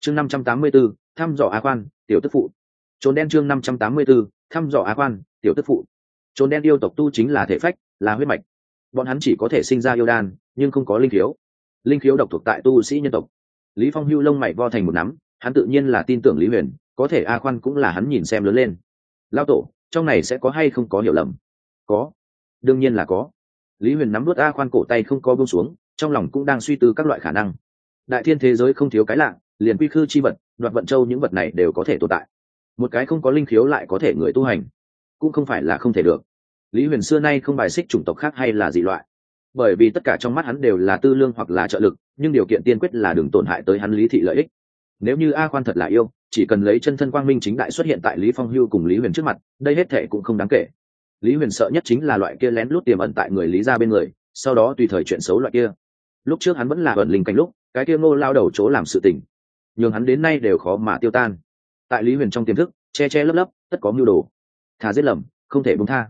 chương 584, thăm dò Á Quan, tiểu tức phụ. Trốn đen chương 584, thăm dò Á Quan, tiểu tức phụ. Trốn đen yêu tộc tu chính là thể phách, là huyết mạch. Bọn hắn chỉ có thể sinh ra yêu đan, nhưng không có linh khiếu. Linh khiếu độc thuộc tại tu sĩ nhân tộc. Lý Phong hưu lông mày vo thành một nắm, hắn tự nhiên là tin tưởng Lý Huyền, có thể A Quan cũng là hắn nhìn xem lớn lên. Lão tổ, trong này sẽ có hay không có hiểu lầm? Có, đương nhiên là có. Lý Huyền nắm nuốt A Quan cổ tay không có buông xuống, trong lòng cũng đang suy tư các loại khả năng. Đại thiên thế giới không thiếu cái lạ, liền quy khư chi vật, đoạt vận châu những vật này đều có thể tồn tại. Một cái không có linh khiếu lại có thể người tu hành, cũng không phải là không thể được. Lý Huyền xưa nay không bài xích chủng tộc khác hay là dị loại, bởi vì tất cả trong mắt hắn đều là tư lương hoặc là trợ lực, nhưng điều kiện tiên quyết là đừng tổn hại tới hắn lý thị lợi ích. Nếu như A Quan thật là yêu, chỉ cần lấy chân thân quang minh chính đại xuất hiện tại Lý Phong hưu cùng Lý Huyền trước mặt, đây hết thệ cũng không đáng kể. Lý Huyền sợ nhất chính là loại kia lén lút tiềm ẩn tại người Lý gia bên người, sau đó tùy thời chuyện xấu loại kia. Lúc trước hắn vẫn là ẩn linh cảnh lúc, cái kia Ngô lao đầu chỗ làm sự tình, nhưng hắn đến nay đều khó mà tiêu tan. Tại Lý Huyền trong tiềm thức, che che lấp lấp, tất có mưu đồ. Thà giết lầm, không thể buông tha.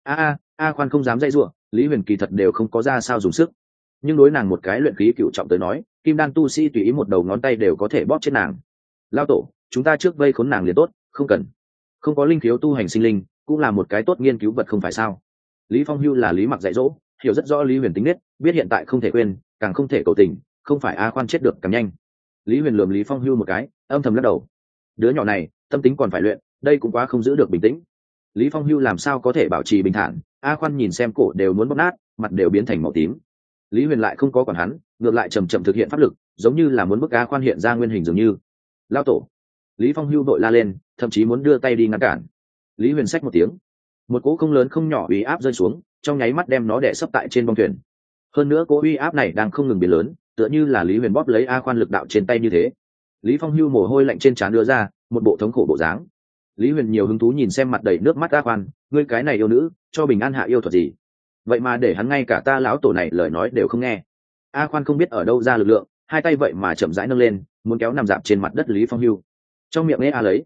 A Quan không dám dây dụa, Lý Huyền kỳ thật đều không có ra sao dùng sức, nhưng đối nàng một cái luyện khí cựu trọng tới nói, kim đan tu sĩ tùy ý một đầu ngón tay đều có thể bóp chết nàng. Lao tổ, chúng ta trước vây khốn nàng liền tốt, không cần. Không có linh khiếu tu hành sinh linh, cũng là một cái tốt nghiên cứu vật không phải sao? Lý Phong hưu là Lý Mặc dạy dỗ, hiểu rất rõ Lý Huyền tính nết, biết hiện tại không thể quên, càng không thể cầu tình, không phải A Quan chết được càng nhanh. Lý Huyền lườm Lý Phong hưu một cái, âm thầm lắc đầu. Đứa nhỏ này, tâm tính còn phải luyện, đây cũng quá không giữ được bình tĩnh. Lý Phong hưu làm sao có thể bảo trì bình thản? A Quan nhìn xem cổ đều muốn bóp nát, mặt đều biến thành màu tím. Lý Huyền lại không có quản hắn, ngược lại chậm chậm thực hiện pháp lực, giống như là muốn bức A Quan hiện ra nguyên hình dường như. Lao tổ. Lý Phong hưu đội la lên, thậm chí muốn đưa tay đi ngăn cản. Lý Huyền xách một tiếng, một cỗ không lớn không nhỏ uy áp rơi xuống, trong nháy mắt đem nó đè sấp tại trên bong thuyền. Hơn nữa cỗ uy áp này đang không ngừng biến lớn, tựa như là Lý Huyền bóp lấy A Quan lực đạo trên tay như thế. Lý Phong hưu mồ hôi lạnh trên trán đưa ra, một bộ thống khổ bộ dáng. Lý Huyền nhiều hứng thú nhìn xem mặt đầy nước mắt A Quan, ngươi cái này yêu nữ, cho bình an hạ yêu thuật gì? Vậy mà để hắn ngay cả ta lão tổ này lời nói đều không nghe. A Quan không biết ở đâu ra lực lượng, hai tay vậy mà chậm rãi nâng lên, muốn kéo nằm dạp trên mặt đất Lý Phong hưu. Trong miệng nghe A lấy,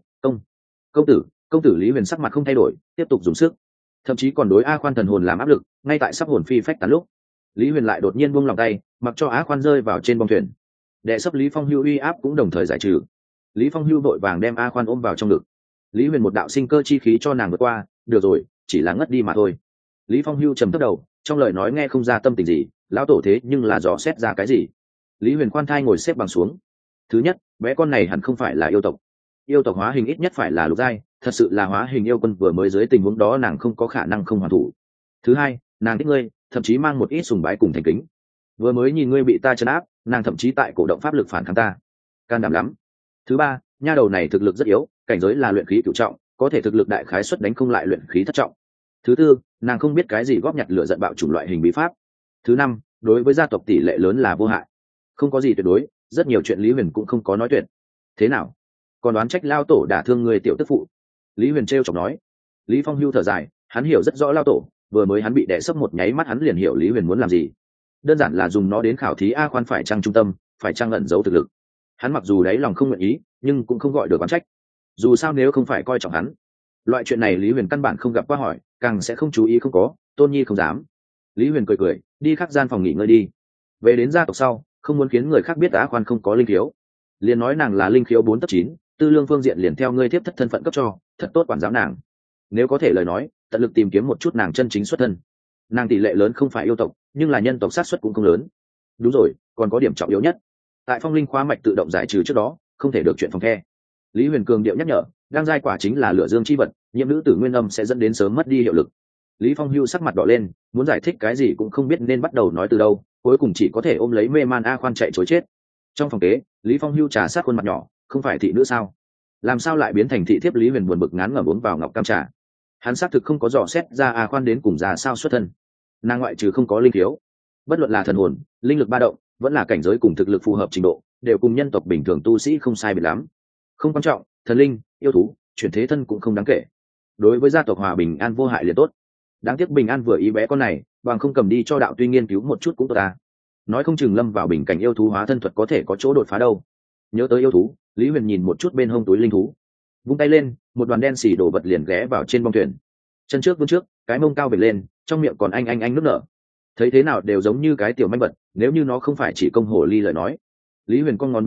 công tử Lý Huyền sắc mặt không thay đổi, tiếp tục dùng sức, thậm chí còn đối A Quan thần hồn làm áp lực, ngay tại sắp hồn phi phách tán lúc, Lý Huyền lại đột nhiên buông lòng tay, mặc cho A Quan rơi vào trên bong thuyền. Đệ sấp Lý Phong hưu uy áp cũng đồng thời giải trừ. Lý Phong hưu vội vàng đem A Quan ôm vào trong ngực. Lý Huyền một đạo sinh cơ chi khí cho nàng vượt qua, được rồi, chỉ là ngất đi mà thôi. Lý Phong hưu trầm thấp đầu, trong lời nói nghe không ra tâm tình gì, lão tổ thế nhưng là dò xét ra cái gì? Lý Huyền khoan thai ngồi xếp bằng xuống. Thứ nhất, bé con này hẳn không phải là yêu tộc hóa hình ít nhất phải là lục giai, thật sự là hóa hình yêu quân vừa mới dưới tình huống đó nàng không có khả năng không hoàn thủ. Thứ hai, nàng thích ngươi, thậm chí mang một ít sùng bái cùng thành kính. Vừa mới nhìn ngươi bị ta trấn áp, nàng thậm chí tại cổ động pháp lực phản kháng ta, can đảm lắm. Thứ ba, nha đầu này thực lực rất yếu, cảnh giới là luyện khí cửu trọng, có thể thực lực đại khái xuất đánh không lại luyện khí thất trọng. Thứ tư, nàng không biết cái gì góp nhặt lửa giận bạo chủng loại hình bí pháp. Thứ năm, đối với gia tộc tỷ lệ lớn là vô hại. Không có gì tuyệt đối, rất nhiều chuyện Lý Huyền cũng không có nói tuyệt. Thế nào, còn đoán trách lao tổ đả thương người tiểu tức phụ? Lý Huyền trêu chọc nói. Lý Phong hưu thở dài, hắn hiểu rất rõ lao tổ, vừa mới hắn bị đè sấp một nháy mắt hắn liền hiểu Lý Huyền muốn làm gì. Đơn giản là dùng nó đến khảo thí A Quan phải chăng trung tâm, phải chăng ẩn giấu thực lực. Hắn mặc dù đáy lòng không nguyện ý, nhưng cũng không gọi được oán trách. Dù sao nếu không phải coi trọng hắn, loại chuyện này Lý Huyền căn bản không gặp qua hỏi, càng sẽ không chú ý không có, tôn nhi không dám. Lý Huyền cười cười, đi khắc gian phòng nghỉ ngơi đi. Về đến gia tộc sau, không muốn khiến người khác biết A Quan không có linh khiếu, liền nói nàng là linh khiếu 4/9, tư lương phương diện liền theo ngươi tiếp thất thân phận cấp cho, thật tốt quản giáo nàng. Nếu có thể lời nói, tận lực tìm kiếm một chút nàng chân chính xuất thân. Nàng tỷ lệ lớn không phải yêu tộc, nhưng là nhân tộc sát xuất cũng không lớn. Đúng rồi, còn có điểm trọng yếu nhất, tại phong linh khóa mạch tự động giải trừ trước đó, không thể được chuyện phòng khe. Lý Huyền cường điệu nhắc nhở, đang giai quả chính là lửa dương chi vật, nhiễm nữ tử nguyên âm sẽ dẫn đến sớm mất đi hiệu lực. Lý Phong hưu sắc mặt đỏ lên, muốn giải thích cái gì cũng không biết nên bắt đầu nói từ đâu, cuối cùng chỉ có thể ôm lấy mê man A Quan chạy trối chết. Trong phòng kế, Lý Phong hưu trà sát khuôn mặt nhỏ, không phải thị nữ sao? Làm sao lại biến thành thị thiếp? Lý Huyền buồn bực ngán ngẩm uống vào ngọc cam trà. Hắn xác thực không có dò xét ra A Quan đến cùng ra sao xuất thân. Nàng ngoại trừ không có linh thiếu, bất luận là thần hồn, linh lực ba động, vẫn là cảnh giới cùng thực lực phù hợp trình độ, đều cùng nhân tộc bình thường tu sĩ không sai biệt lắm. Không quan trọng, thần linh, yêu thú, chuyển thế thân cũng không đáng kể. Đối với gia tộc hòa bình an vô hại liền tốt. Đáng tiếc bình an vừa ý bé con này, bằng không cầm đi cho đạo tuy nghiên cứu một chút cũng tốt ta. Nói không chừng lâm vào bình cảnh yêu thú hóa thân thuật có thể có chỗ đột phá đâu. Nhớ tới yêu thú, Lý Huyền nhìn một chút bên hông túi linh thú, vung tay lên, một đoàn đen xì đổ vật liền ghé vào trên bong thuyền. Chân trước vươn trước, cái mông cao vệt lên, trong miệng còn anh nước nở. Thấy thế nào đều giống như cái tiểu manh vật, nếu như nó không phải chỉ công hồ ly lời nói. Lý Huyền con ngón đúng ra,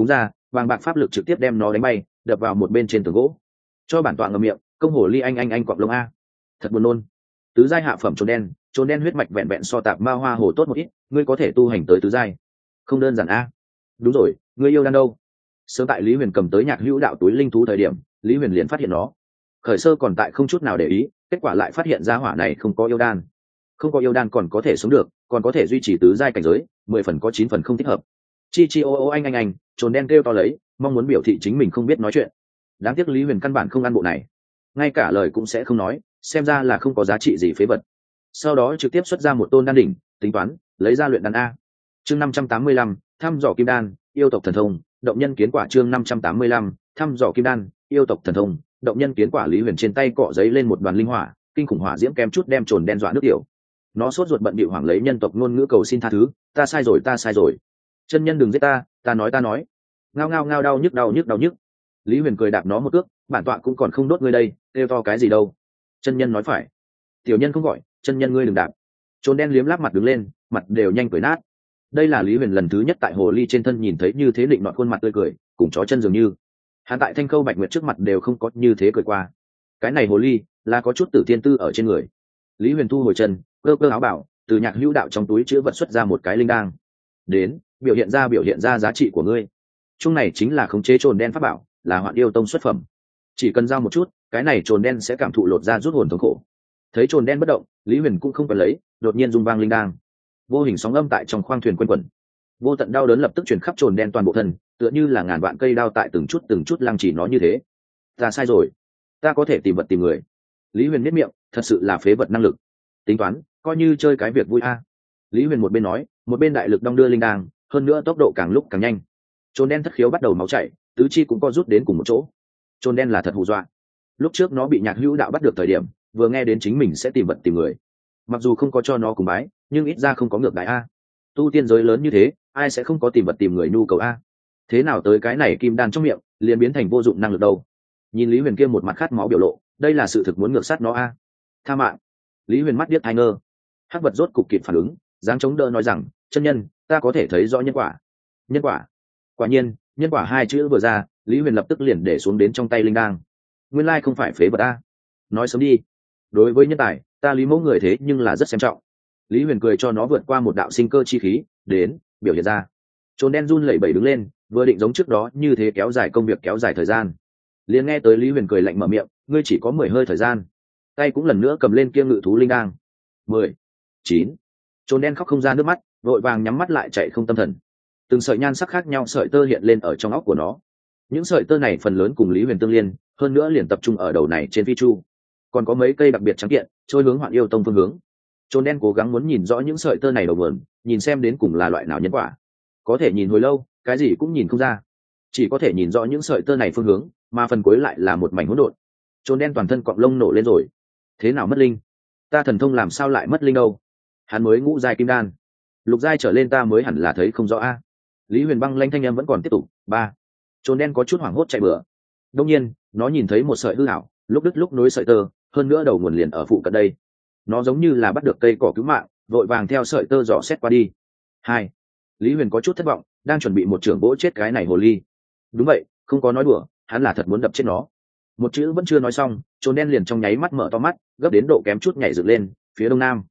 vàng bạc pháp lực trực tiếp đem nó đánh bay, đập vào một bên trên tường gỗ. Cho bản tọa ngậm miệng, công hồ ly anh quặng lông a. Thật buồn nôn. Tứ giai hạ phẩm trồn đen huyết mạch vẹn vẹn so tạp ma hoa hồ tốt một ít, ngươi có thể tu hành tới tứ giai. Không đơn giản a. Đúng rồi, ngươi yêu đan đâu? Sớm tại Lý Huyền cầm tới Nhạc Hữu đạo túi linh thú thời điểm, Lý Huyền liền phát hiện nó. Khởi sơ còn tại không chút nào để ý, kết quả lại phát hiện ra hỏa này không có yêu đan. Không có yêu đan còn có thể sống được, còn có thể duy trì tứ giai cảnh giới, 10 phần có 9 phần không thích hợp. Chi ô anh, trồn đen kêu to lấy, mong muốn biểu thị chính mình không biết nói chuyện. Đáng tiếc Lý Huyền căn bản không ăn bộ này, ngay cả lời cũng sẽ không nói, xem ra là không có giá trị gì phế vật. Sau đó trực tiếp xuất ra một tôn đan đỉnh, tính toán lấy ra luyện đan a. Chương 585, thăm dò kim đan, yêu tộc thần thông, động nhân kiến quả. Chương 585, thăm dò kim đan, yêu tộc thần thông, động nhân kiến quả. Lý Huyền trên tay cọ giấy lên một đoàn linh hỏa, kinh khủng hỏa diễm kém chút đem trồn đen dọa nước tiểu. Nó sốt ruột bận bịu hoảng lấy nhân tộc ngôn ngữ cầu xin tha thứ, ta sai rồi, chân nhân đừng giết ta nói. Ngao đau nhức. Lý Huyền cười đạp nó một cước, bản tọa cũng còn không đốt ngươi đây, kêu to cái gì đâu. Chân nhân nói phải. Tiểu nhân không gọi, chân nhân ngươi đừng đạp. Trồn đen liếm láp mặt đứng lên, mặt đều nhanh cười nát. Đây là Lý Huyền lần thứ nhất tại hồ ly trên thân nhìn thấy như thế định nọt khuôn mặt tươi cười, cùng chó chân dường như. Hắn tại Thanh Khâu Bạch Nguyệt trước mặt đều không có như thế cười qua. Cái này hồ ly là có chút tử tiên tư ở trên người. Lý Huyền thu hồi chân, cơ áo bảo, từ Nhạc Hữu đạo trong túi chứa vật xuất ra một cái linh đang. Đến, biểu hiện ra giá trị của ngươi. Chung này chính là khống chế trồn đen pháp bảo, là Hoạn Yêu Tông xuất phẩm. Chỉ cần giao một chút, cái này trồn đen sẽ cảm thụ lột ra rút hồn thống khổ. Thấy trồn đen bất động, Lý Huyền cũng không cần lấy, đột nhiên rung vang linh đang. Vô hình sóng âm tại trong khoang thuyền quanh quẩn. Vô tận đau đớn lập tức truyền khắp trồn đen toàn bộ thân, tựa như là ngàn vạn cây đao tại từng chút lăng chỉ nó như thế. Ta sai rồi, ta có thể tìm vật tìm người. Lý Huyền miết miệng, thật sự là phế vật năng lực. Tính toán, coi như chơi cái việc vui a. Lý Huyền một bên nói, một bên đại lực đong đưa linh đang, hơn nữa tốc độ càng lúc càng nhanh. Trồn đen thất khiếu bắt đầu máu chảy, tứ chi cũng co rút đến cùng một chỗ. Trồn đen là thật hù dọa. Lúc trước nó bị Nhạc Hữu đạo bắt được thời điểm, vừa nghe đến chính mình sẽ tìm vật tìm người, mặc dù không có cho nó cùng bái, nhưng ít ra không có ngược đãi a. Tu tiên giới lớn như thế, ai sẽ không có tìm vật tìm người nhu cầu a. Thế nào tới cái này kim đan trong miệng liền biến thành vô dụng năng lực đâu. Nhìn Lý Huyền kia một mặt khát máu biểu lộ, đây là sự thực muốn ngược sát nó a. Tha mạng. Lý Huyền mắt điếc hai ngơ. Hắc vật rốt cục kịp phản ứng, dáng chống đỡ nói rằng, chân nhân, ta có thể thấy rõ nhân quả. Nhân quả? Quả nhiên, nhân quả hai chữ vừa ra, Lý Huyền lập tức liền để xuống đến trong tay linh đang. Nguyên lai không phải phế vật a. Nói sớm đi. Đối với nhân tài, ta Lý mẫu người thế nhưng là rất xem trọng. Lý Huyền cười cho nó vượt qua một đạo sinh cơ chi khí, đến, biểu hiện ra. Trồn đen run lẩy bẩy đứng lên, vừa định giống trước đó như thế kéo dài công việc kéo dài thời gian. Liền nghe tới Lý Huyền cười lạnh mở miệng, ngươi chỉ có 10 hơi thời gian. Tay cũng lần nữa cầm lên kia ngự thú linh đang. 10, 9. Trồn đen khóc không ra nước mắt, vội vàng nhắm mắt lại chạy không tâm thần. Từng sợi nhan sắc khác nhau sợi tơ hiện lên ở trong óc của nó. Những sợi tơ này phần lớn cùng Lý Huyền tương liên, hơn nữa liền tập trung ở đầu này trên phi chu. Còn có mấy cây đặc biệt trắng kiện, trôi hướng Hoạn Yêu Tông phương hướng. Trồn đen cố gắng muốn nhìn rõ những sợi tơ này đầu nguồn, nhìn xem đến cùng là loại nào nhân quả. Có thể nhìn hồi lâu, cái gì cũng nhìn không ra. Chỉ có thể nhìn rõ những sợi tơ này phương hướng, mà phần cuối lại là một mảnh hỗn độn. Trồn đen toàn thân cọng lông nổ lên rồi. Thế nào mất linh? Ta thần thông làm sao lại mất linh đâu? Hắn mới ngũ giai kim đan, lục giai trở lên ta mới hẳn là thấy không rõ a. Lý Huyền băng lanh thanh em vẫn còn tiếp tục. 3. Trồn đen có chút hoảng hốt chạy bừa. Đông nhiên, nó nhìn thấy một sợi hư ảo, lúc đứt lúc nối sợi tơ, hơn nữa đầu nguồn liền ở phụ cận đây. Nó giống như là bắt được cây cỏ cứu mạng, vội vàng theo sợi tơ dò xét qua đi. 2. Lý Huyền có chút thất vọng, đang chuẩn bị một trường vỗ chết cái này hồ ly. Đúng vậy, không có nói đùa, hắn là thật muốn đập chết nó. Một chữ vẫn chưa nói xong, trồn đen liền trong nháy mắt mở to mắt, gấp đến độ kém chút nhảy dựng lên. Phía đông nam,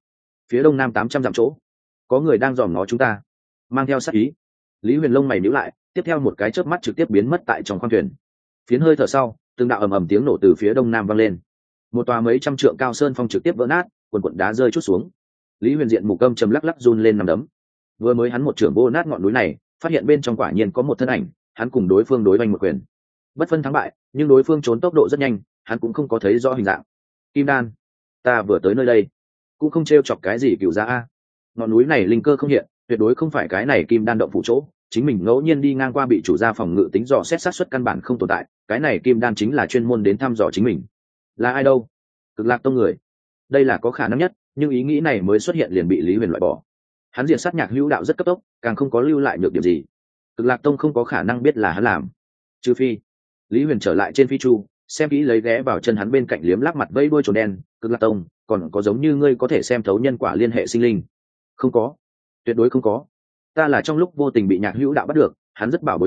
800 dặm chỗ, có người đang dòm nó chúng ta, mang theo sát ý. Lý Huyền lông mày nhíu lại, tiếp theo một cái chớp mắt trực tiếp biến mất tại trong khoang thuyền. Phiến hơi thở sau, từng đạo ầm ầm tiếng nổ từ phía đông nam vang lên. Một tòa mấy trăm trượng cao sơn phong trực tiếp vỡ nát, quần quần đá rơi chút xuống. Lý Huyền diện mục câm trầm lắc lắc run lên nằm đấm. Vừa mới hắn một trưởng vô nát ngọn núi này, phát hiện bên trong quả nhiên có một thân ảnh, hắn cùng đối phương đối oanh một quyền, bất phân thắng bại, nhưng đối phương trốn tốc độ rất nhanh, hắn cũng không có thấy rõ hình dạng. Kim đan, ta vừa tới nơi đây, cũng không trêu chọc cái gì cửu gia a. Ngọn núi này linh cơ không hiện, tuyệt đối không phải cái này kim đan động phủ chỗ, chính mình ngẫu nhiên đi ngang qua bị chủ gia phòng ngự tính dò xét sát suất căn bản không tồn tại, cái này kim đan chính là chuyên môn đến thăm dò chính mình. Là ai đâu? Cực Lạc Tông người. Đây là có khả năng nhất, nhưng ý nghĩ này mới xuất hiện liền bị Lý Huyền loại bỏ. Hắn diệt sát Nhạc Hữu đạo rất cấp tốc, càng không có lưu lại nhược điểm gì. Cực Lạc Tông không có khả năng biết là hắn làm, trừ phi. Lý Huyền trở lại trên phi chu, xem kỹ lấy ghé vào chân hắn bên cạnh liếm láp mặt vây đuôi trồn đen. Cực Lạc Tông, còn có giống như ngươi có thể xem thấu nhân quả liên hệ sinh linh? Không có, tuyệt đối không có. Ta là trong lúc vô tình bị Nhạc Hữu đạo bắt được, hắn rất bảo bối ta,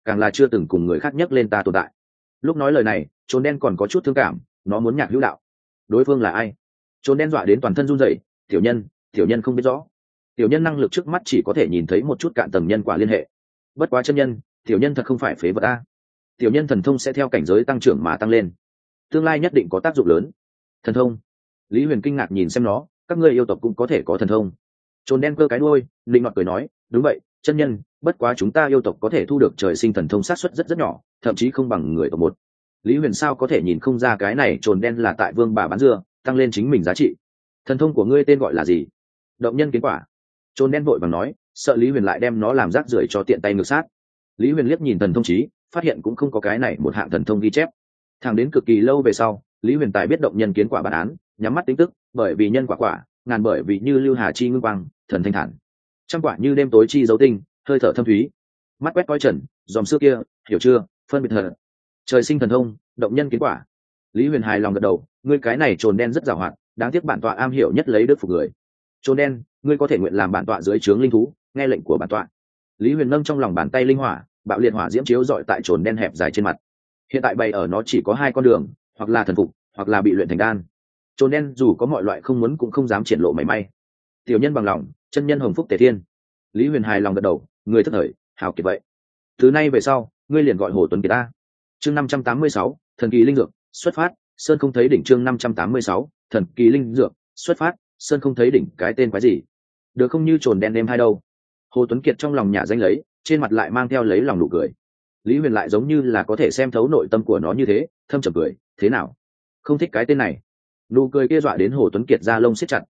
càng là chưa từng cùng người khác nhắc lên ta tồn tại. Lúc nói lời này, trồn đen còn có chút thương cảm, nó muốn nhạc hữu đạo. Đối phương là ai? Trồn đen dọa đến toàn thân run rẩy. Tiểu nhân không biết rõ. Tiểu nhân năng lực trước mắt chỉ có thể nhìn thấy một chút cạn tầng nhân quả liên hệ. Bất quá chân nhân, tiểu nhân thật không phải phế vật a. Tiểu nhân thần thông sẽ theo cảnh giới tăng trưởng mà tăng lên, tương lai nhất định có tác dụng lớn. Thần thông? Lý Huyền kinh ngạc nhìn xem nó, các ngươi yêu tộc cũng có thể có thần thông? Trồn đen cơ cái đuôi, linh ngọt cười nói, đúng vậy, chân nhân, bất quá chúng ta yêu tộc có thể thu được trời sinh thần thông sát suất rất rất nhỏ, thậm chí không bằng người tộc một. Lý Huyền sao có thể nhìn không ra cái này trồn đen là tại vương bà bán dưa, tăng lên chính mình giá trị. Thần thông của ngươi tên gọi là gì? Động nhân kiến quả. Trồn đen vội vàng nói, sợ Lý Huyền lại đem nó làm rác rưởi cho tiện tay ngược sát. Lý Huyền liếc nhìn thần thông chí, phát hiện cũng không có cái này một hạng thần thông ghi chép. Thẳng đến cực kỳ lâu về sau, Lý Huyền tài biết động nhân kiến quả bản án, nhắm mắt tính tức, bởi vì nhân quả quả, ngàn bởi vì như lưu hà chi ngưng quang, thần thanh thản. Trăm quả như đêm tối chi dấu tinh, hơi thở thâm thúy. Mắt quét coi trần, dòm xưa kia, hiểu chưa, phân biệt thật. Trời sinh thần thông, động nhân kiến quả. Lý Huyền hài lòng gật đầu, ngươi cái này trồn đen rất giàu hoạt, đáng tiếc bản tọa am hiểu nhất lấy đức phục người. Trồn đen, ngươi có thể nguyện làm bản tọa dưới trướng linh thú, nghe lệnh của bản tọa. Lý Huyền nâng trong lòng bàn tay linh hỏa, bạo liệt hỏa diễm chiếu rọi tại trồn đen hẹp dài trên mặt. Hiện tại bày ở nó chỉ có hai con đường, hoặc là thần phục, hoặc là bị luyện thành đan. Trồn đen dù có mọi loại không muốn cũng không dám triển lộ mảy may. Tiểu nhân bằng lòng, chân nhân hồng phúc tề thiên. Lý Huyền hài lòng gật đầu, người thất thời, hào kiệt vậy. Từ nay về sau, ngươi liền gọi Hồ Tuấn Kiệt ta. Chương 586, thần kỳ linh dược, xuất phát, sơn không thấy đỉnh. Chương 586, thần kỳ linh dược, xuất phát, sơn không thấy đỉnh. Cái tên quái gì? Được không như trồn đen đêm hai đâu. Hồ Tuấn Kiệt trong lòng nhả danh lấy, trên mặt lại mang theo lấy lòng nụ cười. Lý Huyền lại giống như là có thể xem thấu nội tâm của nó như thế, thâm trầm cười, thế nào? Không thích cái tên này? Nụ cười kia dọa đến Hồ Tuấn Kiệt da lông siết chặt,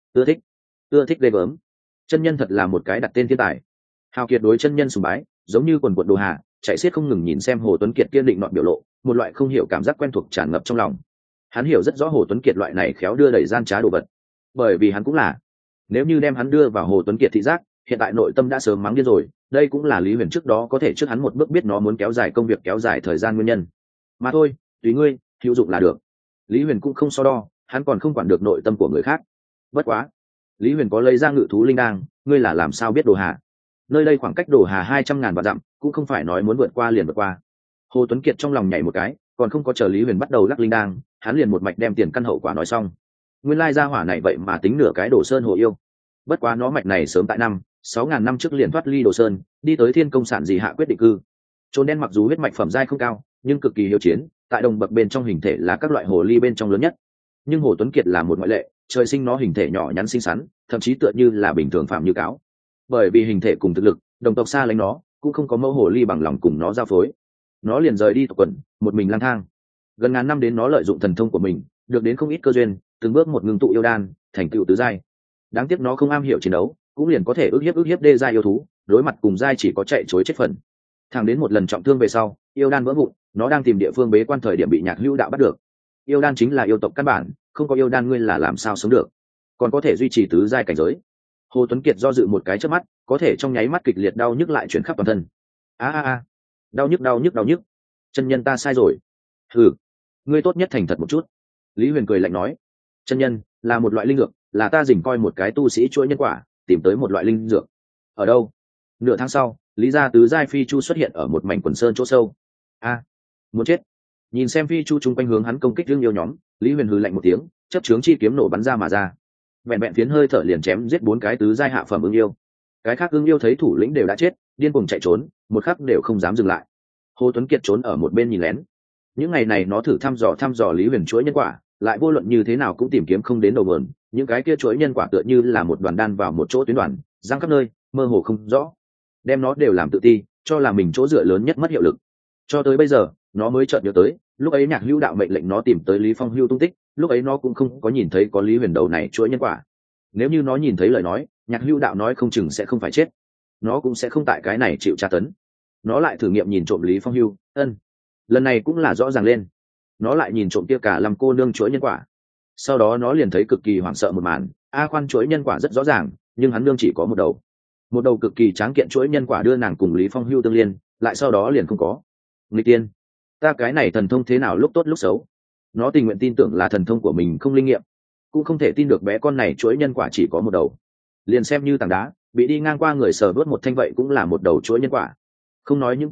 ưa thích ghê gớm. Chân nhân thật là một cái đặt tên thiên tài. Hào Kiệt đối chân nhân sùng bái, giống như quần quần đồ hà, chạy xiết không ngừng nhìn xem Hồ Tuấn Kiệt kiên định nọt biểu lộ, một loại không hiểu cảm giác quen thuộc tràn ngập trong lòng. Hắn hiểu rất rõ Hồ Tuấn Kiệt loại này khéo đưa đẩy gian trá đồ vật, bởi vì hắn cũng là. Nếu như đem hắn đưa vào Hồ Tuấn Kiệt thị giác, hiện tại nội tâm đã sớm mắng điên rồi. Đây cũng là Lý Huyền trước đó có thể trước hắn một bước biết nó muốn kéo dài công việc, kéo dài thời gian nguyên nhân. Mà thôi, tùy ngươi, hữu dụng là được. Lý Huyền cũng không so đo, hắn còn không quản được nội tâm của người khác. Bất quá, Lý Huyền có lấy ra ngự thú linh đang, ngươi là làm sao biết Đồ Hà? Nơi đây khoảng cách Đồ Hà 200.000 vạn dặm, cũng không phải nói muốn vượt qua liền vượt qua. Hồ Tuấn Kiệt trong lòng nhảy một cái, còn không có chờ Lý Huyền bắt đầu lắc linh đang, hắn liền một mạch đem tiền căn hậu quả nói xong. Nguyên lai gia hỏa này vậy mà tính nửa cái Đồ Sơn Hồ yêu. Bất quá nó mạch này sớm tại 6.000 năm trước liền thoát ly Đồ Sơn, đi tới Thiên Công Sản Dị hạ quyết định cư. Trồn đen mặc dù huyết mạch phẩm giai không cao, nhưng cực kỳ hiếu chiến, tại đồng bậc bên trong hình thể là các loại hồ ly bên trong lớn nhất. Nhưng Hồ Tuấn Kiệt là một ngoại lệ, trời sinh nó hình thể nhỏ nhắn xinh xắn, thậm chí tựa như là bình thường phạm như cáo. Bởi vì hình thể cùng thực lực, đồng tộc xa lánh nó, cũng không có mẫu hồ ly bằng lòng cùng nó giao phối. Nó liền rời đi tộc quần, một mình lang thang. Gần ngàn năm đến nó lợi dụng thần thông của mình, được đến không ít cơ duyên, từng bước một ngưng tụ yêu đan, thành tựu tứ giai. Đáng tiếc nó không am hiểu chiến đấu, cũng liền có thể ức hiếp đê giai yêu thú, đối mặt cùng giai chỉ có chạy chối chết phần. Thẳng đến một lần trọng thương về sau, yêu đan vỡ vụn, nó đang tìm địa phương bế quan thời điểm bị Nhạc Hữu Đạo bắt được. Yêu đan chính là yêu tộc căn bản, không có yêu đan ngươi là làm sao sống được, còn có thể duy trì tứ giai cảnh giới. Hồ Tuấn Kiệt do dự một cái chớp mắt, có thể trong nháy mắt kịch liệt đau nhức lại chuyển khắp toàn thân. Đau nhức. Chân nhân ta sai rồi. Ngươi tốt nhất thành thật một chút. Lý Huyền cười lạnh nói, chân nhân là một loại linh dược, là ta dình coi một cái tu sĩ chuỗi nhân quả, tìm tới một loại linh dược. Ở đâu? Nửa tháng sau, Lý gia tứ giai phi chu xuất hiện ở một mảnh quần sơn chỗ sâu. Muốn chết. Nhìn xem phi chu chung quanh hướng hắn công kích đương yêu nhóm, Lý Huyền hừ lạnh một tiếng, chấp chướng chi kiếm nổ bắn ra mà ra. Vẹn phiến hơi thở liền chém giết 4 cái tứ giai hạ phẩm ưng yêu. Cái khác ưng yêu thấy thủ lĩnh đều đã chết, điên cuồng chạy trốn, một khắc đều không dám dừng lại. Hồ Tuấn Kiệt trốn ở một bên nhìn lén. Những ngày này nó thử thăm dò Lý Huyền chuỗi nhân quả, lại vô luận như thế nào cũng tìm kiếm không đến đầu nguồn. Những cái kia chuỗi nhân quả tựa như là một đoàn đan vào một chỗ tuyến đoàn, giăng khắp nơi, mơ hồ không rõ. Đem nó đều làm tự ti, cho là mình chỗ dựa lớn nhất mất hiệu lực. Cho tới bây giờ, nó mới chợt nhớ tới, lúc ấy Nhạc Hữu Đạo mệnh lệnh nó tìm tới Lý Phong Hưu tung tích, lúc ấy nó cũng không có nhìn thấy có Lý Huyền đầu này chuỗi nhân quả. Nếu như nó nhìn thấy lời nói, Nhạc Hữu Đạo nói không chừng sẽ không phải chết, nó cũng sẽ không tại cái này chịu tra tấn. Nó lại thử nghiệm nhìn trộm Lý Phong Hưu, lần này cũng là rõ ràng lên. Nó lại nhìn trộm kia cả làm cô nương chuỗi nhân quả. Sau đó nó liền thấy cực kỳ hoảng sợ một màn, khoan chuỗi nhân quả rất rõ ràng, nhưng hắn nương chỉ có một đầu cực kỳ tráng kiện chuỗi nhân quả đưa nàng cùng Lý Phong Hưu tương liên, lại sau đó liền không có. Nghịch tiên, ta cái này thần thông thế nào lúc tốt lúc xấu? Nó tình nguyện tin tưởng là thần thông của mình không linh nghiệm, cũng không thể tin được bé con này chuỗi nhân quả chỉ có một đầu. Liền xem như tảng đá bị đi ngang qua người sờ vớt một thanh vậy cũng là một đầu chuỗi nhân quả. Không nói những cái khác,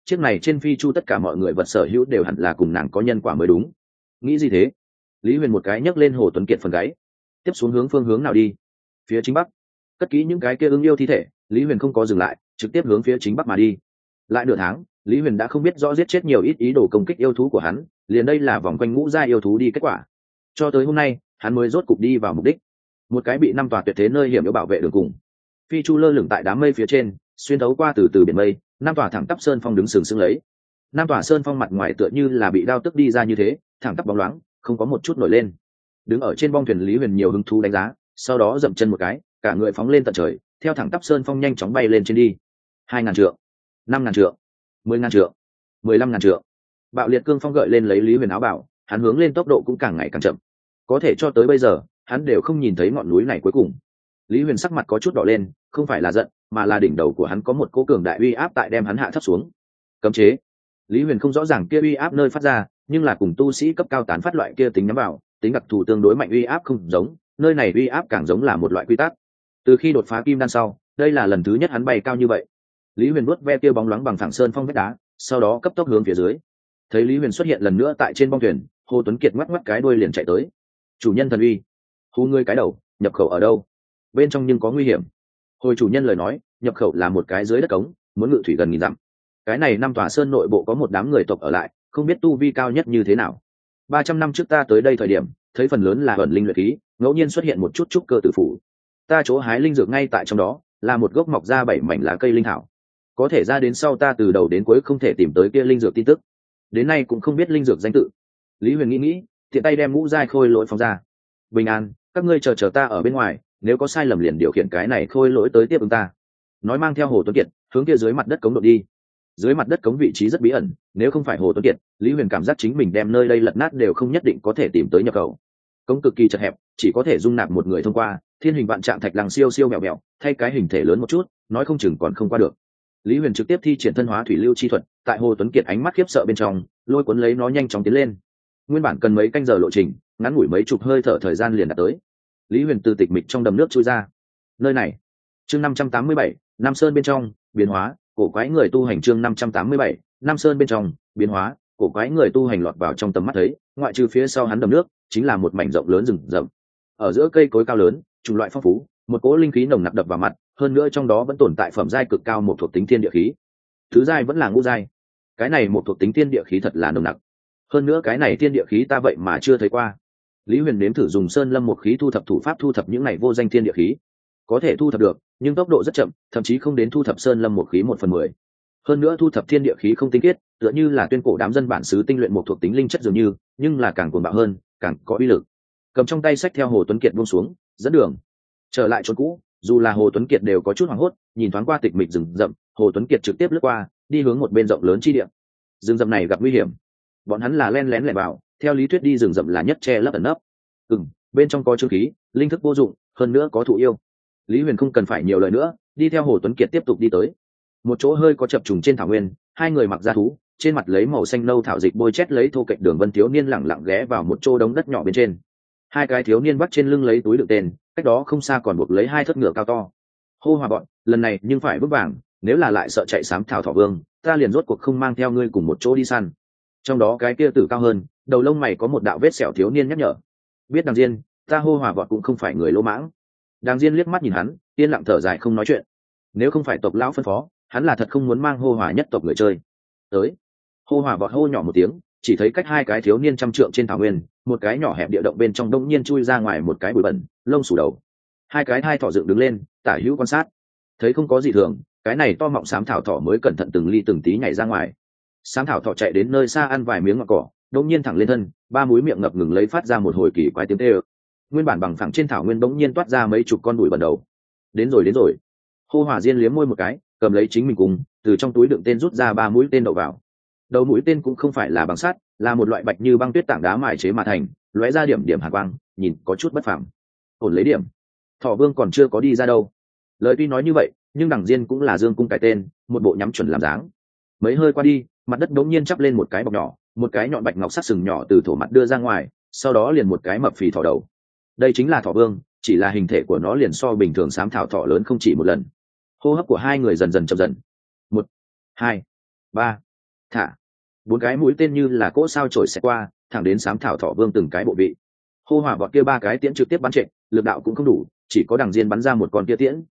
chiếc này trên phi chu tất cả mọi người vật sở hữu đều hẳn là cùng nàng có nhân quả mới đúng. Nghĩ gì thế? Lý Huyền một cái nhấc lên Hồ Tuấn Kiệt phần gáy, tiếp xuống phương hướng nào đi? Phía chính bắc. Cất kỹ những cái kia ưng yêu thi thể, Lý Huyền không có dừng lại, trực tiếp hướng phía chính bắc mà đi. Lại nửa tháng, Lý Huyền đã không biết rõ giết chết nhiều ít ý đồ công kích yêu thú của hắn, liền đây là vòng quanh ngũ gia yêu thú đi kết quả. Cho tới hôm nay, hắn mới rốt cục đi vào mục đích. Một cái bị 5 tòa tuyệt thế nơi hiểm yếu bảo vệ đường cùng. Phi chu lơ lửng tại đám mây phía trên, xuyên thấu qua từ biển mây, 5 tòa thẳng tắp sơn phong đứng sừng sững lấy. 5 tòa sơn phong mặt ngoài tựa như là bị đao tức đi ra như thế, thẳng tắp bóng loáng, không có một chút nổi lên. Đứng ở trên bong thuyền Lý Huyền nhiều hứng thú đánh giá, sau đó dậm chân một cái, cả người phóng lên tận trời, theo thẳng tắp sơn phong nhanh chóng bay lên trên đi. 2.000 trượng, 5.000 trượng, 10.000 trượng, 15.000 trượng. Bạo liệt cương phong gợi lên lấy Lý Huyền áo bảo, hắn hướng lên tốc độ cũng càng ngày càng chậm. Có thể cho tới bây giờ, hắn đều không nhìn thấy ngọn núi này cuối cùng. Lý Huyền sắc mặt có chút đỏ lên, không phải là giận, mà là đỉnh đầu của hắn có một cỗ cường đại uy áp tại đem hắn hạ thấp xuống. Cấm chế. Lý Huyền không rõ ràng kia uy áp nơi phát ra, nhưng là cùng tu sĩ cấp cao tán phát loại kia tính nhắm vào, tính đặc thù tương đối mạnh uy áp không giống, nơi này uy áp càng giống là một loại quy tắc. Từ khi đột phá kim đan sau, đây là lần thứ nhất hắn bay cao như vậy. Lý Huyền vuốt ve kia bóng loáng bằng phẳng sơn phong vách đá, sau đó cấp tốc hướng phía dưới. Thấy Lý Huyền xuất hiện lần nữa tại trên bong thuyền, Hồ Tuấn Kiệt ngoắc ngoắc cái đuôi liền chạy tới. Chủ nhân thần uy, hù ngươi cái đầu, nhập khẩu ở đâu? Bên trong nhưng có nguy hiểm. Hồi chủ nhân lời nói, nhập khẩu là một cái dưới đất cống, muốn ngự thủy gần 1000 dặm. Cái này 5 tòa sơn nội bộ có một đám người tộc ở lại, không biết tu vi cao nhất như thế nào. 300 năm trước ta tới đây thời điểm, thấy phần lớn là ẩn linh luyện khí, ngẫu nhiên xuất hiện một chút trúc cơ tử phủ. Ta chỗ hái linh dược ngay tại trong đó, là một gốc mọc ra 7 mảnh lá cây linh thảo. Có thể ra đến sau ta từ đầu đến cuối không thể tìm tới kia linh dược tin tức, đến nay cũng không biết linh dược danh tự. Lý Huyền nghĩ, tiện tay đem ngũ giai khôi lỗi phóng ra. Bình an, các ngươi chờ ta ở bên ngoài, nếu có sai lầm liền điều khiển cái này khôi lỗi tới tiếp ứng ta. Nói mang theo Hồ Tuấn Kiệt hướng kia dưới mặt đất cống độ đi. Dưới mặt đất cống vị trí rất bí ẩn, nếu không phải Hồ Tuấn Kiệt, Lý Huyền cảm giác chính mình đem nơi đây lật nát đều không nhất định có thể tìm tới nhập khẩu. Cống cực kỳ chật hẹp, chỉ có thể dung nạp một người thông qua, thiên hình vạn trạng thạch lằng siêu siêu mèo mèo, thay cái hình thể lớn một chút, nói không chừng còn không qua được. Lý Huyền trực tiếp thi triển thân hóa thủy lưu chi thuật, tại Hồ Tuấn Kiệt ánh mắt khiếp sợ bên trong, lôi cuốn lấy nó nhanh chóng tiến lên. Nguyên bản cần mấy canh giờ lộ trình, ngắn ngủi mấy chục hơi thở thời gian liền đạt tới. Lý Huyền từ tịch mịch trong đầm nước chui ra. Nơi này, chương 587, Nam Sơn bên trong, biến hóa, cổ quái người tu hành chương 587, Nam Sơn bên trong, biến hóa, cổ quái người tu hành lọt vào trong tầm mắt thấy, ngoại trừ phía sau hắn đầm nước, chính là một mảnh rộng lớn rừng rậm. Ở giữa cây cối cao lớn, chủng loại phong phú, một cỗ linh khí nồng nặc đập vào mặt, hơn nữa trong đó vẫn tồn tại phẩm giai cực cao một thuộc tính thiên địa khí. Thứ giai vẫn là ngũ giai. Cái này một thuộc tính thiên địa khí thật là nồng nặc. Hơn nữa cái này thiên địa khí ta vậy mà chưa thấy qua. Lý Huyền nếm thử dùng sơn lâm một khí thu thập thủ pháp thu thập những này vô danh thiên địa khí, có thể thu thập được, nhưng tốc độ rất chậm, thậm chí không đến thu thập sơn lâm một khí 1/10. Hơn nữa thu thập thiên địa khí không tinh khiết, tựa như là tuyên cổ đám dân bản xứ tinh luyện một thuộc tính linh chất dường như, nhưng là càng cuồng bạo hơn, càng có uy lực. Cầm trong tay sách theo Hồ Tuấn Kiệt buông xuống, dẫn đường trở lại chỗ cũ. Dù là Hồ Tuấn Kiệt đều có chút hoảng hốt, nhìn thoáng qua tịch mịch rừng rậm, Hồ Tuấn Kiệt trực tiếp lướt qua, đi hướng một bên rộng lớn chi địa. Rừng rậm này gặp nguy hiểm, bọn hắn là len lén lẻn vào, theo lý thuyết đi rừng rậm là nhất che lấp ẩn nấp. Bên trong có chương khí, linh thức vô dụng, hơn nữa có thụ yêu. Lý Huyền không cần phải nhiều lời nữa, đi theo Hồ Tuấn Kiệt tiếp tục đi tới một chỗ hơi có chập trùng trên thảo nguyên. Hai người mặc da thú, trên mặt lấy màu xanh nâu thảo dịch bôi chét lấy thô kệch đường vân thiếu niên lẳng lặng ghé vào một chỗ đống đất nhỏ bên trên. Hai cái thiếu niên bắt trên lưng lấy túi đựng tên, cách đó không xa còn buộc lấy 2 thất ngựa cao to. Hô hòa bọn, lần này nhưng phải vững vàng, nếu là lại sợ chạy xám thảo thỏ vương, ta liền rốt cuộc không mang theo ngươi cùng một chỗ đi săn. Trong đó cái kia tử cao hơn, đầu lông mày có một đạo vết sẹo thiếu niên nhắc nhở. Biết Đàng Diên, ta hô hòa vọt cũng không phải người lỗ mãng. Đàng Diên liếc mắt nhìn hắn, yên lặng thở dài không nói chuyện. Nếu không phải tộc lão phân phó, hắn là thật không muốn mang hô hòa nhất tộc người chơi tới. Hô hòa vọt hô nhỏ một tiếng, chỉ thấy cách 2 cái thiếu niên 100 trượng trên thảo nguyên, một cái nhỏ hẹp địa động bên trong đông nhiên chui ra ngoài một cái bụi bẩn, lông sủ đầu. 2 cái thai thỏ dựng đứng lên, tả hữu quan sát. Thấy không có gì thường, cái này to mọng xám thảo thỏ mới cẩn thận từng ly từng tí nhảy ra ngoài. Xám thảo thỏ chạy đến nơi xa ăn vài miếng ngọn cỏ, đông nhiên thẳng lên thân, 3 múi miệng ngập ngừng lấy phát ra một hồi kỳ quái tiếng kêu. Nguyên bản bằng phẳng trên thảo nguyên bỗng nhiên toát ra mấy chục con bụi bẩn đầu. Đến rồi. Hô Hòa Diên liếm môi một cái, cầm lấy chính mình cùng từ trong túi đựng tên rút ra 3 mũi tên đậu vào. Đầu mũi tên cũng không phải là bằng sắt, là một loại bạch như băng tuyết tảng đá mài chế mà thành, lóe ra điểm điểm hàn quang, nhìn có chút bất phàm. Ổn lấy điểm. Thỏ Vương còn chưa có đi ra đâu. Lời tuy nói như vậy, nhưng Đằng Diên cũng là dương cung cái tên, một bộ nhắm chuẩn làm dáng. Mấy hơi qua đi, mặt đất đống nhiên chắp lên một cái bọc nhỏ, một cái nhọn bạch ngọc sắc sừng nhỏ từ thổ mặt đưa ra ngoài, sau đó liền một cái mập phì thỏ đầu. Đây chính là Thỏ Vương, chỉ là hình thể của nó liền so bình thường xám thảo thỏ lớn không chỉ một lần. Hô hấp của hai người dần dần chậm dần. 1, 2, 3. thả. Bốn cái mũi tên như là cỗ sao trổi xẹt qua, thẳng đến sám thảo thỏ vương từng cái bộ vị. Hô hỏa vọt kia ba cái tiễn trực tiếp bắn trệ, lực đạo cũng không đủ, chỉ có đằng diên bắn ra một con kia tiễn.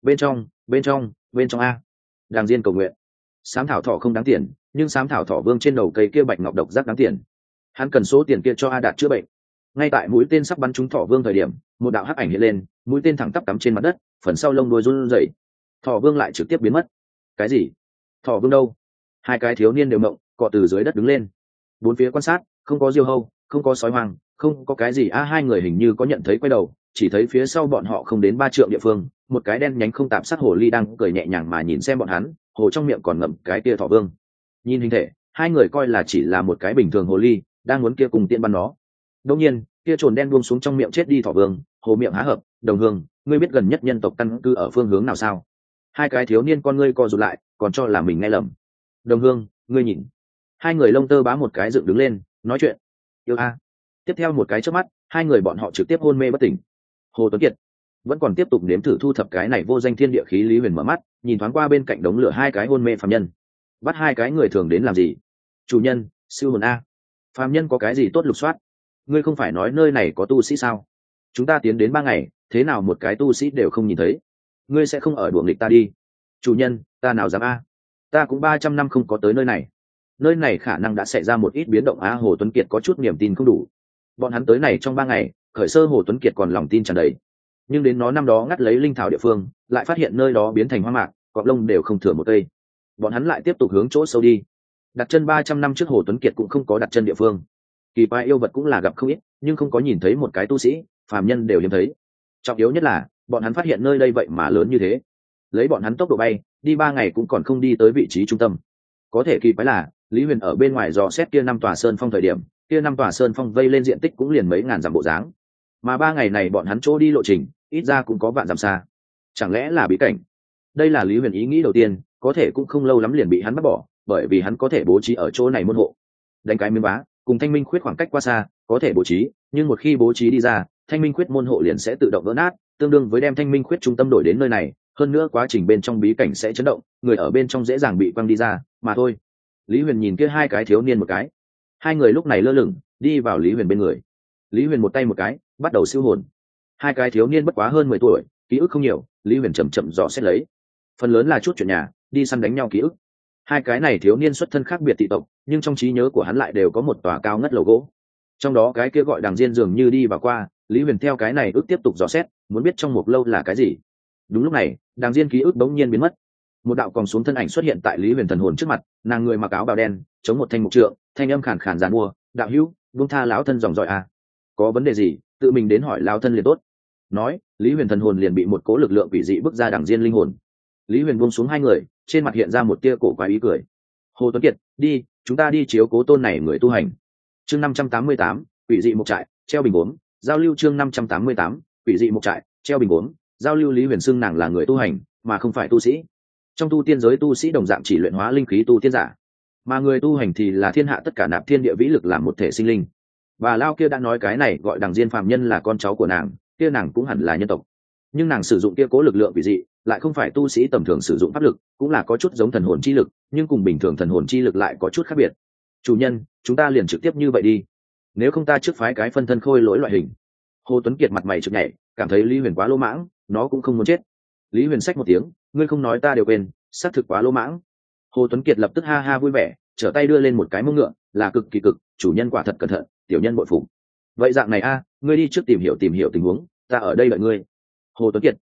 Bên trong a. Đằng diên cầu nguyện. Sám thảo thỏ không đáng tiền, nhưng sám thảo thỏ vương trên đầu cây kia bạch ngọc độc giác đáng tiền. Hắn cần số tiền kia cho A Đạt chữa bệnh. Ngay tại mũi tên sắp bắn trúng thỏ vương thời điểm, một đạo hắc ảnh hiện lên, mũi tên thẳng tắp cắm trên mặt đất, phần sau lông đuôi run rẩy. Thỏ vương lại trực tiếp biến mất. Cái gì? Thỏ vương đâu? Hai cái thiếu niên đều mộng, cọ từ dưới đất đứng lên. Bốn phía quan sát, không có diêu hâu, không có sói hoang, không có cái gì. Hai người hình như có nhận thấy, quay đầu chỉ thấy phía sau bọn họ không đến 3 trượng địa phương, một cái đen nhánh không tạp sát hồ ly đang cười nhẹ nhàng mà nhìn xem bọn hắn, hồ trong miệng còn ngậm cái kia thỏ vương. Nhìn hình thể, hai người coi là chỉ là một cái bình thường hồ ly đang muốn kia cùng tiện bắn nó. Đương nhiên, kia trồn đen buông xuống trong miệng chết đi thỏ vương, hồ miệng há hợp. Đồng Hương, ngươi biết gần nhất nhân tộc căn cư ở phương hướng nào sao? Hai cái thiếu niên con ngươi co rụt lại, còn cho là mình nghe lầm. Đồng Hương, ngươi nhìn. Hai người lông tơ bá một cái dựng đứng lên, nói chuyện. Yêu a. Tiếp theo một cái chớp mắt, hai người bọn họ trực tiếp hôn mê bất tỉnh. Hồ Tuấn Kiệt vẫn còn tiếp tục nếm thử thu thập cái này vô danh thiên địa khí. Lý Huyền mở mắt, nhìn thoáng qua bên cạnh đống lửa hai cái hôn mê phàm nhân. Bắt hai cái người thường đến làm gì? Chủ nhân, siêu hồn a. Phàm nhân có cái gì tốt lục soát? Ngươi không phải nói nơi này có tu sĩ sao? Chúng ta tiến đến 3 ngày, thế nào một cái tu sĩ đều không nhìn thấy? Ngươi sẽ không ở đuổi nghịch ta đi? Chủ nhân, ta nào dám a? Ta cũng 300 năm không có tới nơi này. Nơi này khả năng đã xảy ra một ít biến động á. Hồ Tuấn Kiệt có chút niềm tin không đủ. Bọn hắn tới này trong 3 ngày, khởi sơ Hồ Tuấn Kiệt còn lòng tin tràn đầy, nhưng đến nó năm đó ngắt lấy linh thảo địa phương, lại phát hiện nơi đó biến thành hoang mạc, cọp lông đều không thừa một cây. Bọn hắn lại tiếp tục hướng chỗ sâu đi. Đặt chân 300 năm trước Hồ Tuấn Kiệt cũng không có đặt chân địa phương. Kỳ quái yêu vật cũng là gặp không ít, nhưng không có nhìn thấy một cái tu sĩ, phàm nhân đều hiếm thấy. Trọng yếu nhất là bọn hắn phát hiện nơi đây vậy mà lớn như thế. Lấy bọn hắn tốc độ bay, đi 3 ngày cũng còn không đi tới vị trí trung tâm. Có thể kỳ quái là Lý Huyền ở bên ngoài dò xét kia 5 tòa sơn phong thời điểm, kia 5 tòa sơn phong vây lên diện tích cũng liền mấy ngàn dặm bộ dáng, mà 3 ngày này bọn hắn chỗ đi lộ trình ít ra cũng có vạn dặm xa. Chẳng lẽ là bí cảnh? Đây là Lý Huyền ý nghĩ đầu tiên, có thể cũng không lâu lắm liền bị hắn bắt bỏ, bởi vì hắn có thể bố trí ở chỗ này môn hộ. Đánh cái miếng bá, cùng Thanh Minh Khuyết khoảng cách quá xa, có thể bố trí, nhưng một khi bố trí đi ra, Thanh Minh Khuyết môn hộ liền sẽ tự động vỡ nát, tương đương với đem Thanh Minh Khuyết trung tâm đổi đến nơi này, hơn nữa quá trình bên trong bí cảnh sẽ chấn động, người ở bên trong dễ dàng bị quăng đi ra, mà thôi. Lý Huyền nhìn kia hai cái thiếu niên một cái. Hai người lúc này lơ lửng, đi vào Lý Huyền bên người. Lý Huyền một tay một cái, bắt đầu siêu hồn. Hai cái thiếu niên bất quá hơn 10 tuổi, ký ức không nhiều, Lý Huyền chậm chậm dò xét lấy. Phần lớn là chút chuyện nhà, đi săn đánh nhau ký ức. Hai cái này thiếu niên xuất thân khác biệt thị tộc, nhưng trong trí nhớ của hắn lại đều có một tòa cao ngất lầu gỗ. Trong đó cái kia gọi Đằng Diên dường như đi vào qua, Lý Huyền theo cái này ước tiếp tục dò xét, muốn biết trong một lâu là cái gì. Đúng lúc này, Đằng Diên ký ức bỗng nhiên biến mất. Một đạo còng xuống thân ảnh xuất hiện tại Lý Huyền thần hồn trước mặt, nàng người mặc áo bào đen, chống một thanh mục trượng, thanh âm khàn khàn giàn mua, "Đạo hữu, buông tha lão thân dòng dõi à? Có vấn đề gì, tự mình đến hỏi lão thân liền tốt." Nói, Lý Huyền thần hồn liền bị một cỗ lực lượng quỷ dị bức ra Đằng Diên linh hồn. Lý Huyền buông xuống hai người, trên mặt hiện ra một tia cổ quái ý cười. "Hồ Tuấn Kiệt, đi, chúng ta đi chiếu cố tôn này người tu hành." Chương 588, quỷ dị mục trại, treo bình uống, giao lưu. Chương 588, quỷ dị mục trại, treo bình uống, giao lưu. Lý Huyền xưng nàng là người tu hành, mà không phải tu sĩ. Trong tu tiên giới, tu sĩ đồng dạng chỉ luyện hóa linh khí tu tiên giả, mà người tu hành thì là thiên hạ tất cả nạp thiên địa vĩ lực làm một thể sinh linh. Và lao kia đã nói cái này gọi Đằng Diên phàm nhân là con cháu của nàng, kia nàng cũng hẳn là nhân tộc. Nhưng nàng sử dụng kia cố lực lượng quỷ dị, lại không phải tu sĩ tầm thường sử dụng pháp lực, cũng là có chút giống thần hồn chi lực, nhưng cùng bình thường thần hồn chi lực lại có chút khác biệt. "Chủ nhân, chúng ta liền trực tiếp như vậy đi, nếu không ta trước phái cái phân thân khôi lỗi loại hình." Hồ Tuấn Kiệt mặt mày chực nhảy, cảm thấy Lý Huyền quá lỗ mãng, nó cũng không muốn chết. Lý Huyền xách một tiếng, "Ngươi không nói ta đều quên, xác thực quá lỗ mãng." Hồ Tuấn Kiệt lập tức ha ha vui vẻ, trở tay đưa lên một cái mông ngựa, "Là cực kỳ cực, chủ nhân quả thật cẩn thận, tiểu nhân bội phục." "Vậy dạng này a, ngươi đi trước tìm hiểu tình huống, ta ở đây đợi ngươi." Hồ Tuấn Kiệt,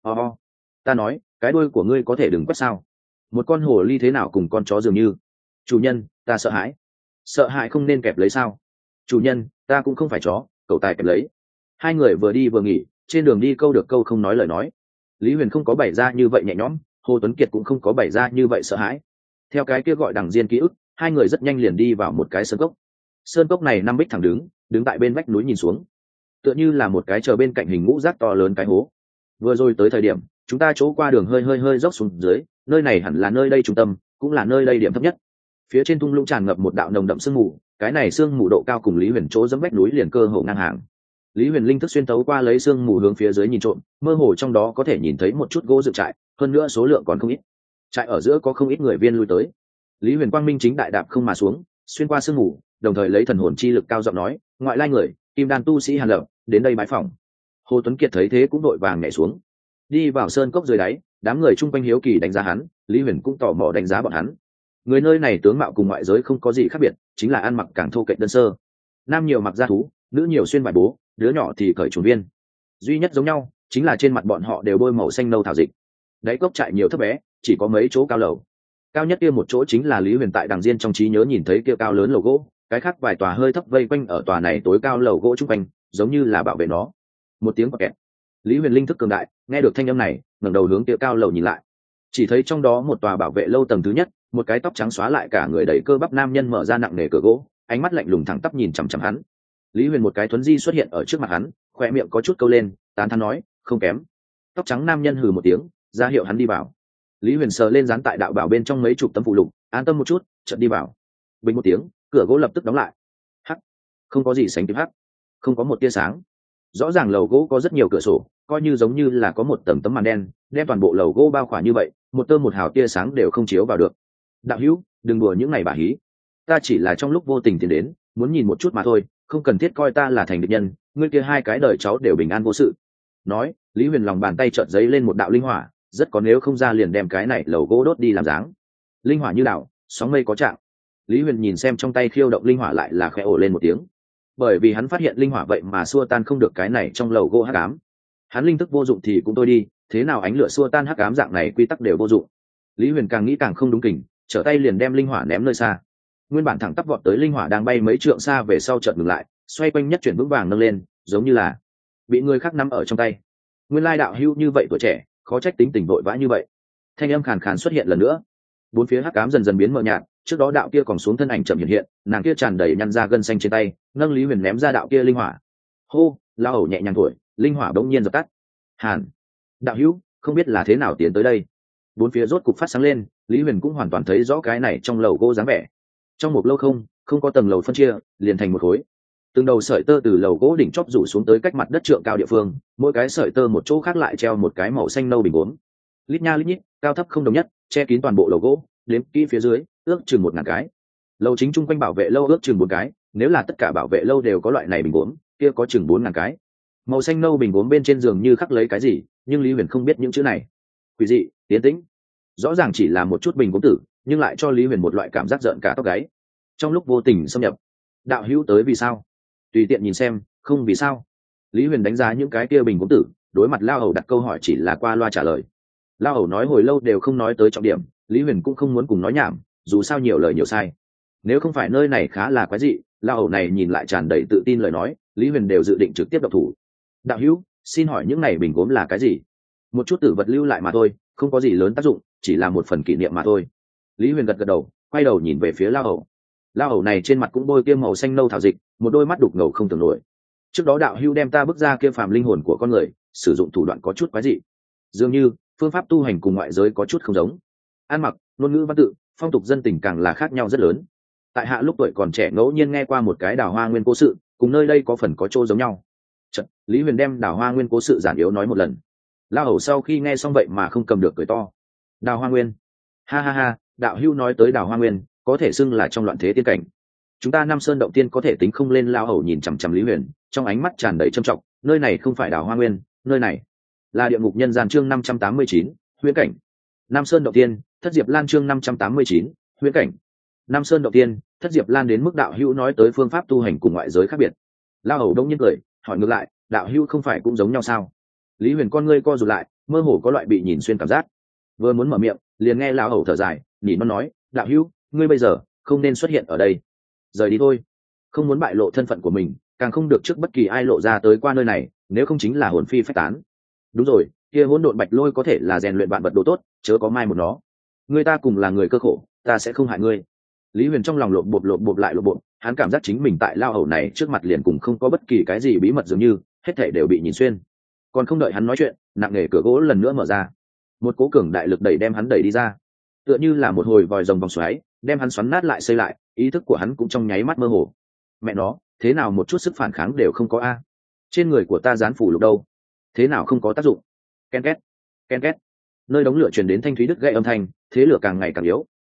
Ta nói, cái đuôi của ngươi có thể đừng quét sao? Một con hồ ly thế nào cùng con chó dường như?" "Chủ nhân, ta sợ hãi." "Sợ hãi không nên kẹp lấy sao?" "Chủ nhân, ta cũng không phải chó, cậu tài kẹp lấy." Hai người vừa đi vừa nghỉ, trên đường đi câu được câu không nói lời nói. Lý Huyền không có bày ra như vậy nhẹ nhõm, Hồ Tuấn Kiệt cũng không có bày ra như vậy sợ hãi. Theo cái kia gọi Đằng Diên ký ức, hai người rất nhanh liền đi vào một cái sơn cốc. Sơn cốc này năm bích thẳng đứng tại bên vách núi nhìn xuống, tựa như là một cái chờ bên cạnh hình ngũ giác to lớn cái hố. Vừa rồi tới thời điểm chúng ta chỗ qua đường hơi dốc xuống dưới, nơi này hẳn là nơi đây trung tâm, cũng là nơi đây điểm thấp nhất. Phía trên thung lũng tràn ngập một đạo nồng đậm sương mù, cái này sương mù độ cao cùng Lý Huyền chỗ dẫm vách núi liền cơ hồ ngang hàng. Lý Huyền linh thức xuyên tấu qua lấy sương mù hướng phía dưới nhìn trộm, mơ hồ trong đó có thể nhìn thấy một chút gỗ dựng trại, hơn nữa số lượng còn không ít. Trại ở giữa có không ít người viên lui tới. Lý Huyền quang minh chính đại đạp không mà xuống, xuyên qua sương mù, đồng thời lấy thần hồn chi lực cao giọng nói, ngoại lai người, kim đan tu sĩ Hàn Lập, đến đây bái phỏng. Hồ Tuấn Kiệt thấy thế cũng đội vàng nhảy xuống, đi vào sơn cốc dưới đáy. Đám người chung quanh hiếu kỳ đánh giá hắn, Lý Huyền cũng tò mò đánh giá bọn hắn. Người nơi này tướng mạo cùng ngoại giới không có gì khác biệt, chính là ăn mặc càng thô kệch đơn sơ. Nam nhiều mặc da thú, nữ nhiều xuyên vải bố, đứa nhỏ thì cởi trùng viên. Duy nhất giống nhau chính là trên mặt bọn họ đều bôi màu xanh nâu thảo dịch. Đáy cốc trại nhiều thấp bé, chỉ có mấy chỗ cao lầu. Cao nhất kia một chỗ chính là Lý Huyền tại đằng diên trong trí nhớ nhìn thấy kia cao lớn lầu gỗ, cái khác vài tòa hơi thấp vây quanh ở tòa này tối cao lầu gỗ chung quanh, giống như là bảo vệ nó. Một tiếng quạt kẹt. Lý Huyền linh thức cường đại, nghe được thanh âm này, ngẩng đầu hướng kia cao lầu nhìn lại. Chỉ thấy trong đó một tòa bảo vệ lâu tầng thứ nhất, một cái tóc trắng xóa lại cả người đầy cơ bắp nam nhân mở ra nặng nề cửa gỗ, ánh mắt lạnh lùng thẳng tắp nhìn chằm chằm hắn. Lý Huyền một cái thuấn di xuất hiện ở trước mặt hắn, khoe miệng có chút câu lên, tán thán nói, không kém. Tóc trắng nam nhân hừ một tiếng, ra hiệu hắn đi vào. Lý Huyền sờ lên dán tại đạo bảo bên trong mấy chục tấm phụ lục, an tâm một chút, chợt đi vào. Bình một tiếng, cửa gỗ lập tức đóng lại. Hắc, không có gì sánh kịp hắc, không có một tia sáng. Rõ ràng lầu gỗ có rất nhiều cửa sổ, coi như giống như là có một tầng tấm màn đen, đem toàn bộ lầu gỗ bao khỏa như vậy, một tơ một hào tia sáng đều không chiếu vào được. Đạo hữu, đừng đùa những ngày bà hí, ta chỉ là trong lúc vô tình tiến đến, muốn nhìn một chút mà thôi, không cần thiết coi ta là thành địch nhân, ngươi kia hai cái đời cháu đều bình an vô sự. Nói, Lý Huyền lòng bàn tay chợt giấy lên một đạo linh hỏa, rất có nếu không ra liền đem cái này lầu gỗ đốt đi làm dáng. Linh hỏa như đạo, sóng mây có trạng. Lý Huyền nhìn xem trong tay khiêu động linh hỏa lại là khẽ ồ lên một tiếng, bởi vì hắn phát hiện linh hỏa vậy mà xua tan không được cái này trong lầu gỗ hắc ám. Hắn linh thức vô dụng thì cũng thôi đi, thế nào ánh lửa xua tan hắc ám dạng này quy tắc đều vô dụng. Lý Huyền càng nghĩ càng không đúng kình, trở tay liền đem linh hỏa ném nơi xa. Nguyên bản thẳng tắp vọt tới linh hỏa đang bay mấy trượng xa về sau chợt ngừng lại, xoay quanh nhất chuyển vững vàng nâng lên, giống như là bị người khác nắm ở trong tay. Nguyên lai đạo hữu như vậy tuổi trẻ, khó trách tính tình vội vã như vậy. Thanh âm khàn khàn xuất hiện lần nữa. Bốn phía hắc ám dần dần biến mờ nhạt, trước đó đạo kia còn xuống thân ảnh chậm hiện hiện, nàng kia tràn đầy nhăn ra gân xanh trên tay, nâng Lý Huyền ném ra đạo kia linh hỏa. Hô, lao hầu nhẹ nhàng thổi, linh hỏa bỗng nhiên dập tắt. Hàn, đạo hữu, không biết là thế nào tiến tới đây. Bốn phía rốt cục phát sáng lên, Lý Huyền cũng hoàn toàn thấy rõ cái này trong lầu gỗ dáng vẻ. Trong một lâu không có tầng lầu phân chia, liền thành một khối. Từng đầu sợi tơ từ lầu gỗ đỉnh chóp rủ xuống tới cách mặt đất trượng cao địa phương, mỗi cái sợi tơ một chỗ khác lại treo một cái màu xanh nâu bình uống. Lít nha lít nhít, cao thấp không đồng nhất, che kín toàn bộ lầu gỗ, đếm kỹ phía dưới, ước chừng 1000 cái. Lầu chính chung quanh bảo vệ lâu ước chừng 4 cái, nếu là tất cả bảo vệ lâu đều có loại này bình uống, kia có chừng 4000 cái. Màu xanh nâu bình uống bên trên giường như khắc lấy cái gì, nhưng Lý Huyền không biết những chữ này. Quỷ dị, tiến tĩnh. Rõ ràng chỉ là một chút bình uống tử, nhưng lại cho Lý Huyền một loại cảm giác rợn cả tóc gáy. Trong lúc vô tình xâm nhập, đạo hữu tới vì sao? Tùy tiện nhìn xem, không vì sao. Lý Huyền đánh giá những cái kia bình uống tử, đối mặt lao hầu đặt câu hỏi chỉ là qua loa trả lời. Lao hầu nói hồi lâu đều không nói tới trọng điểm, Lý Huyền cũng không muốn cùng nói nhảm, dù sao nhiều lời nhiều sai. Nếu không phải nơi này khá là quái dị, lao hầu này nhìn lại tràn đầy tự tin lời nói, Lý Huyền đều dự định trực tiếp độc thủ. Đạo hữu, xin hỏi những này bình gốm là cái gì? Một chút tử vật lưu lại mà thôi, không có gì lớn tác dụng, chỉ là một phần kỷ niệm mà thôi. Lý Huyền gật gật đầu, quay đầu nhìn về phía lao hầu. Lao hầu này trên mặt cũng bôi kia màu xanh nâu thảo dịch, một đôi mắt đục ngầu không tưởng nổi. Trước đó đạo hữu đem ta bước ra kia phàm linh hồn của con người, sử dụng thủ đoạn có chút quái dị, dường như phương pháp tu hành cùng ngoại giới có chút không giống. Ăn mặc, ngôn ngữ văn tự, phong tục dân tình càng là khác nhau rất lớn. Tại hạ lúc tuổi còn trẻ ngẫu nhiên nghe qua một cái đào hoa nguyên cố sự, cùng nơi đây có phần có chỗ giống nhau. Chật, Lý Huyền đem đào hoa nguyên cố sự giản yếu nói một lần. Lao hầu sau khi nghe xong vậy mà không cầm được cười to. Đào hoa nguyên, ha ha ha, đạo hữu nói tới đào hoa nguyên, có thể xưng là trong loạn thế tiên cảnh. Chúng ta Nam Sơn động tiên có thể tính không lên. Lao hầu nhìn chằm chằm Lý Huyền, trong ánh mắt tràn đầy trầm trọng. Nơi này không phải đào hoa nguyên, nơi này là địa ngục nhân gian. Chương 589, huyễn cảnh. Nam Sơn động tiên, Thất Diệp Lan. Chương 589, huyễn cảnh. Nam Sơn động tiên, Thất Diệp Lan. Đến mức đạo hữu nói tới phương pháp tu hành cùng ngoại giới khác biệt. Lao hầu đông nhiên cười, hỏi ngược lại, đạo hữu không phải cũng giống nhau sao? Lý Huyền con ngươi co rụt lại, mơ hồ có loại bị nhìn xuyên cảm giác. Vừa muốn mở miệng, liền nghe lão hầu thở dài, nhìn nó nói, đạo hữu, ngươi bây giờ không nên xuất hiện ở đây, rời đi thôi. Không muốn bại lộ thân phận của mình, càng không được trước bất kỳ ai lộ ra tới qua nơi này, nếu không chính là hồn phi phách tán. Đúng rồi, kia hỗn độn bạch lôi có thể là rèn luyện bạn vật đồ tốt, chớ có mai một nó. Người ta cùng là người cơ khổ, ta sẽ không hại ngươi. Lý Huyền trong lòng lộn bộp lại lộn bộp, hắn cảm giác chính mình tại lao hầu này trước mặt liền cùng không có bất kỳ cái gì bí mật, dường như hết thảy đều bị nhìn xuyên. Còn không đợi hắn nói chuyện, nặng nề cửa gỗ lần nữa mở ra, một cố cường đại lực đẩy đem hắn đẩy đi ra, tựa như là một hồi vòi rồng vòng xoáy, đem hắn xoắn nát lại xây lại. Ý thức của hắn cũng trong nháy mắt mơ hồ. Mẹ nó, thế nào một chút sức phản kháng đều không có a? Trên người của ta dán phủ lục đâu, thế nào không có tác dụng? Ken két, ken két. Nơi đống lửa truyền đến thanh thúy đứt gãy âm thanh, thế lửa càng ngày càng yếu,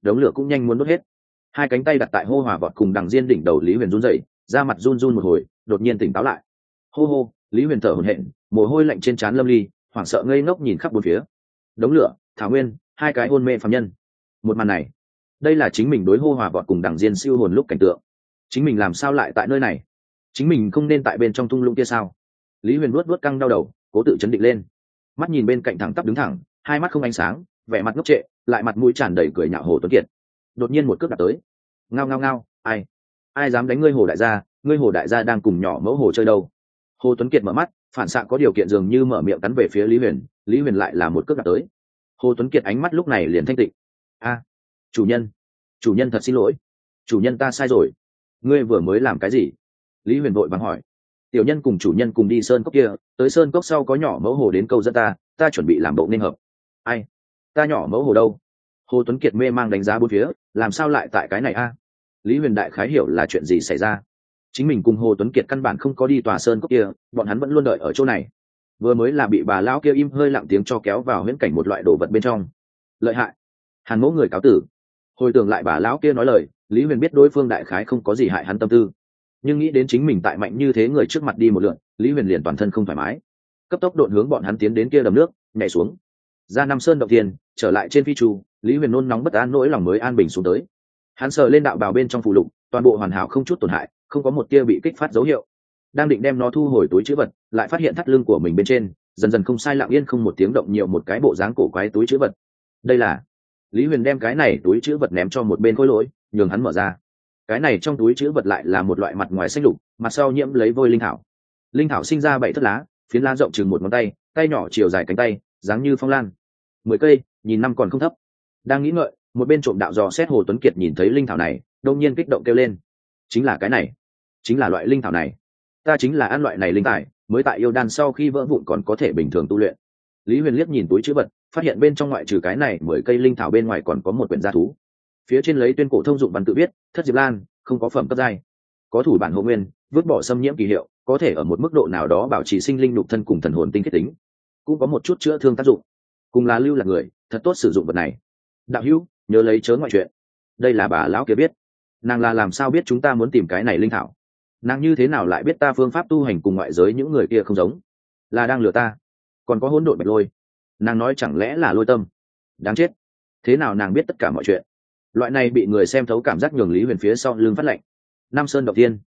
đống lửa cũng nhanh muốn đốt hết. Hai cánh tay đặt tại hô hòa vọt cùng đằng diên đỉnh đầu Lý Huyền run rẩy, da mặt run run một hồi, đột nhiên tỉnh táo lại. Hô hô, Lý Huyền thở hổn hển, mồ hôi lạnh trên trán lâm ly, hoảng sợ ngây ngốc nhìn khắp bốn phía. Đống lửa, Thảo Nguyên, hai cái hôn mê phàm nhân. Một màn này, đây là chính mình đối hô hòa vọt cùng đằng diên siêu hồn lúc cảnh tượng. Chính mình làm sao lại tại nơi này? Chính mình không nên tại bên trong thung lũng kia sao? Lý Huyền nuốt căng đau đầu, cố tự chấn định lên, mắt nhìn bên cạnh thẳng tắp đứng thẳng, hai mắt không ánh sáng, vẻ mặt ngốc trệ, lại mặt mũi tràn đầy cười nhạo Hồ Tuấn Kiệt. Đột nhiên một cước đạp tới. Ngao ngao ngao, ai dám đánh ngươi Hồ đại gia? Ngươi Hồ đại gia đang cùng nhỏ mẫu hồ chơi đâu? Hồ Tuấn Kiệt mở mắt, phản xạ có điều kiện dường như mở miệng cắn về phía Lý Huyền, Lý Huyền lại là một cước đạp tới. Hồ Tuấn Kiệt ánh mắt lúc này liền thanh tịnh. Chủ nhân thật xin lỗi, chủ nhân ta sai rồi. Ngươi vừa mới làm cái gì? Lý Huyền vội vàng hỏi. Tiểu nhân cùng chủ nhân cùng đi sơn cốc kia, tới sơn cốc sau có nhỏ mẫu hồ đến câu dẫn ta chuẩn bị làm bộ nên hợp. Ta nhỏ mẫu hồ đâu? Hồ Tuấn Kiệt mê mang đánh giá bốn phía, làm sao lại tại cái này Lý Huyền đại khái hiểu là chuyện gì xảy ra. Chính mình cùng Hồ Tuấn Kiệt căn bản không có đi tòa sơn cốc kia, bọn hắn vẫn luôn đợi ở chỗ này. Vừa mới là bị bà lão kia im hơi lặng tiếng cho kéo vào huyễn cảnh một loại đồ vật bên trong. Lợi hại. Hàn Mỗ người cáo tử. Hồi tưởng lại bà lão kia nói lời, Lý Huyền biết đối phương đại khái không có gì hại hắn tâm tư, nhưng nghĩ đến chính mình tại mạnh như thế người trước mặt đi một lượt, Lý Huyền liền toàn thân không thoải mái, cấp tốc độn hướng bọn hắn tiến đến kia đầm nước, nhảy xuống ra Nam Sơn động thiên, trở lại trên phi chu. Lý Huyền nôn nóng bất an, nỗi lòng mới an bình xuống tới. Hắn sờ lên đạo bào bên trong phù lục, toàn bộ hoàn hảo không chút tổn hại, không có một tia bị kích phát dấu hiệu. Đang định đem nó thu hồi túi trữ vật, lại phát hiện thắt lưng của mình bên trên dần dần không sai lặng yên không một tiếng động nhiều một cái bộ dáng cổ quái túi trữ vật. Đây là Lý Huyền đem cái này túi trữ vật ném cho một bên khối lỗi, nhường hắn mở ra. Cái này trong túi trữ vật lại là một loại mặt ngoài xanh lục, mặt sau nhiễm lấy vôi linh thảo. Linh thảo sinh ra 7 thất lá, phiến lá rộng chừng một ngón tay, tay nhỏ chiều dài cánh tay, dáng như phong lan. 10 cây, nhìn năm còn không thấp. Đang nghĩ ngợi, một bên trộm đạo dò xét Hồ Tuấn Kiệt nhìn thấy linh thảo này, đột nhiên kích động kêu lên. Chính là cái này, chính là loại linh thảo này. Ta chính là ăn loại này linh tài, mới tại yêu đan sau khi vỡ vụn còn có thể bình thường tu luyện. Lý Huyền liếc nhìn túi trữ vật, phát hiện bên trong ngoại trừ cái này 10 cây linh thảo bên ngoài còn có một quyển gia thú. Phía trên lấy tuyên cổ thông dụng văn tự viết, Thất Diệp Lan, không có phẩm cấp giai, có thủ bản hộ nguyên, vứt bỏ xâm nhiễm kỳ hiệu, có thể ở một mức độ nào đó bảo trì sinh linh nhục thân cùng thần hồn tinh khiết tính, cũng có một chút chữa thương tác dụng. Cùng là lưu là người, thật tốt sử dụng vật này. Đạo hữu, nhớ lấy chớ ngoại chuyện. Đây là bà lão kia biết. Nàng là làm sao biết chúng ta muốn tìm cái này linh thảo? Nàng như thế nào lại biết ta phương pháp tu hành cùng ngoại giới những người kia không giống? Là đang lừa ta? Còn có hỗn độn bạch lôi, nàng nói chẳng lẽ là lôi tâm? Đáng chết. Thế nào nàng biết tất cả mọi chuyện? Loại này bị người xem thấu cảm giác nhường Lý Huyền phía sau lưng phát lạnh. Nam Sơn động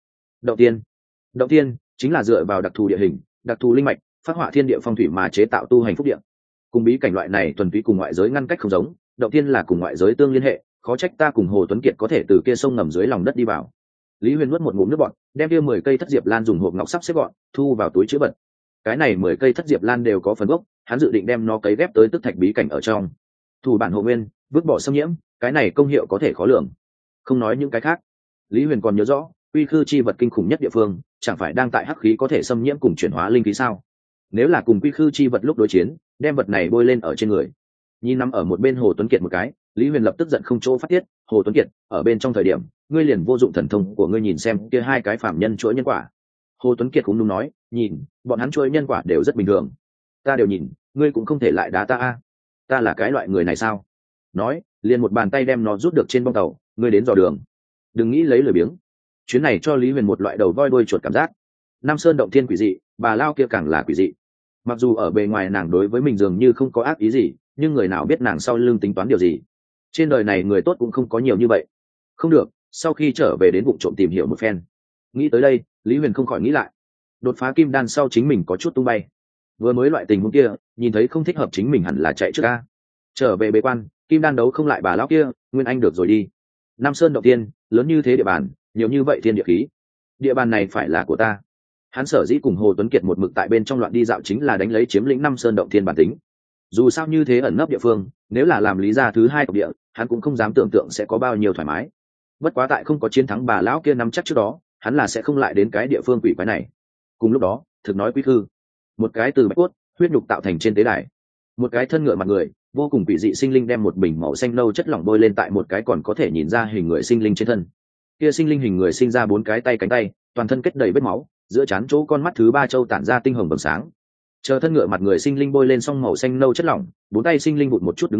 tiên chính là dựa vào đặc thù địa hình, đặc thù linh mạch, phát họa thiên địa phong thủy mà chế tạo tu hành phúc địa. Cùng bí cảnh loại này thuần túy cùng ngoại giới ngăn cách không giống, động tiên là cùng ngoại giới tương liên hệ, khó trách ta cùng Hồ Tuấn Kiệt có thể từ kia sông ngầm dưới lòng đất đi vào. Lý Huyền nuốt một ngụm nước bọt, đem kia 10 cây thất diệp lan dùng hộp ngọc sắp xếp gọn, thu vào túi trữ vật. Cái này 10 cây thất diệp lan đều có phần gốc, hắn dự định đem nó cấy ghép tới tức thạch bí cảnh ở trong. Thủ bản hộ nguyên, vứt bỏ xâm nhiễm, cái này công hiệu có thể khó lường. Không nói những cái khác, Lý Huyền còn nhớ rõ, quy khư chi vật kinh khủng nhất địa phương, chẳng phải đang tại hắc khí có thể xâm nhiễm cùng chuyển hóa linh khí sao? Nếu là cùng quy khư chi vật lúc đối chiến, đem vật này bôi lên ở trên người. Nhìn nằm ở một bên Hồ Tuấn Kiệt một cái, Lý Huyền lập tức giận không chỗ phát tiết. Hồ Tuấn Kiệt, ở bên trong thời điểm, ngươi liền vô dụng thần thông của ngươi, nhìn xem kia hai cái phạm nhân chuỗi nhân quả. Hồ Tuấn Kiệt cũng đúng nói, nhìn, bọn hắn chuỗi nhân quả đều rất bình thường. Ta đều nhìn, ngươi cũng không thể lại đá ta ta là cái loại người này sao? Nói, liền một bàn tay đem nó rút được trên bong tàu. Ngươi đến dò đường, đừng nghĩ lấy lời biếng. Chuyến này cho Lý Huyền một loại đầu voi đuôi chuột cảm giác. Nam Sơn động thiên quỷ dị, bà lao kia càng là quỷ dị. Mặc dù ở bề ngoài nàng đối với mình dường như không có ác ý gì, nhưng người nào biết nàng sau lưng tính toán điều gì. Trên đời này người tốt cũng không có nhiều như vậy. Không được, sau khi trở về đến vụ trộm tìm hiểu một phen. Nghĩ tới đây, Lý Huyền không khỏi nghĩ lại. Đột phá kim đan sau chính mình có chút tung bay. Vừa mới loại tình huống kia, nhìn thấy không thích hợp chính mình hẳn là chạy trước ca. Trở về bế quan, kim đan đấu không lại bà lão kia, Nguyên Anh được rồi đi. Nam Sơn động tiên, lớn như thế địa bàn, nhiều như vậy thiên địa khí. Địa bàn này phải là của ta. Hắn sở dĩ cùng Hồ Tuấn Kiệt một mực tại bên trong loạn đi dạo chính là đánh lấy chiếm lĩnh Nam Sơn động thiên bản tính. Dù sao như thế ẩn nấp địa phương, nếu là làm lý gia thứ hai tộc địa, hắn cũng không dám tưởng tượng sẽ có bao nhiêu thoải mái. Bất quá tại không có chiến thắng bà lão kia nắm chắc trước đó, hắn là sẽ không lại đến cái địa phương quỷ quái này. Cùng lúc đó, thực nói quy khư, một cái từ bạch cốt, huyết nhục tạo thành trên tế đài, một cái thân ngựa mặt người, vô cùng quỷ dị sinh linh đem một bình màu xanh nâu chất lỏng bôi lên tại một cái còn có thể nhìn ra hình người sinh linh trên thân. Kia sinh linh hình người sinh ra 4 cái tay cánh tay, toàn thân kết đầy vết máu, giữa trán chỗ con mắt thứ 3 châu tản ra tinh hồng bừng sáng. Chờ thân ngựa mặt người sinh linh bôi lên xong màu xanh nâu chất lỏng, 4 tay sinh linh vụt một chút đứng lên,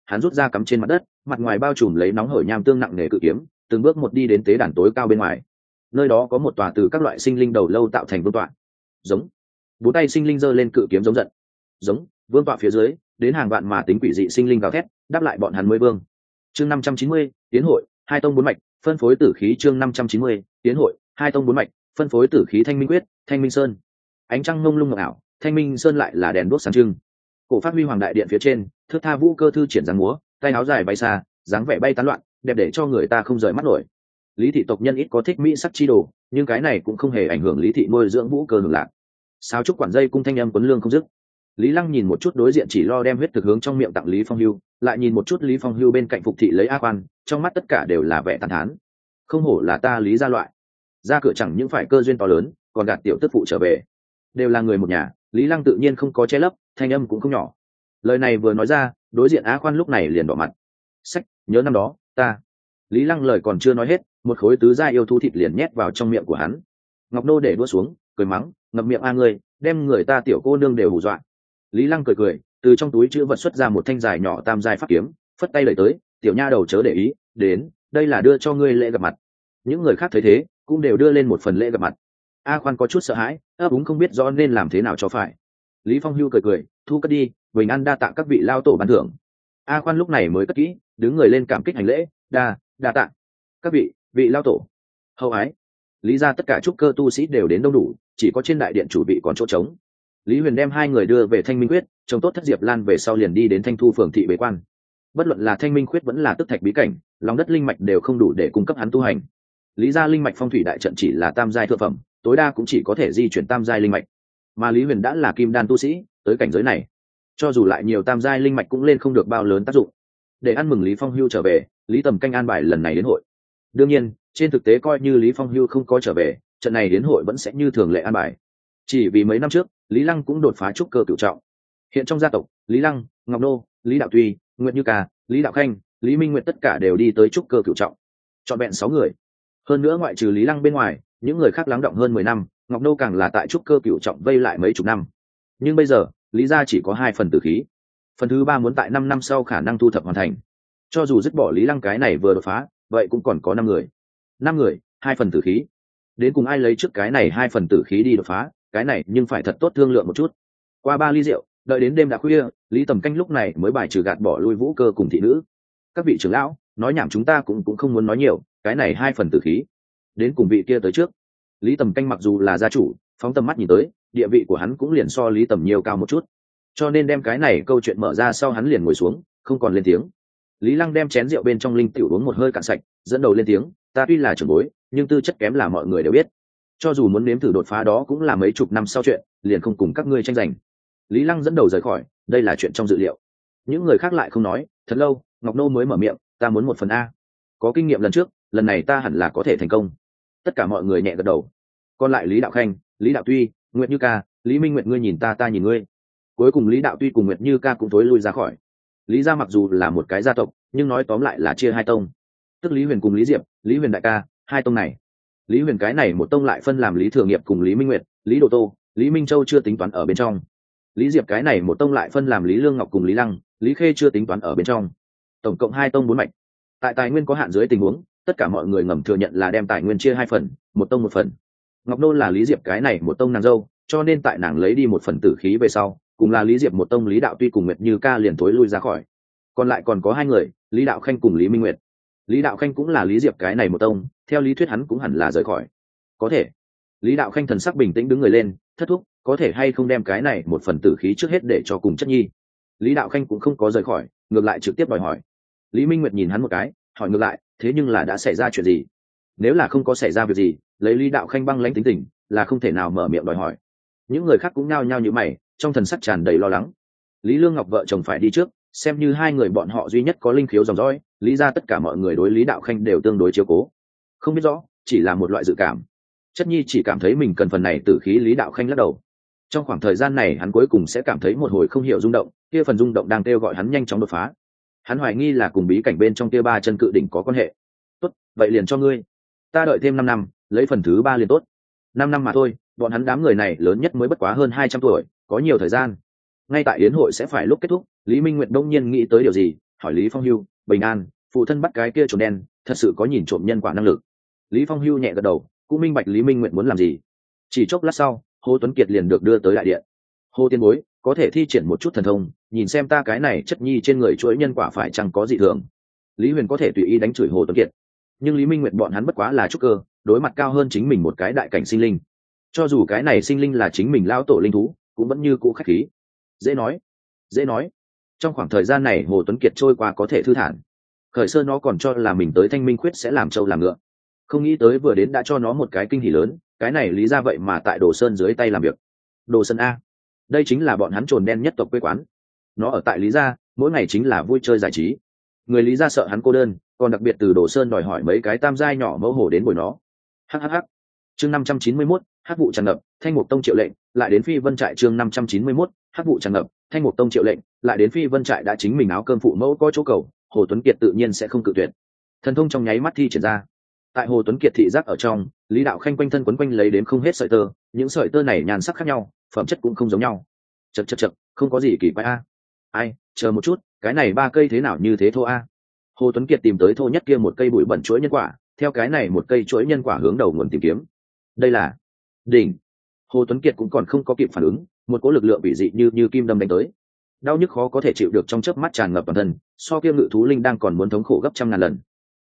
hắn rút ra cắm trên mặt đất, mặt ngoài bao trùm lấy nóng hởi nham tương nặng nề cự kiếm, từng bước một đi đến tế đàn tối cao bên ngoài. Nơi đó có một tòa từ các loại sinh linh đầu lâu tạo thành vương tọa. Giống. Bốn tay sinh linh giơ lên cự kiếm giống giận. Giống. Vương tọa phía dưới, đến hàng vạn mà tính quỷ dị sinh linh gào thét, đáp lại bọn hắn mới vương. Chương 590, tiến hội, hai tông bốn mạch, phân phối tử khí. Chương 590, tiến hội, hai tông bốn mạch, phân phối tử khí. Thanh minh quyết, Thanh minh sơn. Ánh trăng ngông lung ngọc ảo, Thanh minh sơn lại là đèn đuốc sáng trưng. Cổ phát huy hoàng đại điện phía trên, thước tha vũ cơ thư triển giáng múa, tay áo dài bay xa, dáng vẻ bay tán loạn, đẹp để cho người ta không rời mắt nổi. Lý thị tộc nhân ít có thích mỹ sắc chi đồ, nhưng cái này cũng không hề ảnh hưởng Lý thị nuôi dưỡng vũ cơ hưởng lạc. Sáo trúc quản dây cung thanh âm quấn lương không dứt. Lý Lăng nhìn một chút đối diện chỉ lo đem huyết thực hướng trong miệng tặng Lý Phong Hưu, lại nhìn một chút Lý Phong Hưu bên cạnh phục thị lấy A Quan, trong mắt tất cả đều là vẻ tán thán. Không hổ là ta Lý gia loại, ra cửa chẳng những phải cơ duyên to lớn, còn gạt tiểu tức phụ trở về, đều là người một nhà. Lý Lăng tự nhiên không có che lấp, thanh âm cũng không nhỏ. Lời này vừa nói ra, đối diện Á Quan lúc này liền đỏ mặt. Sách, nhớ năm đó, ta. Lý Lăng lời còn chưa nói hết, một khối tứ gia yêu thú thịt liền nhét vào trong miệng của hắn. Ngọc Nô để đũa xuống, cười mắng, ngậm miệng a ngươi, đem người ta tiểu cô nương đều hù dọa. Lý Lăng cười cười, từ trong túi chữ vật xuất ra một thanh dài nhỏ tam giai pháp kiếm, phất tay đẩy tới, tiểu nha đầu chớ để ý, đến, đây là đưa cho ngươi lễ gặp mặt. Những người khác thấy thế, cũng đều đưa lên một phần lễ gặp mặt. A Khoan có chút sợ hãi, ấp úng không biết rõ nên làm thế nào cho phải. Lý Phong Hưu cười cười, thu cất đi, bình an đa tạ các vị lao tổ ban thưởng. A Khoan lúc này mới cất kỹ, đứng người lên cảm kích hành lễ, đa tạ các vị lao tổ hậu ái. Lý ra tất cả trúc cơ tu sĩ đều đến đông đủ, chỉ có trên đại điện chủ vị còn chỗ trống. Lý Huyền đem hai người đưa về Thanh minh quyết, trông tốt thất diệp lan về sau liền đi đến Thanh thu phường thị bế quan. Bất luận là Thanh minh quyết vẫn là tức thạch bí cảnh, lòng đất linh mạch đều không đủ để cung cấp hắn tu hành. Lý ra linh mạch phong thủy đại trận chỉ là tam giai thượng phẩm, tối đa cũng chỉ có thể di chuyển tam giai linh mạch, mà Lý Huyền đã là kim đan tu sĩ, tới cảnh giới này cho dù lại nhiều tam giai linh mạch cũng lên không được bao lớn tác dụng. Để ăn mừng Lý Phong Hưu trở về, Lý Tầm Canh an bài lần này đến hội. Đương nhiên, trên thực tế coi như Lý Phong Hưu không có trở về, trận này đến hội vẫn sẽ như thường lệ an bài. Chỉ vì mấy năm trước, Lý Lăng cũng đột phá trúc cơ cửu trọng. Hiện trong gia tộc, Lý Lăng, Ngọc Nô, Lý Đạo Tuy, Nguyệt Như Ca, Lý Đạo Khanh, Lý Minh Nguyệt tất cả đều đi tới trúc cơ cửu trọng. Trọn vẹn 6 người. Hơn nữa ngoại trừ Lý Lăng bên ngoài, những người khác lắng đọng hơn 10 năm, Ngọc Nô càng là tại trúc cơ cửu trọng vây lại mấy chục năm. Nhưng bây giờ, Lý gia chỉ có 2 phần tử khí. Phần thứ 3 muốn tại 5 năm sau khả năng thu thập hoàn thành. Cho dù dứt bỏ Lý Lăng cái này vừa đột phá, vậy cũng còn có 5 người. 5 người, 2 phần tử khí. Đến cùng ai lấy trước cái này 2 phần tử khí đi đột phá, cái này nhưng phải thật tốt thương lượng một chút. Qua 3 ly rượu, đợi đến đêm đã khuya, Lý Tầm Canh lúc này mới bài trừ gạt bỏ lui vũ cơ cùng thị nữ. Các vị trưởng lão, nói nhảm chúng ta cũng không muốn nói nhiều, cái này 2 phần tử khí. Đến cùng vị kia tới trước. Lý Tầm Canh mặc dù là gia chủ, phóng tầm mắt nhìn tới, địa vị của hắn cũng liền so Lý Tầm nhiều cao một chút. Cho nên đem cái này câu chuyện mở ra sau hắn liền ngồi xuống, không còn lên tiếng. Lý Lăng đem chén rượu bên trong linh tiểu uống một hơi cạn sạch, dẫn đầu lên tiếng, ta tuy là trưởng bối, nhưng tư chất kém là mọi người đều biết. Cho dù muốn nếm thử đột phá đó cũng là mấy chục năm sau chuyện, liền không cùng các ngươi tranh giành. Lý Lăng dẫn đầu rời khỏi, đây là chuyện trong dự liệu. Những người khác lại không nói, thật lâu, Ngọc Nô mới mở miệng, ta muốn 1 phần A. Có kinh nghiệm lần trước, lần này ta hẳn là có thể thành công. Tất cả mọi người nhẹ gật đầu. Còn lại Lý Đạo Khanh, Lý Đạo Tuy, Nguyệt Như Ca, Lý Minh Nguyệt ngươi nhìn ta ta nhìn ngươi. Cuối cùng Lý Đạo Tuy cùng Nguyệt Như Ca cũng thối lui ra khỏi. Lý gia mặc dù là một cái gia tộc, nhưng nói tóm lại là chia 2 tông. Tức Lý Huyền cùng Lý Diệp, Lý Huyền đại ca, 2 tông này. Lý Huyền cái này một tông lại phân làm Lý Thừa Nghiệp cùng Lý Minh Nguyệt, Lý Đồ Tô, Lý Minh Châu chưa tính toán ở bên trong. Lý Diệp cái này một tông lại phân làm Lý Lương Ngọc cùng Lý Lăng, Lý Khê chưa tính toán ở bên trong. Tổng cộng 2 tông 4 mạch. Tại tài nguyên có hạn dưới tình huống, tất cả mọi người ngầm thừa nhận là đem tài nguyên chia 2 phần, một tông một phần. Ngọc Nô là Lý Diệp cái này một tông nàng dâu, cho nên tại nàng lấy đi 1 phần tử khí về sau, cùng là Lý Diệp một tông Lý Đạo Tuy cùng Nguyệt Như Ca liền thối lui ra khỏi. Còn lại còn có 2 người, Lý Đạo Khanh cùng Lý Minh Nguyệt. Lý Đạo Khanh cũng là Lý Diệp cái này một tông, theo lý thuyết hắn cũng hẳn là rời khỏi. Có thể. Lý Đạo Khanh thần sắc bình tĩnh đứng người lên, thất thúc, có thể hay không đem cái này 1 phần tử khí trước hết để cho cùng chất nhi. Lý Đạo Khanh cũng không có rời khỏi, ngược lại trực tiếp đòi hỏi. Lý Minh Nguyệt nhìn hắn một cái, hỏi ngược lại, thế nhưng là đã xảy ra chuyện gì? Nếu là không có xảy ra việc gì, lấy Lý Đạo Khanh băng lãnh tính tình, là không thể nào mở miệng đòi hỏi. Những người khác cũng nhao nhao như mày, trong thần sắc tràn đầy lo lắng. Lý Lương Ngọc vợ chồng phải đi trước, xem như 2 người bọn họ duy nhất có linh khiếu dòng dõi, lý ra tất cả mọi người đối Lý Đạo Khanh đều tương đối chiếu cố. Không biết rõ, chỉ là một loại dự cảm. Chất nhi chỉ cảm thấy mình cần phần này tử khí. Lý Đạo Khanh lắc đầu. Trong khoảng thời gian này hắn cuối cùng sẽ cảm thấy một hồi không hiểu rung động, kia phần rung động đang kêu gọi hắn nhanh chóng đột phá. Hắn hoài nghi là cùng bí cảnh bên trong kia 3 chân cự đỉnh có quan hệ. Tốt, vậy liền cho ngươi. Ta đợi thêm 5 năm, lấy phần thứ 3 liền tốt. 5 năm mà thôi, bọn hắn đám người này lớn nhất mới bất quá hơn 200 tuổi, có nhiều thời gian. Ngay tại yến hội sẽ phải lúc kết thúc, Lý Minh Nguyệt đông nhiên nghĩ tới điều gì, hỏi Lý Phong Hưu, bình an, phụ thân bắt cái kia trồn đen thật sự có nhìn trộm nhân quả năng lực? Lý Phong Hưu nhẹ gật đầu, cũng minh bạch Lý Minh Nguyện muốn làm gì. Chỉ chốc lát sau, Hồ Tuấn Kiệt liền được đưa tới đại điện. Hồ tiên bối, có thể thi triển một chút thần thông, nhìn xem ta cái này chất nhi trên người chuỗi nhân quả phải chăng có dị thường. Lý Huyền có thể tùy ý đánh chửi Hồ Tuấn Kiệt, nhưng Lý Minh Nguyệt bọn hắn bất quá là trúc cơ, đối mặt cao hơn chính mình một cái đại cảnh sinh linh. Cho dù cái này sinh linh là chính mình lao tổ linh thú, cũng vẫn như cũ khách khí. Dễ nói, dễ nói. Trong khoảng thời gian này Hồ Tuấn Kiệt trôi qua có thể thư thản. Khởi Sơn nó còn cho là mình tới Thanh Minh Khuyết sẽ làm trâu làm ngựa, không nghĩ tới vừa đến đã cho nó một cái kinh hỉ lớn. Cái này Lý ra vậy mà tại Đồ Sơn dưới tay làm việc. Đồ Sơn a, đây chính là bọn hắn trồn đen nhất tộc quê quán. Nó ở tại Lý gia, mỗi ngày chính là vui chơi giải trí. Người Lý gia sợ hắn cô đơn, còn đặc biệt từ Đồ Sơn đòi hỏi mấy cái tam giai nhỏ mẫu hổ đến bồi nó. Hhh. Chương 591, hắc vụ tràn ngập, Thanh Mục Tông triệu lệnh, lại đến Phi Vân trại. Chương 591, hắc vụ tràn ngập, Thanh Mục Tông triệu lệnh, lại đến Phi Vân trại. Đã chính mình áo cơm phụ mẫu có chỗ cầu, Hồ Tuấn Kiệt tự nhiên sẽ không cự tuyệt. Thần thông trong nháy mắt thi triển ra. Tại Hồ Tuấn Kiệt thị giác ở trong, Lý Đạo Khanh quanh thân quấn quanh lấy đến không hết sợi tơ, những sợi tơ này nhan sắc khác nhau, phẩm chất cũng không giống nhau. Chậc, không có gì kỳ quái a. Ai, chờ một chút, cái này ba cây thế nào như thế thô a? Hồ Tuấn Kiệt tìm tới thô nhất kia một cây bụi bẩn chuỗi nhân quả, theo cái này một cây chuỗi nhân quả hướng đầu nguồn tìm kiếm. Đây là đỉnh. Hồ Tuấn Kiệt cũng còn không có kịp phản ứng, một cỗ lực lượng bị dị như kim đâm đánh tới. Đau nhức khó có thể chịu được trong chớp mắt tràn ngập toàn thân, so kia ngự thú linh đang còn muốn thống khổ gấp trăm ngàn lần.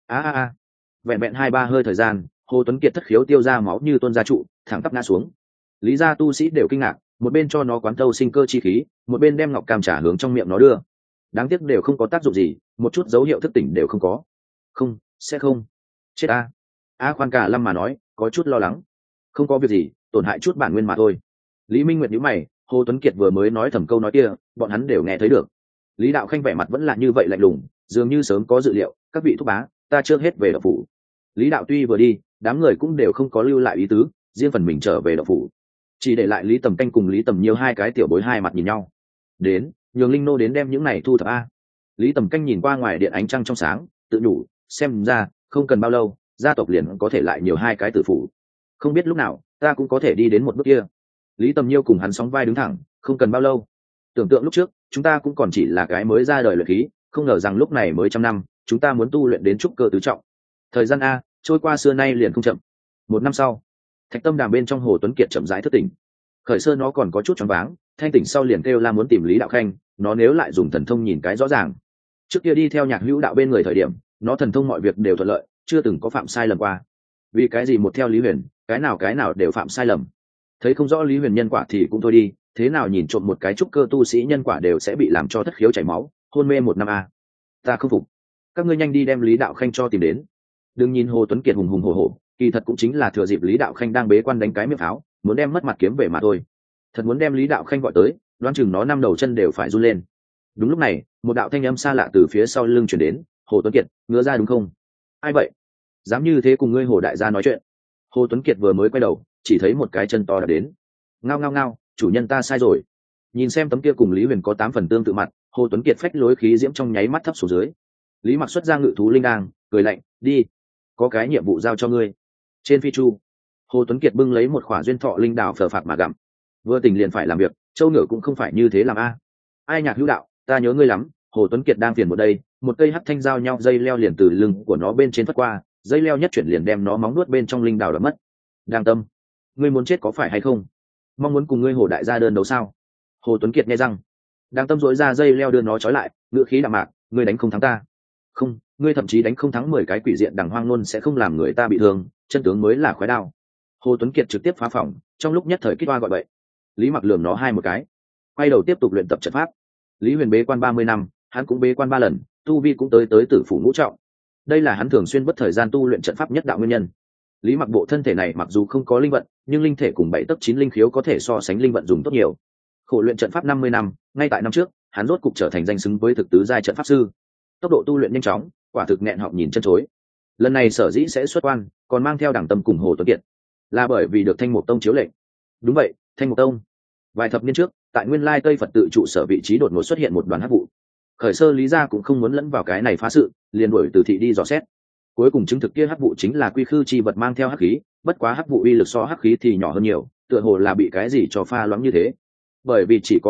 A. Vẹn 2-3 hơi thời gian, Hồ Tuấn Kiệt thất khiếu tiêu ra máu như tuôn ra trụ, thẳng tắp ngã xuống. Lý gia tu sĩ đều kinh ngạc, một bên cho nó quán thâu sinh cơ chi khí, một bên đem ngọc cam trả hướng trong miệng nó đưa. Đáng tiếc đều không có tác dụng gì, một chút dấu hiệu thức tỉnh đều không có. Không, sẽ không. Chết a. Khoan cả Lâm mà nói, có chút lo lắng. Không có việc gì, tổn hại chút bản nguyên mà thôi. Lý Minh Nguyệt nhíu mày, Hồ Tuấn Kiệt vừa mới nói thầm câu nói kia, bọn hắn đều nghe thấy được. Lý Đạo Khanh vẻ mặt vẫn là như vậy lạnh lùng, dường như sớm có dự liệu. Các vị thúc bá, ta chưa hết về đậu phủ. Lý Đạo tuy vừa đi, đám người cũng đều không có lưu lại ý tứ, riêng phần mình trở về đậu phủ, chỉ để lại Lý Tầm Canh cùng Lý Tầm Nhiêu hai cái tiểu bối hai mặt nhìn nhau. Đến, nhường Linh Nô đến đem những này thu thập a. Lý Tầm Canh nhìn qua ngoài điện ánh trăng trong sáng, tự nhủ, xem ra không cần bao lâu, gia tộc liền có thể lại nhiều hai cái tử phủ. Không biết lúc nào, ta cũng có thể đi đến một bước kia. Lý Tầm Nhiêu cùng hắn sóng vai đứng thẳng, không cần bao lâu. Tưởng tượng lúc trước, chúng ta cũng còn chỉ là cái mới ra đời luyện khí, không ngờ rằng lúc này mới 100 năm, chúng ta muốn tu luyện đến trúc cơ tứ trọng. Thời gian a, trôi qua xưa nay liền không chậm. 1 năm sau, Thạch Tâm Đàm bên trong Hồ Tuấn Kiệt chậm rãi thức tỉnh. Khởi Sơ nó còn có chút choáng váng, thanh tỉnh sau liền kêu la muốn tìm Lý Đạo Khanh, nó nếu lại dùng thần thông nhìn cái rõ ràng. Trước kia đi theo Nhạc Hữu Đạo bên người thời điểm, nó thần thông mọi việc đều thuận lợi, chưa từng có phạm sai lầm qua. Vì cái gì một theo Lý Huyền, cái nào đều phạm sai lầm. Thấy không rõ Lý Huyền nhân quả thì cũng thôi đi, thế nào nhìn trộm một cái trúc cơ tu sĩ nhân quả đều sẽ bị làm cho thất khiếu chảy máu, hôn mê 1 năm a. Ta không phục. Các ngươi nhanh đi đem Lý Đạo Khanh cho tìm đến. Đừng nhìn Hồ Tuấn Kiệt hùng hùng hổ hổ, kỳ thật cũng chính là thừa dịp Lý Đạo Khanh đang bế quan đánh cái miệng pháo, muốn đem mất mặt kiếm về mà thôi. Thật muốn đem Lý Đạo Khanh gọi tới, đoán chừng nó 5 đầu chân đều phải run lên. Đúng lúc này, một đạo thanh âm xa lạ từ phía sau lưng truyền đến. Hồ Tuấn Kiệt, ngứa ra đúng không? Ai vậy? Dám như thế cùng ngươi Hồ đại gia nói chuyện? Hồ Tuấn Kiệt vừa mới quay đầu, chỉ thấy một cái chân to đã đến. Ngao, chủ nhân ta sai rồi. Nhìn xem tấm kia cùng Lý Huyền có 8 phần tương tự mặt, Hồ Tuấn Kiệt phách lối khí diễm trong nháy mắt thấp xuống dưới. Lý Mặc xuất ra ngự thú linh đang, cười lạnh, đi, có cái nhiệm vụ giao cho ngươi. Trên phi chu, Hồ Tuấn Kiệt bưng lấy một khỏa duyên thọ linh đào phờ phạc mà gặm. Vừa tỉnh liền phải làm việc, châu ngựa cũng không phải như thế làm a. Ai Nhạc Hữu Đạo, ta nhớ ngươi lắm. Hồ Tuấn Kiệt đang phiền một đây, một cây hắc thanh giao nhau dây leo liền từ lưng của nó bên trên phất qua, dây leo nhất chuyển liền đem nó móng nuốt bên trong linh đào đập mất. Đang tâm, ngươi muốn chết có phải hay không? Mong muốn cùng ngươi Hồ đại gia đơn đấu sao? Hồ Tuấn Kiệt nghe răng, đang tâm dỗi ra dây leo đưa nó trói lại, ngựa khí đạm mạc, ngươi đánh không thắng ta. Không, ngươi thậm chí đánh không thắng 10 cái quỷ diện đằng hoang luôn sẽ không làm người ta bị thương, chân tướng mới là khói đao. Hồ Tuấn Kiệt trực tiếp phá phòng, trong lúc nhất thời kích hoa gọi bậy. Lý Mặc lườm nó hai một cái, quay đầu tiếp tục luyện tập trận pháp. Lý Huyền bế quan 30 năm, hắn cũng bế quan 3 lần, tu vi cũng tới tử phủ ngũ trọng. Đây là hắn thường xuyên bất thời gian tu luyện trận pháp nhất đạo nguyên nhân. Lý Mặc bộ thân thể này mặc dù không có linh vận, nhưng linh thể cùng 7 tấc 9 linh khiếu có thể so sánh linh vận dùng tốt nhiều. Khổ luyện trận pháp 50 năm, ngay tại năm trước, hắn rốt cục trở thành danh xứng với thực tứ giai trận pháp sư. Tốc độ tu luyện nhanh chóng, quả thực nghẹn họng nhìn chân chối. Lần này sở dĩ sẽ xuất quan, còn mang theo Đẳng Tâm cùng Hồ Tuấn Kiệt, là bởi vì được Thanh Mục Tông chiếu lệnh. Đúng vậy, Thanh Mục Tông. Vài thập niên trước, tại Nguyên Lai Tây Phật tự trụ sở vị trí đột ngột xuất hiện một đoàn hắc vụ. Khởi Sơ Lý gia cũng không muốn lẫn vào cái này phá sự, liền đuổi từ thị đi dò xét. Cuối cùng chứng thực kia hắc vụ chính là quy khư chi vật mang theo hắc khí, bất quá hắc vụ uy lực so hắc khí thì nhỏ hơn nhiều, tựa hồ là bị cái gì cho pha loãng như thế. Bởi vì chỉ có hắc vụ,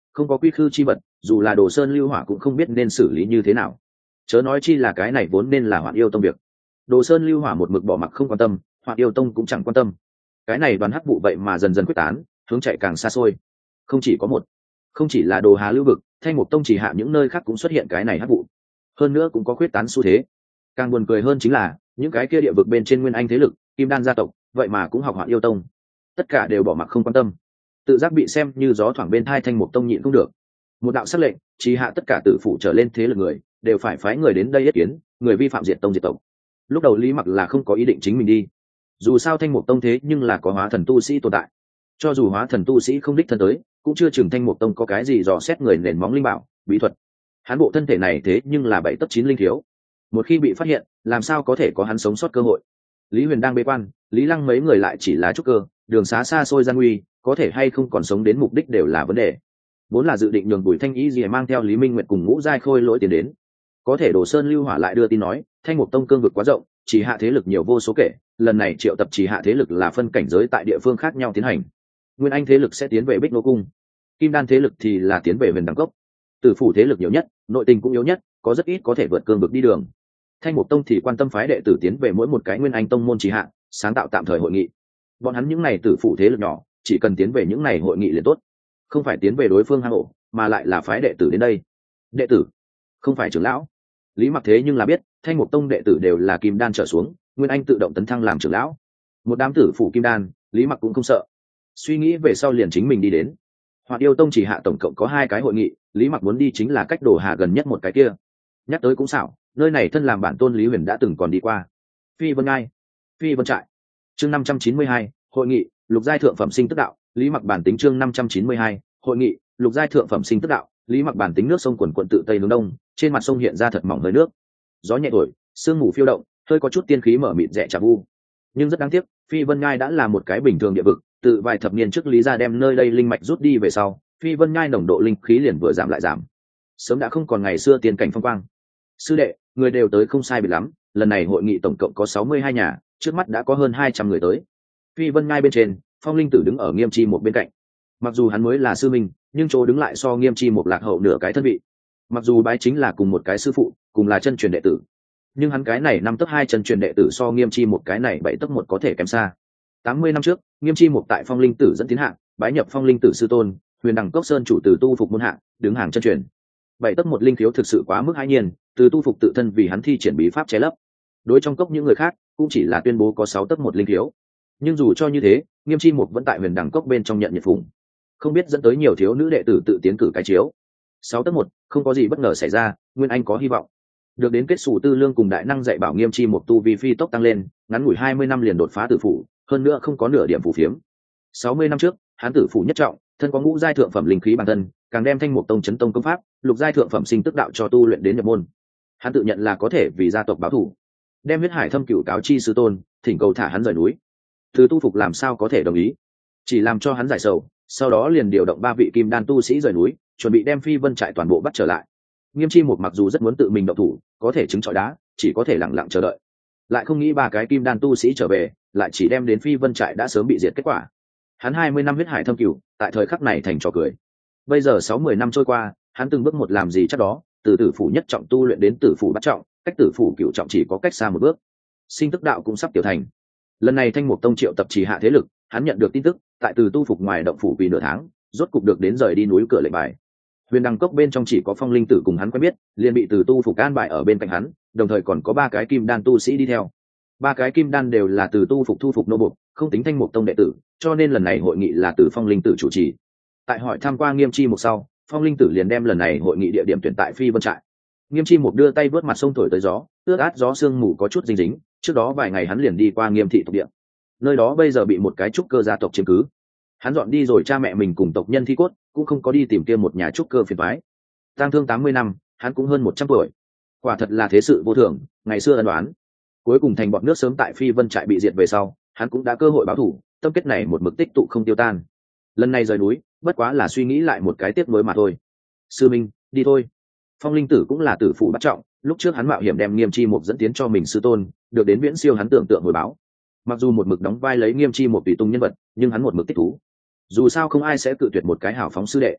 không có quy khư chi vật, dù là Đồ Sơn Lưu Hỏa cũng không biết nên xử lý như thế nào, chớ nói chi là cái này vốn nên là Hoạn Yêu Tông việc. Đồ Sơn Lưu Hỏa một mực bỏ mặc không quan tâm, Hoạn Yêu Tông cũng chẳng quan tâm. Cái này đoàn hắc vụ vậy mà dần dần quyết tán, hướng chạy càng xa xôi. Không chỉ có một, không chỉ là Đồ Hà lưu vực, Thanh Mục Tông chỉ hạ những nơi khác cũng xuất hiện cái này hắc vụ, hơn nữa cũng có quyết tán xu thế. Càng buồn cười hơn chính là những cái kia địa vực bên trên nguyên anh thế lực, Kim Đan gia tộc, vậy mà cũng học Hoạn Yêu Tông, tất cả đều bỏ mặc không quan tâm, tự giác bị xem như gió thoảng bên tai. Thanh Mục Tông nhịn không được, một đạo sắc lệnh, chỉ hạ tất cả tử phụ trở lên thế lực người đều phải phái người đến đây yết kiến, người vi phạm diệt tông diệt tộc. Lúc đầu Lý Mặc là không có ý định chính mình đi, dù sao Thanh Mục Tông thế nhưng là có hóa thần tu sĩ tồn tại, cho dù hóa thần tu sĩ không đích thân tới, cũng chưa chừng Thanh Mục Tông có cái gì dò xét người nền móng linh bảo bí thuật. Hắn bộ thân thể này thế nhưng là 7 tấc 9 linh thiếu, một khi bị phát hiện, làm sao có thể có hắn sống sót cơ hội. Lý Huyền đang bế quan, Lý Lăng mấy người lại chỉ là trúc cơ, đường xá xa xôi gian nguy, có thể hay không còn sống đến mục đích đều là vấn đề. Vốn là dự định nhường Bùi Thanh Ý gì mang theo Lý Minh Nguyệt cùng Ngũ Giai Khôi Lỗi tiến đến, có thể Đồ Sơn Lưu Hỏa lại đưa tin nói Thanh Mục Tông cương vực quá rộng, chỉ hạ thế lực nhiều vô số kể, lần này triệu tập chỉ hạ thế lực là phân cảnh giới tại địa phương khác nhau tiến hành. Nguyên Anh thế lực sẽ tiến về Bích Nô Cung, Kim Đan thế lực thì là tiến về Huyền Đằng Cốc, Tử Phủ thế lực nhiều nhất, nội tình cũng yếu nhất, có rất ít có thể vượt cương vực đi đường. Thanh Mục Tông thì quan tâm phái đệ tử tiến về mỗi một cái Nguyên Anh tông môn chỉ hạ, sáng tạo tạm thời hội nghị. Bọn hắn những này Tử Phủ thế lực nhỏ, chỉ cần tiến về những này hội nghị liền tốt, không phải tiến về đối phương hang ổ, mà lại là phái đệ tử đến đây. Đệ tử, không phải trưởng lão. Lý Mặc thế nhưng là biết, Thanh Mục Tông đệ tử đều là Kim Đan trở xuống, Nguyên Anh tự động tấn thăng làm trưởng lão. Một đám Tử Phủ Kim Đan, Lý Mặc cũng không sợ. Suy nghĩ về sau liền chính mình đi đến. Hoạn Yêu Tông chỉ hạ tổng cộng có 2 cái hội nghị, Lý Mặc muốn đi chính là cách Đồ Hà gần nhất một cái kia. Nhắc tới cũng xảo, nơi này thân làm bản tôn Lý Huyền đã từng còn đi qua. Phi Vân Ngai, Phi Vân Trại. Chương 592, hội nghị, lục giai thượng phẩm sinh tức đạo, Lý Mặc bản tính. Chương 592, hội nghị, lục giai thượng phẩm sinh tức đạo, Lý Mặc bản tính. Nước sông quần quận tự tây hướng đông, trên mặt sông hiện ra thật mỏng hơi nước, gió nhẹ thổi, sương mù phiêu động, hơi có chút tiên khí mở mịt rẽ chà vu. Nhưng rất đáng tiếc, Phi Vân Ngai đã là một cái bình thường địa vực, từ vài thập niên trước Lý gia đem nơi đây linh mạch rút đi về sau, Phi Vân Ngai nồng độ linh khí liền vừa giảm lại giảm, sớm đã không còn ngày xưa tiên cảnh phong quang. Sư đệ, người đều tới không sai biệt lắm, lần này hội nghị tổng cộng có 62 nhà, trước mắt đã có hơn 200 người tới. Phi Vân Ngai bên trên, Phong Linh Tử đứng ở Nghiêm Chi một bên cạnh. Mặc dù hắn mới là sư minh, nhưng chỗ đứng lại so Nghiêm Chi một lạc hậu nửa cái thân vị. Mặc dù bái chính là cùng một cái sư phụ, cùng là chân truyền đệ tử, nhưng hắn cái này 5 tấc 2 chân truyền đệ tử so Nghiêm Chi một cái này 7 tấc 1 có thể kém xa. 80 năm trước, Nghiêm Chi một tại Phong Linh Tử dẫn tiến hạng, bái nhập Phong Linh Tử sư tôn, Huyền Đằng Cốc Sơn chủ từ tu phục môn hạng, đứng hàng chân truyền. 7 tấc 1 linh thiếu thực sự quá mức hãi nhiên, từ tu phục tự thân vì hắn thi triển bí pháp che lấp. Đối trong cốc những người khác, cũng chỉ là tuyên bố có 6 tấc 1 linh thiếu. Nhưng dù cho như thế, Nghiêm Chi một vẫn tại Huyền Đằng Cốc bên trong nhận nhiệt phụng, không biết dẫn tới nhiều thiếu nữ đệ tử tự tiến cử cái chiếu. 6 tấc 1, không có gì bất ngờ xảy ra, Nguyên Anh có hy vọng. Được đến kết sủ tư lương cùng đại năng dạy bảo Nghiêm Chi một tu vi phi tốc tăng lên, ngắn ngủi 20 năm liền đột phá tử phủ, hơn nữa không có nửa điểm phù phiếm. 60 năm trước, hắn tử phủ nhất trọng, thân có ngũ giai thượng phẩm linh khí bản thân, càng đem Thanh Mục Tông chấn tông công pháp, lục giai thượng phẩm sinh tức đạo cho tu luyện đến nhập môn. Hắn tự nhận là có thể vì gia tộc báo thù, đem huyết hải thâm cửu cáo chi sư tôn, thỉnh cầu thả hắn rời núi. Từ tu phục làm sao có thể đồng ý, chỉ làm cho hắn giải sầu, sau đó liền điều động 3 vị kim đan tu sĩ rời núi, chuẩn bị đem Phi Vân trại toàn bộ bắt trở lại. Nghiêm Chi một mặc dù rất muốn tự mình động thủ, có thể chứng chọi đá, chỉ có thể lặng lặng chờ đợi. Lại không nghĩ 3 cái kim đan tu sĩ trở về, lại chỉ đem đến Phi Vân trại đã sớm bị diệt kết quả. Hắn 20 năm huyết hải thâm cửu, tại thời khắc này thành trò cười. Bây giờ 60 năm trôi qua, hắn từng bước một làm gì chắc đó, từ tử phủ nhất trọng tu luyện đến tử phủ bát trọng, cách tử phủ cửu trọng chỉ có cách xa một bước. Sinh tức đạo cũng sắp tiểu thành. Lần này Thanh Mục Tông triệu tập trì hạ thế lực, hắn nhận được tin tức, tại từ tu phục ngoài động phủ vì nửa tháng, rốt cục được đến rời đi núi cửa lệnh bài. Huyền Đằng Cốc bên trong chỉ có Phong Linh Tử cùng hắn quen biết, liền bị từ tu phục an bài ở bên cạnh hắn, đồng thời còn có 3 cái kim đan tu sĩ đi theo. 3 cái kim đan đều là từ tu phục thu phục nô buộc, không tính Thanh Mục Tông đệ tử, cho nên lần này hội nghị là từ Phong Linh Tử chủ trì. Tại hỏi tham qua Nghiêm Chi một sau, Phong Linh Tử liền đem lần này hội nghị địa điểm tuyển tại Phi Vân trại. Nghiêm Chi một đưa tay vớt mặt sông thổi tới gió, ướt át gió sương mù có chút dính dính, trước đó vài ngày hắn liền đi qua Nghiêm thị tộc địa. Nơi đó bây giờ bị một cái trúc cơ gia tộc chiếm cứ. Hắn dọn đi rồi cha mẹ mình cùng tộc nhân thi cốt, cũng không có đi tìm kiếm một nhà trúc cơ phiền toái. Tang thương 80 năm, hắn cũng hơn 100 tuổi. Quả thật là thế sự vô thường, ngày xưa ân đoán. Cuối cùng thành bọn nước sớm tại Phi Vân trại bị diệt về sau, hắn cũng đã cơ hội báo thù, tâm kết này một mực tích tụ không tiêu tan. Lần này rời núi, bất quá là suy nghĩ lại một cái tiếc nuối mà thôi. Sư minh, đi thôi. Phong Linh Tử cũng là tử phụ bắt trọng, lúc trước hắn mạo hiểm đem Nghiêm Chi Mục dẫn tiến cho mình sư tôn, được đến viễn siêu hắn tưởng tượng hồi báo. Mặc dù một mực đóng vai lấy Nghiêm Chi Mục tùy tung nhân vật, nhưng hắn một mực thích thú. Dù sao không ai sẽ cự tuyệt một cái hảo phóng sư đệ.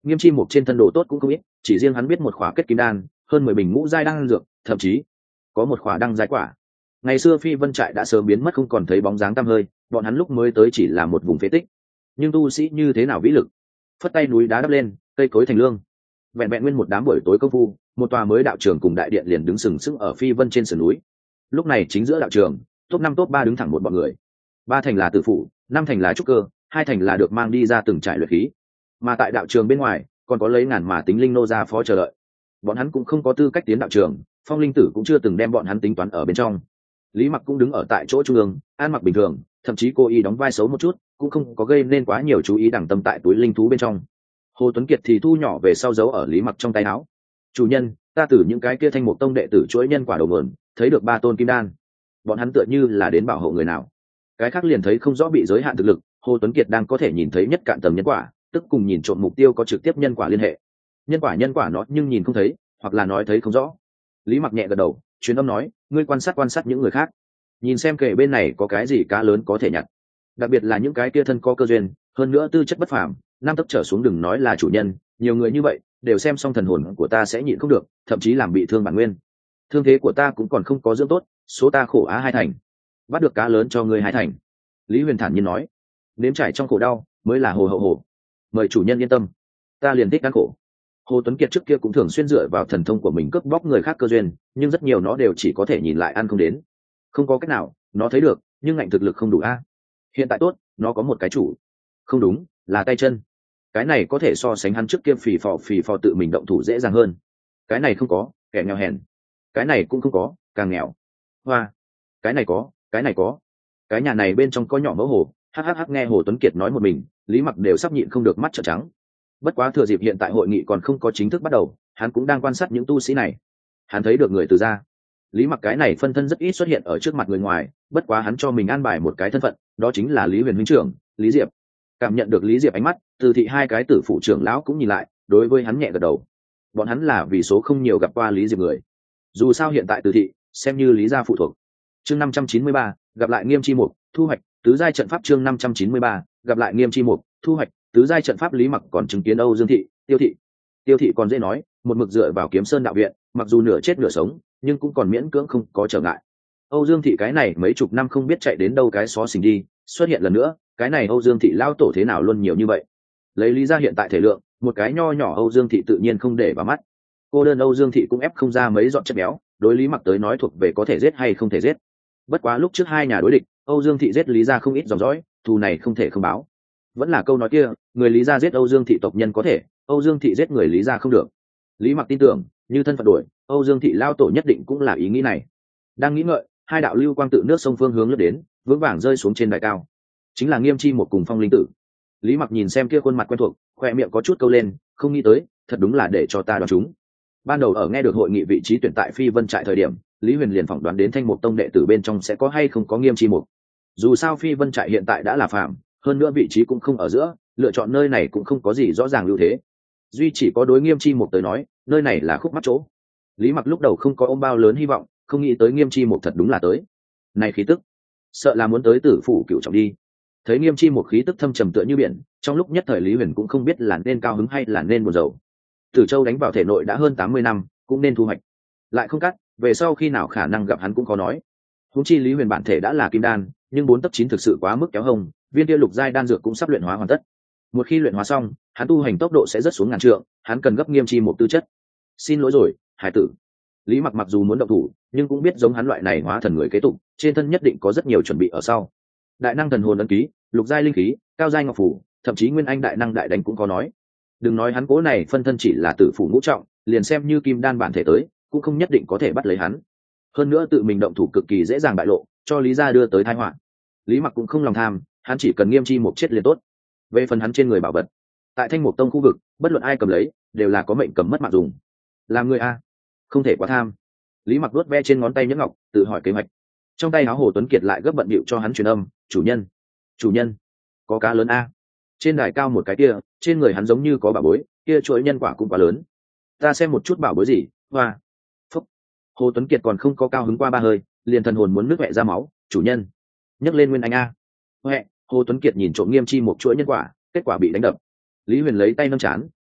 Nghiêm Chi Mục trên thân đồ tốt cũng không ít, chỉ riêng hắn biết một khỏa kết kim đan, hơn 10 bình ngũ giai đan dược, thậm chí có một khỏa đăng giai quả. Ngày xưa Phi Vân trại đã sớm biến mất không còn thấy bóng dáng tăm hơi, bọn hắn lúc mới tới chỉ là một vùng phế tích. Nhưng tu sĩ như thế nào vĩ lực? Phất tay núi đá đắp lên, cây cối thành lương. Vẹn vẹn nguyên một đám buổi tối công phu, một tòa mới đạo trường cùng đại điện liền đứng sừng sững ở Phi Vân trên sườn núi. Lúc này chính giữa đạo trường, top 5 top 3 đứng thẳng một bọn người. 3 thành là tử phụ, 5 thành là trúc cơ, 2 thành là được mang đi ra từng trại luyện khí. Mà tại đạo trường bên ngoài, còn có lấy ngàn mà tính linh nô ra phó chờ đợi. Bọn hắn cũng không có tư cách tiến đạo trường, Phong Linh Tử cũng chưa từng đem bọn hắn tính toán ở bên trong. Lý Mặc cũng đứng ở tại chỗ trung ương, ăn mặc bình thường, thậm chí cô y đóng vai xấu một chút, cũng không có gây nên quá nhiều chú ý đẳng tâm tại túi linh thú bên trong. Hồ Tuấn Kiệt thì thu nhỏ về sau giấu ở Lý Mặc trong tay áo. Chủ nhân, ta từ những cái kia Thanh Mục Tông đệ tử chuỗi nhân quả đầu nguồn, thấy được 3 tôn kim đan. Bọn hắn tựa như là đến bảo hộ người nào. Cái khác liền thấy không rõ bị giới hạn thực lực, Hồ Tuấn Kiệt đang có thể nhìn thấy nhất cạn tầng nhân quả, tức cùng nhìn trộm mục tiêu có trực tiếp nhân quả liên hệ. Nhân quả nó nhưng nhìn không thấy, hoặc là nói thấy không rõ. Lý Mặc nhẹ gật đầu, truyền âm nói, ngươi quan sát những người khác, nhìn xem kể bên này có cái gì cá lớn có thể nhặt, đặc biệt là những cái kia thân có cơ duyên, hơn nữa tư chất bất phàm, 5 tấc trở xuống đừng nói là chủ nhân, nhiều người như vậy đều xem xong thần hồn của ta sẽ nhịn không được, thậm chí làm bị thương bản nguyên. Thương thế của ta cũng còn không có dưỡng tốt, số ta khổ á 2 thành, bắt được cá lớn cho ngươi 2 thành. Lý Huyền thản nhiên nói, nếm trải trong khổ đau mới là hồ hậu hồ, mời chủ nhân yên tâm, ta liền thích ăn khổ. Hồ Tuấn Kiệt trước kia cũng thường xuyên dựa vào thần thông của mình cướp bóc người khác cơ duyên, nhưng rất nhiều nó đều chỉ có thể nhìn lại ăn không đến. Không có cách nào, nó thấy được, nhưng ngạnh thực lực không đủ a. Hiện tại tốt, nó có một cái chủ. Không đúng, là tay chân. Cái này có thể so sánh hắn trước kia phì phò tự mình động thủ dễ dàng hơn. Cái này không có, kẻ nghèo hèn. Cái này cũng không có, càng nghèo. Hoa, cái này có, cái này có. Cái nhà này bên trong có nhỏ mẫu hồ, hắc nghe Hồ Tuấn Kiệt nói một mình, Lý Mặc đều sắp nhịn không được mắt trợn trắng. Bất quá thừa dịp hiện tại hội nghị còn không có chính thức bắt đầu, hắn cũng đang quan sát những tu sĩ này. Hắn thấy được người từ gia. Lý Mặc cái này phân thân rất ít xuất hiện ở trước mặt người ngoài, bất quá hắn cho mình an bài một cái thân phận, đó chính là Lý Huyền huynh trưởng, Lý Diệp. Cảm nhận được Lý Diệp ánh mắt, Từ thị 2 cái tử phụ trưởng lão cũng nhìn lại, đối với hắn nhẹ gật đầu. Bọn hắn là vì số không nhiều gặp qua Lý Diệp người. Dù sao hiện tại Từ thị xem như Lý gia phụ thuộc. Chương 593, gặp lại Nghiêm Chi Mục, thu hoạch tứ giai trận pháp. Chương 593, gặp lại Nghiêm Chi Mục, thu hoạch tứ giai trận pháp. Lý Mặc còn chứng kiến Âu Dương thị, Tiêu thị còn dễ nói, một mực dựa vào Kiếm Sơn đạo viện, mặc dù nửa chết nửa sống, nhưng cũng còn miễn cưỡng không có trở ngại. Âu Dương thị cái này mấy chục năm không biết chạy đến đâu cái xó xỉnh đi, xuất hiện lần nữa, cái này Âu Dương thị lao tổ thế nào luôn nhiều như vậy. Lấy Lý gia hiện tại thể lượng, một cái nho nhỏ Âu Dương thị tự nhiên không để vào mắt. Cô đơn Âu Dương thị cũng ép không ra mấy dọn chất béo, đối Lý Mặc tới nói thuộc về có thể giết hay không thể giết. Bất quá lúc trước 2 nhà đối địch, Âu Dương thị giết Lý gia không ít dòng dõi, thù này không thể không báo. Vẫn là câu nói kia, người Lý gia giết Âu Dương thị tộc nhân có thể, Âu Dương thị giết người Lý gia không được. Lý Mặc tin tưởng, như thân phận đuổi, Âu Dương thị lao tổ nhất định cũng là ý nghĩ này. Đang nghĩ ngợi, 2 đạo lưu quang tự nước sông phương hướng lướt đến, vững vàng rơi xuống trên đài cao. Chính là Nghiêm Chi một cùng Phong Linh Tử. Lý Mặc nhìn xem kia khuôn mặt quen thuộc, khoe miệng có chút câu lên, không nghĩ tới, thật đúng là để cho ta đoán chúng. Ban đầu ở nghe được hội nghị vị trí tuyển tại Phi Vân trại thời điểm, Lý Huyền liền phỏng đoán đến Thanh Mục Tông đệ tử bên trong sẽ có hay không có Nghiêm Chi Mục. Dù sao Phi Vân trại hiện tại đã là phạm, hơn nữa vị trí cũng không ở giữa, lựa chọn nơi này cũng không có gì rõ ràng ưu thế. Duy chỉ có đối Nghiêm Chi Mục tới nói, nơi này là khúc mắc chỗ. Lý Mặc lúc đầu không có ôm bao lớn hy vọng, không nghĩ tới Nghiêm Chi Mục thật đúng là tới. Này khí tức, sợ là muốn tới Tử phủ Cửu Trọng đi. Thấy Nghiêm Chi Mục khí tức thâm trầm tựa như biển, trong lúc nhất thời Lý Huyền cũng không biết là nên cao hứng hay là nên buồn rầu. Tử Châu đánh vào thể nội đã hơn 80 năm, cũng nên thu hoạch. Lại không cắt, về sau khi nào khả năng gặp hắn cũng có nói. Huống chi Lý Huyền bản thể đã là kim đan, nhưng 4 tấc 9 thực sự quá mức kéo hông, viên kia lục giai đan dược cũng sắp luyện hóa hoàn tất. Một khi luyện hóa xong, hắn tu hành tốc độ sẽ rất xuống ngàn trượng, hắn cần gấp Nghiêm Chi Mục tư chất. Xin lỗi rồi, hải tử. Lý Mặc mặc dù muốn động thủ, nhưng cũng biết giống hắn loại này hóa thần người kế tục, trên thân nhất định có rất nhiều chuẩn bị ở sau. Đại năng thần hồn ấn ký, lục giai linh khí, cao giai ngọc phủ, thậm chí nguyên anh đại năng đại đánh cũng có nói. Đừng nói hắn cố này phân thân chỉ là tử phủ ngũ trọng, liền xem như kim đan bản thể tới, cũng không nhất định có thể bắt lấy hắn. Hơn nữa tự mình động thủ cực kỳ dễ dàng bại lộ, cho Lý gia đưa tới tai họa. Lý Mặc cũng không lòng tham, hắn chỉ cần Nghiêm Chi Mục chết liền tốt. Về phần hắn trên người bảo vật, tại Thanh Mục Tông khu vực, bất luận ai cầm lấy, đều là có mệnh cầm mất mạng dùng. Làm người a, không thể quá tham. Lý Mặc vuốt ve trên ngón tay nhẫn ngọc, tự hỏi kế hoạch. Trong tay áo Hồ Tuấn Kiệt lại gấp bận bịu cho hắn truyền âm, chủ nhân, có cá lớn a. Trên đài cao một cái kia, trên người hắn giống như có bảo bối, kia chuỗi nhân quả cũng quá lớn. Ta xem một chút bảo bối gì. Hoa. Phúc. Hồ Tuấn Kiệt còn không có cao hứng qua 3 hơi, liền thần hồn muốn nước mẹ ra máu, chủ nhân. Nhấc lên nguyên anh a. Huệ, Hồ Tuấn Kiệt nhìn trộm Nghiêm Chi một chuỗi nhân quả, kết quả bị đánh đập. Lý Huyền lấy tay nâng chán,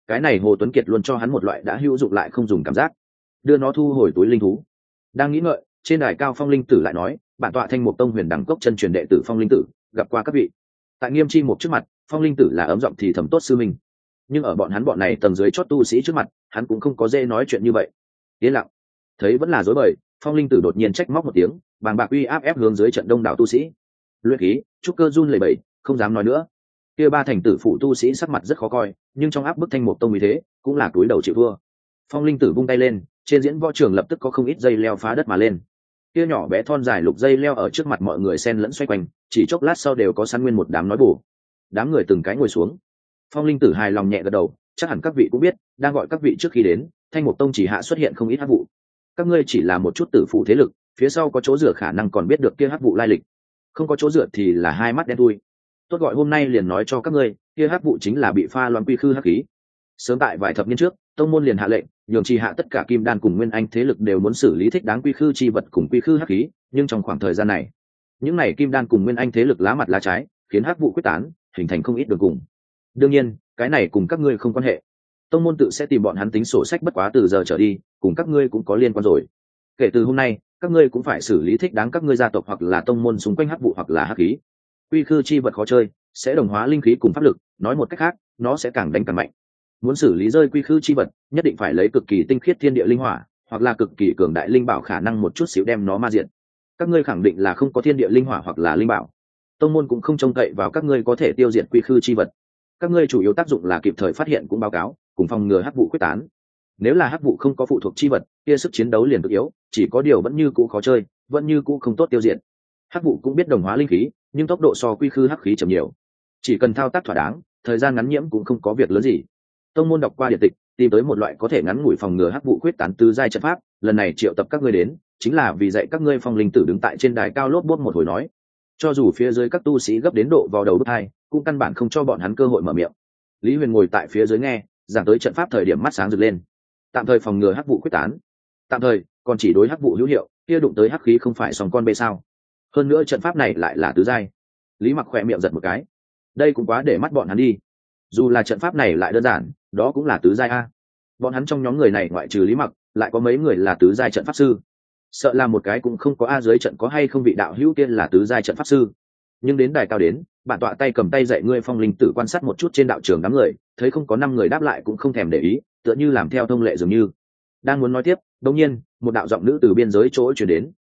cái này Hồ Tuấn Kiệt luôn cho hắn một loại đã hữu dụng lại không dùng cảm giác. Đưa nó thu hồi túi linh thú. Đang nghĩ ngợi, trên đài cao Phong Linh Tử lại nói, bản tọa Thanh Mục Tông Huyền Đẳng Cốc chân truyền đệ tử Phong Linh Tử, gặp qua các vị. Tại Nghiêm Chi Mục trước mặt, Phong Linh Tử là ấm giọng thì thầm tốt sư mình, nhưng ở bọn này tầng dưới chót tu sĩ trước mặt, hắn cũng không có dễ nói chuyện như vậy. Yên lặng. Thấy vẫn là dối bời, Phong Linh Tử đột nhiên trách móc một tiếng, bàng bạc uy áp ép hướng dưới trận đông đảo tu sĩ. Luyện khí, trúc cơ run lẩy bẩy, không dám nói nữa. Kia ba thành tử phụ tu sĩ sắc mặt rất khó coi, nhưng trong áp bức Thanh Mục Tông như thế, cũng là túi đầu chịu thua. Phong Linh Tử vung tay lên, trên diễn võ trường lập tức có không ít dây leo phá đất mà lên. Kia nhỏ bé thon dài lục dây leo ở trước mặt mọi người xen lẫn xoay quanh, chỉ chốc lát sau đều có săn nguyên một đám nói bổ. Đám người từng cái ngồi xuống. Phong Linh Tử hài lòng nhẹ gật đầu, chắc hẳn các vị cũng biết, đang gọi các vị trước khi đến, Thanh Mục Tông chỉ hạ xuất hiện không ít hắc vụ. Các ngươi chỉ là một chút tử phụ thế lực, phía sau có chỗ dựa khả năng còn biết được kia hắc vụ lai lịch. Không có chỗ dựa thì là hai mắt đen thui. Tốt gọi hôm nay liền nói cho các ngươi, kia hắc vụ chính là bị pha loãng quy khư hắc khí. Sớm tại vài thập niên trước, tông môn liền hạ lệnh, nhường trì hạ tất cả kim đan cùng nguyên anh thế lực đều muốn xử lý thích đáng quy khư chi vật cùng quy khư hắc khí, nhưng trong khoảng thời gian này, những này kim đan cùng nguyên anh thế lực lá mặt lá trái, khiến hắc vụ quyết tán, hình thành không ít đường cùng. Đương nhiên, cái này cùng các ngươi không quan hệ. Tông môn tự sẽ tìm bọn hắn tính sổ sách, bất quá từ giờ trở đi, cùng các ngươi cũng có liên quan rồi. Kể từ hôm nay, các ngươi cũng phải xử lý thích đáng các ngươi gia tộc hoặc là tông môn xung quanh hắc vụ hoặc là hắc khí. Quy khư chi vật khó chơi, sẽ đồng hóa linh khí cùng pháp lực, nói một cách khác, nó sẽ càng đánh càng mạnh. Muốn xử lý rơi quy khư chi vật, nhất định phải lấy cực kỳ tinh khiết thiên địa linh hỏa, hoặc là cực kỳ cường đại linh bảo khả năng một chút xíu đem nó ma diệt. Các ngươi khẳng định là không có thiên địa linh hỏa hoặc là linh bảo. Tông môn cũng không trông cậy vào các ngươi có thể tiêu diệt quy khư chi vật. Các ngươi chủ yếu tác dụng là kịp thời phát hiện cũng báo cáo, cùng phòng ngừa hắc vụ quyết tán. Nếu là hắc vụ không có phụ thuộc chi vật, kia sức chiến đấu liền cực yếu, chỉ có điều vẫn như cũ khó chơi, vẫn như cũ không tốt tiêu diệt. Hắc vụ cũng biết đồng hóa linh khí, nhưng tốc độ so quy khư hắc khí chậm nhiều. Chỉ cần thao tác thỏa đáng, thời gian ngắn nhiễm cũng không có việc lớn gì. Tông môn đọc qua điện tịch, tìm tới một loại có thể ngắn ngủi phòng ngừa hắc vụ quyết tán tứ giai trận pháp, lần này triệu tập các ngươi đến, chính là vì dạy các ngươi. Phong Linh Tử đứng tại trên đài cao lốp bốp một hồi nói, cho dù phía dưới các tu sĩ gấp đến độ vào đầu đốt hai, cũng căn bản không cho bọn hắn cơ hội mở miệng. Lý Huyền ngồi tại phía dưới nghe, giảng tới trận pháp thời điểm mắt sáng rực lên. Tạm thời phòng ngừa hắc vụ quyết tán, tạm thời còn chỉ đối hắc vụ hữu hiệu, kia đụng tới hắc khí không phải sòng con bê sao? Hơn nữa trận pháp này lại là tứ giai. Lý Mặc khỏe miệng giật một cái, đây cũng quá để mắt bọn hắn đi. Dù là trận pháp này lại đơn giản, đó cũng là tứ giai a. Bọn hắn trong nhóm người này ngoại trừ Lý Mặc, lại có mấy người là tứ giai trận pháp sư. Sợ là một cái cũng không có a. Dưới trận có hay không vị đạo hữu tiên là tứ giai trận pháp sư. Nhưng đến đài cao đến, bản tọa tay cầm tay dạy ngươi. Phong Linh Tử quan sát một chút trên đạo trường đám người, thấy không có 5 người đáp lại cũng không thèm để ý, tựa như làm theo thông lệ dường như. Đang muốn nói tiếp, đột nhiên một đạo giọng nữ từ biên giới chỗ truyền đến,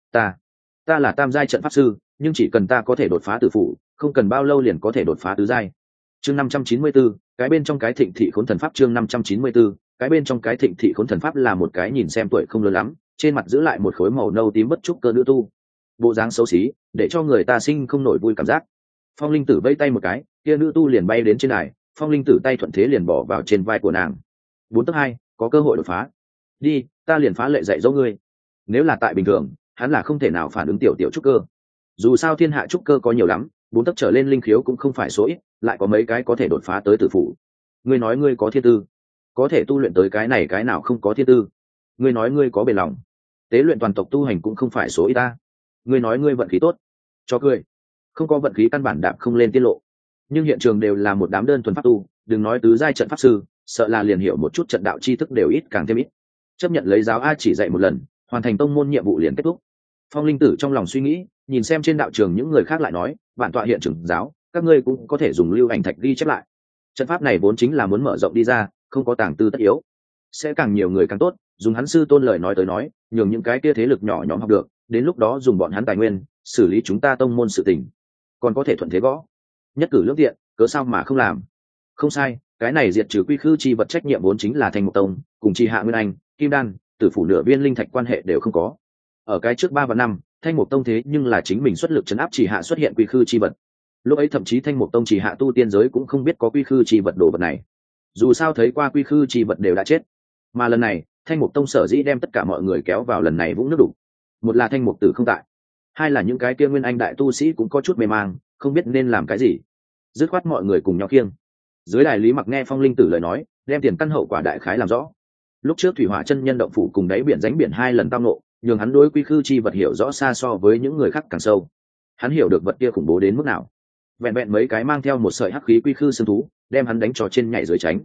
ta là tam giai trận pháp sư, nhưng chỉ cần ta có thể đột phá tử phụ, không cần bao lâu liền có thể đột phá tứ giai. Chương 594, cái bên trong cái Thịnh Thị Khốn Thần Pháp. Chương 594, cái bên trong cái Thịnh Thị Khốn Thần Pháp là một cái nhìn xem tuổi không lớn lắm, trên mặt giữ lại một khối màu nâu tím bất trúc cơ nữ tu. Bộ dáng xấu xí, để cho người ta sinh không nổi vui cảm giác. Phong Linh Tử vẫy tay một cái, kia nữ tu liền bay đến trên đài, Phong Linh Tử tay thuận thế liền bỏ vào trên vai của nàng. 4/2, có cơ hội đột phá. Đi, ta liền phá lệ dạy dỗ ngươi. Nếu là tại bình thường, hắn là không thể nào phản ứng tiểu trúc cơ. Dù sao thiên hạ trúc cơ có nhiều lắm, 4 tấc trở lên linh khiếu cũng không phải số ít, lại có mấy cái có thể đột phá tới tử phụ. Ngươi nói ngươi có thiên tư, có thể tu luyện tới cái này cái nào không có thiên tư. Ngươi nói ngươi có bền lòng, tế luyện toàn tộc tu hành cũng không phải số ít ta. Ngươi nói ngươi vận khí tốt, cho cười. Không có vận khí căn bản đạp không lên tiết lộ. Nhưng hiện trường đều là một đám đơn thuần pháp tu, đừng nói tứ giai trận pháp sư, sợ là liền hiểu một chút trận đạo tri thức đều ít càng thêm ít. Chấp nhận lấy giáo a chỉ dạy một lần, hoàn thành tông môn nhiệm vụ liền kết thúc. Phong Linh Tử trong lòng suy nghĩ, nhìn xem trên đạo trường những người khác lại nói, bản tọa hiện trưởng giáo, các ngươi cũng có thể dùng lưu ảnh thạch ghi chép lại. Trận pháp này vốn chính là muốn mở rộng đi ra, không có tàng tư tất yếu, sẽ càng nhiều người càng tốt. Dùng hắn sư tôn lời nói tới nói, nhường những cái kia thế lực nhỏ nhóm học được, đến lúc đó dùng bọn hắn tài nguyên xử lý chúng ta tông môn sự tình, còn có thể thuận thế gõ, nhất cử lưỡng tiện, cớ sao mà không làm. Không sai, cái này diệt trừ quy khư chi vật trách nhiệm vốn chính là Thanh Mục Tông, cùng chi hạ nguyên anh, kim đan, tử phủ nửa viên linh thạch quan hệ đều không có. Ở cái trước 3 và 5, Thanh Mục Tông thế nhưng là chính mình xuất lực trấn áp chỉ hạ xuất hiện quy khư chi vật. Lúc ấy thậm chí Thanh Mục Tông chỉ hạ tu tiên giới cũng không biết có quy khư chi vật đồ vật này. Dù sao thấy qua quy khư chi vật đều đã chết. Mà lần này, Thanh Mục Tông sở dĩ đem tất cả mọi người kéo vào lần này vũng nước đục. Một là Thanh Mục Tử không tại, hai là những cái kia nguyên anh đại tu sĩ cũng có chút mê mang, không biết nên làm cái gì. Dứt khoát mọi người cùng nhau khiêng. Dưới đài Lý Mặc nghe Phong Linh Tử lời nói, đem tiền căn hậu quả đại khái làm rõ. Lúc trước Thủy Hỏa chân nhân động phủ cùng đáy biển ránh biển 2 lần tao ngộ, nhường hắn đối quy khư chi vật hiểu rõ xa so với những người khác càng sâu. Hắn hiểu được vật kia khủng bố đến mức nào. Vẹn vẹn mấy cái mang theo một sợi hắc khí quy khư xương thú, đem hắn đánh cho trên nhảy dưới tránh.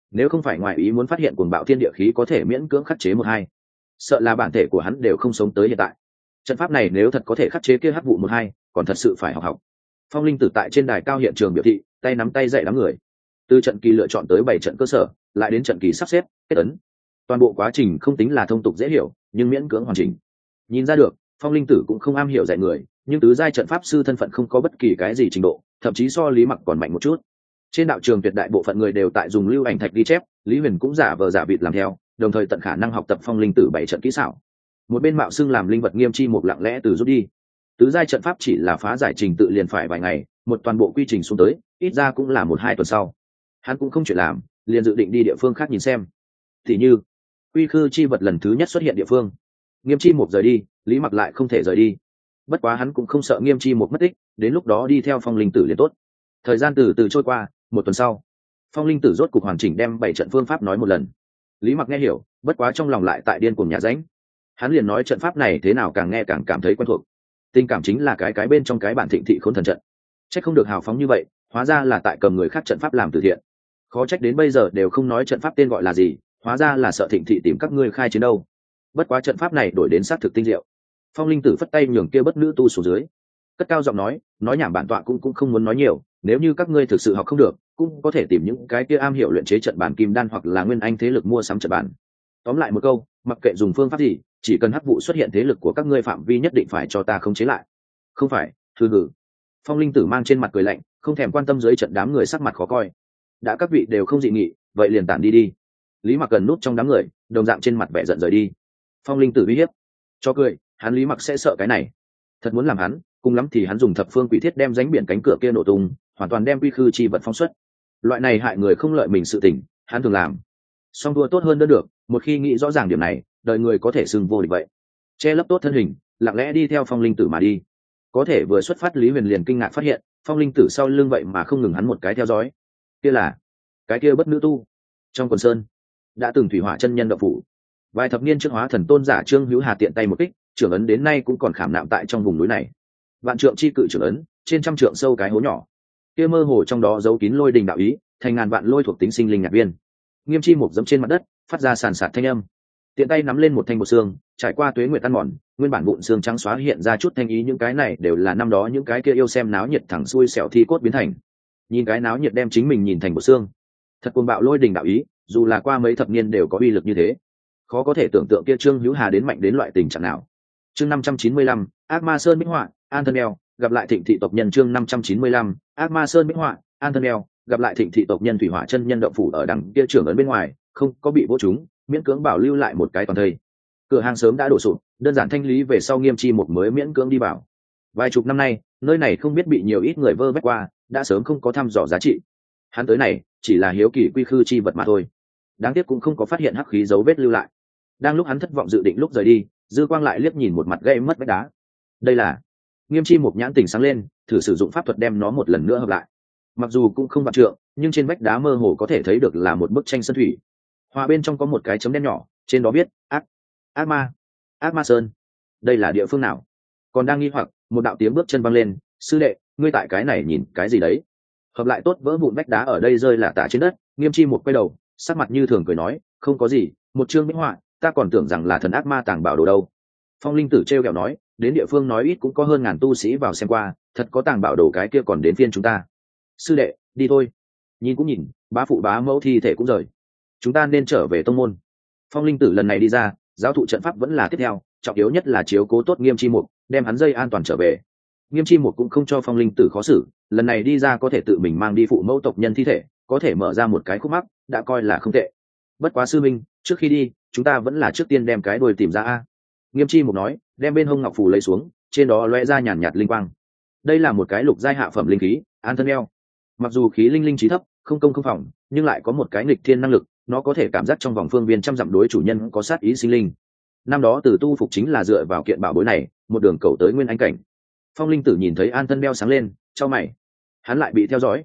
nếu không phải ngoại ý muốn phát hiện cuồng bạo thiên địa khí có thể miễn cưỡng khắc chế một hai, sợ là bản thể của hắn đều không sống tới hiện tại. Trận pháp này nếu thật có thể khắc chế kia hắc vụ một hai, còn thật sự phải học học. Phong linh tử tại trên đài cao hiện trường biểu thị, tay nắm tay dạy đám người, từ trận kỳ lựa chọn tới 7 trận cơ sở, lại đến trận kỳ sắp xếp kết ấn, toàn bộ quá trình không tính là thông tục dễ hiểu, nhưng miễn cưỡng hoàn chỉnh. Nhìn ra được, Phong linh tử cũng không am hiểu dạy người, nhưng tứ giai trận pháp sư thân phận không có bất kỳ cái gì trình độ, thậm chí so Lý Mặc còn mạnh một chút. Trên đạo trường tuyệt đại bộ phận người đều tại dùng lưu ảnh thạch ghi chép, Lý Huyền cũng giả vờ giả vịt làm theo, đồng thời tận khả năng học tập Phong linh tử 7 trận kỹ xảo. Một bên mạo xưng làm linh vật Nghiêm Chi một lặng lẽ từ rút đi. Tứ giai trận pháp chỉ là phá giải trình tự liền phải vài ngày, một toàn bộ quy trình xuống tới, ít ra cũng là 1-2 tuần sau. Hắn cũng không chuyện làm, liền dự định đi địa phương khác nhìn xem. Thì như, quy khư chi vật lần thứ nhất xuất hiện địa phương, Nghiêm Chi một rời đi, Lý Mặc lại không thể rời đi. Bất quá hắn cũng không sợ Nghiêm Chi một mất tích, đến lúc đó đi theo Phong linh tử liền tốt. Thời gian từ từ trôi qua, 1 tuần sau, Phong linh tử rốt cục hoàn chỉnh đem 7 trận phương pháp nói một lần. Lý Mặc nghe hiểu, bất quá trong lòng lại tại điên cuồng nhà ránh. Hắn liền nói trận pháp này thế nào càng nghe càng cảm thấy quen thuộc. Tình cảm chính là cái bên trong cái bản thịnh thị khôn thần trận. Trách không được hào phóng như vậy, hóa ra là tại cầm người khác trận pháp làm từ thiện. Khó trách đến bây giờ đều không nói trận pháp tên gọi là gì, hóa ra là sợ thịnh thị tìm các ngươi khai chiến đâu. Bất quá trận pháp này đổi đến sát thực tinh diệu. Phong linh tử phất tay nhường kia bất nữ tu xuống dưới, cất cao giọng nói nhảm bản tọa cũng không muốn nói nhiều, nếu như các ngươi thực sự học không được, cũng có thể tìm những cái kia am hiểu luyện chế trận bản kim đan hoặc là nguyên anh thế lực mua sắm trận bản. Tóm lại một câu, mặc kệ dùng phương pháp gì, chỉ cần hắc vụ xuất hiện thế lực của các ngươi phạm vi nhất định phải cho ta khống chế lại. Không phải, thư hử. Phong linh tử mang trên mặt cười lạnh, không thèm quan tâm dưới trận đám người sắc mặt khó coi. Đã các vị đều không dị nghị, vậy liền tản đi đi. Lý Mặc cần nút trong đám người, đồng dạng trên mặt vẻ giận rời đi. Phong linh tử uy hiếp, cho cười, hắn Lý Mặc sẽ sợ cái này? Thật muốn làm hắn, cùng lắm thì hắn dùng thập phương quỷ thiết đem ránh biển cánh cửa kia nổ tung, hoàn toàn đem quy khư chi vật phóng xuất. Loại này hại người không lợi mình sự tình, hắn thường làm. Song đua tốt hơn đỡ được, một khi nghĩ rõ ràng điểm này, đời người có thể xưng vô địch vậy. Che lấp tốt thân hình, lặng lẽ đi theo Phong linh tử mà đi. Có thể vừa xuất phát Lý Huyền liền kinh ngạc phát hiện, Phong linh tử sau lưng vậy mà không ngừng hắn một cái theo dõi. Kia là cái kia bất nữ tu. Trong quần sơn, đã từng thủy hỏa chân nhân đạo phủ. Vài thập niên trước hóa thần tôn giả Trương Hữu Hà tiện tay một kích, trưởng ấn đến nay cũng còn khảm nạm tại trong vùng núi này. Vạn trượng chi cự trưởng ấn, trên trăm trượng sâu cái hố nhỏ. Kia mơ hồ trong đó giấu kín lôi đình đạo ý, thành ngàn vạn lôi thuộc tính sinh linh nhạc viên. Nghiêm Chi một dẫm trên mặt đất, phát ra sàn sạt thanh âm. Tiện tay nắm lên một thanh bột xương, trải qua tuế nguyệt ăn mòn, nguyên bản vụn xương trắng xóa hiện ra chút thanh ý, những cái này đều là năm đó những cái kia yêu xem náo nhiệt thẳng xuôi xẻo thi cốt biến thành. Nhìn cái náo nhiệt đem chính mình nhìn thành bột xương. Thật cuồng bạo lôi đình đạo ý, dù là qua mấy thập niên đều có uy lực như thế. Khó có thể tưởng tượng kia Trương Hữu Hà đến mạnh đến loại tình trạng nào. Chương 595, Ác Ma Sơn Bích Họa, Antonel, gặp lại Thịnh thị tộc nhân. Chương 595, Ác Ma Sơn Bích Họa, Antonel, gặp lại Thịnh thị tộc nhân. Thủy hỏa chân nhân động phủ ở đằng kia trưởng ấn bên ngoài, không có bị vỗ trúng, miễn cưỡng bảo lưu lại một cái toàn thây. Cửa hàng sớm đã đổ sụp, đơn giản thanh lý về sau Nghiêm Chi một mới miễn cưỡng đi vào. Vài chục năm nay, nơi này không biết bị nhiều ít người vơ vét qua, đã sớm không có thăm dò giá trị. Hắn tới này chỉ là hiếu kỳ quy khư chi vật mà thôi, đáng tiếc cũng không có phát hiện hắc khí dấu vết lưu lại. Đang lúc hắn thất vọng dự định lúc rời đi, dư quang lại liếc nhìn một mặt gây mất vách đá. Đây là Nghiêm Chi một nhãn tỉnh sáng lên, thử sử dụng pháp thuật đem nó một lần nữa hợp lại. Mặc dù cũng không vạn trượng, nhưng trên vách đá mơ hồ có thể thấy được là một bức tranh sơn thủy. Hòa bên trong có một cái chấm đen nhỏ, trên đó viết ác ma sơn. Đây là địa phương nào? Còn đang nghi hoặc, một đạo tiếng bước chân văng lên. Sư đệ, ngươi tại cái này nhìn cái gì đấy? Hợp lại tốt vỡ vụn vách đá ở đây rơi là tả trên đất. Nghiêm Chi một quay đầu, sắc mặt như thường cười nói, không có gì, một chương minh họa, ta còn tưởng rằng là thần ác ma tàng bảo đồ đâu. Phong linh tử treo kẹo nói, đến địa phương nói ít cũng có hơn ngàn tu sĩ vào xem qua, thật có tàng bảo đồ cái kia còn đến phiên chúng ta. Sư đệ, đi thôi. Nhìn cũng nhìn, bá phụ bá mẫu thi thể cũng rời, chúng ta nên trở về tông môn. Phong linh tử lần này đi ra, giáo thụ trận pháp vẫn là tiếp theo, trọng yếu nhất là chiếu cố tốt Nghiêm Chi Mục, đem hắn dây an toàn trở về. Nghiêm Chi Mục cũng không cho Phong linh tử khó xử, lần này đi ra có thể tự mình mang đi phụ mẫu tộc nhân thi thể, có thể mở ra một cái khúc mắc, đã coi là không tệ. Bất quá sư minh, trước khi đi, chúng ta vẫn là trước tiên đem cái đuôi tìm ra a. Nghiêm Chi Mục nói, đem bên hông ngọc phù lấy xuống, trên đó lóe ra nhàn nhạt linh quang. Đây là một cái lục giai hạ phẩm linh khí, Antonel. Mặc dù khí linh linh trí thấp, không công không phòng, nhưng lại có một cái nghịch thiên năng lực, nó có thể cảm giác trong vòng phương viên trăm dặm đối chủ nhân có sát ý sinh linh. Năm đó Từ tu phục chính là dựa vào kiện bảo bối này, một đường cầu tới nguyên anh cảnh. Phong linh tử nhìn thấy Antonel sáng lên, chau mày, hắn lại bị theo dõi.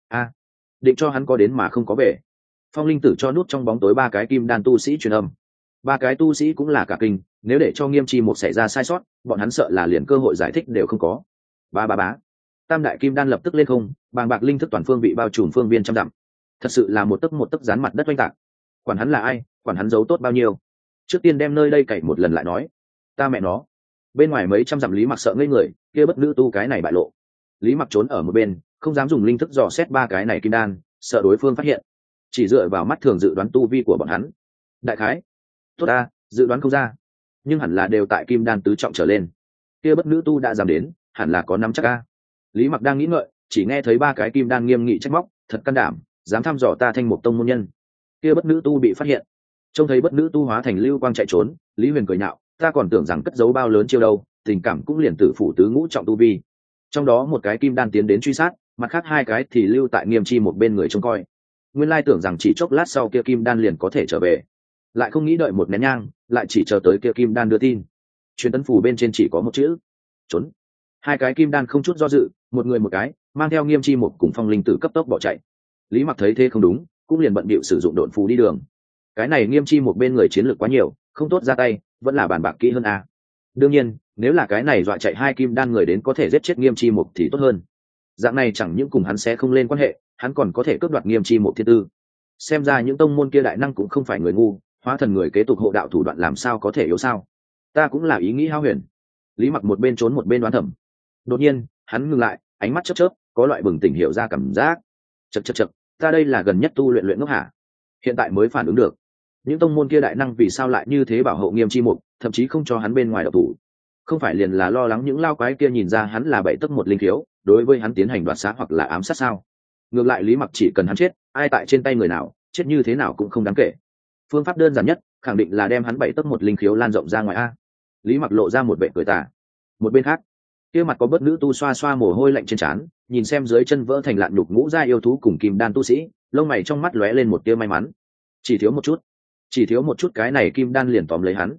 Định cho hắn có đến mà không có về. Phong linh tử cho nút trong bóng tối ba cái kim đan tu sĩ truyền âm. Ba cái tu sĩ cũng là cả kinh, nếu để cho Nghiêm Chi một xảy ra sai sót, bọn hắn sợ là liền cơ hội giải thích đều không có. Bá. Tam đại kim đan lập tức lên không, bàng bạc linh thức toàn phương bị bao trùm phương viên trăm dặm. thật sự là một tấc dán mặt đất oanh tạc. Quản hắn là ai, quản hắn giấu tốt bao nhiêu, trước tiên đem nơi đây cày một lần lại nói. Ta mẹ nó. Bên ngoài mấy trăm dặm Lý Mặc sợ ngây người, kia bất nữ tu cái này bại lộ. Lý Mặc trốn ở một bên, không dám dùng linh thức dò xét ba cái này kim đan, sợ đối phương phát hiện, chỉ dựa vào mắt thường dự đoán tu vi của bọn hắn. Đại khái tốt ta, dự đoán không ra, nhưng hẳn là đều tại kim đan tứ trọng trở lên. Kia bất nữ tu đã dám đến, hẳn là có nắm chắc a. Lý Mặc đang nghĩ ngợi, chỉ nghe thấy ba cái kim đan nghiêm nghị trách móc, thật can đảm, dám thăm dò ta Thanh Mục Tông môn nhân. Kia bất nữ tu bị phát hiện, trông thấy bất nữ tu hóa thành lưu quang chạy trốn, Lý Huyền cười nhạo, ta còn tưởng rằng cất giấu bao lớn chiêu đâu, tình cảm cũng liền tử phủ tứ ngũ trọng tu vi. Trong đó một cái kim đan tiến đến truy sát, mặt khác hai cái thì lưu tại Nghiêm Chi một bên người trông coi. Nguyên lai tưởng rằng chỉ chốc lát sau kia kim đan liền có thể trở về, lại không nghĩ đợi một nén nhang, lại chỉ chờ tới kia kim đan đưa tin. Truyền tấn phù bên trên chỉ có một chữ: trốn. Hai cái kim đan không chút do dự, một người một cái, mang theo Nghiêm Chi một cùng Phong Linh Tử cấp tốc bỏ chạy. Lý Mặc thấy thế không đúng, cũng liền bận bịu sử dụng độn phù đi đường. Cái này Nghiêm Chi một bên người chiến lược quá nhiều, không tốt ra tay, vẫn là bàn bạc kỹ hơn a. Đương nhiên, nếu là cái này dọa chạy hai kim đan người đến có thể giết chết Nghiêm Chi một thì tốt hơn. Dạng này chẳng những cùng hắn sẽ không lên quan hệ, hắn còn có thể cướp đoạt Nghiêm Chi một thiên tư. Xem ra những tông môn kia đại năng cũng không phải người ngu, hóa thần người kế tục hộ đạo thủ đoạn làm sao có thể yếu sao? Ta cũng là ý nghĩ hao huyền. Lý Mặc một bên trốn một bên đoán thầm. Đột nhiên, hắn ngừng lại, ánh mắt chớp chớp, có loại bừng tỉnh hiểu ra cảm giác. Chậc, ta đây là gần nhất tu luyện ngốc hả? Hiện tại mới phản ứng được, những tông môn kia đại năng vì sao lại như thế bảo hộ Nghiêm Chi Mục, thậm chí không cho hắn bên ngoài độc thủ? Không phải liền là lo lắng những lao quái kia nhìn ra hắn là bảy tấc một linh thiếu, đối với hắn tiến hành đoạt xá hoặc là ám sát sao? Ngược lại Lý Mặc chỉ cần hắn chết, ai tại trên tay người nào, chết như thế nào cũng không đáng kể. Phương pháp đơn giản nhất, khẳng định là đem hắn bảy tấc một linh khiếu lan rộng ra ngoài a. Lý Mặc lộ ra một vẻ cười tà. Một bên khác, kia mặt có bất nữ tu xoa xoa mồ hôi lạnh trên trán, nhìn xem dưới chân vỡ thành lạn nhục ngũ gia yêu thú cùng kim đan tu sĩ, lông mày trong mắt lóe lên một tia may mắn. Chỉ thiếu một chút cái này kim đan liền tóm lấy hắn.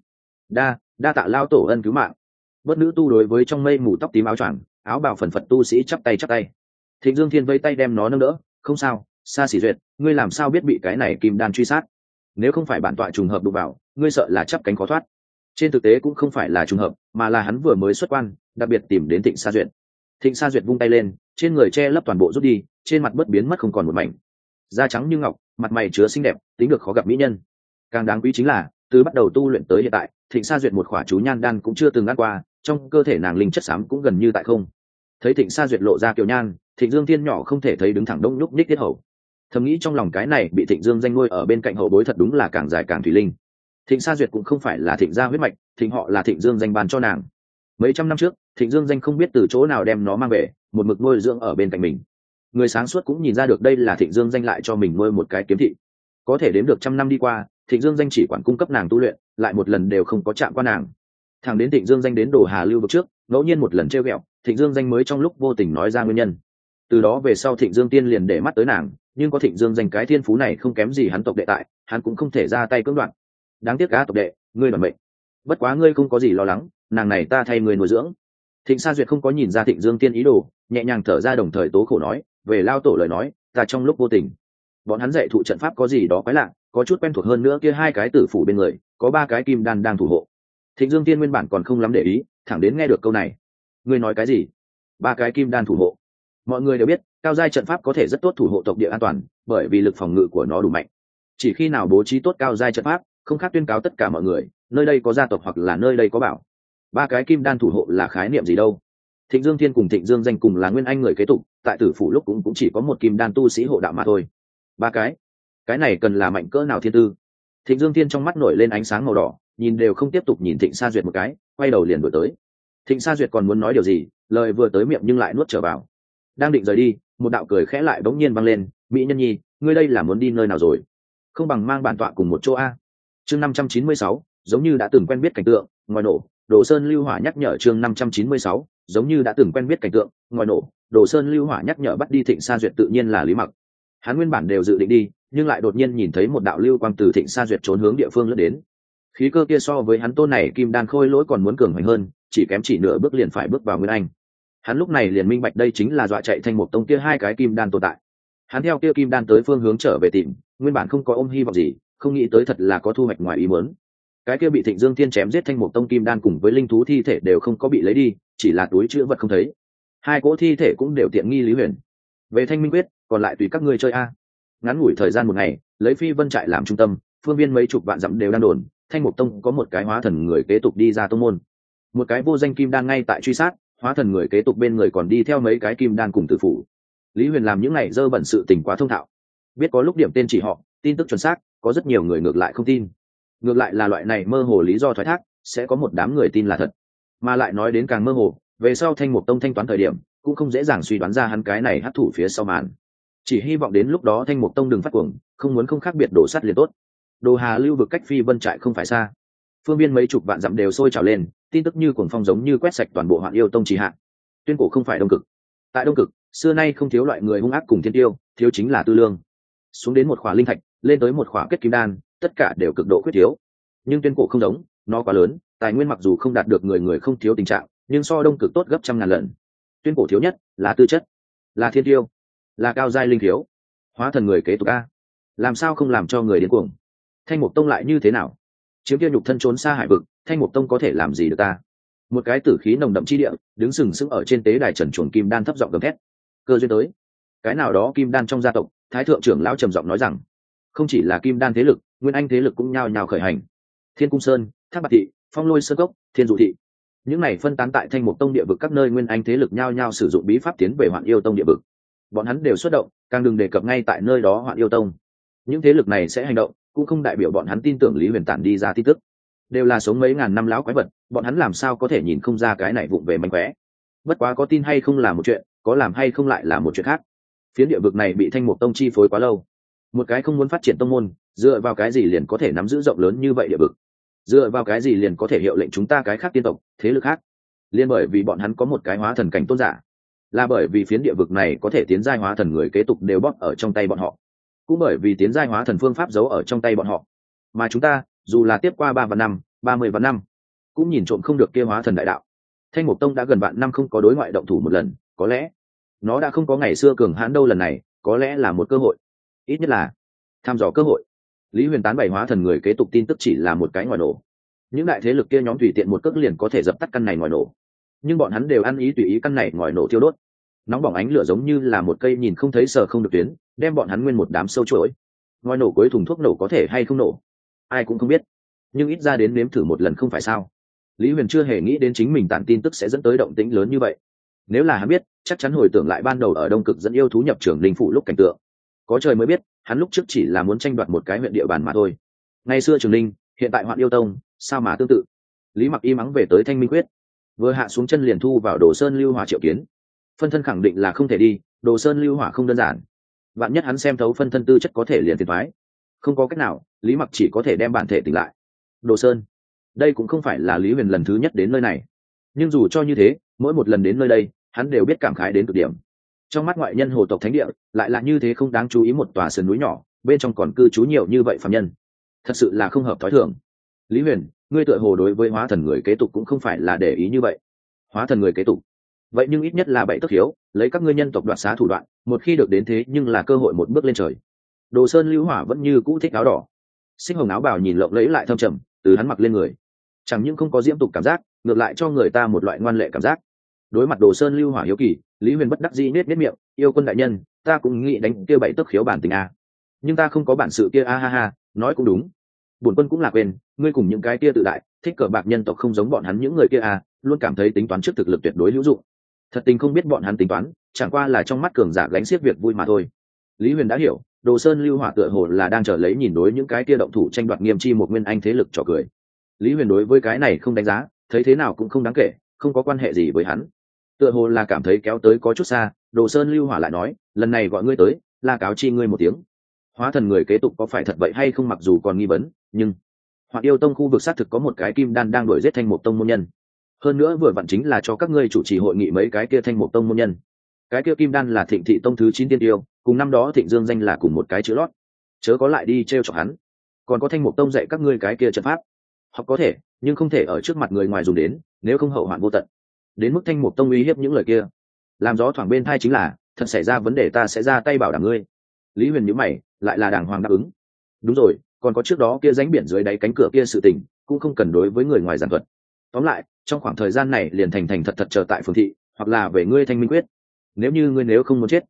Đa tạ lao tổ ân cứu mạng. Bất nữ tu đối với trong mây mù tóc tím áo choàng, áo bào phần phật tu sĩ chắp tay. Thịnh Dương Thiên vây tay đem nó nâng đỡ, không sao, Sa Sĩ Duyệt, ngươi làm sao biết bị cái này kim đan truy sát? Nếu không phải bản tọa trùng hợp đụng vào, ngươi sợ là chắp cánh khó thoát. Trên thực tế cũng không phải là trùng hợp, mà là hắn vừa mới xuất quan, đặc biệt tìm đến Thịnh Sa Duyệt. Thịnh Sa Duyệt vung tay lên, trên người che lấp toàn bộ rút đi, trên mặt bất biến mất không còn một mảnh. Da trắng như ngọc, mặt mày chứa xinh đẹp, tính được khó gặp mỹ nhân. Càng đáng quý chính là, từ bắt đầu tu luyện tới hiện tại, Thịnh Sa Duyệt một khỏa chú nhan đan cũng chưa từng ăn qua, trong cơ thể nàng linh chất xám cũng gần như tại không. Thấy Thịnh Sa Duyệt lộ ra kiều nhan, Thịnh Dương Thiên nhỏ không thể thấy đứng thẳng đông nhúc nhích tiết hầu. Thầm nghĩ trong lòng cái này bị Thịnh Dương danh nuôi ở bên cạnh hậu bối thật đúng là càng dài càng thủy linh. Thịnh Sa Duyệt cũng không phải là Thịnh gia huyết mạch, Thịnh họ là Thịnh Dương danh ban cho nàng. Mấy trăm năm trước, Thịnh Dương danh không biết từ chỗ nào đem nó mang về, một mực nuôi dưỡng ở bên cạnh mình. Người sáng suốt cũng nhìn ra được đây là Thịnh Dương danh lại cho mình nuôi một cái kiếm thị. Có thể đếm được trăm năm đi qua, Thịnh Dương danh chỉ quản cung cấp nàng tu luyện, lại một lần đều không có chạm qua nàng. Thẳng đến Thịnh Dương danh đến Đồ Hà Lưu vực trước, ngẫu nhiên một lần trêu ghẹo, Thịnh Dương danh mới trong lúc vô tình nói ra nguyên nhân. Từ đó về sau Thịnh Dương Tiên liền để mắt tới nàng, nhưng có Thịnh Dương danh cái thiên phú này không kém gì hắn tộc đệ tại, hắn cũng không thể ra tay cưỡng đoạt. Đáng tiếc cá tộc đệ, ngươi đoàn mệnh. Bất quá ngươi không có gì lo lắng, nàng này ta thay người nuôi dưỡng. Thịnh Sa Duyệt không có nhìn ra Thịnh Dương Tiên ý đồ, nhẹ nhàng thở ra đồng thời tố khổ nói, về lao tổ lời nói, ta trong lúc vô tình, bọn hắn dạy thụ trận pháp có gì đó quái lạ, có chút quen thuộc hơn nữa kia hai cái tử phủ bên người, có ba cái kim đan đang thủ hộ. Thịnh Dương Tiên nguyên bản còn không lắm để ý, thẳng đến nghe được câu này, ngươi nói cái gì? Ba cái kim đan thủ hộ? Mọi người đều biết, cao giai trận pháp có thể rất tốt thủ hộ tộc địa an toàn, bởi vì lực phòng ngự của nó đủ mạnh. Chỉ khi nào bố trí tốt cao giai trận pháp, không khác tuyên cáo tất cả mọi người, nơi đây có gia tộc hoặc là nơi đây có bảo. Ba cái kim đan thủ hộ là khái niệm gì đâu? Thịnh Dương Thiên cùng Thịnh Dương danh cùng là nguyên anh người kế tục, tại tử phủ lúc cũng chỉ có một kim đan tu sĩ hộ đạo mà thôi. Ba cái này cần là mạnh cỡ nào thiên tư? Thịnh Dương Thiên trong mắt nổi lên ánh sáng màu đỏ, nhìn đều không tiếp tục nhìn Thịnh Sa Duyệt một cái, quay đầu liền đuổi tới. Thịnh Sa Duyệt còn muốn nói điều gì, lời vừa tới miệng nhưng lại nuốt trở vào. Đang định rời đi, một đạo cười khẽ lại bỗng nhiên vang lên, mỹ nhân nhi, ngươi đây là muốn đi nơi nào rồi? Không bằng mang bản tọa cùng một chỗ a. Chương 596, giống như đã từng quen biết cảnh tượng, ngoài nổ, Đồ Sơn Lưu Hỏa nhắc nhở chương 596, giống như đã từng quen biết cảnh tượng, ngoài nổ, Đồ Sơn Lưu Hỏa nhắc nhở bắt đi Thịnh Sa Duyệt tự nhiên là Lý Mặc. Hắn nguyên bản đều dự định đi, nhưng lại đột nhiên nhìn thấy một đạo lưu quang từ Thịnh Sa Duyệt trốn hướng địa phương lướt đến. Khí cơ kia so với hắn tôn này kim đan khôi lỗi còn muốn cường hoành hơn, chỉ kém chỉ nửa bước liền phải bước vào nguyên anh. Hắn lúc này liền minh bạch đây chính là dọa chạy Thanh Mục Tông kia hai cái kim đan tồn tại. Hắn theo kia kim đan tới phương hướng trở về tìm, nguyên bản không có ôm hy vọng gì, không nghĩ tới thật là có thu hoạch ngoài ý muốn. Cái kia bị Thịnh Dương Thiên chém giết Thanh Mục Tông kim đan cùng với linh thú thi thể đều không có bị lấy đi, chỉ là túi chứa vật không thấy. Hai cỗ thi thể cũng đều tiện nghi Lý Huyền. Về Thanh Minh quyết, còn lại tùy các ngươi chơi a. Ngắn ngủi thời gian một ngày, lấy Phi Vân trại làm trung tâm, phương viên mấy chục vạn dặm đều đang đồn Thanh Mục Tông có một cái hóa thần người kế tục đi ra tông môn. Một cái vô danh kim đan ngay tại truy sát, hóa thần người kế tục bên người còn đi theo mấy cái kim đan cùng tử phủ. Lý Huyền làm những ngày dơ bẩn sự tình quá thông thạo, biết có lúc điểm tên chỉ họ, tin tức chuẩn xác, có rất nhiều người ngược lại không tin. Ngược lại là loại này mơ hồ lý do thoái thác, sẽ có một đám người tin là thật. Mà lại nói đến càng mơ hồ, về sau Thanh Mục Tông thanh toán thời điểm, cũng không dễ dàng suy đoán ra hắn cái này hắc thủ phía sau màn. Chỉ hy vọng đến lúc đó Thanh Mục Tông đừng phát cuồng, không muốn không khác biệt đổ sắt liền tốt. Đồ Hà lưu vực cách Phi Vân trại không phải xa, phương viên mấy chục vạn dặm đều sôi trào lên, tin tức như cuồng phong giống như quét sạch toàn bộ Hoạn Yêu Tông trì hạ. Tuyên cổ không phải Đông Cực. Tại Đông Cực, xưa nay không thiếu loại người hung ác cùng thiên tiêu, thiếu chính là tư lương. Xuống đến một khỏa linh thạch, lên tới một khỏa kết kim đan, tất cả đều cực độ khuyết thiếu. Nhưng Tuyên cổ không giống, nó quá lớn, tài nguyên mặc dù không đạt được người người không thiếu tình trạng, nhưng so Đông Cực tốt gấp trăm ngàn lần. Tuyên cổ thiếu nhất là tư chất, là thiên tiêu, là cao giai linh thiếu. Hóa thần người kế tục a, làm sao không làm cho người điên cuồng? Thanh Mục Tông lại như thế nào? Chiếm kia nhục thân trốn xa hải vực, Thanh Mục Tông có thể làm gì được ta? Một cái tử khí nồng đậm chi địa, đứng sừng sững ở trên tế đài trần chuồng kim đan thấp giọng gầm thét. Cơ duyên tới. Cái nào đó kim đan trong gia tộc, thái thượng trưởng lão trầm giọng nói rằng, không chỉ là kim đan thế lực, nguyên anh thế lực cũng nhao nhao khởi hành. Thiên Cung Sơn, Thác Bạt Thị, Phong Lôi Sơn Cốc, Thiên Dụ Thị, những này phân tán tại Thanh Mục Tông địa vực các nơi nguyên anh thế lực nhao nhao sử dụng bí pháp tiến về Hoạn Yêu Tông địa vực. Bọn hắn đều xuất động, càng đừng đề cập ngay tại nơi đó Hoạn Yêu Tông. Những thế lực này sẽ hành động, cũng không đại biểu bọn hắn tin tưởng Lý Huyền tản đi ra tin tức. Đều là sống mấy ngàn năm lão quái vật, bọn hắn làm sao có thể nhìn không ra cái này vụng về mánh khóe. Bất quá có tin hay không là một chuyện, có làm hay không lại là một chuyện khác. Phiến địa vực này bị Thanh Mục Tông chi phối quá lâu, một cái không muốn phát triển tông môn, dựa vào cái gì liền có thể nắm giữ rộng lớn như vậy địa vực? Dựa vào cái gì liền có thể hiệu lệnh chúng ta cái khác tiên tộc, thế lực khác? Liên bởi vì bọn hắn có một cái hóa thần cảnh tôn giả, là bởi vì phiến địa vực này có thể tiến giai hóa thần người kế tục đều bóp ở trong tay bọn họ, cũng bởi vì tiến giai hóa thần phương pháp giấu ở trong tay bọn họ. Mà chúng ta, dù là tiếp qua 3 vạn năm, 30 vạn năm, cũng nhìn trộm không được kia hóa thần đại đạo. Thanh Mục Tông đã gần vạn năm không có đối ngoại động thủ một lần, có lẽ nó đã không có ngày xưa cường hãn đâu, lần này có lẽ là một cơ hội, ít nhất là tham dò cơ hội. Lý Huyền tán bày hóa thần người kế tục tin tức chỉ là một cái ngòi nổ, những đại thế lực kia nhóm tùy tiện một cước liền có thể dập tắt căn này ngòi nổ, nhưng bọn hắn đều ăn ý tùy ý căn này ngòi nổ thiêu đốt. Nóng bỏng ánh lửa giống như là một cây nhìn không thấy sờ không được tuyến, đem bọn hắn nguyên một đám sâu chuỗi. Ngòi nổ cuối thùng thuốc nổ có thể hay không nổ, ai cũng không biết, nhưng ít ra đến nếm thử một lần không phải sao? Lý Huyền chưa hề nghĩ đến chính mình tản tin tức sẽ dẫn tới động tĩnh lớn như vậy. Nếu là hắn biết, chắc chắn hồi tưởng lại ban đầu ở Đông Cực dẫn yêu thú nhập Trường Linh phủ lúc cảnh tượng. Có trời mới biết, hắn lúc trước chỉ là muốn tranh đoạt một cái huyện địa bàn mà thôi. Ngày xưa Trường Linh, hiện tại Hoạn Yêu Tông, sao mà tương tự? Lý Mặc im ắng về tới Thanh Minh Quyết, vừa hạ xuống chân liền thu vào Đồ Sơn Lưu Hỏa triệu kiến. Phân thân khẳng định là không thể đi, Đồ Sơn Lưu Hỏa không đơn giản. Vạn nhất hắn xem thấu phân thân tư chất có thể liền phiền toái. Không có cách nào, Lý Mặc chỉ có thể đem bản thể tỉnh lại. Đồ Sơn, đây cũng không phải là Lý Huyền lần thứ nhất đến nơi này, nhưng dù cho như thế, mỗi một lần đến nơi đây, hắn đều biết cảm khái đến cực điểm. Trong mắt ngoại nhân hồ tộc thánh địa, lại là như thế không đáng chú ý một tòa sườn núi nhỏ, bên trong còn cư trú nhiều như vậy phàm nhân, thật sự là không hợp thói thường. Lý Huyền, ngươi tựa hồ đối với hóa thần người kế tục cũng không phải là để ý như vậy. Hóa thần người kế tục, vậy nhưng ít nhất là 7 tấc hiếu, lấy các ngươi nhân tộc đoạt xá thủ đoạn, một khi được đến thế nhưng là cơ hội một bước lên trời. Đồ Sơn Lưu Hỏa vẫn như cũ thích áo đỏ, xích hồng áo bào nhìn lộng lẫy lại thâm trầm, từ hắn mặc lên người, chẳng những không có diễm tục cảm giác, ngược lại cho người ta một loại ngoan lệ cảm giác. Đối mặt Đồ Sơn Lưu Hỏa hiếu kỳ, Lý Huyền bất đắc dĩ nết miệng, yêu quân đại nhân, ta cũng nghĩ đánh kia 7 tấc khiếu bản tình a, nhưng ta không có bản sự kia a ha ha, nói cũng đúng. Bổn quân cũng là quên, ngươi cùng những cái kia tự đại, thích cờ bạc nhân tộc không giống bọn hắn những người kia a, luôn cảm thấy tính toán trước thực lực tuyệt đối hữu dụng. Thật tình không biết bọn hắn tính toán, chẳng qua là trong mắt cường giả gánh xiết việc vui mà thôi. Lý Huyền đã hiểu, Đồ Sơn Lưu Hỏa tựa hồ là đang chờ lấy nhìn đối những cái kia động thủ tranh đoạt nghiêm chi một nguyên anh thế lực trò cười. Lý Huyền đối với cái này không đánh giá, thấy thế nào cũng không đáng kể, không có quan hệ gì với hắn. Tựa hồ là cảm thấy kéo tới có chút xa, Đồ Sơn Lưu Hỏa lại nói, lần này gọi ngươi tới, là cáo chi ngươi một tiếng. Hóa thần người kế tục có phải thật vậy hay không mặc dù còn nghi vấn, nhưng Hoạn Yêu Tông khu vực xác thực có một cái kim đan đang đuổi giết Thanh Mục Tông môn nhân. Hơn nữa vừa vặn chính là cho các ngươi chủ trì hội nghị mấy cái kia Thanh Mục Tông môn nhân. Cái kia kim đan là Thịnh Thị Tông thứ 9 tiên tiêu, cùng năm đó Thịnh Dương danh là cùng một cái chữ lót. Chớ có lại đi trêu chọc hắn. Còn có Thanh Mục Tông dạy các ngươi cái kia trận pháp, học có thể, nhưng không thể ở trước mặt người ngoài dùng đến, nếu không hậu hoạn vô tận. Đến mức Thanh Mục Tông uy hiếp những lời kia, làm gió thoảng bên thai chính là, thật xảy ra vấn đề ta sẽ ra tay bảo đảm ngươi. Lý Huyền nhíu mày, lại là đàng hoàng đáp ứng. Đúng rồi, còn có trước đó kia rãnh biển dưới đáy cánh cửa kia sự tình, cũng không cần đối với người ngoài giảng thuật. Tóm lại, trong khoảng thời gian này liền thành thật chờ tại phường thị, hoặc là về ngươi Thanh Minh Quyết. Nếu như ngươi nếu không muốn chết,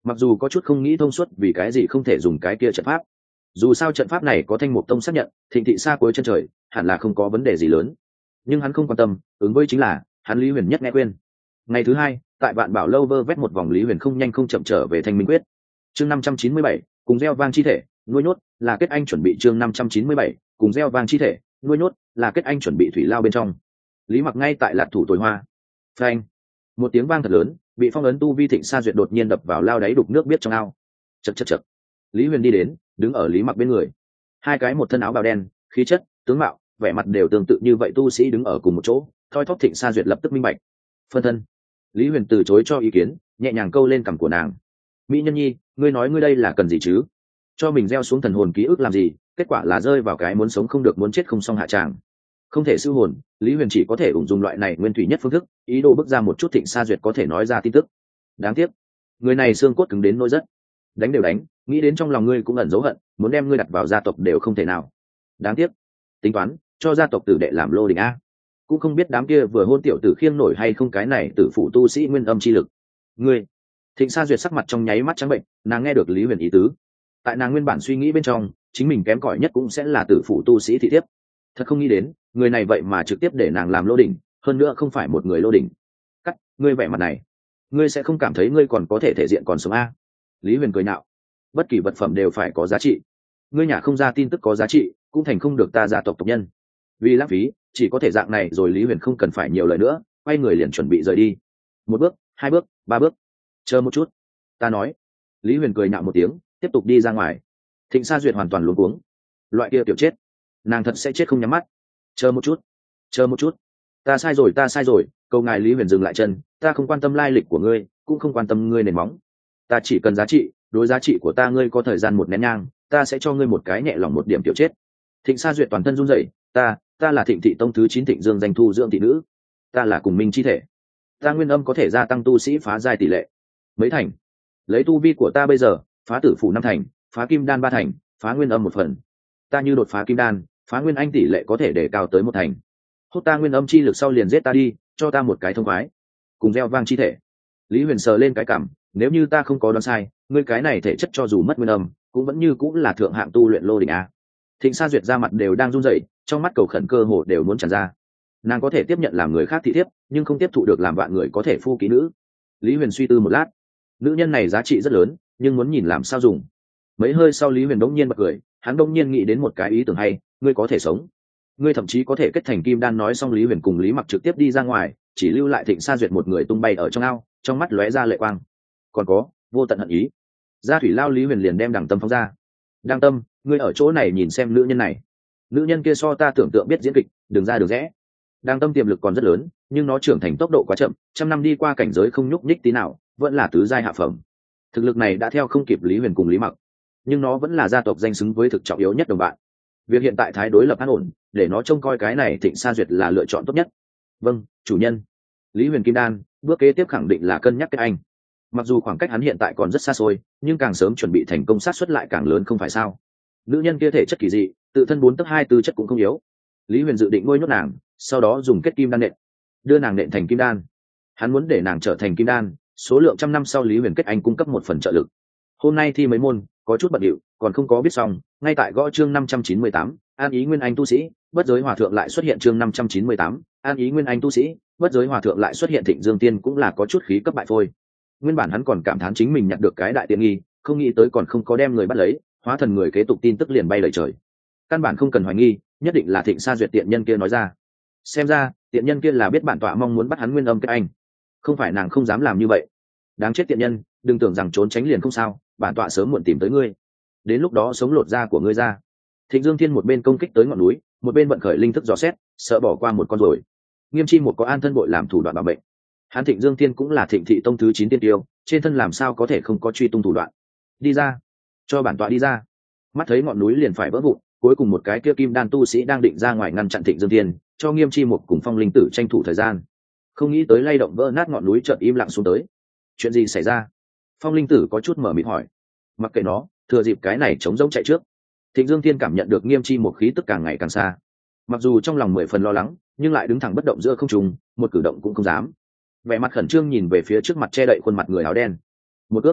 mặc dù có chút không nghĩ thông suốt vì cái gì không thể dùng cái kia trận pháp. Dù sao trận pháp này có Thanh Mục Tông xác nhận, Thịnh thị xa cuối chân trời, hẳn là không có vấn đề gì lớn. Nhưng hắn không quan tâm, ứng với chính là hắn Lý Huyền nhất nghe khuyên. Ngày thứ hai, tại Vạn Bảo lâu vơ vét một vòng, Lý Huyền không nhanh không chậm trở về Thanh Minh Quyết. Chương 597, cùng gieo vang chi thể, nuôi nhốt, là kết anh chuẩn bị. Chương 597, cùng gieo vang chi thể, nuôi nhốt, là kết anh chuẩn bị thủy lao bên trong. Lý Mặc ngay tại Lạc Thủ Tồi Hoa. Phanh! Một tiếng vang thật lớn, bị phong ấn tu vi Thịnh Sa Duyệt đột nhiên đập vào lao đáy đục nước biết trong ao. Chậc chậc chậc. Lý Huyền đi đến, đứng ở Lý Mặc bên người. Hai cái một thân áo bào đen, khí chất, tướng mạo, vẻ mặt đều tương tự như vậy tu sĩ đứng ở cùng một chỗ, thoi thóp. Thịnh Sa Duyệt lập tức minh bạch. Phân thân. Lý Huyền từ chối cho ý kiến, nhẹ nhàng câu lên cằm của nàng. Mỹ nhân nhi, ngươi nói ngươi đây là cần gì chứ? Cho mình gieo xuống thần hồn ký ức làm gì? Kết quả là rơi vào cái muốn sống không được muốn chết không xong hạ tràng. Không thể siêu hồn, Lý Huyền chỉ có thể ủng dùng loại này nguyên thủy nhất phương thức, ý đồ bước ra một chút Thịnh Sa Duyệt có thể nói ra tin tức. Đáng tiếc, người này xương cốt cứng đến nỗi rất. Đánh đều đánh, nghĩ đến trong lòng ngươi cũng ẩn dấu hận, muốn đem ngươi đặt vào gia tộc đều không thể nào. Đáng tiếc, tính toán cho gia tộc tử đệ làm lô đình a. Cũng không biết đám kia vừa hôn tiểu tử khiêng nổi hay không cái này tử phụ tu sĩ nguyên âm chi lực. Ngươi. Thịnh Sa Duyệt sắc mặt trong nháy mắt trắng bệnh, nàng nghe được Lý Huyền ý tứ. Tại nàng nguyên bản suy nghĩ bên trong, chính mình kém cỏi nhất cũng sẽ là tử phụ tu sĩ thị thiếp. Thật không nghĩ đến, người này vậy mà trực tiếp để nàng làm lô đỉnh, hơn nữa không phải một người lô đỉnh. Cắt, ngươi vẻ mặt này, ngươi sẽ không cảm thấy ngươi còn có thể diện còn sống a? Lý Huyền cười nhạo. Bất kỳ vật phẩm đều phải có giá trị. Ngươi nhà không ra tin tức có giá trị, cũng thành không được ta gia tộc tộc nhân. Vì lãng phí, chỉ có thể dạng này rồi. Lý Huyền không cần phải nhiều lời nữa, quay người liền chuẩn bị rời đi. Một bước, hai bước, ba bước. Chờ một chút, ta nói. Lý Huyền cười nhạo một tiếng, tiếp tục đi ra ngoài. Thịnh Sa Duyệt hoàn toàn luống cuống. Loại kia tiểu chết, nàng thật sẽ chết không nhắm mắt. Chờ một chút, chờ một chút, ta sai rồi, ta sai rồi. Cầu ngài. Lý Huyền dừng lại chân, ta không quan tâm lai lịch của ngươi, cũng không quan tâm ngươi nền móng. Ta chỉ cần giá trị, đối giá trị của ta ngươi có thời gian một nén nhang, ta sẽ cho ngươi một cái nhẹ lòng một điểm tiểu chết. Thịnh Sa Duyệt toàn thân run rẩy. Ta là Thịnh thị tông thứ 9 Thịnh Dương danh thu dưỡng thị nữ. Ta là cùng minh chi thể. Ta nguyên âm có thể gia tăng tu sĩ phá giai tỷ lệ mấy thành. Lấy tu vi của ta bây giờ, phá tử phủ 5 thành, phá kim đan 3 thành, phá nguyên âm 1 phần. Ta như đột phá kim đan, phá nguyên anh tỷ lệ có thể để cao tới 1 thành. Hút ta nguyên âm chi lực sau liền giết ta đi, cho ta một cái thông khoái. Cùng gieo vang chi thể. Lý Huyền sờ lên cái cảm, nếu như ta không có đoán sai, ngươi cái này thể chất cho dù mất nguyên âm, cũng vẫn như cũng là thượng hạng tu luyện lô đỉnh a. Thịnh Sa Duyệt ra mặt đều đang run rẩy, trong mắt cầu khẩn cơ hồ đều muốn tràn ra. Nàng có thể tiếp nhận làm người khác thị thiếp, nhưng không tiếp thụ được làm vạn người có thể phu kỹ nữ. Lý Huyền suy tư một lát, nữ nhân này giá trị rất lớn, nhưng muốn nhìn làm sao dùng. Mấy hơi sau, Lý Huyền đống nhiên bật cười, hắn đống nhiên nghĩ đến một cái ý tưởng hay. Ngươi có thể sống, ngươi thậm chí có thể kết thành kim đan. Nói xong, Lý Huyền cùng Lý Mặc trực tiếp đi ra ngoài, chỉ lưu lại Thịnh Sa Duyệt một người tung bay ở trong ao, trong mắt lóe ra lệ quang. Còn có vô tận hận ý. Ra thủy lao, Lý Huyền liền đem Đằng Tâm phóng ra. Đằng Tâm, ngươi ở chỗ này nhìn xem nữ nhân này. Nữ nhân kia so ta tưởng tượng biết diễn kịch, đường ra đường rẽ. Đằng Tâm tiềm lực còn rất lớn, nhưng nó trưởng thành tốc độ quá chậm, trăm năm đi qua cảnh giới không nhúc nhích tí nào, vẫn là tứ giai hạ phẩm. Thực lực này đã theo không kịp Lý Huyền cùng Lý Mặc, nhưng nó vẫn là gia tộc danh xứng với thực trọng yếu nhất đồng bạn. Việc hiện tại thái đối lập an ổn, để nó trông coi cái này Thịnh Sa Duyệt là lựa chọn tốt nhất. Vâng, chủ nhân. Lý Huyền kim đan, bước kế tiếp khẳng định là cân nhắc kết anh. Mặc dù khoảng cách hắn hiện tại còn rất xa xôi, nhưng càng sớm chuẩn bị thành công sát suất lại càng lớn, không phải sao? Nữ nhân kia thể chất kỳ dị, tự thân 4/2 tư chất cũng không yếu. Lý Huyền dự định nuôi nhốt nàng, sau đó dùng kết kim đan nện, đưa nàng nện thành kim đan. Hắn muốn để nàng trở thành kim đan, số lượng trăm năm sau Lý Huyền kết anh cung cấp 1 phần trợ lực. Hôm nay thi mấy môn, có chút bận rộn, còn không có biết xong, ngay tại gõ chương 598, An Ý Nguyên Anh tu sĩ, bất giới hòa thượng lại xuất hiện. Chương 598, An Ý Nguyên Anh tu sĩ, bất giới hòa thượng lại xuất hiện. Thịnh Dương Tiên cũng là có chút khí cấp bại phôi. Nguyên bản hắn còn cảm thán chính mình nhặt được cái đại tiện nghi, không nghĩ tới còn không có đem người bắt lấy, hóa thần người kế tục tin tức liền bay lời trời. Căn bản không cần hoài nghi, nhất định là Thịnh Sa Duyệt tiện nhân kia nói ra. Xem ra tiện nhân kia là biết bản tọa mong muốn bắt hắn nguyên âm kết anh, không phải nàng không dám làm như vậy. Đáng chết tiện nhân, đừng tưởng rằng trốn tránh liền không sao, bản tọa sớm muộn tìm tới ngươi, đến lúc đó sống lột da của ngươi ra. Thịnh Dương Thiên một bên công kích tới ngọn núi, một bên vận khởi linh thức dò xét, sợ bỏ qua một con rồi. Nghiêm Chi một có an thân bội làm thủ đoạn bảo mệnh. Hắn Thịnh Dương Thiên cũng là Thịnh thị tông thứ 9 tiên tiêu, trên thân làm sao có thể không có truy tung thủ đoạn. Đi ra, cho bản tọa đi ra. Mắt thấy ngọn núi liền phải vỡ vụn, cuối cùng một cái kia kim đan tu sĩ đang định ra ngoài ngăn chặn Thịnh Dương Thiên, cho Nghiêm Chi một cùng Phong Linh Tử tranh thủ thời gian. Không nghĩ tới lay động vỡ nát ngọn núi chợt im lặng xuống tới. Chuyện gì xảy ra? Phong Linh Tử có chút mở miệng hỏi. Mặc kệ nó, thừa dịp cái này chống rỗng chạy trước. Thịnh Dương Thiên cảm nhận được Nghiêm Chi một khí tức càng ngày càng xa. Mặc dù trong lòng 10 phần lo lắng, nhưng lại đứng thẳng bất động giữa không trung, một cử động cũng không dám. Vẻ mặt khẩn trương nhìn về phía trước mặt che đậy khuôn mặt người áo đen. Một ước,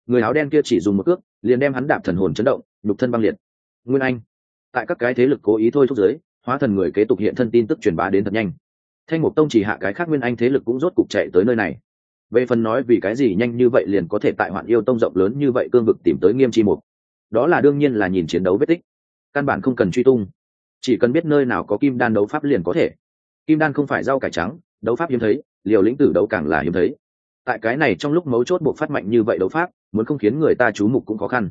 người áo đen kia chỉ dùng một cước liền đem hắn đạp thần hồn chấn động, nhục thân băng liệt. Nguyên Anh. Tại các cái thế lực cố ý thôi thúc giới, hóa thần người kế tục hiện thân tin tức truyền bá đến thật nhanh. Thanh Mục Tông chỉ hạ cái khác Nguyên Anh thế lực cũng rốt cục chạy tới nơi này. Về phần nói vì cái gì nhanh như vậy liền có thể tại Hoạn Yêu Tông rộng lớn như vậy cương vực tìm tới Nghiêm Chi Mục, đó là đương nhiên là nhìn chiến đấu vết tích, căn bản không cần truy tung, chỉ cần biết nơi nào có kim đan đấu pháp liền có thể. Kim đan không phải rau cải trắng, đấu pháp hiếm thấy, liều lĩnh tử đấu càng là hiếm thấy. Tại cái này trong lúc mấu chốt buộc phát mạnh như vậy đấu pháp, muốn không khiến người ta chú mục cũng khó khăn.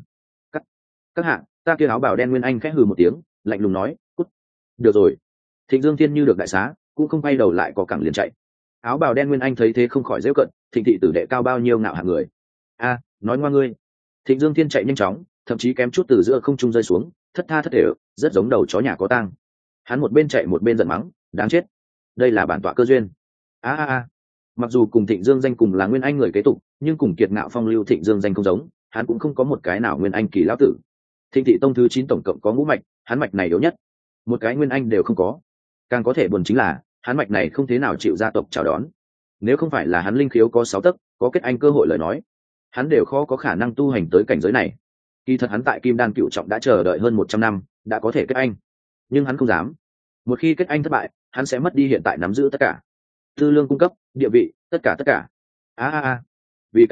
Các hạ, ta kia áo bào đen Nguyên Anh khẽ hừ một tiếng, lạnh lùng nói, cút. Được rồi. Thịnh Dương Thiên như được đại xá, cũng không quay đầu lại có cẳng liền chạy. Áo bào đen Nguyên Anh thấy thế không khỏi giễu cận, Thịnh thị tử đệ cao bao nhiêu ngạo hạng người. A, nói ngoa ngươi. Thịnh Dương Thiên chạy nhanh chóng, thậm chí kém chút từ giữa không trung rơi xuống, thất tha thất đều, rất giống đầu chó nhà có tang. Hắn một bên chạy một bên giận mắng, đáng chết. Đây là bản tọa cơ duyên. A. Mặc dù cùng Thịnh Dương danh cùng là Nguyên Anh người kế tục, nhưng cùng kiệt ngạo phong lưu Thịnh Dương danh không giống, hắn cũng không có một cái nào Nguyên Anh kỳ lão tử. Thịnh thị tông thứ 9 tổng cộng có ngũ mạch, hắn mạch này yếu nhất, một cái Nguyên Anh đều không có. Càng có thể buồn chính là, hắn mạch này không thế nào chịu gia tộc chào đón. Nếu không phải là hắn linh khiếu có 6 tấc, có kết anh cơ hội lời nói, hắn đều khó có khả năng tu hành tới cảnh giới này. Kỳ thật hắn tại Kim Đan cựu trọng đã chờ đợi hơn 100 năm, đã có thể kết anh, nhưng hắn không dám. Một khi kết anh thất bại, hắn sẽ mất đi hiện tại nắm giữ tất cả tư lương cung cấp, địa vị, tất cả. A. Vì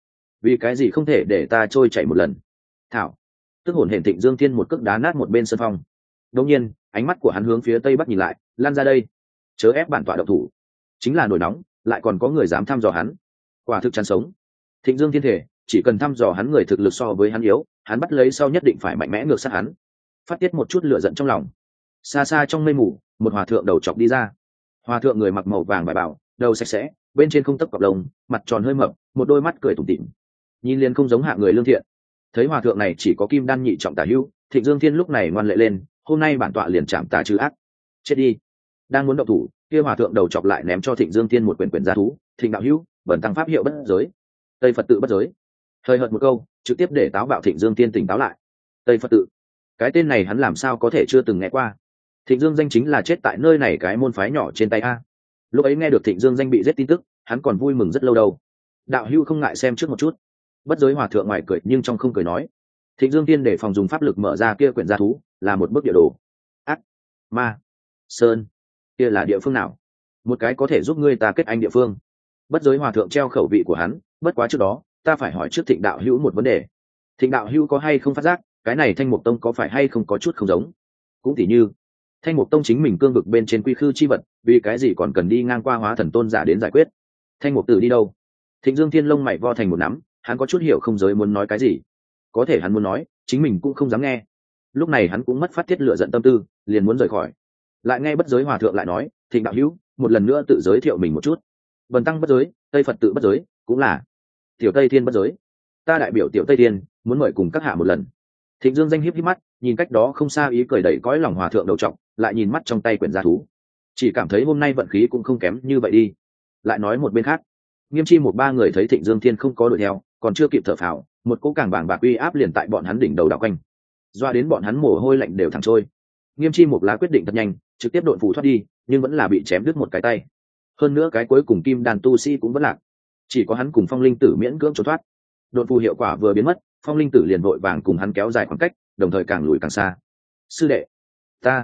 cái gì không thể để ta trôi chảy một lần? Thảo. Tức hồn hển Thịnh Dương Thiên một cước đá nát một bên sân phong. Đột nhiên, ánh mắt của hắn hướng phía tây bắc nhìn lại, lan ra đây, chớ ép bản tọa động thủ. Chính là nổi nóng, lại còn có người dám thăm dò hắn. Quả thực chán sống. Thịnh Dương Thiên thể, chỉ cần thăm dò hắn người thực lực so với hắn yếu, hắn bắt lấy sau nhất định phải mạnh mẽ ngược sát hắn. Phát tiết một chút lửa giận trong lòng. Xa xa trong mây mù, một hòa thượng đầu chọc đi ra. Hòa thượng người mặc màu vàng bài bảo, đầu sạch sẽ, bên trên không tấp cọp lông, mặt tròn hơi mập, một đôi mắt cười tủm tỉm, nhìn liền không giống hạ người lương thiện. Thấy hòa thượng này chỉ có kim đan nhị trọng tả hữu, Thịnh Dương Thiên lúc này ngoan lệ lên, hôm nay bản tọa liền chạm tà trừ ác. Chết đi. Đang muốn động thủ, kia hòa thượng đầu chọc lại ném cho Thịnh Dương Thiên một quyển gia thú. Thịnh đạo hữu, bẩn tăng pháp hiệu bất giới. Tây Phật tự bất giới. Hơi hợt một câu, trực tiếp để táo bạo Thịnh Dương Thiên tỉnh táo lại. Tây Phật tự, cái tên này hắn làm sao có thể chưa từng nghe qua. Thịnh Dương danh chính là chết tại nơi này cái môn phái nhỏ trên tay a. Lúc ấy nghe được Thịnh Dương danh bị giết tin tức, hắn còn vui mừng rất lâu đâu. Đạo hữu không ngại xem trước một chút. Bất giới hòa thượng ngoài cười nhưng trong không cười nói. Thịnh Dương Tiên để phòng dùng pháp lực mở ra kia quyển gia thú, là một bức địa đồ. Ác, ma, sơn, kia là địa phương nào? Một cái có thể giúp ngươi ta kết anh địa phương. Bất giới hòa thượng treo khẩu vị của hắn, bất quá trước đó, ta phải hỏi trước Thịnh đạo hữu một vấn đề. Thịnh đạo hữu có hay không phát giác, cái này Thanh Mục Tông có phải hay không có chút không giống? Cũng tỉ như, Thanh Mục Tông chính mình cương vực bên trên quy khư chi vật, vì cái gì còn cần đi ngang qua hóa thần tôn giả đến giải quyết? Thanh Mục Tử đi đâu? Thịnh Dương Thiên lông mày vo thành một nắm, hắn có chút hiểu không giới muốn nói cái gì. Có thể hắn muốn nói, chính mình cũng không dám nghe. Lúc này hắn cũng mất phát tiết lửa giận tâm tư, liền muốn rời khỏi. Lại nghe bất giới hòa thượng lại nói, Thịnh đạo hữu, một lần nữa tự giới thiệu mình một chút. Bần tăng bất giới, Tây Phật tự bất giới, cũng là Tiểu Tây Thiên bất giới. Ta đại biểu Tiểu Tây Thiên, muốn mời cùng các hạ một lần. Thịnh Dương danh híp híp mắt, nhìn cách đó không xa ý cười đầy cõi lòng hòa thượng đầu trọc, lại nhìn mắt trong tay quyển gia thú, chỉ cảm thấy hôm nay vận khí cũng không kém như vậy đi. Lại nói một bên khác, Nghiêm Chi một ba người thấy Thịnh Dương Thiên không có đuổi theo, còn chưa kịp thở phào, một cỗ càng bàng bạc uy áp liền tại bọn hắn đỉnh đầu đảo quanh, doa đến bọn hắn mồ hôi lạnh đều thẳng trôi. Nghiêm Chi một lá quyết định thật nhanh, trực tiếp độn phủ thoát đi, nhưng vẫn là bị chém đứt một cái tay. Hơn nữa cái cuối cùng kim đàn tu sĩ cũng vẫn lạc, chỉ có hắn cùng Phong Linh Tử miễn cưỡng trốn thoát. Độn phù hiệu quả vừa biến mất, Phong Linh Tử liền vội vàng cùng hắn kéo dài khoảng cách, đồng thời càng lùi càng xa. Sư đệ, ta,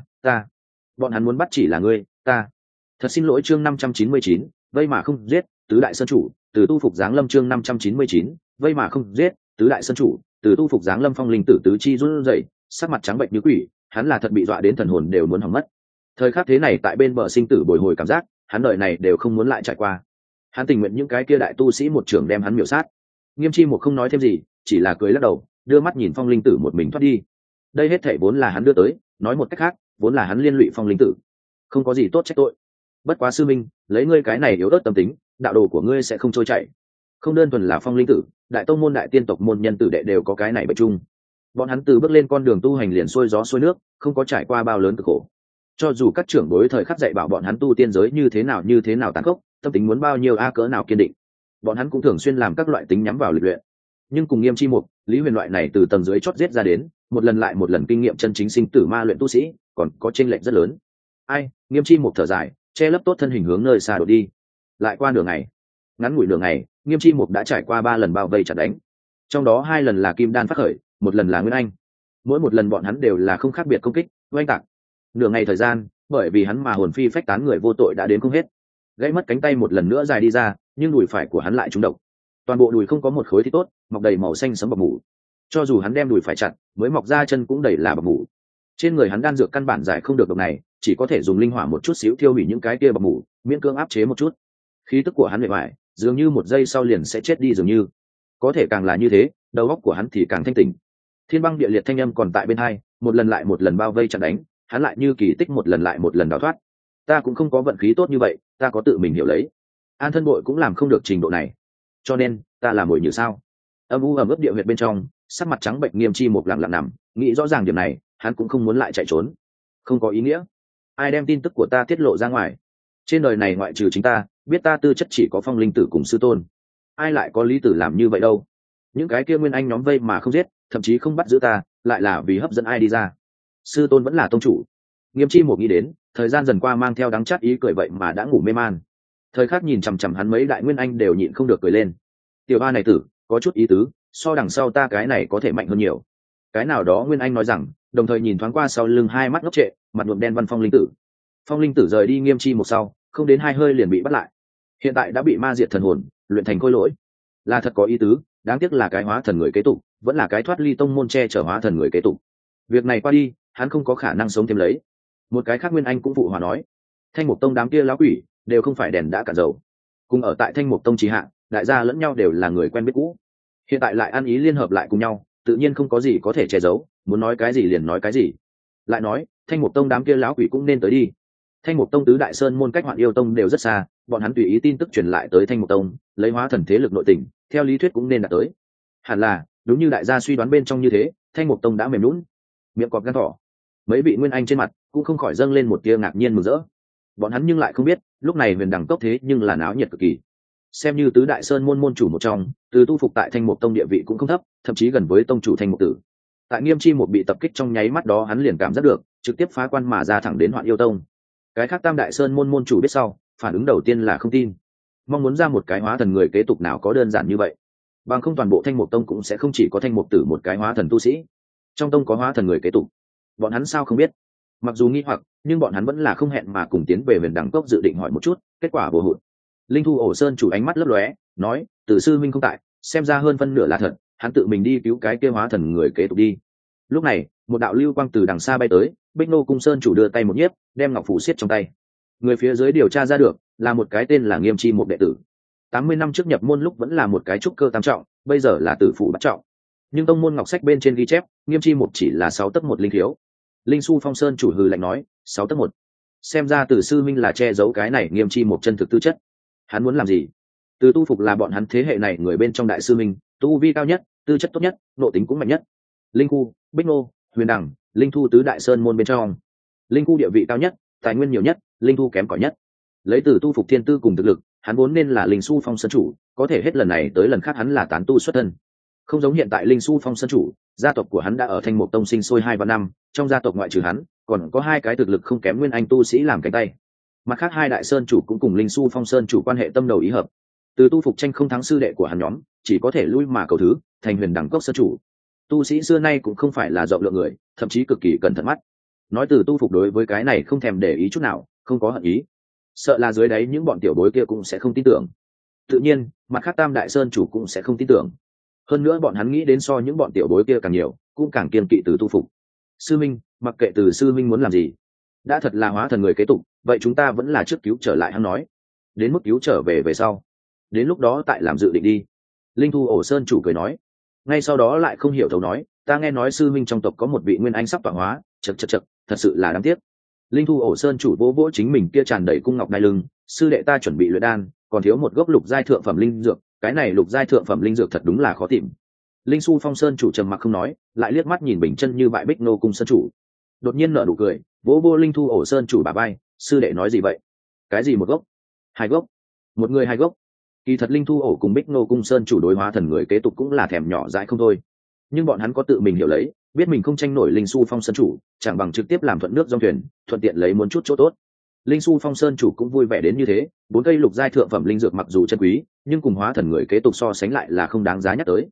bọn hắn muốn bắt chỉ là ngươi, ta. Thật xin lỗi chương 599, vây mà không giết, tứ đại sơn chủ, từ tu phục giáng lâm chương 599, vây mà không giết, tứ đại sơn chủ, từ tu phục giáng lâm. Phong Linh Tử tứ chi run rẩy, sắc mặt trắng bệnh như quỷ, hắn là thật bị dọa đến thần hồn đều muốn hỏng mất. Thời khắc thế này tại bên bờ sinh tử bồi hồi cảm giác, hắn đời này đều không muốn lại trải qua. Hắn tình nguyện những cái kia đại tu sĩ một trường đem hắn miểu sát. Nghiêm Chi một không nói thêm gì, chỉ là cười lắc đầu, đưa mắt nhìn Phong Linh Tử một mình thoát đi. Đây hết thảy vốn là hắn đưa tới, nói một cách khác, vốn là hắn liên lụy Phong Linh Tử, không có gì tốt trách tội. Bất quá sư minh, lấy ngươi cái này yếu ớt tâm tính, đạo đồ của ngươi sẽ không trôi chảy. Không đơn thuần là Phong Linh Tử, đại tông môn đại tiên tộc môn nhân tử đệ đều có cái này bệnh chung. Bọn hắn từ bước lên con đường tu hành liền xuôi gió xuôi nước, không có trải qua bao lớn cực khổ. Cho dù các trưởng bối thời khắc dạy bảo bọn hắn tu tiên giới như thế nào tàn khốc, tâm tính muốn bao nhiêu cỡ nào kiên định, bọn hắn cũng thường xuyên làm các loại tính nhắm vào lịch luyện. Nhưng cùng Nghiêm Chi Mục, Lý Huyền loại này từ tầng dưới chót giết ra đến, một lần lại một lần kinh nghiệm chân chính sinh tử ma luyện tu sĩ, còn có chênh lệch rất lớn. Ai, Nghiêm Chi Mục thở dài, che lấp tốt thân hình hướng nơi xa đổ đi. Lại qua nửa ngày, ngắn ngủi nửa ngày, Nghiêm Chi Mục đã trải qua 3 lần bao vây chặt đánh. trong đó 2 lần là kim đan phát khởi, 1 lần là nguyên anh. Mỗi một lần bọn hắn đều là không khác biệt công kích oanh tạc. Nửa ngày thời gian, bởi vì hắn mà hồn phi phách tán người vô tội đã đến không hết. Gãy mất cánh tay một lần nữa dài đi ra, nhưng đùi phải của hắn lại trúng độc. Toàn bộ đùi không có một khối thì tốt, mọc đầy màu xanh sẫm bọc mủ. Cho dù hắn đem đùi phải chặt, mới mọc ra chân cũng đầy là bọc mủ. Trên người hắn đan dược căn bản giải không được độc này, chỉ có thể dùng linh hỏa một chút xíu thiêu hủy những cái kia bọc mủ, miễn cưỡng áp chế một chút. Khí tức của hắn bề ngoài, dường như một giây sau liền sẽ chết đi dường như. Có thể càng là như thế, đầu óc của hắn thì càng thanh tỉnh. Thiên băng địa liệt thanh âm còn tại bên hai, một lần lại một lần bao vây chặn đánh, hắn lại như kỳ tích một lần lại một lần đào thoát. Ta cũng không có vận khí tốt như vậy, ta có tự mình hiểu lấy. An thân bội cũng làm không được trình độ này, cho nên ta là mồi nhử sao? Âm u ẩm ướt địa huyệt bên trong, sắc mặt trắng bệnh Nghiêm Chi một lặng lặng nằm, nghĩ rõ ràng điểm này, hắn cũng không muốn lại chạy trốn. Không có ý nghĩa. Ai đem tin tức của ta tiết lộ ra ngoài? Trên đời này ngoại trừ chính ta, biết ta tư chất chỉ có Phong Linh Tử cùng sư tôn. Ai lại có lý tử làm như vậy đâu? Những cái kia nguyên anh nhóm vây mà không giết, thậm chí không bắt giữ ta, lại là vì hấp dẫn ai đi ra? Sư tôn vẫn là tông chủ. Nghiêm Chi một nghĩ đến, thời gian dần qua mang theo đắng chát ý cười vậy mà đã ngủ mê man. Thời khắc nhìn chằm chằm hắn mấy đại nguyên anh đều nhịn không được cười lên. Tiểu ba này tử, có chút ý tứ, so đằng sau ta cái này có thể mạnh hơn nhiều. Cái nào đó nguyên anh nói rằng, đồng thời nhìn thoáng qua sau lưng hai mắt ngốc trệ, mặt nhuộm đen văn Phong Linh Tử. Phong Linh Tử rời đi Nghiêm Chi một sau, không đến 2 hơi liền bị bắt lại. Hiện tại đã bị ma diệt thần hồn, luyện thành khôi lỗi. Là thật có ý tứ, đáng tiếc là cái hóa thần người kế tục, vẫn là cái thoát ly tông môn che chở hóa thần người kế tục. Việc này qua đi, hắn không có khả năng sống thêm lấy. Một cái khác nguyên anh cũng phụ hòa nói, Thanh Mục Tông đám kia lão quỷ đều không phải đèn đã cạn dầu. Cùng ở tại Thanh Mục Tông trì hạ, đại gia lẫn nhau đều là người quen biết cũ. Hiện tại lại ăn ý liên hợp lại cùng nhau, tự nhiên không có gì có thể che giấu, muốn nói cái gì liền nói cái gì. Lại nói, Thanh Mục Tông đám kia lão quỷ cũng nên tới đi. Thanh Mục Tông tứ đại sơn môn cách Hoạn Yêu Tông đều rất xa, bọn hắn tùy ý tin tức truyền lại tới Thanh Mục Tông, lấy hóa thần thế lực nội tình, theo lý thuyết cũng nên đạt tới. Hẳn là, đúng như đại gia suy đoán bên trong như thế, Thanh Mục Tông đã mềm nhũn, miệng cọp gan thỏ. Mấy vị nguyên anh trên mặt cũng không khỏi dâng lên một tia ngạc nhiên mừng rỡ. Bọn hắn nhưng lại không biết, lúc này Huyền Đằng Cốc thế nhưng là náo nhiệt cực kỳ. Xem như tứ đại sơn môn môn chủ một trong, từ tu phục tại Thanh Mục Tông địa vị cũng không thấp, thậm chí gần với tông chủ Thanh Mục Tử. Tại Nghiêm Chi một bị tập kích trong nháy mắt đó hắn liền cảm giác được, trực tiếp phá quan mà ra thẳng đến Hoạn Yêu Tông. Cái khác tam đại sơn môn môn chủ biết sau, phản ứng đầu tiên là không tin. Mong muốn ra một cái hóa thần người kế tục nào có đơn giản như vậy. Bằng không toàn bộ Thanh Mục Tông cũng sẽ không chỉ có Thanh Mục Tử một cái hóa thần tu sĩ. Trong tông có hóa thần người kế tục, bọn hắn sao không biết? Mặc dù nghi hoặc, nhưng bọn hắn vẫn là không hẹn mà cùng tiến về Huyền Đằng Cốc dự định hỏi một chút, kết quả vô hụt. Linh Thu Ổ Sơn chủ ánh mắt lấp lóe, nói, Tử sư minh không tại, xem ra hơn phân nửa là thật, hắn tự mình đi cứu cái kia hóa thần người kế tục đi. Lúc này, một đạo lưu quang từ đằng xa bay tới, Bích Nô Cung Sơn chủ đưa tay một nhiếp, đem ngọc phủ siết trong tay. Người phía dưới điều tra ra được, là một cái tên là Nghiêm Chi một đệ tử. 80 năm trước nhập môn lúc vẫn là một cái trúc cơ tam trọng, bây giờ là tử phụ bát trọng. Nhưng tông môn ngọc sách bên trên ghi chép, Nghiêm Chi một chỉ là 6 tấc 1 linh thiếu. Linh Su Phong Sơn chủ hừ lạnh nói, 6 tấc 1. Xem ra Tử sư minh là che giấu cái này Nghiêm Chi một chân thực tư chất. Hắn muốn làm gì? Từ tu phục là bọn hắn thế hệ này người bên trong đại sư minh, tu vi cao nhất, tư chất tốt nhất, nội tính cũng mạnh nhất. Linh Khu, Bích Nô, Huyền Đằng, Linh Thu tứ đại sơn môn bên trong. Linh Khu địa vị cao nhất, tài nguyên nhiều nhất, Linh Thu kém cỏi nhất. Lấy từ tu phục thiên tư cùng thực lực, hắn vốn nên là Linh Su Phong Sơn chủ, có thể hết lần này tới lần khác hắn là tán tu xuất thân. Không giống hiện tại Linh Su Phong Sơn chủ, gia tộc của hắn đã ở Thanh Mục Tông sinh sôi 2 và năm, trong gia tộc ngoại trừ hắn, còn có 2 cái thực lực không kém nguyên anh tu sĩ làm cánh tay. Mặt khác 2 đại sơn chủ cũng cùng Linh Su Phong Sơn chủ quan hệ tâm đầu ý hợp. Từ tu phục tranh không thắng sư đệ của hắn nhóm, chỉ có thể lui mà cầu thứ, thành Huyền Đằng Cốc sơn chủ. Tu sĩ xưa nay cũng không phải là rộng lượng người, thậm chí cực kỳ cẩn thận mắt. Nói từ tu phục đối với cái này không thèm để ý chút nào, không có hận ý. Sợ là dưới đáy những bọn tiểu bối kia cũng sẽ không tin tưởng. Tự nhiên, mặt khác tam đại sơn chủ cũng sẽ không tin tưởng. Hơn nữa bọn hắn nghĩ đến so những bọn tiểu bối kia càng nhiều, cũng càng kiên kỵ từ tu phục. Sư minh, mặc kệ từ sư minh muốn làm gì, đã thật là hóa thần người kế tục, vậy chúng ta vẫn là trước cứu trở lại hắn nói. Đến mức cứu trở về sau, đến lúc đó tại làm dự định đi. Linh Thu Ổ Sơn chủ cười nói. Ngay sau đó lại không hiểu thấu nói, ta nghe nói sư minh trong tộc có một vị nguyên anh sắp tọa hóa, chật, thật sự là đáng tiếc. Linh Thu Ổ Sơn chủ vỗ vỗ chính mình kia tràn đầy cung ngọc đai lưng, sư đệ ta chuẩn bị luyện đan, còn thiếu một gốc lục giai thượng phẩm linh dược, cái này lục giai thượng phẩm linh dược thật đúng là khó tìm. Linh Su Phong Sơn chủ trầm mặc không nói, lại liếc mắt nhìn Bình Chân Như bại Bích Nô Cung Sơn chủ, đột nhiên nở nụ cười, vỗ vỗ Linh Thu Ổ Sơn chủ bả vai, sư đệ nói gì vậy? Cái gì một gốc? 2 gốc? Một người 2 gốc? Kỳ thật Linh Thu Ổ cùng Bích Nô Cung Sơn chủ đối hóa thần người kế tục cũng là thèm nhỏ dãi không thôi, nhưng bọn hắn có tự mình hiểu lấy, biết mình không tranh nổi Linh Su Phong Sơn chủ, chẳng bằng trực tiếp làm thuận nước dòng thuyền, thuận tiện lấy muốn chút chỗ tốt. Linh Su Phong Sơn chủ cũng vui vẻ đến như thế, 4 cây lục giai thượng phẩm linh dược mặc dù chân quý, nhưng cùng hóa thần người kế tục so sánh lại là không đáng giá nhắc tới.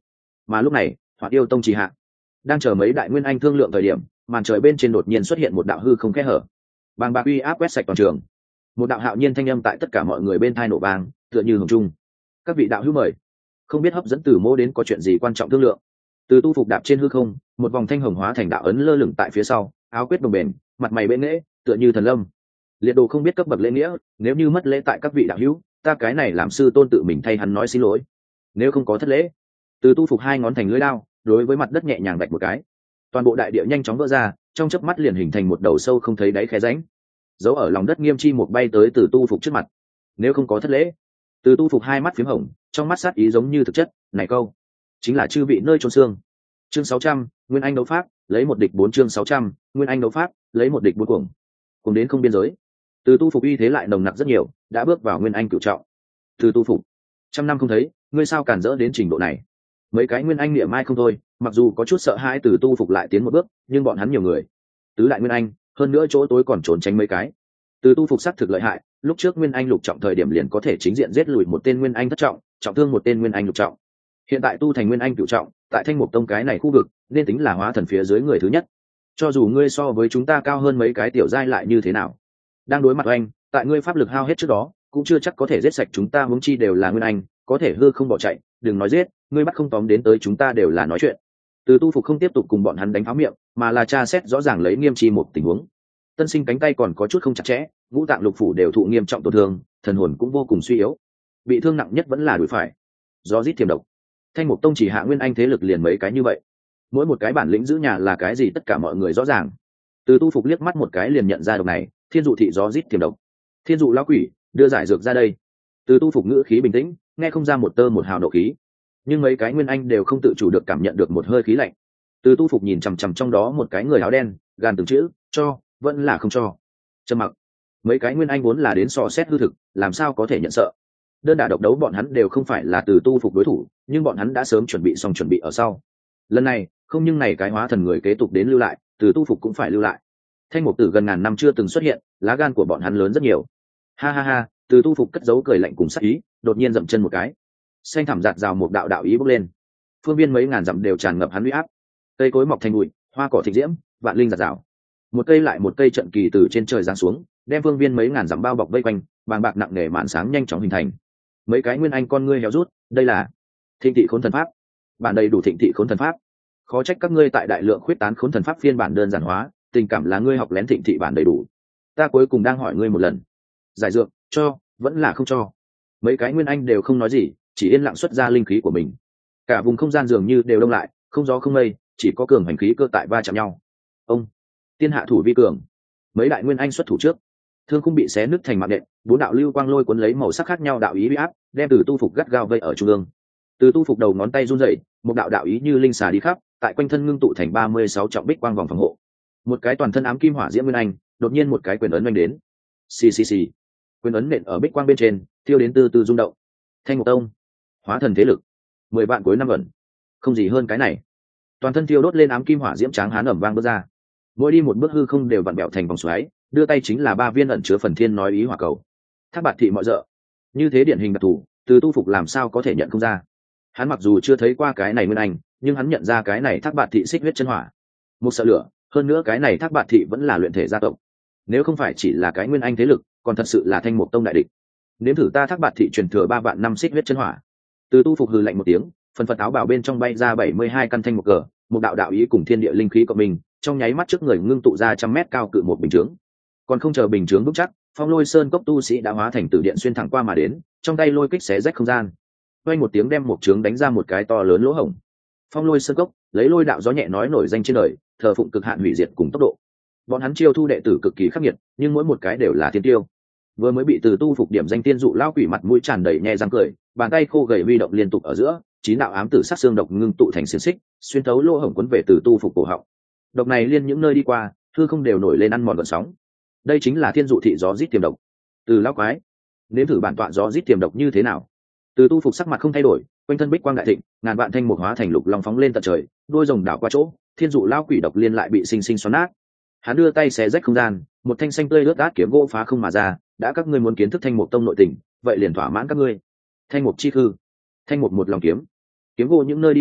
Mà lúc này Hoạt Yêu Tông trì hạ đang chờ mấy đại nguyên anh thương lượng thời điểm, màn trời bên trên đột nhiên xuất hiện một đạo hư không kẽ hở, bàng bạc uy áp quét sạch toàn trường. Một đạo hạo nhiên thanh âm tại tất cả mọi người bên thai nổ vang, tựa như hồng trung. Các vị đạo hữu mời. Không biết hấp dẫn Từ Mỗ đến có chuyện gì quan trọng thương lượng. Từ Tu Phục đạp trên hư không, một vòng thanh hồng hóa thành đạo ấn lơ lửng tại phía sau, áo quyết đồng bền, mặt mày bệ nghễ, tựa như thần lâm. Liệt Đồ không biết cấp bậc lễ nghĩa, nếu như mất lễ tại các vị đạo hữu, ta cái này làm sư tôn tự mình thay hắn nói xin lỗi. Nếu không có thất lễ. Từ Tu Phục hai ngón thành lưỡi đao, đối với mặt đất nhẹ nhàng vạch một cái. Toàn bộ đại địa nhanh chóng vỡ ra, trong chớp mắt liền hình thành một đầu sâu không thấy đáy khe rãnh. Giấu ở lòng đất Nghiêm Chi một bay tới Từ Tu Phục trước mặt. Nếu không có thất lễ. Từ Tu Phục hai mắt phím hồng, trong mắt sát ý giống như thực chất, này câu chính là chư vị nơi chôn xương. Chương 600, Nguyên Anh đấu pháp, lấy một địch 4. Chương 600, Nguyên Anh đấu pháp, lấy một địch 4 cuồng. Cùng đến không biên giới. Từ Tu Phục uy thế lại nồng nặc rất nhiều, đã bước vào Nguyên Anh cửu trọng. Từ Tu Phục, trăm năm không thấy, ngươi sao cản rỡ đến trình độ này? Mấy cái Nguyên Anh niệm mai không thôi, mặc dù có chút sợ hãi Từ Tu Phục lại tiến một bước, nhưng bọn hắn nhiều người, tứ đại Nguyên Anh, hơn nữa chỗ tối còn trốn tránh mấy cái. Từ Tu Phục sắc thực lợi hại, lúc trước Nguyên Anh lục trọng thời điểm liền có thể chính diện giết lùi một tên Nguyên Anh thất trọng, trọng thương một tên Nguyên Anh lục trọng. Hiện tại tu thành Nguyên Anh cửu trọng, tại Thanh Mục Tông cái này khu vực, nên tính là hóa thần phía dưới người thứ nhất. Cho dù ngươi so với chúng ta cao hơn mấy cái tiểu giai lại như thế nào, đang đối mặt anh, tại ngươi pháp lực hao hết trước đó, cũng chưa chắc có thể giết sạch chúng ta, huống chi đều là Nguyên Anh, có thể hư không bỏ chạy, đừng nói giết, ngươi bắt không tóm đến tới chúng ta đều là nói chuyện. Từ Tu Phục không tiếp tục cùng bọn hắn đánh pháo miệng, mà là tra xét rõ ràng lấy Nghiêm Chi một tình huống. Tân sinh cánh tay còn có chút không chặt chẽ, ngũ tạng lục phủ đều thụ nghiêm trọng tổn thương, thần hồn cũng vô cùng suy yếu. Bị thương nặng nhất vẫn là đùi phải, do rít thiềm độc. Thanh Mục Tông chỉ hạ Nguyên Anh thế lực liền mấy cái như vậy, mỗi một cái bản lĩnh giữ nhà là cái gì tất cả mọi người rõ ràng. Từ Tu Phục liếc mắt một cái liền nhận ra độc này, Thiên Dụ thị gió rít thiềm độc. Thiên Dụ lão quỷ, đưa giải dược ra đây. Từ Tu Phục ngữ khí bình tĩnh, nghe không ra một tơ một hào nộ khí, nhưng mấy cái Nguyên Anh đều không tự chủ được cảm nhận được một hơi khí lạnh. Từ Tu Phục nhìn chằm chằm trong đó một cái người áo đen, gàn từng chữ, cho, vẫn là không cho. Trầm mặc. Mấy cái Nguyên Anh vốn là đến so xét hư thực, làm sao có thể nhận sợ. Đơn đả độc đấu bọn hắn đều không phải là Từ Tu Phục đối thủ, nhưng bọn hắn đã sớm chuẩn bị xong chuẩn bị ở sau. Lần này, không nhưng này cái hóa thần người kế tục đến lưu lại, Từ Tu Phục cũng phải lưu lại. Thanh Mục Tử gần ngàn năm chưa từng xuất hiện, lá gan của bọn hắn lớn rất nhiều. Ha ha ha, Từ Tu Phục cất giấu cười lạnh cùng sắc ý, đột nhiên dậm chân một cái. Xanh thẳm giạt rào một đạo đạo ý bốc lên. Phương viên mấy ngàn dặm đều tràn ngập hắn uy áp. Cây cối mọc thành bụi, hoa cỏ thịnh diễm, vạn linh giạt rào. Một cây lại một cây trận kỳ từ trên trời giáng xuống, đem phương viên mấy ngàn dặm bao bọc vây quanh, bàng bạc nặng nề màn sáng nhanh chóng hình thành. Mấy cái Nguyên Anh con ngươi héo rút, đây là Thịnh Thị Khốn Thần Pháp. Bản đầy đủ Thịnh Thị Khốn Thần Pháp. Khó trách các ngươi tại đại lượng khuyết tán Khốn Thần Pháp phiên bản đơn giản hóa, tình cảm là ngươi học lén Thịnh Thị bản đầy đủ. Ta cuối cùng đang hỏi ngươi một lần, giải dược cho, vẫn là không cho? Mấy cái Nguyên Anh đều không nói gì, chỉ yên lặng xuất ra linh khí của mình. Cả vùng không gian dường như đều đông lại, không gió không mây, chỉ có cường hành khí cơ tại va chạm nhau. Ông tiên hạ thủ vi cường, mấy đại Nguyên Anh xuất thủ trước, thương không bị xé nứt thành mạng nện, bốn đạo lưu quang lôi cuốn lấy màu sắc khác nhau đạo ý uy áp, đem Từ Tu Phục gắt gao vây ở trung ương. Từ Tu Phục đầu ngón tay run rẩy, một đạo đạo ý như linh xà đi khắp, tại quanh thân ngưng tụ thành 36 trọng bích quang vòng phòng hộ. Một cái toàn thân ám kim hỏa diễm Nguyên Anh, đột nhiên một cái quyền ấn vung đến. Xì xì xì. Quyền ấn nện ở bích quang bên trên, tiêu đến từ từ rung động. Thanh Mục Tông, hóa thần thế lực, 10 vạn cuối năm ẩn. Không gì hơn cái này. Toàn thân tiêu đốt lên ám kim hỏa diễm tráng hán ầm vang bước ra. Mỗi đi một bước hư không đều vặn bẹo thành vòng xoáy, đưa tay chính là 3 viên ẩn chứa phần thiên nói ý hỏa cầu. Thác Bạt Thị mọi dợ. Như thế điển hình đặc thù, Từ Tu Phục làm sao có thể nhận không ra. Hắn mặc dù chưa thấy qua cái này Nguyên Anh, nhưng hắn nhận ra cái này Thác Bạt Thị xích huyết chân hỏa. Một sợ lửa, hơn nữa cái này Thác Bạt Thị vẫn là luyện thể gia tộc. Nếu không phải chỉ là cái Nguyên Anh thế lực, còn thật sự là Thanh Mục Tông đại địch. Nếm thử ta Thác Bạt Thị truyền thừa 3 vạn năm xích huyết chân hỏa. Từ Tu Phục hừ lạnh một tiếng, phần phật áo bào bên trong bay ra 72 căn thanh một cờ, một đạo đạo ý cùng thiên địa linh khí cộng mình, trong nháy mắt trước người ngưng tụ ra trăm mét cao cự một bình chướng. Còn không chờ bình chướng vững chắc, Phong Lôi Sơn cốc tu sĩ đã hóa thành tử điện xuyên thẳng qua mà đến, trong tay lôi kích xé rách không gian. Vang một tiếng đem một chướng đánh ra một cái to lớn lỗ hổng. Phong Lôi Sơn cốc lấy lôi đạo gió nhẹ nói nổi danh trên đời, thờ phụng cực hạn hủy diệt cùng tốc độ. Bọn hắn chiêu thu đệ tử cực kỳ khắc nghiệt, nhưng mỗi một cái đều là thiên tiêu. Vừa mới bị Từ Tu Phục điểm danh tiên dụ lao quỷ mặt mũi tràn đầy nhe răng cười, bàn tay khô gầy huy động liên tục ở giữa, 9 đạo ám tử sắc xương độc ngưng tụ thành xiềng xích, xuyên thấu lỗ hổng cuốn về Từ Tu Phục cổ họng. Độc này liên những nơi đi qua, hư không đều nổi lên ăn mòn gợn sóng. Đây chính là Thiên Dụ thị gió rít tiềm độc. Từ lão quái, nếm thử bản tọa gió rít tiềm độc như thế nào? Từ Tu Phục sắc mặt không thay đổi, quanh thân bích quang đại thịnh, ngàn vạn thanh mục hóa thành lục long phóng lên tận trời, đuôi rồng đảo qua chỗ, Thiên Dụ lao quỷ độc liên lại bị sinh sinh xoắn nát. Hắn đưa tay xé rách không gian, một thanh xanh tươi lướt át kiếm gỗ phá không mà ra, đã các ngươi muốn kiến thức Thanh Mục Tông nội tình, vậy liền thỏa mãn các ngươi. Thanh mục chi khư, thanh mục một lòng kiếm, kiếm gỗ những nơi đi qua,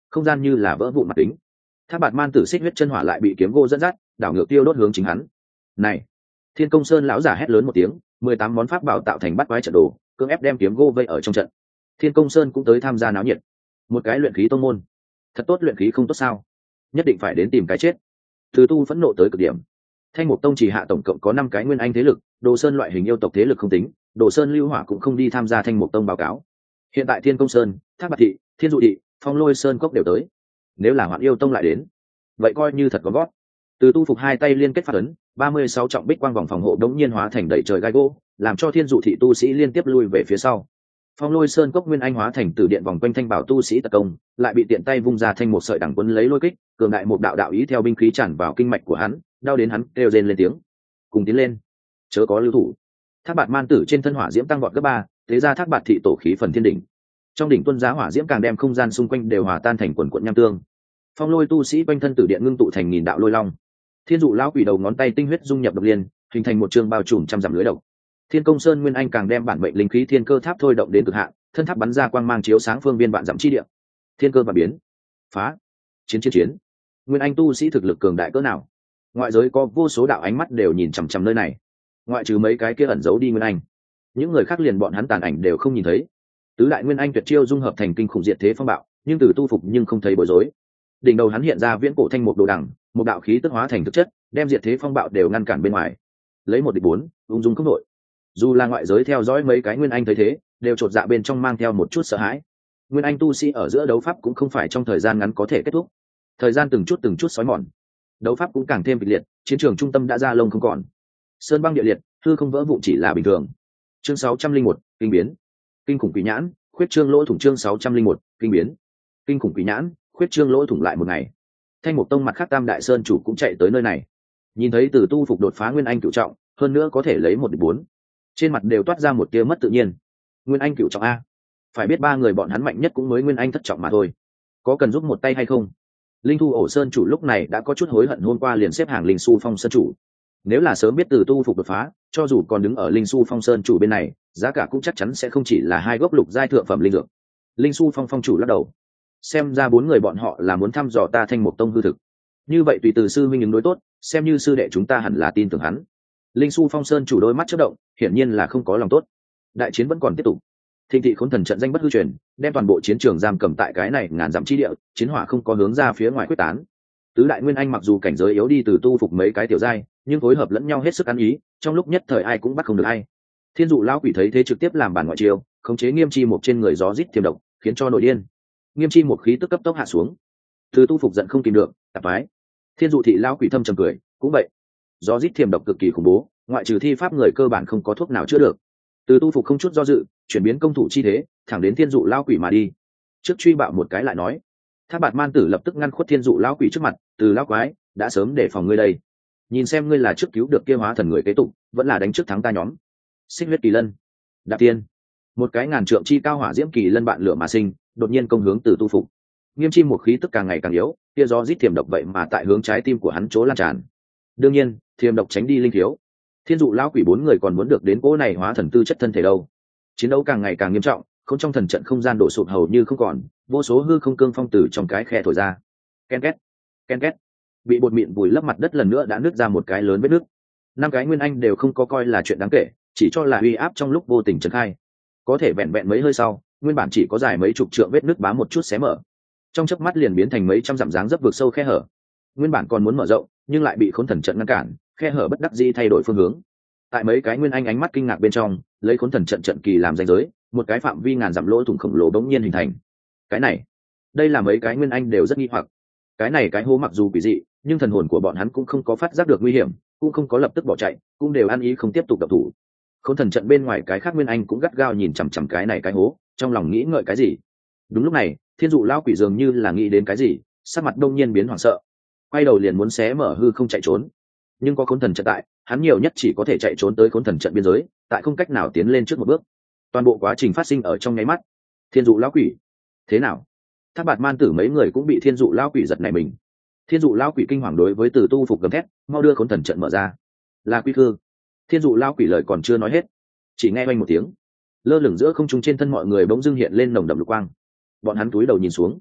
không gian như là vỡ vụn mặt kính. Thác bạt man tử xích huyết chân hỏa lại bị kiếm gỗ dẫn dắt, đảo ngược tiêu đốt hướng chính hắn. Này, Thiên Công Sơn lão giả hét lớn một tiếng, 18 món pháp bảo tạo thành bắt quái trận đồ, cưỡng ép đem kiếm gỗ vây ở trong trận. Thiên Công Sơn cũng tới tham gia náo nhiệt. Một cái luyện khí tông môn, thật tốt luyện khí không tốt sao? Nhất định phải đến tìm cái chết. Từ tu phẫn nộ tới cực điểm. Thanh Mục Tông chỉ hạ tổng cộng có 5 cái nguyên anh thế lực, Đồ Sơn loại hình yêu tộc thế lực không tính, Đồ Sơn Lưu Hỏa cũng không đi tham gia Thanh Mục Tông báo cáo. Hiện tại Thiên Công Sơn, Thác Bạt thị, Thiên Dụ thị, Phong Lôi Sơn cốc đều tới. Nếu là Hoạn Yêu Tông lại đến, vậy coi như thật có gót. Từ tu phục hai tay liên kết phát ấn, 36 trọng bích quang vòng phòng hộ đống nhiên hóa thành đầy trời gai gỗ, làm cho Thiên Dụ thị tu sĩ liên tiếp lui về phía sau. Phong Lôi Sơn cốc nguyên anh hóa thành từ điện vòng quanh thanh bảo tu sĩ tấn công, lại bị tiện tay vung ra thành một sợi đằng quấn lấy lôi kích, cường đại một đạo đạo ý theo binh khí tràn vào kinh mạch của hắn, đau đến hắn kêu rên lên tiếng. Cùng tiến lên, chớ có lưu thủ. Thác bạt man tử trên thân hỏa diễm tăng vọt gấp 3, thế ra thác bạt thị tổ khí phần thiên đỉnh. Trong đỉnh tuân giá hỏa diễm càng đem không gian xung quanh đều hòa tan thành quần quần nham tương. Phong Lôi tu sĩ quanh thân tử điện ngưng tụ thành nghìn đạo lôi long. Thiên Dụ lão quỷ đầu ngón tay tinh huyết dung nhập độc liên, hình thành một trường bao trùm trăm dặm lưới độc. Thiên Công Sơn nguyên anh càng đem bản mệnh linh khí thiên cơ tháp thôi động đến cực hạn, thân tháp bắn ra quang mang chiếu sáng phương viên vạn dặm chi địa. Thiên cơ và biến, phá, chiến. Nguyên anh tu sĩ thực lực cường đại cỡ nào? Ngoại giới có vô số đạo ánh mắt đều nhìn chằm chằm nơi này. Ngoại trừ mấy cái kia ẩn giấu đi nguyên anh, những người khác liền bọn hắn tàn ảnh đều không nhìn thấy. Tứ đại nguyên anh tuyệt chiêu dung hợp thành kinh khủng diệt thế phong bạo, nhưng từ tu phục nhưng không thấy bối rối. Đỉnh đầu hắn hiện ra viễn cổ thanh một đồ đằng, một đạo khí tức hóa thành thực chất, đem diệt thế phong bạo đều ngăn cản bên ngoài. Lấy một địch 4, ung dung không đội. Dù là ngoại giới theo dõi mấy cái nguyên anh thấy thế, đều chột dạ bên trong mang theo một chút sợ hãi. Nguyên anh tu sĩ ở giữa đấu pháp cũng không phải trong thời gian ngắn có thể kết thúc, thời gian từng chút xói mòn, đấu pháp cũng càng thêm kịch liệt, chiến trường trung tâm đã ra lông không còn, sơn băng địa liệt, hư không vỡ vụn chỉ là bình thường. Chương 601, kinh biến, kinh khủng quỷ nhãn, khuyết trương lỗ thủng. Chương 601, kinh biến, kinh khủng quỷ nhãn, khuyết trương lỗ thủng. Lại một ngày, Thanh Mục Tông mặt khác Tam Đại Sơn chủ cũng chạy tới nơi này, nhìn thấy Từ tu phục đột phá nguyên anh cửu trọng, hơn nữa có thể lấy 1 địch 4, trên mặt đều toát ra một tia mất tự nhiên. Nguyên anh cửu trọng a, phải biết 3 người bọn hắn mạnh nhất cũng mới nguyên anh thất trọng mà thôi, có cần giúp một tay hay không? Linh Thu ổ sơn chủ lúc này đã có chút hối hận hôm qua liền xếp hàng Linh Su Phong sơn chủ. Nếu là sớm biết Từ tu phục đột phá, cho dù còn đứng ở Linh Su Phong sơn chủ bên này, giá cả cũng chắc chắn sẽ không chỉ là 2 gốc lục giai thượng phẩm linh dược. Linh Su Phong phong chủ lắc đầu, xem ra 4 người bọn họ là muốn thăm dò ta Thanh Mục Tông hư thực. Như vậy tùy từ sư minh ứng đối tốt, xem như sư đệ chúng ta hẳn là tin tưởng hắn. Linh Su Phong sơn chủ đôi mắt chớp động, hiển nhiên là không có lòng tốt. Đại chiến vẫn còn tiếp tục. Thịnh thị khốn thần trận danh bất hư truyền, đem toàn bộ chiến trường giam cầm tại cái này ngàn dặm chi địa, chiến hỏa không có hướng ra phía ngoài quyết tán. Tứ đại nguyên anh mặc dù cảnh giới yếu đi từ tu phục mấy cái tiểu giai, nhưng phối hợp lẫn nhau hết sức ăn ý, trong lúc nhất thời ai cũng bắt không được ai. Thiên Dụ lão quỷ thấy thế trực tiếp làm bản ngoại chiêu, khống chế Nghiêm Chi một trên người gió rít thiềm độc, khiến cho nổi điên. Nghiêm Chi một khí tức cấp tốc hạ xuống. Từ tu phục giận không kìm được, tạp phái. Thiên Dụ thị lão quỷ thâm trầm cười, cũng vậy. Gió rít thiềm độc cực kỳ khủng bố, ngoại trừ thi pháp người cơ bản không có thuốc nào chữa được. Từ tu phục không chút do dự, chuyển biến công thủ chi thế, thẳng đến Thiên Dụ lão quỷ mà đi. Trước truy bạo một cái lại nói, Thác bạt man tử lập tức ngăn khuất Thiên Dụ lão quỷ trước mặt, từ lão quái, đã sớm để phòng ngươi đây. Nhìn xem ngươi là trước cứu được kia hóa thần người kế tục, vẫn là đánh trước thắng ta nhóm. Xích huyết kỳ lân, đạp tiên, một cái ngàn trượng chi cao hỏa diễm kỳ lân bạn lửa mà sinh, đột nhiên công hướng từ tu phục. Nghiêm Chi một khí tức càng ngày càng yếu, kia do rít thiềm độc vậy mà tại hướng trái tim của hắn chỗ lan tràn. Đương nhiên, thiềm độc tránh đi linh thiếu. Thiên Dụ lão quỷ 4 người còn muốn được đến cỗ này hóa thần tư chất thân thể đâu. Chiến đấu càng ngày càng nghiêm trọng, không trong thần trận không gian đổ sụp hầu như không còn, vô số hư không cương phong tử trong cái khe thổi ra. Ken két, bị bột mịn vùi lấp mặt đất lần nữa đã nứt ra một cái lớn vết nứt. 5 cái nguyên anh đều không có coi là chuyện đáng kể, chỉ cho là uy áp trong lúc vô tình trấn khai. Có thể vẹn vẹn mấy hơi sau, nguyên bản chỉ có dài mấy chục trượng vết nứt bám một chút xé mở, trong chớp mắt liền biến thành mấy trăm dặm dáng dấp vượt sâu khe hở. Nguyên bản còn muốn mở rộng, nhưng lại bị khốn thần trận ngăn cản, khe hở bất đắc dĩ thay đổi phương hướng. Tại mấy cái nguyên anh ánh mắt kinh ngạc bên trong, lấy khốn thần trận trận kỳ làm ranh giới, một cái phạm vi ngàn dặm lỗ thủng khổng lồ bỗng nhiên hình thành. Cái này, đây là mấy cái nguyên anh đều rất nghi hoặc. Cái này cái hố mặc dù quỷ dị, nhưng thần hồn của bọn hắn cũng không có phát giác được nguy hiểm, cũng không có lập tức bỏ chạy, cũng đều ăn ý không tiếp tục động thủ. Khốn thần trận bên ngoài cái khác nguyên anh cũng gắt gao nhìn chằm chằm cái này cái hố, trong lòng nghĩ ngợi cái gì. Đúng lúc này, Thiên Dụ lão quỷ dường như là nghĩ đến cái gì, sắc mặt đông nhiên biến hoảng sợ, quay đầu liền muốn xé mở hư không chạy trốn. Nhưng có khốn thần trận tại, hắn nhiều nhất chỉ có thể chạy trốn tới khốn thần trận biên giới, tại không cách nào tiến lên trước một bước. Toàn bộ quá trình phát sinh ở trong nháy mắt. Thiên Dụ lão quỷ, thế nào? Thác bạt man tử mấy người cũng bị Thiên Dụ lão quỷ giật nảy mình. Thiên Dụ lão quỷ kinh hoàng đối với Từ tu phục gầm thét, mau đưa khốn thần trận mở ra. Là Quy Khư. Thiên Dụ lão quỷ lời còn chưa nói hết, chỉ nghe oanh một tiếng, lơ lửng giữa không trung trên thân mọi người bỗng dưng hiện lên nồng đậm lục quang. Bọn hắn cúi đầu nhìn xuống,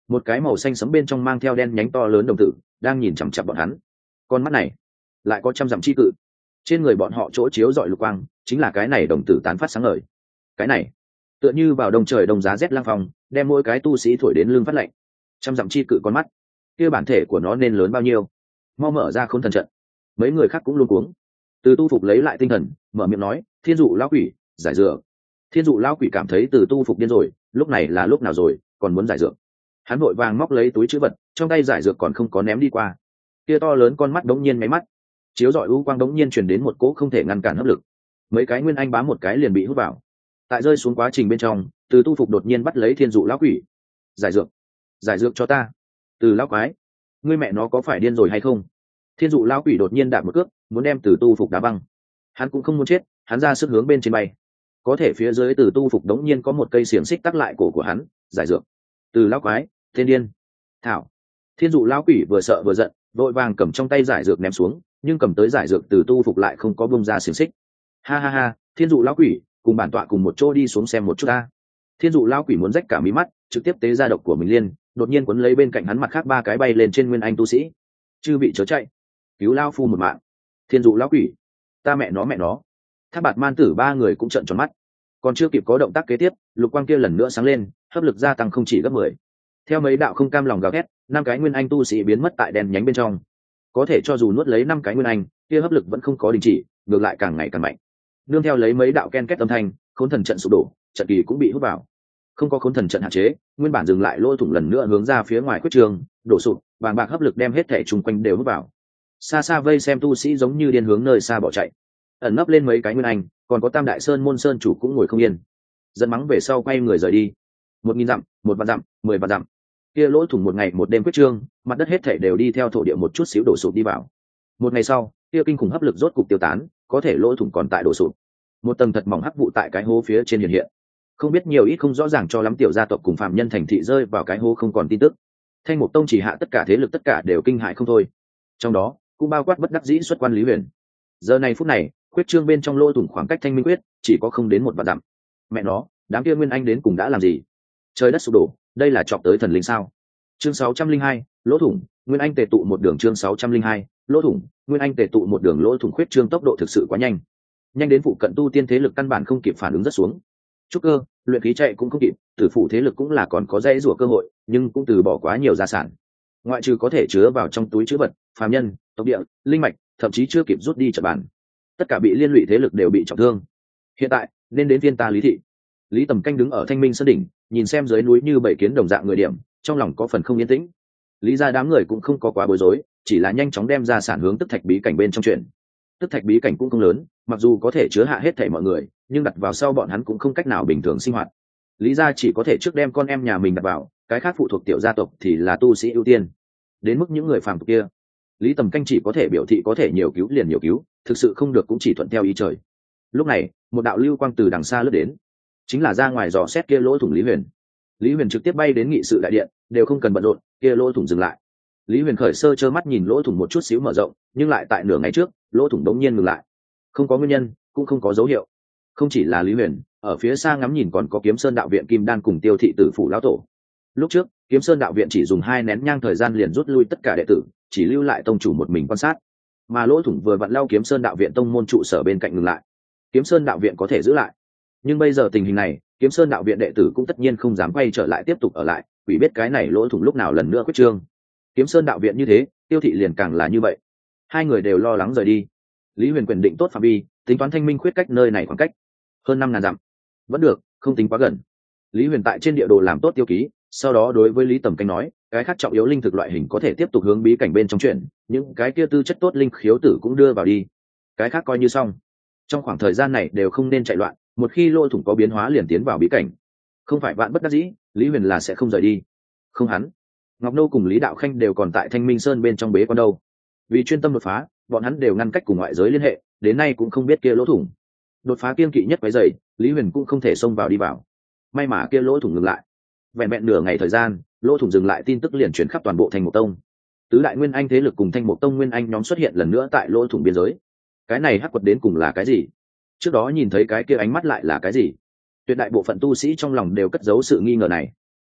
một cái màu xanh sẫm bên trong mang theo đen nhánh to lớn đồng tử đang nhìn chằm chằm bọn hắn. Con mắt này lại có trăm dặm chi cự, trên người bọn họ chỗ chiếu rọi lục quang chính là cái này đồng tử tán phát sáng ngời. Cái này tựa như vào đông trời đông giá rét lang phong, đem mỗi cái tu sĩ thổi đến lưng phát lạnh. Trăm dặm chi cự con mắt kia, bản thể của nó nên lớn bao nhiêu? Mau mở ra khốn thần trận. Mấy người khác cũng luôn cuống. Từ tu phục lấy lại tinh thần, mở miệng nói, thiên dụ lão quỷ giải dược. Thiên dụ lão quỷ cảm thấy từ tu phục điên rồi, lúc này là lúc nào rồi còn muốn giải dược? Hắn vội vàng móc lấy túi chữ vật, trong tay giải dược còn không có ném đi qua. Kia to lớn con mắt đống nhiên máy mắt, chiếu rọi u quang đống nhiên truyền đến một cỗ không thể ngăn cản hấp lực. Mấy cái nguyên anh bám một cái liền bị hút vào. Tại rơi xuống quá trình bên trong, từ tu phục đột nhiên bắt lấy thiên dụ lão quỷ. Giải dược, giải dược cho ta. Từ lão quái, ngươi mẹ nó có phải điên rồi hay không? Thiên dụ lão quỷ đột nhiên đạp một cước, muốn đem từ tu phục đá băng. Hắn cũng không muốn chết, hắn ra sức hướng bên trên bay. Có thể phía dưới từ tu phục đống nhiên có một cây xiềng xích tắc lại cổ của hắn. Giải dược. Từ lão quái, tên điên. Thảo. Thiên dụ lão quỷ vừa sợ vừa giận, vội vàng cầm trong tay giải dược ném xuống, nhưng cầm tới giải dược từ tu phục lại không có bông ra xiềng xích. Ha ha ha, thiên dụ lão quỷ, cùng bản tọa cùng một chỗ đi xuống xem một chút ta. Thiên dụ lão quỷ muốn rách cả mí mắt, trực tiếp tế ra độc của mình liên, đột nhiên cuốn lấy bên cạnh hắn mặt khác ba cái bay lên trên nguyên anh tu sĩ. Chư bị chớ chạy, cứu lao phu một mạng. Thiên dụ lão quỷ, ta mẹ nó. Thác bạt man tử ba người cũng trợn tròn mắt. Còn chưa kịp có động tác kế tiếp, lục quang kia lần nữa sáng lên, hấp lực gia tăng không chỉ gấp 10. Theo mấy đạo không cam lòng gào thét, 5 cái nguyên anh tu sĩ biến mất tại đèn nhánh bên trong. Có thể cho dù nuốt lấy 5 cái nguyên anh, kia hấp lực vẫn không có đình chỉ, ngược lại càng ngày càng mạnh. Nương theo lấy mấy đạo ken két âm thanh, khốn thần trận sụp đổ, trận kỳ cũng bị hút vào. Không có khốn thần trận hạn chế, nguyên bản dừng lại lỗ thủng lần nữa hướng ra phía ngoài quyết trường, đổ sụp, vàng bạc hấp lực đem hết thể chung quanh đều hút vào. Xa xa vây xem tu sĩ giống như điên hướng nơi xa bỏ chạy. Ẩn nấp lên mấy cái nguyên anh, còn có Tam Đại Sơn môn sơn chủ cũng ngồi không yên. Dẫn mắng về sau quay người rời đi. 1000 dặm, 1 vạn dặm, 10 vạn dặm. Kia lỗ thủng một ngày một đêm quyết trương, mặt đất hết thể đều đi theo thổ địa một chút xíu đổ sụp đi vào. Một ngày sau, kia kinh khủng hấp lực rốt cục tiêu tán, có thể lỗ thủng còn tại đổ sụp. Một tầng thật mỏng hắc vụ tại cái hố phía trên hiện hiện. Không biết nhiều ít không rõ ràng cho lắm tiểu gia tộc cùng phạm nhân thành thị rơi vào cái hố không còn tin tức. Thanh Mục Tông chỉ hạ tất cả thế lực tất cả đều kinh hại không thôi. Trong đó cũng bao quát bất đắc dĩ xuất quan Lý Huyền. Giờ này phút này, quyết trương bên trong lỗ thủng khoảng cách Thanh Minh quyết chỉ có không đến 1 vạn dặm. Mẹ nó, đám kia nguyên anh đến cùng đã làm gì? Trời đất sụp đổ, đây là chọc tới thần linh sao? Chương 602, lỗ thủng, nguyên anh tề tụ một đường. Chương 602, lỗ thủng, nguyên anh tề tụ một đường. Lỗ thủng khuyết trương tốc độ thực sự quá nhanh, nhanh đến phụ cận tu tiên thế lực căn bản không kịp phản ứng rất xuống. Trúc cơ, luyện khí chạy cũng không kịp, tử phụ thế lực cũng là còn có dãy rủa cơ hội, nhưng cũng từ bỏ quá nhiều gia sản. Ngoại trừ có thể chứa vào trong túi trữ vật, phàm nhân, tộc địa, linh mạch, thậm chí chưa kịp rút đi trận bàn. Tất cả bị liên lụy thế lực đều bị trọng thương. Hiện tại nên đến phiên ta Lý thị. Lý Tầm Canh đứng ở Thanh Minh sơn đỉnh, nhìn xem dưới núi như bảy kiến đồng dạng người điểm, trong lòng có phần không yên tĩnh. Lý gia đám người cũng không có quá bối rối, chỉ là nhanh chóng đem ra sản hướng Tức Thạch bí cảnh bên trong chuyện. Tức Thạch bí cảnh cũng không lớn, mặc dù có thể chứa hạ hết thảy mọi người, nhưng đặt vào sau bọn hắn cũng không cách nào bình thường sinh hoạt. Lý gia chỉ có thể trước đem con em nhà mình đặt vào, cái khác phụ thuộc tiểu gia tộc thì là tu sĩ ưu tiên. Đến mức những người phàm tục kia, Lý Tầm Canh chỉ có thể biểu thị có thể nhiều cứu liền nhiều cứu, thực sự không được cũng chỉ thuận theo ý trời. Lúc này, một đạo lưu quang từ đằng xa lướt đến, chính là ra ngoài dò xét kia lỗ thủng Lý Huyền. Lý Huyền trực tiếp bay đến nghị sự đại điện, đều không cần bận rộn, kia lỗ thủng dừng lại. Lý Huyền khởi sơ trơ mắt nhìn lỗ thủng một chút xíu mở rộng, nhưng lại tại nửa ngày trước, lỗ thủng đống nhiên ngừng lại. Không có nguyên nhân, cũng không có dấu hiệu. Không chỉ là Lý Huyền, ở phía xa ngắm nhìn còn có Kiếm Sơn đạo viện Kim Đan cùng Tiêu thị tử phủ lão tổ. Lúc trước, Kiếm Sơn đạo viện chỉ dùng 2 nén nhang thời gian liền rút lui tất cả đệ tử, chỉ lưu lại tông chủ một mình quan sát. Mà lỗ thủng vừa vặn lao Kiếm Sơn đạo viện tông môn trụ sở bên cạnh ngừng lại. Kiếm Sơn đạo viện có thể giữ lại, nhưng bây giờ tình hình này, Kiếm Sơn đạo viện đệ tử cũng tất nhiên không dám quay trở lại tiếp tục ở lại, quỷ biết cái này lỗ thủng lúc nào lần nữa quyết trương. Kiếm Sơn đạo viện như thế, Tiêu thị liền càng là như vậy. Hai người đều lo lắng rời đi. Lý Huyền quyền định tốt phạm vi, tính toán Thanh Minh khuyết cách nơi này khoảng cách hơn 5000 dặm, vẫn được, không tính quá gần. Lý Huyền tại trên địa đồ làm tốt tiêu ký, sau đó đối với Lý Tầm Canh nói, cái khác trọng yếu linh thực loại hình có thể tiếp tục hướng bí cảnh bên trong chuyển, những cái kia tư chất tốt linh khiếu tử cũng đưa vào đi, cái khác coi như xong. Trong khoảng thời gian này đều không nên chạy loạn, một khi lỗ thủng có biến hóa liền tiến vào bí cảnh. Không phải vạn bất đắc dĩ, Lý Huyền là sẽ không rời đi. Không hắn, Ngọc Nô cùng Lý Đạo Khanh đều còn tại Thanh Minh Sơn bên trong bế quan đâu. Vì chuyên tâm đột phá, bọn hắn đều ngăn cách cùng ngoại giới liên hệ, đến nay cũng không biết kia lỗ thủng. Đột phá kiên kỵ nhất cái dày, Lý Huyền cũng không thể xông vào đi vào. May mà kia lỗ thủng ngừng lại. Vẹn vẹn nửa ngày thời gian, lỗ thủng dừng lại tin tức liền truyền khắp toàn bộ Thanh Mục Tông. Tứ đại nguyên anh thế lực cùng Thanh Mục Tông nguyên anh nhóm xuất hiện lần nữa tại lỗ thủng biên giới. Cái này hắc quật đến cùng là cái gì? Trước đó nhìn thấy cái kia ánh mắt lại là cái gì? Tuyệt đại bộ phận tu sĩ trong lòng đều cất giấu sự nghi ngờ này.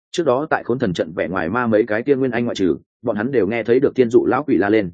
Trước đó tại khốn thần trận vẻ ngoài ma mấy cái kia nguyên anh ngoại trừ, bọn hắn đều nghe thấy được thiên dụ lão quỷ la lên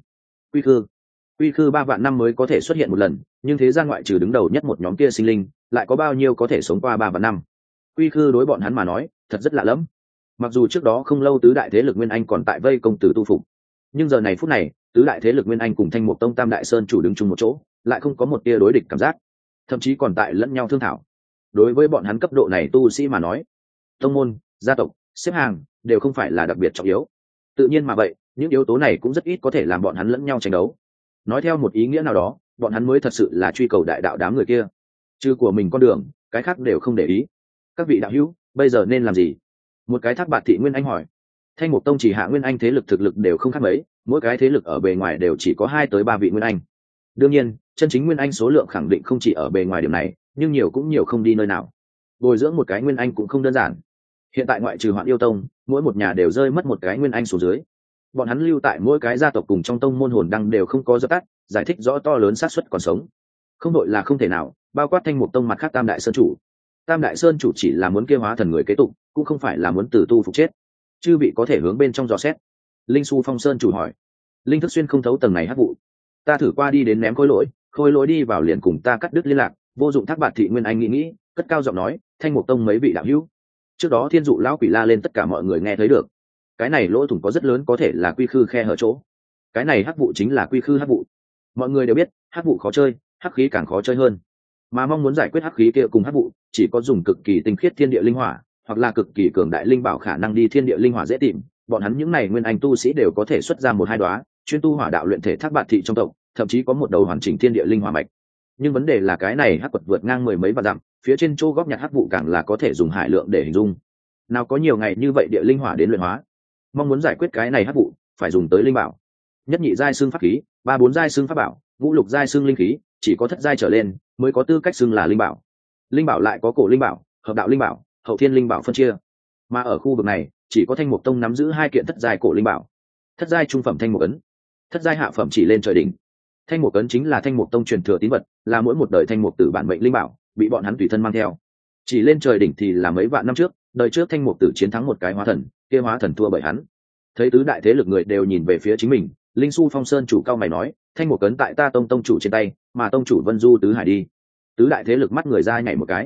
quy khư 3 vạn năm mới có thể xuất hiện một lần, nhưng thế gian ngoại trừ đứng đầu nhất một nhóm kia sinh linh, lại có bao nhiêu có thể sống qua 3 vạn năm? Quy khư đối bọn hắn mà nói thật rất lạ lẫm. Mặc dù trước đó không lâu tứ đại thế lực nguyên anh còn tại vây công tử tu phục, nhưng giờ này phút này tứ đại thế lực nguyên anh cùng thanh mục tông tam đại sơn chủ đứng chung một chỗ, lại không có một tia đối địch cảm giác, thậm chí còn tại lẫn nhau thương thảo. Đối với bọn hắn cấp độ này tu sĩ mà nói, tông môn, gia tộc, xếp hàng đều không phải là đặc biệt trọng yếu. Tự nhiên mà vậy, những yếu tố này cũng rất ít có thể làm bọn hắn lẫn nhau tranh đấu. Nói theo một ý nghĩa nào đó, bọn hắn mới thật sự là truy cầu đại đạo đám người kia, chứ của mình con đường cái khác đều không để ý. Các vị đạo hữu bây giờ nên làm gì? Một cái Thác Bạt Thị nguyên anh hỏi. Thanh Mục Tông chỉ hạ nguyên anh thế lực thực lực đều không khác mấy, mỗi cái thế lực ở bề ngoài đều chỉ có 2 tới 3 vị nguyên anh. Đương nhiên chân chính nguyên anh số lượng khẳng định không chỉ ở bề ngoài điểm này, nhưng nhiều cũng nhiều không đi nơi nào. Bồi dưỡng một cái nguyên anh cũng không đơn giản. Hiện tại ngoại trừ Hoạn Yêu Tông, mỗi một nhà đều rơi mất một cái nguyên anh xuống dưới. Bọn hắn lưu tại mỗi cái gia tộc cùng trong tông môn hồn đăng đều không có dập tắt, giải thích rõ to lớn xác suất còn sống. Không đội là không thể nào, bao quát Thanh Mục Tông mặt khác tam đại sơn chủ. Tam đại sơn chủ chỉ là muốn kêu hóa thần người kế tục, cũng không phải là muốn tử tu phục chết. Chư vị có thể hướng bên trong dò xét. Linh Su Phong Sơn chủ hỏi. Linh Thức Xuyên không thấu tầng này hắc vụ. Ta thử qua đi đến ném khôi lỗi đi vào liền cùng ta cắt đứt liên lạc, vô dụng. Thác Bạt Thị nguyên anh nghĩ, cất cao giọng nói, Thanh Mục Tông mấy vị đạo hữu. Trước đó thiên dụ lão quỷ la lên, tất cả mọi người nghe thấy được. Cái này lỗ thủng có rất lớn, có thể là quy khư khe hở chỗ. Cái này hắc vụ chính là quy khư hắc vụ. Mọi người đều biết hắc vụ khó chơi, hắc khí càng khó chơi hơn, mà mong muốn giải quyết hắc khí kia cùng hắc vụ, chỉ có dùng cực kỳ tinh khiết thiên địa linh hỏa, hoặc là cực kỳ cường đại linh bảo khả năng đi thiên địa linh hỏa dễ tìm. Bọn hắn những này nguyên anh tu sĩ đều có thể xuất ra 1-2 đóa, chuyên tu hỏa đạo luyện thể Thác Bạt Thị trong tộc, thậm chí có một đầu hoàn chỉnh thiên địa linh hỏa mạch. Nhưng vấn đề là cái này hắc quật vượt ngang 10 mấy vạn dặm, phía trên chỗ góp nhặt hắc vụ càng là có thể dùng hải lượng để hình dung. Nào có nhiều ngày như vậy địa linh hỏa đến luyện hóa. Mong muốn giải quyết cái này hắc vụ, phải dùng tới linh bảo. Nhất nhị giai xương pháp khí, 3-4 giai xương pháp bảo, ngũ lục giai xương linh khí, chỉ có thất giai trở lên mới có tư cách xưng là linh bảo. Linh bảo lại có cổ linh bảo, hợp đạo linh bảo, hậu thiên linh bảo phân chia. Mà ở khu vực này, chỉ có Thanh Mục Tông nắm giữ 2 kiện thất giai cổ linh bảo. Thất giai trung phẩm Thanh Mục ấn, thất giai hạ phẩm Chỉ Lên Trời Đỉnh. Thanh Mục ấn chính là Thanh Mục Tông truyền thừa tín vật, là mỗi một đời Thanh Mục tử bản mệnh linh bảo, bị bọn hắn tùy thân mang theo. Chỉ Lên Trời Đỉnh thì là mấy vạn năm trước, đời trước Thanh Mục tử chiến thắng một cái hóa thần, kia hóa thần thua bởi hắn. Thấy tứ đại thế lực người đều nhìn về phía chính mình, Linh Su Phong Sơn chủ cao mày nói, Thanh Mục ấn tại ta tông chủ trên tay, mà tông chủ Vân Du tứ hải đi. Tứ đại thế lực mắt người ra nhảy một cái.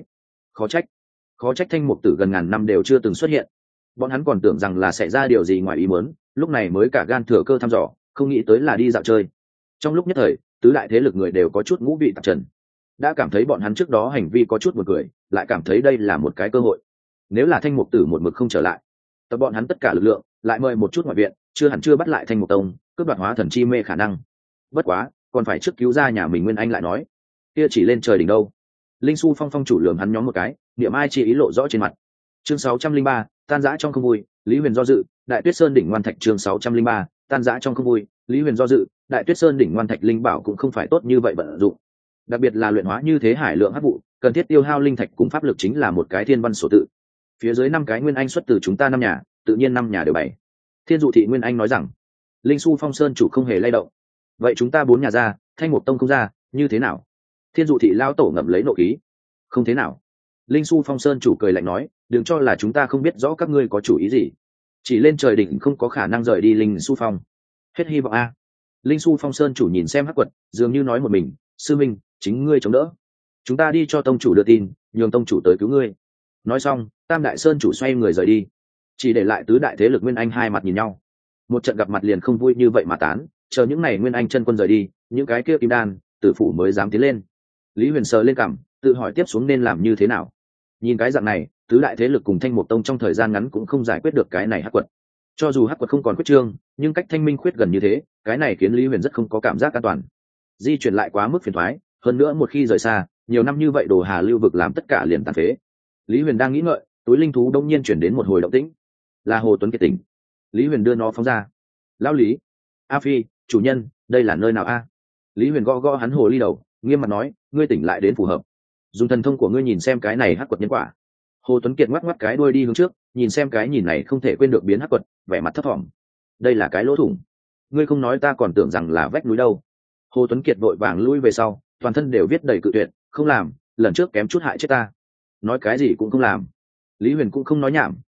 Khó trách Thanh Mục tử gần ngàn năm đều chưa từng xuất hiện. Bọn hắn còn tưởng rằng là xảy ra điều gì ngoài ý muốn, lúc này mới cả gan thừa cơ thăm dò, không nghĩ tới là đi dạo chơi. Trong lúc nhất thời, tứ đại thế lực người đều có chút ngũ vị tạp trần. Đã cảm thấy bọn hắn trước đó hành vi có chút buồn cười, lại cảm thấy đây là một cái cơ hội. Nếu là Thanh Mục tử một mực không trở lại, tập bọn hắn tất cả lực lượng, lại mời một chút ngoại viện, chưa bắt lại Thanh Mục Tông, cướp đoạt hóa thần chi mê khả năng. Bất quá, còn phải trước cứu ra nhà mình nguyên anh lại nói. Kia Chỉ Lên Trời Đỉnh đâu? Linh Su Phong phong chủ lườm hắn nhóm một cái, niệm ai chi ý lộ rõ trên mặt. Chương 603, tan rã trong không vui, Lý Huyền do dự, Đại Tuyết Sơn đỉnh ngoan thạch. Chương 603, tan rã trong không vui, Lý Huyền do dự, Đại Tuyết Sơn đỉnh ngoan thạch linh bảo cũng không phải tốt như vậy vận dụng. Đặc biệt là luyện hóa như thế hải lượng hắc vụ, cần thiết tiêu hao linh thạch cùng pháp lực chính là một cái thiên văn sổ tự. Phía dưới 5 cái nguyên anh xuất từ chúng ta 5 nhà, tự nhiên 5 nhà đều 7. Thiên Dụ Thị nguyên anh nói rằng. Linh Su Phong Sơn chủ không hề lay động. Vậy chúng ta 4 nhà ra, Thanh Mục Tông không ra, như thế nào? Thiên Dụ Thị lao tổ ngậm lấy nộ khí. Không thế nào. Linh Su Phong Sơn chủ cười lạnh nói, đừng cho là chúng ta không biết rõ các ngươi có chủ ý gì. Chỉ Lên Trời Đỉnh không có khả năng rời đi Linh Su Phong. Hết hy vọng a. Linh Su Phong Sơn chủ nhìn xem hắc quật, dường như nói một mình, sư minh, chính ngươi chống đỡ. Chúng ta đi cho tông chủ đưa tin, nhường tông chủ tới cứu ngươi. Nói xong, Tam đại sơn chủ xoay người rời đi, chỉ để lại tứ đại thế lực nguyên anh hai mặt nhìn nhau. Một trận gặp mặt liền không vui như vậy mà tán, chờ những này nguyên anh chân quân rời đi, những cái kia kim đan tử phủ mới dám tiến lên. Lý Huyền sờ lên cằm, tự hỏi tiếp xuống nên làm như thế nào. Nhìn cái dạng này, tứ đại thế lực cùng Thanh Mục Tông trong thời gian ngắn cũng không giải quyết được cái này hắc quật. Cho dù hắc quật không còn quyết trương, nhưng cách Thanh Minh khuyết gần như thế, cái này khiến Lý Huyền rất không có cảm giác an toàn. Di chuyển lại quá mức phiền toái, hơn nữa một khi rời xa, nhiều năm như vậy Đồ Hà lưu vực làm tất cả liền tàn phế. Lý Huyền đang nghĩ ngợi, túi linh thú đông nhiên chuyển đến một hồi động tĩnh, là Hồ Tuấn Kiệt tỉnh. Lý Huyền đưa nó phóng ra. Lão Lý, A Phi, chủ nhân, đây là nơi nào a? Lý Huyền gõ gõ hắn hồ ly đầu, nghiêm mặt nói, ngươi tỉnh lại đến phù hợp. Dùng thần thông của ngươi nhìn xem cái này hắc quật nhân quả. Hồ Tuấn Kiệt ngoắc ngoắc cái đuôi đi hướng trước, nhìn xem cái nhìn này không thể quên được biến hắc quật, vẻ mặt thấp thỏm. Đây là cái lỗ thủng. Ngươi không nói ta còn tưởng rằng là vách núi đâu. Hồ Tuấn Kiệt vội vàng lui về sau, toàn thân đều viết đầy cự tuyệt, không làm, lần trước kém chút hại chết ta. Nói cái gì cũng không làm. Lý Huyền cũng không nói nhảm,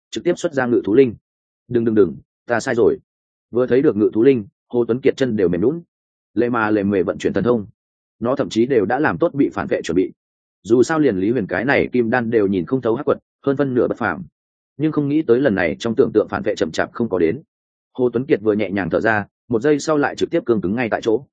trực tiếp xuất ra ngự thú linh. Đừng, ta sai rồi. Vừa thấy được ngự thú linh, Hồ Tuấn Kiệt chân đều mềm lún, lề mề vận chuyển thần thông, nó thậm chí đều đã làm tốt bị phản vệ chuẩn bị. Dù sao liền Lý Huyền cái này kim đan đều nhìn không thấu hắc quật, hơn phân nửa bất phàm, nhưng không nghĩ tới lần này trong tưởng tượng phản vệ chậm chạp không có đến. Hồ Tuấn Kiệt vừa nhẹ nhàng thở ra, một giây sau lại trực tiếp cương cứng ngay tại chỗ.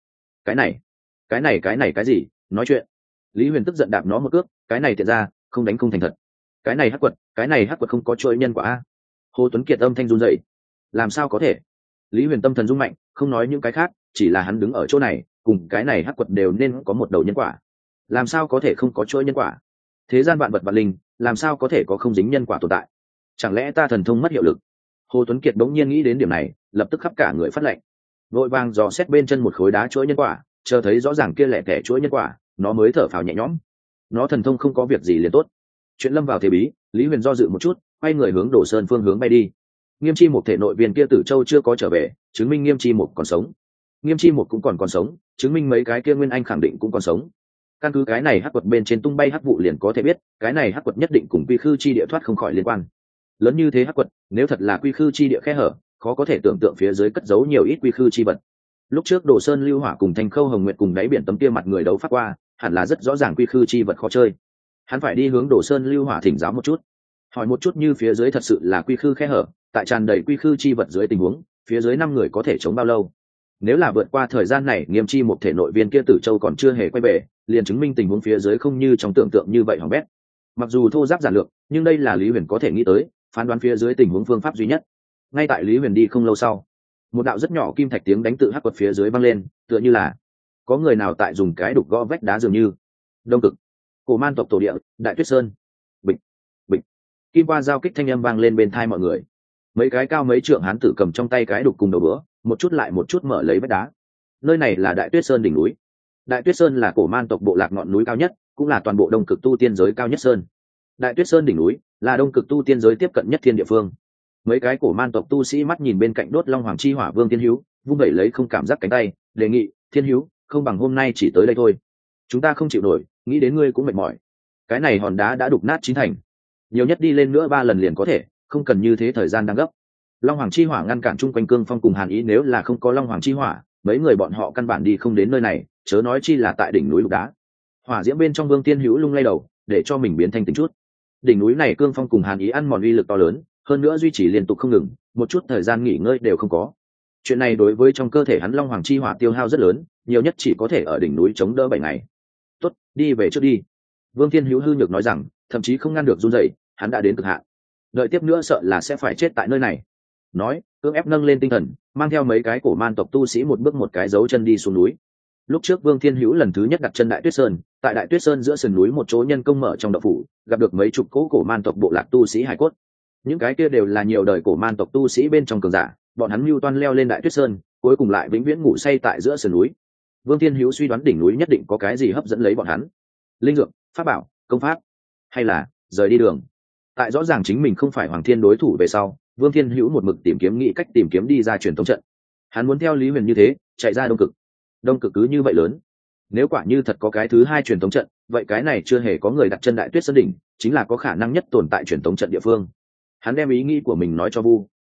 Cái gì? Nói chuyện. Lý Huyền tức giận đạp nó một cước, cái này tiện ra, không đánh không thành thật. Cái này hắc quật không có chuỗi nhân quả a. Hồ Tuấn Kiệt âm thanh run rẩy. Làm sao có thể? Lý Huyền tâm thần rung mạnh, không nói những cái khác, chỉ là hắn đứng ở chỗ này, cùng cái này hắc quật đều nên có một đầu nhân quả. Làm sao có thể không có chuỗi nhân quả? Thế gian vạn vật vạn linh, làm sao có thể có không dính nhân quả tồn tại? Chẳng lẽ ta thần thông mất hiệu lực? Hồ Tuấn Kiệt đống nhiên nghĩ đến điểm này, lập tức khắp cả người phát lệnh, vội vàng dò xét bên chân một khối đá chuỗi nhân quả, chờ thấy rõ ràng kia lẻ tẻ chuỗi nhân quả, nó mới thở phào nhẹ nhõm. Nó thần thông không có việc gì liền tốt. Chuyện lâm vào thế bí, Lý Huyền do dự một chút, quay người hướng Đồ Sơn phương hướng bay đi. Nghiêm Chi một thể nội viên kia Tử Châu chưa có trở về, chứng minh Nghiêm Chi một còn sống. Nghiêm Chi một cũng còn sống, chứng minh mấy cái kia Nguyên Anh khẳng định cũng còn sống. Căn cứ cái này hắc quật bên trên tung bay hắc vụ liền có thể biết, cái này hắc quật nhất định cùng quy khư chi địa thoát không khỏi liên quan. Lớn như thế hắc quật, nếu thật là quy khư chi địa khe hở, khó có thể tưởng tượng phía dưới cất giấu nhiều ít quy khư chi vật. Lúc trước Đồ Sơn Lưu Hỏa cùng Thanh Khâu Hồng Nguyệt cùng đáy biển tấm kia mặt người đấu phát qua, hẳn là rất rõ ràng quy khư chi vật khó chơi. Hắn phải đi hướng Đồ Sơn Lưu Hỏa thỉnh giáo một chút, hỏi một chút như phía dưới thật sự là quy khư khe hở, tại tràn đầy quy khư chi vật dưới tình huống, phía dưới 5 người có thể chống bao lâu. Nếu là vượt qua thời gian này, Nghiêm Chi một thể nội viên kia Tử Châu còn chưa hề quay về, liền chứng minh tình huống phía dưới không như trong tưởng tượng như vậy hỏng bét. Mặc dù thô giáp giản lược, nhưng đây là Lý Huyền có thể nghĩ tới phán đoán phía dưới tình huống phương pháp duy nhất. Ngay tại Lý Huyền đi không lâu sau, một đạo rất nhỏ kim thạch tiếng đánh tự hắc quật phía dưới vang lên, tựa như là có người nào tại dùng cái đục gõ vách đá dường như. Đông Cực, Cổ Man tộc tổ địa, Đại Tuyết Sơn. Bịch, bịch, kim qua giao kích thanh âm vang lên bên tai mọi người. Mấy cái cao mấy trượng hán tử cầm trong tay cái đục cùng đầu bữa, một chút lại một chút mở lấy vách đá. Nơi này là Đại Tuyết Sơn đỉnh núi. Đại Tuyết Sơn là Cổ Man tộc bộ lạc ngọn núi cao nhất, cũng là toàn bộ Đông Cực tu tiên giới cao nhất sơn. Đại Tuyết Sơn đỉnh núi là Đông Cực tu tiên giới tiếp cận nhất thiên địa phương. Mấy cái Cổ Man tộc tu sĩ mắt nhìn bên cạnh đốt long hoàng chi hỏa Vương Thiên Hữu, vung vẩy lấy không cảm giác cánh tay, đề nghị: Thiên Hữu, không bằng hôm nay chỉ tới đây thôi. Chúng ta không chịu nổi, nghĩ đến ngươi cũng mệt mỏi. Cái này hòn đá đã đục nát chín thành, nhiều nhất đi lên nữa 3 lần liền có thể, không cần như thế thời gian đang gấp. Long hoàng chi hỏa ngăn cản chung quanh cương phong cùng hàn ý, nếu là không có long hoàng chi hỏa, mấy người bọn họ căn bản đi không đến nơi này, chớ nói chi là tại đỉnh núi đục đá. Hỏa diễm bên trong Vương Thiên Hữu lung lay đầu, để cho mình biến thanh tính chút. Đỉnh núi này cương phong cùng hàn ý ăn mòn uy lực to lớn, hơn nữa duy trì liên tục không ngừng, một chút thời gian nghỉ ngơi đều không có. Chuyện này đối với trong cơ thể hắn long hoàng chi hỏa tiêu hao rất lớn, nhiều nhất chỉ có thể ở đỉnh núi chống đỡ 7 ngày. Tốt, đi về trước đi. Vương Thiên Hữu hư nhược nói rằng, thậm chí không ngăn được run rẩy, hắn đã đến cực hạn. Đợi tiếp nữa sợ là sẽ phải chết tại nơi này. Nói, cưỡng ép nâng lên tinh thần, mang theo mấy cái Cổ Man tộc tu sĩ một bước một cái dấu chân đi xuống núi. Lúc trước Vương Thiên Hữu lần thứ nhất đặt chân Đại Tuyết Sơn, tại Đại Tuyết Sơn giữa sườn núi một chỗ nhân công mở trong động phủ, gặp được mấy chục cỗ Cổ Man tộc bộ lạc tu sĩ hải cốt. Những cái kia đều là nhiều đời Cổ Man tộc tu sĩ bên trong cường giả, bọn hắn mưu toan leo lên Đại Tuyết Sơn, cuối cùng lại vĩnh viễn ngủ say tại giữa sườn núi. Vương Thiên Hữu suy đoán đỉnh núi nhất định có cái gì hấp dẫn lấy bọn hắn. Linh dược, pháp bảo, công pháp, hay là rời đi đường. Tại rõ ràng chính mình không phải Hoàng Thiên đối thủ về sau, Vương Thiên Hữu một mực tìm kiếm nghĩ cách tìm kiếm đi ra truyền thống trận. Hắn muốn theo Lý Huyền như thế, chạy ra Đông Cực. Đông Cực cứ như vậy lớn, nếu quả như thật có cái thứ 2 truyền thống trận, vậy cái này chưa hề có người đặt chân Đại Tuyết Sơn đỉnh, chính là có khả năng nhất tồn tại truyền thống trận địa phương. Hắn đem ý nghĩ của mình nói cho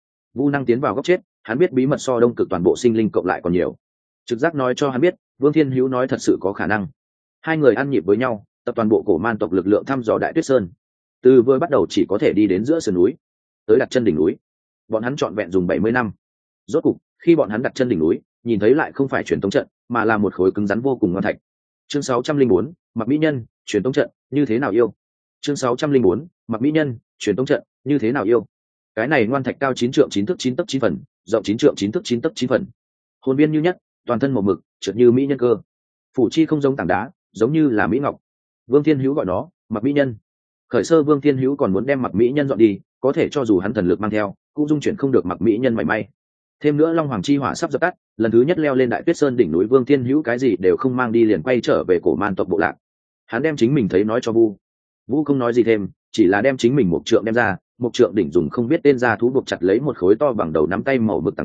Vu Năng tiến vào góc chết, hắn biết bí mật so Đông Cực toàn bộ sinh linh cộng lại còn nhiều. Trực giác nói cho hắn biết, Vương Thiên Hữu nói thật sự có khả năng. Hai người ăn nhịp với nhau, tập toàn bộ Cổ Man tộc lực lượng thăm dò Đại Tuyết Sơn. Từ vừa bắt đầu chỉ có thể đi đến giữa sườn núi, tới đặt chân đỉnh núi, bọn hắn trọn vẹn dùng 70 năm. Rốt cục, khi bọn hắn đặt chân đỉnh núi, nhìn thấy lại không phải truyền tống trận, mà là một khối cứng rắn vô cùng ngon thạch. Chương 604, Mặc Mỹ Nhân, truyền tống trận, như thế nào yêu? Chương 604, Mặc Mỹ Nhân, truyền tống trận, như thế nào yêu? Cái này ngoan thạch cao 9 trượng 9 thước 9 tấc 9 phần, rộng 9 trượng 9 thước 9 tấc 9 phần. Hồn viên như nhất, toàn thân màu mực, trượt như mỹ nhân cơ. Phủ chi không giống tảng đá, giống như là mỹ ngọc. Vương Thiên Hữu gọi nó Mặc Mỹ Nhân. Khởi sơ Vương Thiên Hữu còn muốn đem Mặc Mỹ Nhân dọn đi, có thể cho dù hắn thần lực mang theo, cũng dung chuyển không được Mặc Mỹ Nhân mảy may. Thêm nữa long hoàng chi hỏa sắp dập tắt, lần thứ nhất leo lên Đại Tuyết Sơn đỉnh núi, Vương Thiên Hữu cái gì đều không mang đi liền quay trở về Cổ Man tộc bộ lạc. Hắn đem chính mình thấy nói cho Vu không nói gì thêm, chỉ là đem chính mình một trượng đem ra, một trượng đỉnh dùng không biết tên ra thú buộc chặt lấy một khối to bằng đầu nắm tay màu mực tảng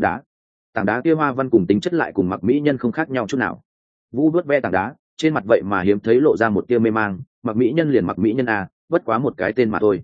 đá kia hoa văn cùng tính chất lại cùng Mặc Mỹ Nhân không khác nhau chút nào. Vu vuốt ve tảng đá, trên mặt vậy mà hiếm thấy lộ ra một tia mê mang, Mặc Mỹ Nhân liền Mặc Mỹ Nhân à, bất quá một cái tên mà thôi.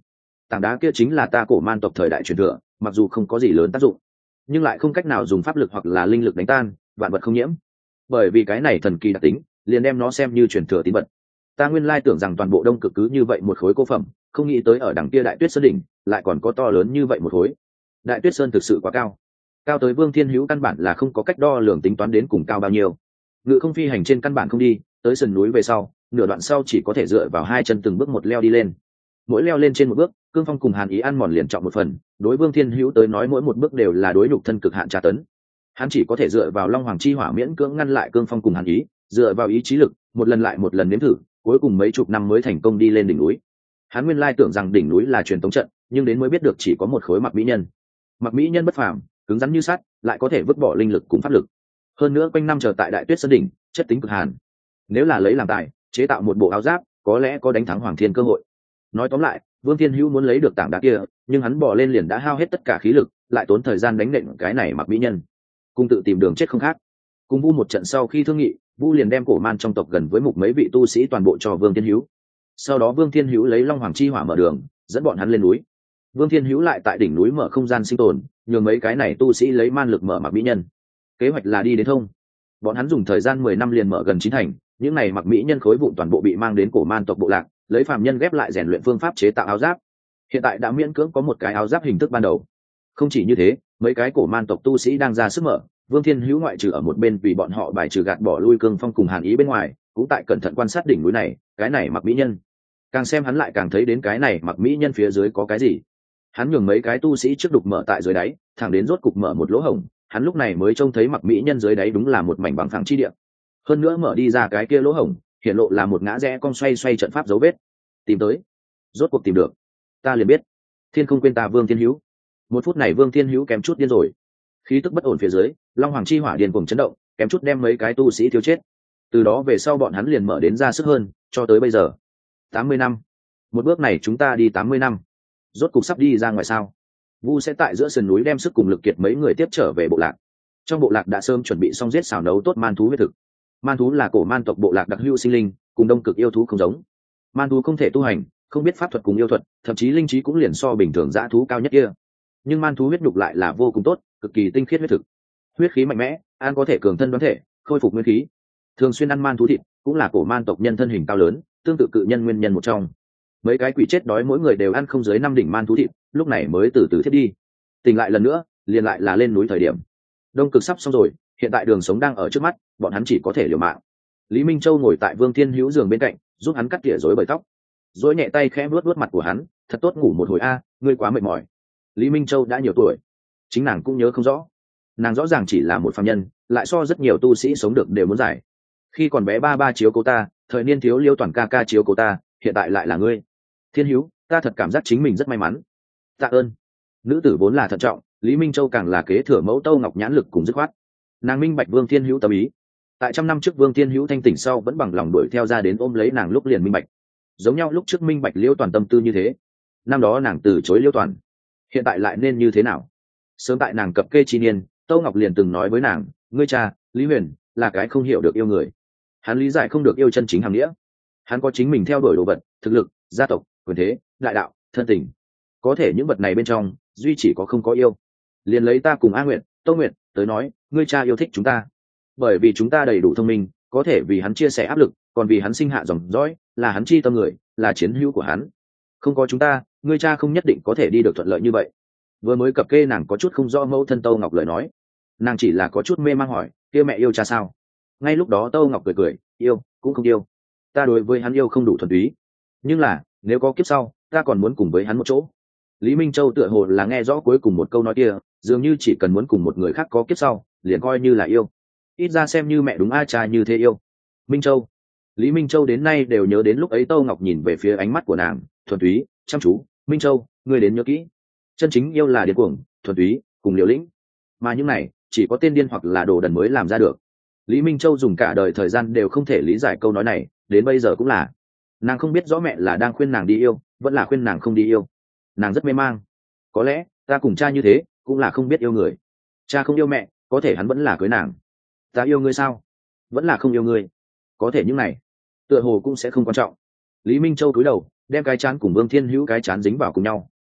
tảng đá kia chính là ta cổ man tộc thời đại truyền thừa, mặc dù không có gì lớn tác dụng nhưng lại không cách nào dùng pháp lực hoặc là linh lực đánh tan, vạn vật không nhiễm. Bởi vì cái này thần kỳ đặc tính, liền đem nó xem như truyền thừa tín vật. Ta nguyên lai tưởng rằng toàn bộ Đông Cực cứ như vậy một khối cô phẩm, không nghĩ tới ở đằng kia Đại Tuyết Sơn đỉnh lại còn có to lớn như vậy một khối. Đại Tuyết Sơn thực sự quá cao, cao tới Vương Thiên Hữu căn bản là không có cách đo lường tính toán đến cùng cao bao nhiêu. Ngự không phi hành trên căn bản không đi, tới sườn núi về sau, nửa đoạn sau chỉ có thể dựa vào hai chân từng bước một leo đi lên. Mỗi leo lên trên một bước, cương phong cùng hàn ý ăn mòn liền trọng một phần, đối Vương Thiên Hữu tới nói mỗi một bước đều là đối nhục thân cực hạn tra tấn. Hắn chỉ có thể dựa vào Long Hoàng chi hỏa miễn cưỡng ngăn lại cương phong cùng hàn ý, dựa vào ý chí lực, một lần lại một lần nếm thử, cuối cùng mấy chục năm mới thành công đi lên đỉnh núi. Hắn nguyên lai tưởng rằng đỉnh núi là truyền tống trận, nhưng đến mới biết được chỉ có một khối mặc mỹ nhân. Mặc mỹ nhân bất phàm, cứng rắn như sắt, lại có thể vứt bỏ linh lực cùng pháp lực. Hơn nữa quanh năm chờ tại Đại Tuyết Sơn đỉnh, chất tính cực hàn. Nếu là lấy làm tài, chế tạo một bộ áo giáp, có lẽ có đánh thắng Hoàng Thiên cơ hội. Nói tóm lại, Vương Thiên Hữu muốn lấy được tảng đá kia, nhưng hắn bỏ lên liền đã hao hết tất cả khí lực, lại tốn thời gian đánh nện cái này mặc mỹ nhân, cùng tự tìm đường chết không khác. Cùng Vu một trận sau khi thương nghị, Vu liền đem cổ man trong tộc gần với mục mấy vị tu sĩ toàn bộ cho Vương Thiên Hữu. Sau đó Vương Thiên Hữu lấy Long Hoàng chi hỏa mở đường, dẫn bọn hắn lên núi. Vương Thiên Hữu lại tại đỉnh núi mở không gian sinh tồn, nhường mấy cái này tu sĩ lấy man lực mở mặc mỹ nhân. Kế hoạch là đi đến thông. Bọn hắn dùng thời gian 10 năm liền mở gần 9 thành, những này mặc mỹ nhân khối vụn toàn bộ bị mang đến cổ man tộc bộ lạc, lấy phàm nhân ghép lại rèn luyện phương pháp chế tạo áo giáp. Hiện tại đã miễn cưỡng có một cái áo giáp hình thức ban đầu. Không chỉ như thế, mấy cái cổ man tộc tu sĩ đang ra sức mở, Vương Thiên Hữu ngoại trừ ở một bên vì bọn họ bài trừ gạt bỏ lui cương phong cùng hàn ý bên ngoài, cũng tại cẩn thận quan sát đỉnh núi này, cái này mặc mỹ nhân. Càng xem hắn lại càng thấy đến cái này mặc mỹ nhân phía dưới có cái gì. Hắn nhường mấy cái tu sĩ trước đục mở tại dưới đáy, thẳng đến rốt cục mở một lỗ hổng, hắn lúc này mới trông thấy mặc mỹ nhân dưới đáy đúng là một mảnh bằng phẳng chi địa. Hơn nữa mở đi ra cái kia lỗ hổng, hiện lộ là một ngã rẽ cong xoay xoay trận pháp dấu vết. Tìm tới, rốt cuộc tìm được. Ta liền biết, thiên không quên ta Vương Thiên Hữu. Một phút này Vương Thiên Hữu kém chút điên rồi. Khí tức bất ổn phía dưới, Long Hoàng chi hỏa điên cuồng chấn động, kém chút đem mấy cái tu sĩ thiếu chết. Từ đó về sau bọn hắn liền mở đến ra sức hơn, cho tới bây giờ 80 năm. Một bước này chúng ta đi 80 năm. Rốt cục sắp đi ra ngoài sao? Vu sẽ tại giữa sườn núi đem sức cùng lực kiệt mấy người tiếp trở về bộ lạc. Trong bộ lạc đã sớm chuẩn bị xong giết xào nấu tốt man thú huyết thực. Man thú là cổ man tộc bộ lạc đặc hữu sinh linh, cùng Đông Cực yêu thú không giống. Man thú không thể tu hành, không biết pháp thuật cùng yêu thuật, thậm chí linh trí cũng liền so bình thường dã thú cao nhất kia. Nhưng man thú huyết nhục lại là vô cùng tốt, cực kỳ tinh khiết huyết thực. Huyết khí mạnh mẽ, ăn có thể cường thân đoán thể, khôi phục nguyên khí. Thường xuyên ăn man thú thịt, cũng là cổ man tộc nhân thân hình cao lớn, tương tự cự nhân nguyên nhân một trong. Mấy cái quỷ chết đói mỗi người đều ăn không dưới 5 đỉnh man thú thịt, lúc này mới từ từ thiết đi. Tỉnh lại lần nữa, liền lại là lên núi thời điểm. Đông Cực sắp xong rồi, hiện tại đường sống đang ở trước mắt, bọn hắn chỉ có thể liều mạng. Lý Minh Châu ngồi tại Vương Thiên Hữu giường bên cạnh, giúp hắn cắt tỉa rối bời tóc. Rối nhẹ tay khẽ vuốt vuốt mặt của hắn, thật tốt ngủ một hồi a, ngươi quá mệt mỏi. Lý Minh Châu đã nhiều tuổi, chính nàng cũng nhớ không rõ. Nàng rõ ràng chỉ là một phàm nhân, lại so rất nhiều tu sĩ sống được đều muốn giải. Khi còn bé ba ba chiếu cố ta, thời niên thiếu Liêu Toàn ca ca chiếu cố ta, hiện tại lại là ngươi. Thiên Hữu, ta thật cảm giác chính mình rất may mắn. Tạ ơn. Nữ tử vốn là thận trọng, Lý Minh Châu càng là kế thừa mẫu Tâu Ngọc nhãn lực cùng dứt khoát. Nàng minh bạch Vương Thiên Hữu tâm ý. Tại 100 năm trước Vương Thiên Hữu thanh tỉnh sau vẫn bằng lòng đuổi theo ra đến ôm lấy nàng lúc liền minh bạch. Giống nhau lúc trước minh bạch Liêu Toàn tâm tư như thế. Năm đó nàng từ chối Liêu Toàn, hiện tại lại nên như thế nào? Sớm tại nàng cập kê chi niên, Tâu Ngọc liền từng nói với nàng, ngươi cha Lý Huyền là cái không hiểu được yêu người. Hắn lý giải không được yêu chân chính hàm nghĩa. Hắn có chính mình theo đuổi đồ vật, thực lực, gia tộc, quyền thế, đại đạo, thân tình. Có thể những vật này bên trong duy chỉ có không có yêu. Liền lấy ta cùng A Nguyệt, Tâu Nguyệt tới nói, ngươi cha yêu thích chúng ta bởi vì chúng ta đầy đủ thông minh, có thể vì hắn chia sẻ áp lực, còn vì hắn sinh hạ dòng dõi, là hắn chi tâm người, là chiến hữu của hắn. Không có chúng ta, ngươi cha không nhất định có thể đi được thuận lợi như vậy. Vừa mới cập kê nàng có chút không rõ mẫu thân Tâu Ngọc lời nói, nàng chỉ là có chút mê mang hỏi, kia mẹ yêu cha sao? Ngay lúc đó Tâu Ngọc cười cười, yêu cũng không yêu, ta đối với hắn yêu không đủ thuần túy, nhưng là nếu có kiếp sau, ta còn muốn cùng với hắn một chỗ. Lý Minh Châu tựa hồ là nghe rõ cuối cùng một câu nói kia, dường như chỉ cần muốn cùng một người khác có kiếp sau, liền coi như là yêu. Ít ra xem như mẹ đúng a cha như thế yêu. Minh Châu. Lý Minh Châu đến nay đều nhớ đến lúc ấy Tâu Ngọc nhìn về phía ánh mắt của nàng, thuần túy, chăm chú. Minh Châu, ngươi đến nhớ kỹ. Chân chính yêu là điên cuồng, thuần túy, cùng liều lĩnh. Mà những này, chỉ có tên điên hoặc là đồ đần mới làm ra được. Lý Minh Châu dùng cả đời thời gian đều không thể lý giải câu nói này, đến bây giờ cũng là. Nàng không biết rõ mẹ là đang khuyên nàng đi yêu, vẫn là khuyên nàng không đi yêu. Nàng rất mê mang. Có lẽ ta cùng cha như thế cũng là không biết yêu người. Cha không yêu mẹ, có thể hắn vẫn là cưới nàng. Ta yêu ngươi sao? Vẫn là không yêu ngươi. Có thể những này tựa hồ cũng sẽ không quan trọng. Lý Minh Châu cúi đầu, đem cái chán cùng Vương Thiên Hữu cái chán dính vào cùng nhau,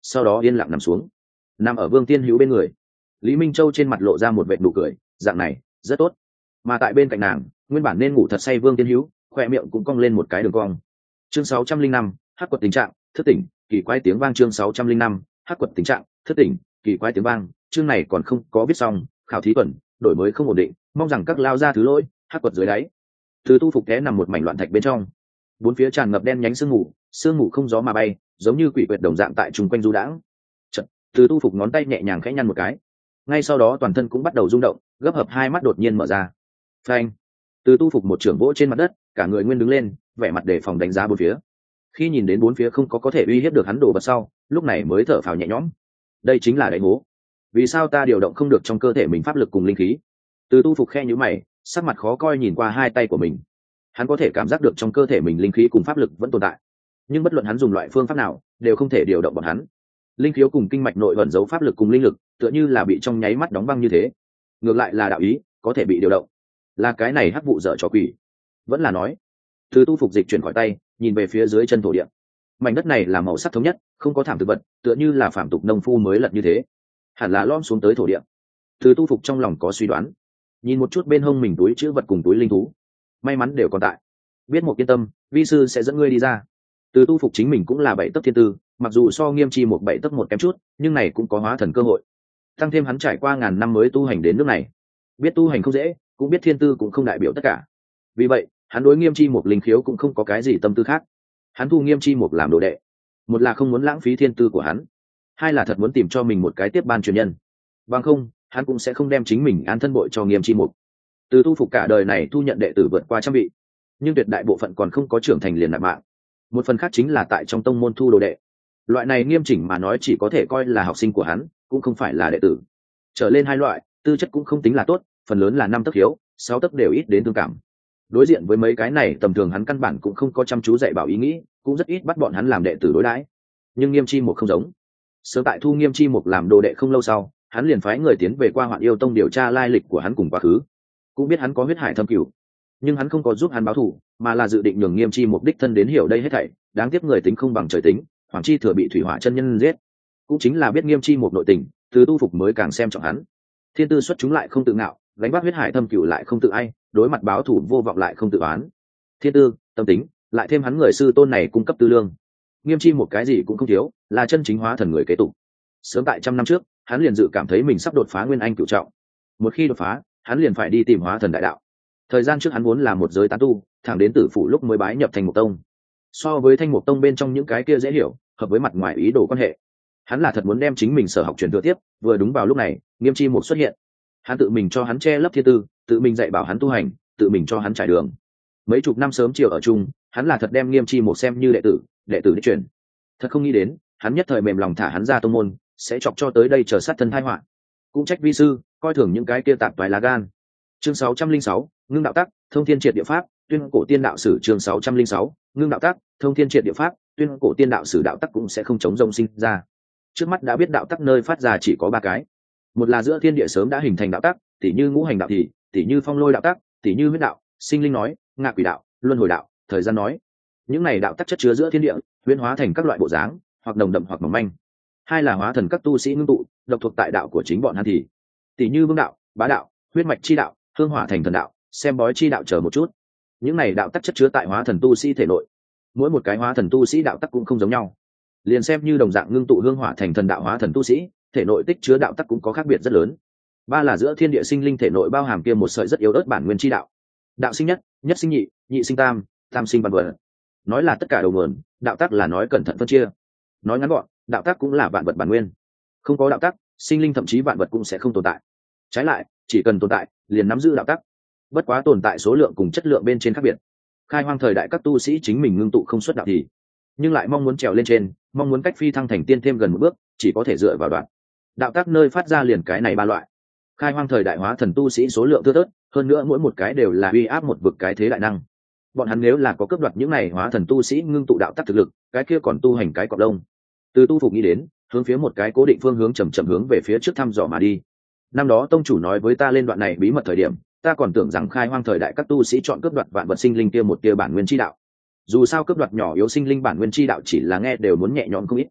sau đó yên lặng nằm xuống, nằm ở Vương Tiên Hữu bên người. Lý Minh Châu trên mặt lộ ra một vệt nụ cười, dạng này rất tốt. Mà tại bên cạnh nàng, nguyên bản nên ngủ thật say Vương Tiên Hữu khoe miệng cũng cong lên một cái đường cong. Chương 605, hắc quật tình trạng thức tỉnh, kỳ quái tiếng vang. Chương 605, hắc quật tình trạng thức tỉnh, kỳ quái tiếng vang. Chương này còn không có viết xong, khảo thí tuần đổi mới không ổn định, mong rằng các lao ra thứ lỗi. Hắc quật dưới đáy, Từ Tu Phục té nằm một mảnh loạn thạch bên trong, bốn phía tràn ngập đen nhánh sương mù không gió mà bay, giống như quỷ quyệt đồng dạng tại chung quanh du đãng. Chợt, Từ Tu Phục ngón tay nhẹ nhàng khẽ nhăn một cái, ngay sau đó toàn thân cũng bắt đầu rung động, gấp hợp hai mắt đột nhiên mở ra. Phanh! Từ Tu Phục một trưởng vỗ trên mặt đất, cả người nguyên đứng lên, vẻ mặt đề phòng đánh giá bốn phía. Khi nhìn đến bốn phía không có thể uy hiếp được hắn đồ vật sau, lúc này mới thở phào nhẹ nhõm. Đây chính là đại hố. Vì sao ta điều động không được trong cơ thể mình pháp lực cùng linh khí? Từ Tu Phục khe nhíu mày, sắc mặt khó coi nhìn qua hai tay của mình. Hắn có thể cảm giác được trong cơ thể mình linh khí cùng pháp lực vẫn tồn tại, nhưng bất luận hắn dùng loại phương pháp nào, đều không thể điều động bọn hắn. Linh khiếu cùng kinh mạch nội ẩn giấu pháp lực cùng linh lực, tựa như là bị trong nháy mắt đóng băng như thế. Ngược lại là đạo ý có thể bị điều động. Là cái này hắc vụ dở trò quỷ, vẫn là nói. Từ Tu Phục dịch chuyển khỏi tay, nhìn về phía dưới chân thổ địa. Mảnh đất này là màu sắc thống nhất, không có thảm thực vật, tựa như là phàm tục nông phu mới lật như thế, hẳn là lom xuống tới thổ địa. Từ Tu Phục trong lòng có suy đoán, nhìn một chút bên hông mình túi chữ vật cùng túi linh thú, may mắn đều còn tại. Biết một yên tâm, vi sư sẽ dẫn ngươi đi ra. Từ Tu Phục chính mình cũng là bảy tấc thiên tư, mặc dù so Nghiêm Chi một bảy tấc một kém chút, nhưng này cũng có hóa thần cơ hội. Tăng thêm hắn trải qua ngàn năm mới tu hành đến nước này, biết tu hành không dễ, cũng biết thiên tư cũng không đại biểu tất cả. Vì vậy, hắn đối Nghiêm Chi một linh khiếu cũng không có cái gì tâm tư khác. Hắn thu Nghiêm Chi một làm đồ đệ, một là không muốn lãng phí thiên tư của hắn, hai là thật muốn tìm cho mình một cái tiếp ban truyền nhân. Bằng không, hắn cũng sẽ không đem chính mình an thân bội cho Nghiêm Chi một. Từ Tu Phục cả đời này thu nhận đệ tử vượt qua trăm vị, nhưng tuyệt đại bộ phận còn không có trưởng thành liền nạp mạng. Một phần khác chính là tại trong tông môn thu đồ đệ. Loại này nghiêm chỉnh mà nói chỉ có thể coi là học sinh của hắn, cũng không phải là đệ tử. Trở lên hai loại, tư chất cũng không tính là tốt, phần lớn là 5 tấc hiếu, 6 tấc đều ít đến thương cảm. Đối diện với mấy cái này tầm thường hắn căn bản cũng không có chăm chú dạy bảo ý nghĩ, cũng rất ít bắt bọn hắn làm đệ tử đối đãi. Nhưng Nghiêm Chi một không giống. Sớm tại thu Nghiêm Chi một làm đồ đệ không lâu sau, hắn liền phái người tiến về qua Hoạn Yêu Tông điều tra lai lịch của hắn cùng quá khứ. Cũng biết hắn có huyết hải thâm cửu, nhưng hắn không có giúp hắn báo thù, mà là dự định nhường Nghiêm Chi một đích thân đến hiểu đây hết thảy. Đáng tiếc người tính không bằng trời tính, Hoàng Chi thừa bị Thủy Hỏa chân nhân giết. Cũng chính là biết Nghiêm Chi một nội tình, Từ Tu Phục mới càng xem trọng hắn. Thiên tư xuất chúng lại không tự ngạo, gánh vác huyết hải thâm cửu lại không tự ai, đối mặt báo thù vô vọng lại không tự oán. Thiên tư, tâm tính, lại thêm hắn người sư tôn này cung cấp tư lương, Nghiêm Chi một cái gì cũng không thiếu, là chân chính hóa thần người kế tục. Sớm tại trăm năm trước, hắn liền dự cảm thấy mình sắp đột phá nguyên anh cửu trọng. Một khi đột phá, hắn liền phải đi tìm hóa thần đại đạo. Thời gian trước hắn vốn là một giới tán tu, thẳng đến Tử Phủ lúc mới bái nhập Thanh Mục Tông. So với Thanh Mục Tông bên trong những cái kia dễ hiểu, hợp với mặt ngoài ý đồ quan hệ, hắn là thật muốn đem chính mình sở học truyền thừa tiếp. Vừa đúng vào lúc này, Nghiêm Chi một xuất hiện. Hắn tự mình cho hắn che lấp thiên tư, tự mình dạy bảo hắn tu hành, tự mình cho hắn trải đường. Mấy chục năm sớm chiều ở chung, hắn là thật đem Nghiêm Chi một xem như đệ tử đích truyền. Thật không nghĩ đến, hắn nhất thời mềm lòng thả hắn ra tông môn, sẽ chọc cho tới đây chờ sát thân tai họa. Cũng trách vi sư coi thường những cái kia tạp toái lá gan. Chương 606, ngưng đạo tắc, thông thiên triệt địa pháp, tuyên cổ tiên đạo sử. Chương 606, ngưng đạo tắc, thông thiên triệt địa pháp, tuyên cổ tiên đạo sử. Đạo tắc cũng sẽ không chống rông sinh ra. Trước mắt đã biết đạo tắc nơi phát ra chỉ có 3 cái. Một là giữa thiên địa sớm đã hình thành đạo tắc, tỉ như ngũ hành đạo thì, tỉ như phong lôi đạo tắc, tỉ như huyết đạo, sinh linh nói, ngạ quỷ đạo, luân hồi đạo, thời gian nói. Những này đạo tắc chất chứa giữa thiên địa, huyễn hóa thành các loại bộ dáng, hoặc đồng đậm hoặc mỏng manh. Hai là hóa thần các tu sĩ ngưng tụ, độc thuộc tại đạo của chính bọn hắn thì, tỉ như vương đạo, bá đạo, huyết mạch chi đạo, hương hỏa thành thần đạo, xem bói chi đạo chờ một chút. Những này đạo tắc chất chứa tại hóa thần tu sĩ thể nội. Mỗi một cái hóa thần tu sĩ đạo tắc cũng không giống nhau. Liền xem như đồng dạng ngưng tụ hương hỏa thành thần đạo hóa thần tu sĩ, thể nội tích chứa đạo tắc cũng có khác biệt rất lớn. Ba là giữa thiên địa sinh linh thể nội bao hàm kia một sợi rất yếu ớt bản nguyên chi đạo. Đạo sinh nhất, nhất sinh nhị, nhị sinh tam, tam sinh vạn vật. Nói là tất cả đầu nguồn, đạo tắc là nói cẩn thận phân chia. Nói ngắn gọn, đạo tắc cũng là vạn vật bản nguyên. Không có đạo tắc, sinh linh thậm chí vạn vật cũng sẽ không tồn tại. Trái lại, chỉ cần tồn tại, liền nắm giữ đạo tắc. Bất quá tồn tại số lượng cùng chất lượng bên trên khác biệt. Khai hoang thời đại các tu sĩ chính mình ngưng tụ không xuất đạo thì, nhưng lại mong muốn trèo lên trên, mong muốn cách phi thăng thành tiên thêm gần một bước, chỉ có thể dựa vào đoạn. Đạo tắc nơi phát ra liền cái này 3 loại. Khai hoang thời đại hóa thần tu sĩ số lượng thưa thớt, hơn nữa mỗi một cái đều là uy áp một vực cái thế đại năng. Bọn hắn nếu là có cướp đoạt những này hóa thần tu sĩ ngưng tụ đạo tắc thực lực, cái kia còn tu hành cái cọp lông. Từ Tu Phục nghĩ đến, hướng phía một cái cố định phương hướng chậm chậm hướng về phía trước thăm dò mà đi. Năm đó tông chủ nói với ta lên đoạn này bí mật thời điểm, ta còn tưởng rằng khai hoang thời đại các tu sĩ chọn cướp đoạt vạn vật sinh linh kia một tia bản nguyên chi đạo. Dù sao cướp đoạt nhỏ yếu sinh linh bản nguyên chi đạo chỉ là nghe đều muốn nhẹ nhõm không ít.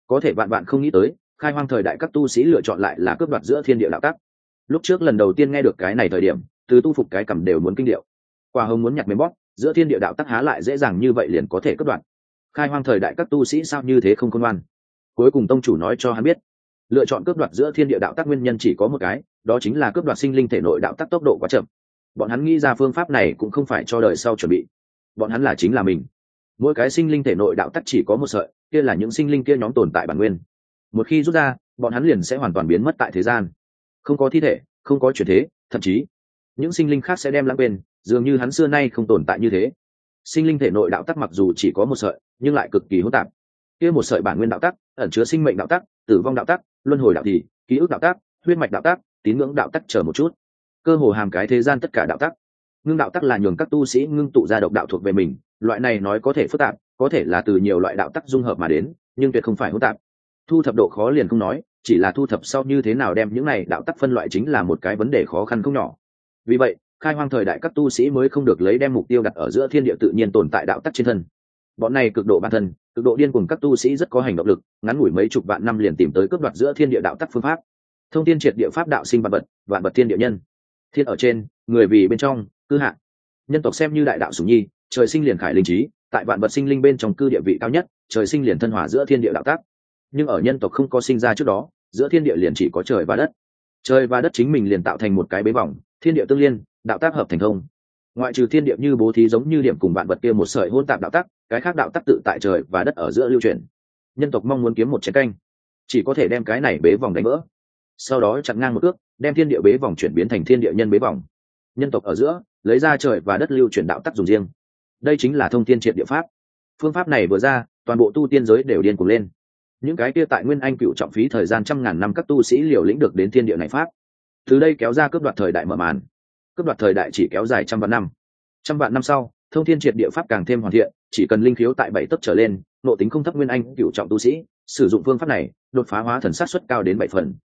có thể vạn bạn không nghĩ tới khai hoang thời đại các tu sĩ lựa chọn lại là cướp đoạt giữa thiên địa đạo tắc. Lúc trước lần đầu tiên nghe được cái này thời điểm, từ tu phục cái cầm đều muốn kinh điệu. Quả hồng muốn nhặt mềm bóp, giữa thiên địa đạo tắc há lại dễ dàng như vậy liền có thể cướp đoạt. Khai hoang thời đại các tu sĩ sao như thế không khôn ngoan. Cuối cùng tông chủ nói cho hắn biết, lựa chọn cướp đoạt giữa thiên địa đạo tắc nguyên nhân chỉ có một cái, đó chính là cướp đoạt sinh linh thể nội đạo tắc tốc độ quá chậm. Bọn hắn nghĩ ra phương pháp này cũng không phải cho đời sau chuẩn bị, bọn hắn là chính là mình. Mỗi cái sinh linh thể nội đạo tắc chỉ có một sợi, kia là những sinh linh kia nhóm tồn tại bản nguyên. Một khi rút ra, bọn hắn liền sẽ hoàn toàn biến mất tại thế gian, không có thi thể, không có chuyển thế, thậm chí những sinh linh khác sẽ đem lãng quên, dường như hắn xưa nay không tồn tại như thế. Sinh linh thể nội đạo tắc mặc dù chỉ có một sợi, nhưng lại cực kỳ hỗn tạp. Kia một sợi bản nguyên đạo tắc ẩn chứa sinh mệnh đạo tắc, tử vong đạo tắc, luân hồi đạo thì, ký ức đạo tắc, huyết mạch đạo tắc, tín ngưỡng đạo tắc chờ một chút, cơ hồ hàm cái thế gian tất cả đạo tắc. Ngưng đạo tắc là nhường các tu sĩ ngưng tụ ra độc đạo thuộc về mình, loại này nói có thể phức tạp, có thể là từ nhiều loại đạo tắc dung hợp mà đến, nhưng tuyệt không phải hỗn tạp. Thu thập độ khó liền không nói, chỉ là thu thập sau như thế nào đem những này đạo tắc phân loại chính là một cái vấn đề khó khăn không nhỏ. Vì vậy, khai hoang thời đại các tu sĩ mới không được lấy đem mục tiêu đặt ở giữa thiên địa tự nhiên tồn tại đạo tắc trên thân. Bọn này cực độ bản thân, cực độ điên cuồng các tu sĩ rất có hành động lực, ngắn ngủi mấy chục vạn năm liền tìm tới cướp đoạt giữa thiên địa đạo tắc phương pháp. Thông thiên triệt địa pháp đạo sinh vạn vật thiên địa nhân. Thiên ở trên, người vì bên trong, cư hạ. Nhân tộc xem như đại đạo sủng nhi, trời sinh liền khải linh trí, tại vạn vật sinh linh bên trong cư địa vị cao nhất, trời sinh liền thân hòa giữa thiên địa đạo tắc. Nhưng ở nhân tộc không có sinh ra trước đó, giữa thiên địa liền chỉ có trời và đất. Trời và đất chính mình liền tạo thành một cái bế vòng, thiên địa tương liên, đạo tác hợp thành thông. Ngoại trừ thiên địa như bố thí giống như điểm cùng vạn vật kia một sợi hỗn tạp đạo tắc, cái khác đạo tắc tự tại trời và đất ở giữa lưu chuyển. Nhân tộc mong muốn kiếm một chén canh, chỉ có thể đem cái này bế vòng đánh vỡ, sau đó chặn ngang một cước, đem thiên địa bế vòng chuyển biến thành thiên địa nhân bế vòng. Nhân tộc ở giữa lấy ra trời và đất lưu chuyển đạo tắc dùng riêng. Đây chính là thông thiên triệt địa pháp. Phương pháp này vừa ra, toàn bộ tu tiên giới đều điên cuồng lên. Những cái kia tại nguyên anh cựu trọng phí thời gian trăm ngàn năm các tu sĩ liều lĩnh được đến thiên địa này pháp, từ đây kéo ra cướp đoạt thời đại mở màn. Cướp đoạt thời đại chỉ kéo dài trăm vạn năm sau, thông thiên triệt địa pháp càng thêm hoàn thiện, chỉ cần linh khiếu tại 7 tấc trở lên, nộ tính không thấp nguyên anh cựu trọng tu sĩ sử dụng phương pháp này, đột phá hóa thần sát suất cao đến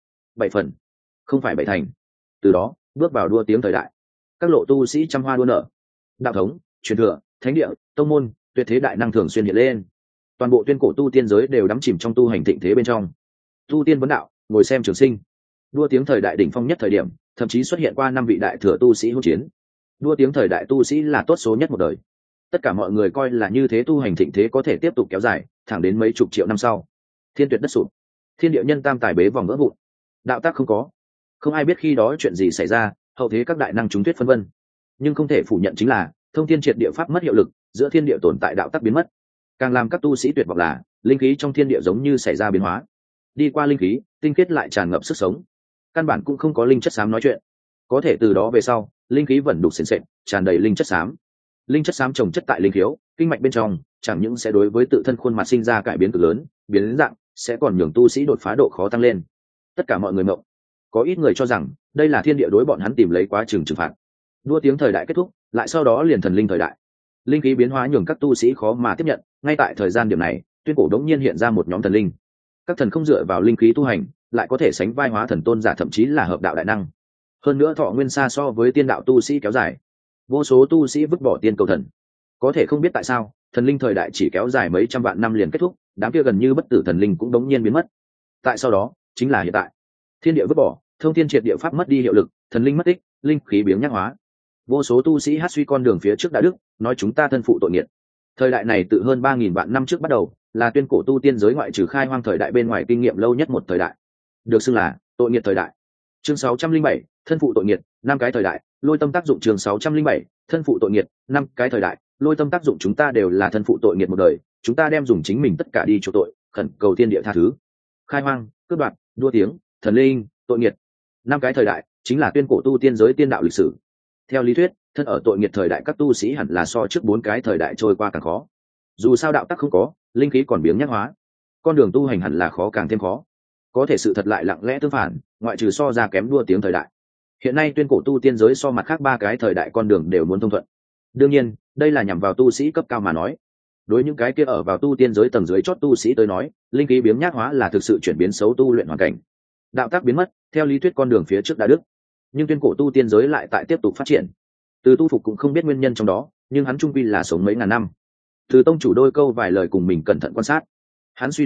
7 phần, không phải 7 thành. Từ đó bước vào đua tiếng thời đại, các lộ tu sĩ trăm hoa đua nở, đạo thống, truyền thừa, thánh địa, tông môn, tuyệt thế đại năng thường xuyên hiện lên. Toàn bộ tuyên cổ tu tiên giới đều đắm chìm trong tu hành thịnh thế bên trong. Tu tiên vấn đạo, ngồi xem trường sinh. Đua tiếng thời đại đỉnh phong nhất thời điểm, thậm chí xuất hiện qua 5 vị đại thừa tu sĩ hỗn chiến. Đua tiếng thời đại tu sĩ là tốt số nhất một đời. Tất cả mọi người coi là như thế tu hành thịnh thế có thể tiếp tục kéo dài thẳng đến mấy chục triệu năm sau. Thiên tuyệt đất sụp, thiên địa nhân tam tài bế vòng vỡ vụn, đạo tác không có, không ai biết khi đó chuyện gì xảy ra, hậu thế các đại năng chúng thuyết phân vân. Nhưng không thể phủ nhận chính là thông thiên triệt địa pháp mất hiệu lực, giữa thiên địa tồn tại đạo tác biến mất. Càng làm các tu sĩ tuyệt vọng là linh khí trong thiên địa giống như xảy ra biến hóa. Đi qua linh khí, tinh khiết lại tràn ngập sức sống. Căn bản cũng không có linh chất xám nói chuyện. Có thể từ đó về sau, linh khí vẫn đục sền sệt, tràn đầy linh chất xám. Linh chất xám trồng chất tại linh khiếu, kinh mạch bên trong, chẳng những sẽ đối với tự thân khuôn mặt sinh ra cải biến cực lớn, biến dạng, sẽ còn nhường tu sĩ đột phá độ khó tăng lên. Tất cả mọi người mộng. Có ít người cho rằng đây là thiên địa đối bọn hắn tìm lấy quá trừng trừng phạt. Đua tiếng thời đại kết thúc, lại sau đó liền thần linh thời đại. Linh khí biến hóa nhường các tu sĩ khó mà tiếp nhận, ngay tại thời gian điểm này, tuyên cổ đống nhiên hiện ra một nhóm thần linh. Các thần không dựa vào linh khí tu hành, lại có thể sánh vai hóa thần tôn giả, thậm chí là hợp đạo đại năng. Hơn nữa thọ nguyên xa so với tiên đạo tu sĩ kéo dài. Vô số tu sĩ vứt bỏ tiên cầu thần. Có thể không biết tại sao, thần linh thời đại chỉ kéo dài mấy trăm vạn năm liền kết thúc, đám kia gần như bất tử thần linh cũng đống nhiên biến mất. Tại sau đó, chính là hiện tại. Thiên địa vứt bỏ, thông thiên triệt địa pháp mất đi hiệu lực, thần linh mất tích, linh khí biếng nhác hóa. Vô số tu sĩ hát suy con đường phía trước đã đức, nói chúng ta thân phụ tội nghiệt. Thời đại này tự hơn 3.000 vạn năm trước bắt đầu, là tuyên cổ tu tiên giới ngoại trừ khai hoang thời đại bên ngoài kinh nghiệm lâu nhất một thời đại, được xưng là tội nghiệt thời đại. Chương 607, thân phụ tội nghiệt, 5 cái thời đại, lôi tâm tác dụng. Chương 607, thân phụ tội nghiệt, 5 cái thời đại, lôi tâm tác dụng. Chúng ta đều là thân phụ tội nghiệt một đời, chúng ta đem dùng chính mình tất cả đi chuộc tội, khẩn cầu thiên địa tha thứ. Khai hoang, cướp đoạt, đua tiếng, thần linh, tội nghiệt, 5 cái thời đại chính là tuyên cổ tu tiên giới tiên đạo lịch sử. Theo lý thuyết, thân ở tội nghiệt thời đại các tu sĩ hẳn là so trước 4 cái thời đại trôi qua càng khó. Dù sao đạo tắc không có, linh khí còn biếng nhác hóa, con đường tu hành hẳn là khó càng thêm khó. Có thể sự thật lại lặng lẽ tương phản, ngoại trừ so ra kém đua tiếng thời đại. Hiện nay tuyên cổ tu tiên giới so mặt khác 3 cái thời đại con đường đều muốn thông thuận. Đương nhiên, đây là nhằm vào tu sĩ cấp cao mà nói. Đối những cái kia ở vào tu tiên giới tầng dưới chót tu sĩ tới nói, linh khí biếng nhác hóa là thực sự chuyển biến xấu tu luyện hoàn cảnh. Đạo tắc biến mất, theo lý thuyết con đường phía trước đã đứt. Nhưng tuyên cổ tu tiên giới lại tại tiếp tục phát triển. Từ tu phục cũng không biết nguyên nhân trong đó, nhưng hắn trung quy là sống mấy ngàn năm. Từ tông chủ đôi câu vài lời cùng mình cẩn thận quan sát, hắn suy đoán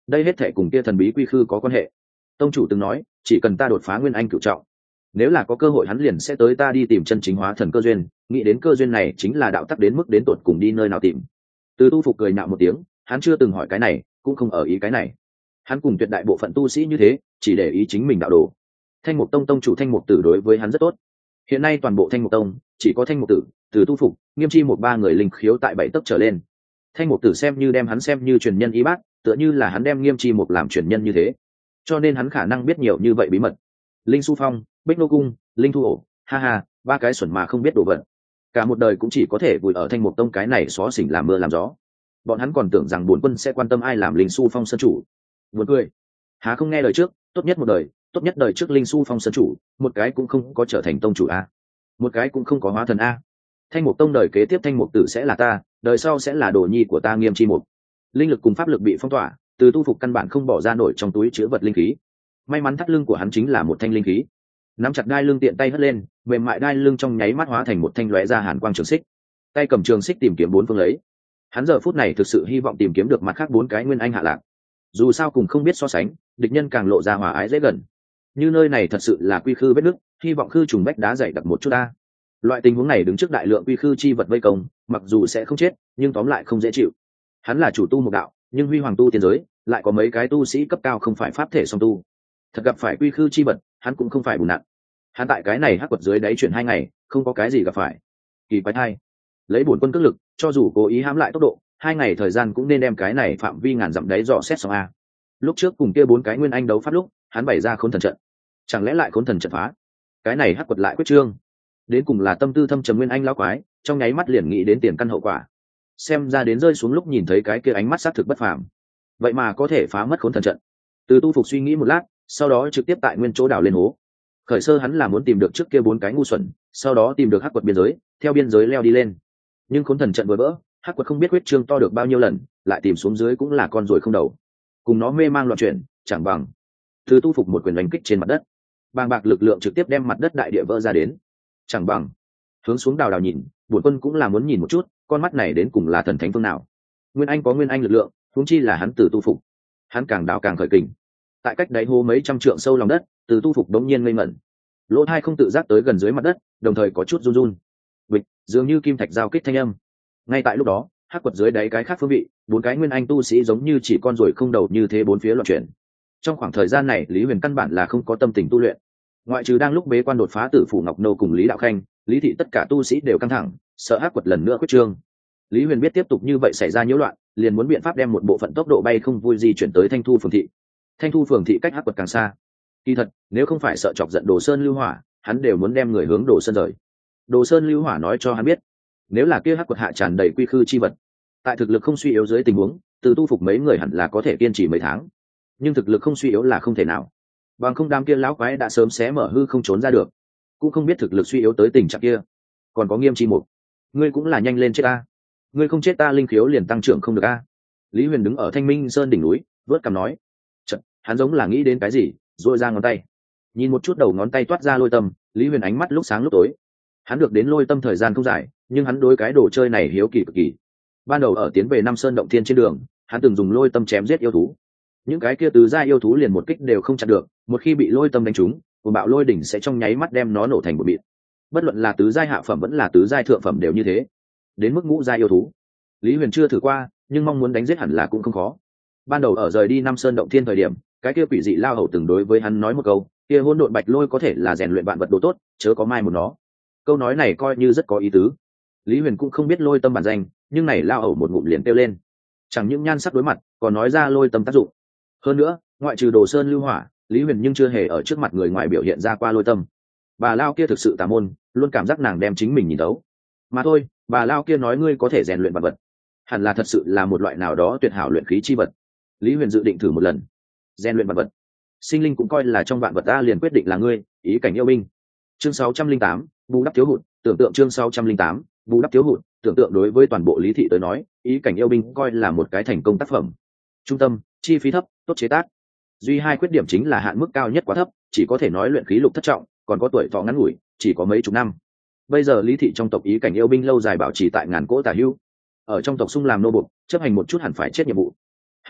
đây hết thể cùng kia thần bí quy khư có quan hệ. Tông chủ từng nói chỉ cần ta đột phá nguyên anh cửu trọng, nếu là có cơ hội hắn liền sẽ tới ta đi tìm chân chính hóa thần cơ duyên, nghĩ đến cơ duyên này chính là đạo tắc đến mức đến tột cùng đi nơi nào tìm. Từ Tu Phục cười nhạo một tiếng, hắn chưa từng hỏi cái này, cũng không ở ý cái này. Hắn cùng tuyệt đại bộ phận tu sĩ như thế, chỉ để ý chính mình đạo đồ. Thanh Mục Tông tông chủ Thanh Mục Tử đối với hắn rất tốt. Hiện nay toàn bộ Thanh Mục Tông chỉ có Thanh Mục Tử, Từ Tu Phục, Nghiêm Chi một ba người linh khiếu tại 7 tấc trở lên. Thanh Mục Tử xem như đem hắn xem như truyền nhân y bác, tựa như là hắn đem Nghiêm Chi một làm truyền nhân như thế, cho nên hắn khả năng biết nhiều như vậy bí mật. Linh Su Phong, Bích Nô Cung, Linh Thu Ổ, ha ha, ba cái xuẩn mà không biết đồ vật, cả một đời cũng chỉ có thể vùi ở Thanh Mục Tông cái này xó xỉnh làm mưa làm gió. Bọn hắn còn tưởng rằng bổn quân sẽ quan tâm ai làm Linh Su Phong sơn chủ. Buồn cười, há không nghe lời trước, tốt nhất một đời, tốt nhất đời trước Linh Su Phong sơn chủ, một cái cũng không có trở thành tông chủ a, một cái cũng không có hóa thần a. Thanh Mục Tông đời kế tiếp Thanh Mục Tử sẽ là ta, đời sau sẽ là đồ nhi của ta Nghiêm Chi Mục. Linh lực cùng pháp lực bị phong tỏa, Từ Tu Phục căn bản không bỏ ra nổi trong túi chứa vật linh khí. May mắn thắt lưng của hắn chính là một thanh linh khí, nắm chặt đai lưng tiện tay hất lên, mềm mại đai lưng trong nháy mắt hóa thành một thanh lóe ra hàn quang trường xích. Tay cầm trường xích tìm kiếm bốn phương lấy. Hắn giờ phút này thực sự hy vọng tìm kiếm được mặt khác bốn cái nguyên anh hạ lạc. Dù sao cùng không biết so sánh, địch nhân càng lộ ra hòa ái dễ gần. Như nơi này thật sự là quy khư vết nước, hy vọng khư trùng bách đá dày đặc một chút ta. Loại tình huống này đứng trước đại lượng quy khư chi vật vây công, mặc dù sẽ không chết, nhưng tóm lại không dễ chịu. Hắn là chủ tu một đạo, nhưng huy hoàng tu tiên giới, lại có mấy cái tu sĩ cấp cao không phải pháp thể song tu. Thật gặp phải quy khư chi vật, hắn cũng không phải bùn nặng. Hắn tại cái này hắc quật dưới đáy chuyển 2 ngày, không có cái gì gặp phải. Kỳ quái thay, lấy bổn quân cước lực, cho dù cố ý hãm lại tốc độ, 2 ngày thời gian cũng nên đem cái này phạm vi ngàn dặm đáy dò xét xong a. Lúc trước cùng kia 4 cái nguyên anh đấu pháp lúc, hắn bày ra khốn thần trận, chẳng lẽ lại khốn thần trận phá? Cái này hắc quật lại quyết trương, đến cùng là tâm tư thâm trầm nguyên anh lão quái, trong nháy mắt liền nghĩ đến tiền căn hậu quả. Xem ra đến rơi xuống lúc nhìn thấy cái kia ánh mắt sát thực bất phàm, vậy mà có thể phá mất khốn thần trận. Từ Tu Phục suy nghĩ một lát, sau đó trực tiếp tại nguyên chỗ đào lên hố. Khởi sơ hắn là muốn tìm được trước kia 4 cái ngu xuẩn, sau đó tìm được hắc quật biên giới, theo biên giới leo đi lên. Nhưng khốn thần trận vừa vỡ, hắc quật không biết huyết trương to được bao nhiêu lần, lại tìm xuống dưới cũng là con ruồi không đầu. Cùng nó mê mang loạn chuyển, chẳng bằng. Từ Tu Phục một quyền đánh kích trên mặt đất, bàng bạc lực lượng trực tiếp đem mặt đất đại địa vỡ ra đến. Chẳng bằng. Hướng xuống đào đào nhìn, bổn quân cũng là muốn nhìn một chút, con mắt này đến cùng là thần thánh phương nào. Nguyên anh có nguyên anh lực lượng, huống chi là hắn Từ Tu Phục. Hắn càng đào càng khởi kình. Tại cách đáy hố mấy trăm trượng sâu lòng đất, Từ Tu Phục đống nhiên ngây ngẩn, lỗ tai không tự giác tới gần dưới mặt đất, đồng thời có chút run run. Bịch, dường như kim thạch giao kích thanh âm. Ngay tại lúc đó, hắc quật dưới đáy cái khác phương vị, 4 cái nguyên anh tu sĩ giống như chỉ con ruồi không đầu như thế bốn phía loạn chuyển. Trong khoảng thời gian này, Lý Huyền căn bản là không có tâm tình tu luyện. Ngoại trừ đang lúc bế quan đột phá Tử Phủ Ngọc Nô cùng Lý Đạo Khanh, Lý Thị tất cả tu sĩ đều căng thẳng, sợ hắc quật lần nữa quyết trương. Lý Huyền biết tiếp tục như vậy xảy ra nhiễu loạn, liền muốn biện pháp đem một bộ phận tốc độ bay không vui di chuyển tới Thanh Thu phường thị. Thanh Thu phường thị cách hắc quật càng xa. Kỳ thật, nếu không phải sợ chọc giận Đồ Sơn Lưu Hỏa, hắn đều muốn đem người hướng Đồ Sơn rời. Đồ Sơn Lưu Hỏa nói cho hắn biết, nếu là kia hắc quật hạ tràn đầy quy khư chi vật, tại thực lực không suy yếu dưới tình huống, Từ Tu Phục mấy người hẳn là có thể kiên trì mấy tháng. Nhưng thực lực không suy yếu là không thể nào. Bằng không đám kia lão quái đã sớm xé mở hư không trốn ra được. Cũng không biết thực lực suy yếu tới tình trạng kia. Còn có Nghiêm Chi Mục, ngươi cũng là nhanh lên chết ta. Ngươi không chết ta linh khiếu liền tăng trưởng không được a. Lý Huyền đứng ở Thanh Minh Sơn đỉnh núi, vớt cằm nói. Chật, hắn giống là nghĩ đến cái gì, duỗi ra ngón tay. Nhìn một chút đầu ngón tay toát ra lôi tâm, Lý Huyền ánh mắt lúc sáng lúc tối. Hắn được đến lôi tâm thời gian không dài, nhưng hắn đối cái đồ chơi này hiếu kỳ cực kỳ. Ban đầu ở tiến về Nam Sơn động thiên trên đường, hắn từng dùng lôi tâm chém giết yêu thú. Những cái kia tứ giai yêu thú liền một kích đều không chặn được, một khi bị lôi tâm đánh trúng, cuồng bạo lôi đỉnh sẽ trong nháy mắt đem nó nổ thành một mịn. Bất luận là tứ giai hạ phẩm vẫn là tứ giai thượng phẩm đều như thế. Đến mức ngũ giai yêu thú, Lý Huyền chưa thử qua, nhưng mong muốn đánh giết hẳn là cũng không khó. Ban đầu ở rời đi Nam Sơn động thiên thời điểm, cái kia quỷ dị lao hầu từng đối với hắn nói một câu, kia hỗn độn bạch lôi có thể là rèn luyện vạn vật đồ tốt, chớ có mai một nó. Câu nói này coi như rất có ý tứ. Lý Huyền cũng không biết lôi tâm bản danh, nhưng này lao hầu một ngụm liền kêu lên. Chẳng những nhan sắc đối mặt, còn nói ra lôi tâm tác dụng. Hơn nữa, ngoại trừ Đồ Sơn Lưu Hỏa, Lý Huyền nhưng chưa hề ở trước mặt người ngoài biểu hiện ra qua lôi tâm. Bà lao kia thực sự tà môn, luôn cảm giác nàng đem chính mình nhìn đấu. Mà thôi, bà lao kia nói ngươi có thể rèn luyện vạn vật, hẳn là thật sự là một loại nào đó tuyệt hảo luyện khí chi vật. Lý Huyền dự định thử một lần. Rèn luyện vạn vật, sinh linh cũng coi là trong vạn vật ta liền quyết định là ngươi, ý cảnh yêu binh. Chương 608, bù đắp thiếu hụt, tưởng tượng chương 608, bù đắp thiếu hụt, tưởng tượng đối với toàn bộ Lý Thị tới nói, ý cảnh yêu binh coi là một cái thành công tác phẩm. Trung tâm, chi phí thấp, tốt chế tác. Duy hai khuyết điểm chính là hạn mức cao nhất quá thấp, chỉ có thể nói luyện khí lục thất trọng, còn có tuổi thọ ngắn ngủi, chỉ có mấy chục năm. Bây giờ Lý Thị trong tộc ý cảnh yêu binh lâu dài bảo trì tại ngàn cỗ tả hữu. Ở trong tộc xung làm nô bộc, chấp hành một chút hẳn phải chết nhiệm vụ. Hay là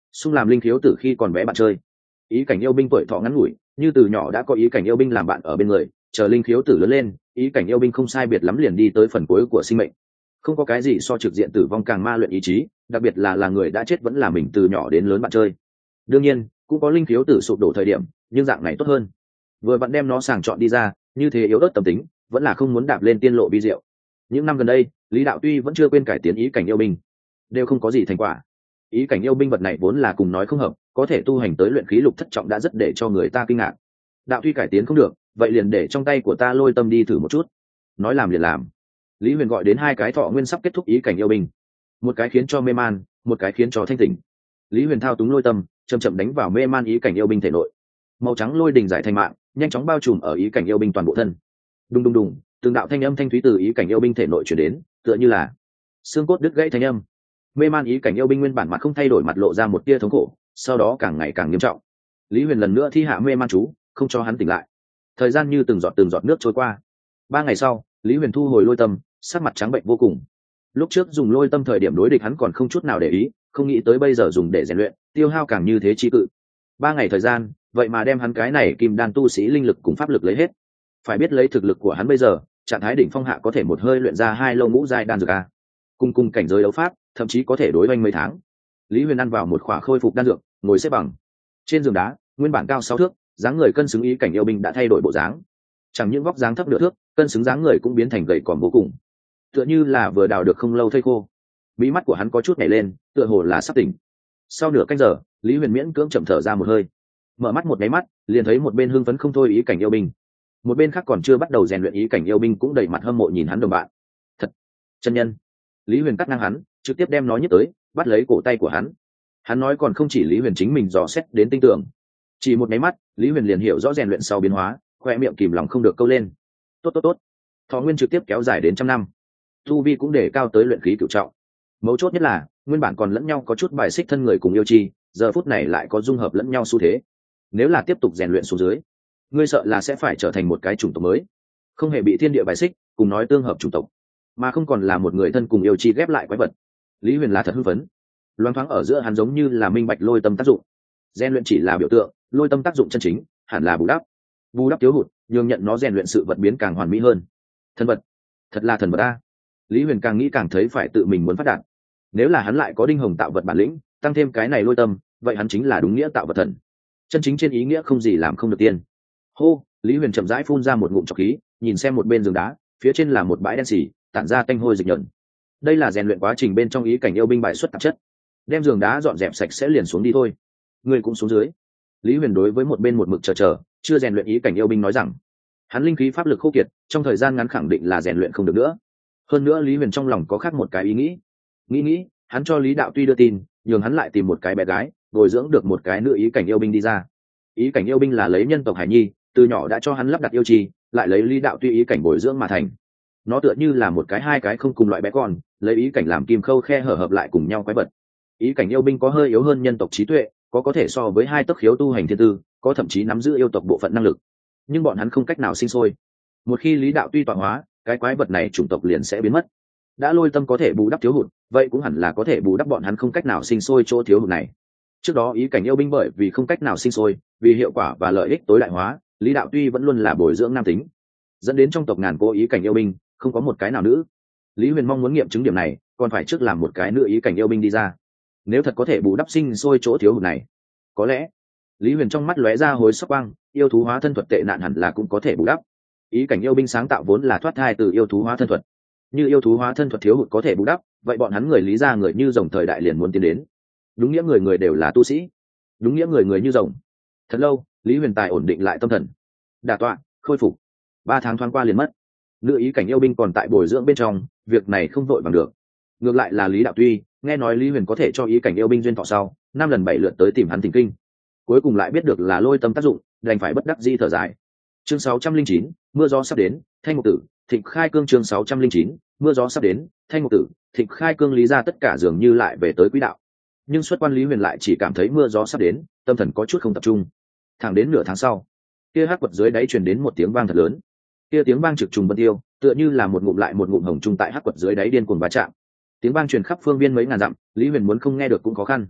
xung làm linh khiếu tử khi còn bé bạn chơi. Ý cảnh yêu binh tuổi thọ ngắn ngủi, như từ nhỏ đã có ý cảnh yêu binh làm bạn ở bên người, chờ linh khiếu tử lớn lên, ý cảnh yêu binh không sai biệt lắm liền đi tới phần cuối của sinh mệnh. Không có cái gì so trực diện tử vong càng ma luyện ý chí, đặc biệt là người đã chết vẫn là mình từ nhỏ đến lớn bạn chơi. Đương nhiên cũng có linh khiếu tử sụp đổ thời điểm, nhưng dạng này tốt hơn. Vừa bạn đem nó sàng chọn đi ra, như thế yếu ớt tâm tính, vẫn là không muốn đạp lên tiên lộ vi diệu. Những năm gần đây, Lý Đạo tuy vẫn chưa quên cải tiến ý cảnh yêu binh, đều không có gì thành quả. Ý cảnh yêu binh vật này vốn là cùng nói không hợp, có thể tu hành tới luyện khí lục thất trọng đã rất để cho người ta kinh ngạc. Đạo tuy cải tiến không được, vậy liền để trong tay của ta lôi tâm đi thử một chút. Nói làm liền làm. Lý Huyền gọi đến hai cái thọ nguyên sắp kết thúc ý cảnh yêu binh, một cái khiến cho mê man, một cái khiến cho thanh tỉnh. Lý Huyền thao túng lôi tâm, chậm chậm đánh vào mê man ý cảnh yêu binh thể nội. Màu trắng lôi đình giải thành mạng, nhanh chóng bao trùm ở ý cảnh yêu binh toàn bộ thân. Đùng đùng đùng, từng đạo thanh âm thanh thúy từ ý cảnh yêu binh thể nội truyền đến, tựa như là xương cốt đứt gãy thanh âm. Mê man ý cảnh yêu binh nguyên bản mặt không thay đổi, mặt lộ ra một tia thống khổ, sau đó càng ngày càng nghiêm trọng. Lý Huyền lần nữa thi hạ mê man chú, không cho hắn tỉnh lại. Thời gian như từng giọt nước trôi qua. 3 ngày sau, Lý Huyền thu hồi lôi tâm, sắc mặt trắng bệnh vô cùng. Lúc trước dùng lôi tâm thời điểm đối địch hắn còn không chút nào để ý, không nghĩ tới bây giờ dùng để rèn luyện, tiêu hao càng như thế chi cự. 3 ngày thời gian, vậy mà đem hắn cái này kim đan tu sĩ linh lực cùng pháp lực lấy hết. Phải biết lấy thực lực của hắn bây giờ, trạng thái đỉnh phong hạ có thể một hơi luyện ra 2 lô ngũ giai đan dược a. Cùng cảnh giới đấu pháp, thậm chí có thể đối oanh mấy tháng. Lý Huyền ăn vào một khỏa khôi phục đan dược, ngồi xếp bằng trên giường đá, nguyên bản cao 6 thước, dáng người cân xứng ý cảnh yêu binh đã thay đổi bộ dáng. Chẳng những vóc dáng thấp nửa thước, cân xứng dáng người cũng biến thành gầy còm vô cùng, tựa như là vừa đào được không lâu thây khô. Mí mắt của hắn có chút nhảy lên, tựa hồ là sắp tỉnh. Sau nửa canh giờ, Lý Huyền miễn cưỡng chậm thở ra một hơi, mở mắt một cái mắt, liền thấy một bên hưng phấn không thôi ý cảnh yêu binh, một bên khác còn chưa bắt đầu rèn luyện ý cảnh yêu binh cũng đầy mặt hâm mộ nhìn hắn đồng bạn. Thật, chân nhân. Lý Huyền cắt ngang hắn, trực tiếp đem nó nhấc tới, bắt lấy cổ tay của hắn. Hắn nói còn không chỉ Lý Huyền chính mình dò xét đến tinh tưởng, chỉ một cái mắt, Lý Huyền liền hiểu rõ rèn luyện sau biến hóa, khoe miệng kìm lòng không được câu lên. Tốt. Thọ nguyên trực tiếp kéo dài đến 100 năm, tu vi cũng để cao tới luyện khí cửu trọng. Mấu chốt nhất là nguyên bản còn lẫn nhau có chút bài xích thân người cùng yêu chi, giờ phút này lại có dung hợp lẫn nhau xu thế. Nếu là tiếp tục rèn luyện xuống dưới, ngươi sợ là sẽ phải trở thành một cái chủng tộc mới, không hề bị thiên địa bài xích, cùng nói tương hợp chủng tộc, mà không còn là một người thân cùng yêu chi ghép lại quái vật. Lý Huyền là thật hưng phấn. Loáng thoáng ở giữa hắn giống như là minh bạch lôi tâm tác dụng. Rèn luyện chỉ là biểu tượng, lôi tâm tác dụng chân chính hẳn là bù đắp thiếu hụt, nhường nhận nó rèn luyện sự vật biến càng hoàn mỹ hơn. Thần vật, thật là thần vật a. Lý Huyền càng nghĩ càng thấy phải tự mình muốn phát đạt. Nếu là hắn lại có đinh hồng tạo vật bản lĩnh, tăng thêm cái này lôi tâm, vậy hắn chính là đúng nghĩa tạo vật thần, chân chính trên ý nghĩa không gì làm không được tiên. Hô, Lý Huyền chậm rãi phun ra một ngụm trọc khí, nhìn xem một bên giường đá, phía trên là một bãi đen xì, tản ra tanh hôi dịch nhợn. Đây là rèn luyện quá trình bên trong ý cảnh yêu binh bài xuất tạp chất. Đem giường đá dọn dẹp sạch sẽ liền xuống đi thôi. Ngươi cũng xuống dưới. Lý Huyền đối với một bên một mực chờ, chưa rèn luyện ý cảnh yêu binh nói rằng, hắn linh khí pháp lực khô kiệt, trong thời gian ngắn khẳng định là rèn luyện không được nữa. Hơn nữa Lý Huyền trong lòng có khác một cái ý nghĩ, hắn cho Lý Đạo Tuy đưa tin, nhường hắn lại tìm một cái bé gái, bồi dưỡng được một cái nữ ý cảnh yêu binh đi ra. Ý cảnh yêu binh là lấy nhân tộc Hải Nhi, từ nhỏ đã cho hắn lắp đặt yêu chi, lại lấy Lý Đạo Tuy ý cảnh bồi dưỡng mà thành. Nó tựa như là một cái hai cái không cùng loại bé con, lấy ý cảnh làm kim khâu khe hở hợp lại cùng nhau quái vật. Ý cảnh yêu binh có hơi yếu hơn nhân tộc trí tuệ, có thể so với 2 tấc khiếu tu hành thiên tư, có thậm chí nắm giữ yêu tộc bộ phận năng lực, nhưng bọn hắn không cách nào sinh sôi. Một khi Lý Đạo Tuy tọa hóa, cái quái vật này chủng tộc liền sẽ biến mất. Đã lôi tâm có thể bù đắp thiếu hụt, vậy cũng hẳn là có thể bù đắp bọn hắn không cách nào sinh sôi chỗ thiếu hụt này. Trước đó ý cảnh yêu binh bởi vì không cách nào sinh sôi, vì hiệu quả và lợi ích tối đại hóa, Lý Đạo Tuy vẫn luôn là bồi dưỡng nam tính, dẫn đến trong tộc ngàn cô ý cảnh yêu binh không có một cái nào nữ. Lý Huyền mong muốn nghiệm chứng điểm này, còn phải trước làm một cái nữ ý cảnh yêu binh đi ra. Nếu thật có thể bù đắp sinh sôi chỗ thiếu hụt này, có lẽ Lý Huyền trong mắt lóe ra hối sắc quang, yêu thú hóa thân thuật tệ nạn hẳn là cũng có thể bù đắp. Ý cảnh yêu binh sáng tạo vốn là thoát thai từ yêu thú hóa thân thuật, như yêu thú hóa thân thuật thiếu hụt có thể bù đắp, vậy bọn hắn người Lý gia người như rồng thời đại liền muốn tiến đến. Đúng nghĩa người người đều là tu sĩ, đúng nghĩa người người như rồng. Thật lâu, Lý Huyền tài ổn định lại tâm thần, đả tọa khôi phục. 3 tháng thoáng qua liền mất. Nữ ý cảnh yêu binh còn tại bồi dưỡng bên trong, việc này không vội bằng được. Ngược lại là Lý Đạo Tuy, nghe nói Lý Huyền có thể cho ý cảnh yêu binh duyên thọ sau 5 lần 7 lượt tới tìm hắn thỉnh kinh, cuối cùng lại biết được là lôi tâm tác dụng, đành phải bất đắc dĩ thở dài. Chương 609, mưa gió sắp đến, Thanh Ngục Tử, Thịnh Khai Cương. Chương 609, mưa gió sắp đến, Thanh Ngục Tử, Thịnh Khai Cương. Lý ra tất cả dường như lại về tới quỹ đạo, nhưng xuất quan Lý Huyền lại chỉ cảm thấy mưa gió sắp đến, tâm thần có chút không tập trung. Thẳng đến nửa tháng sau, kia hắc quật dưới đáy truyền đến một tiếng vang thật lớn. Kia tiếng vang trực trùng vân tiêu, tựa như là một ngụm lại một ngụm hồng trung tại hắc quật dưới đáy điên cuồng va chạm. Tiếng vang truyền khắp phương viên mấy ngàn dặm, Lý Huyền muốn không nghe được cũng khó khăn.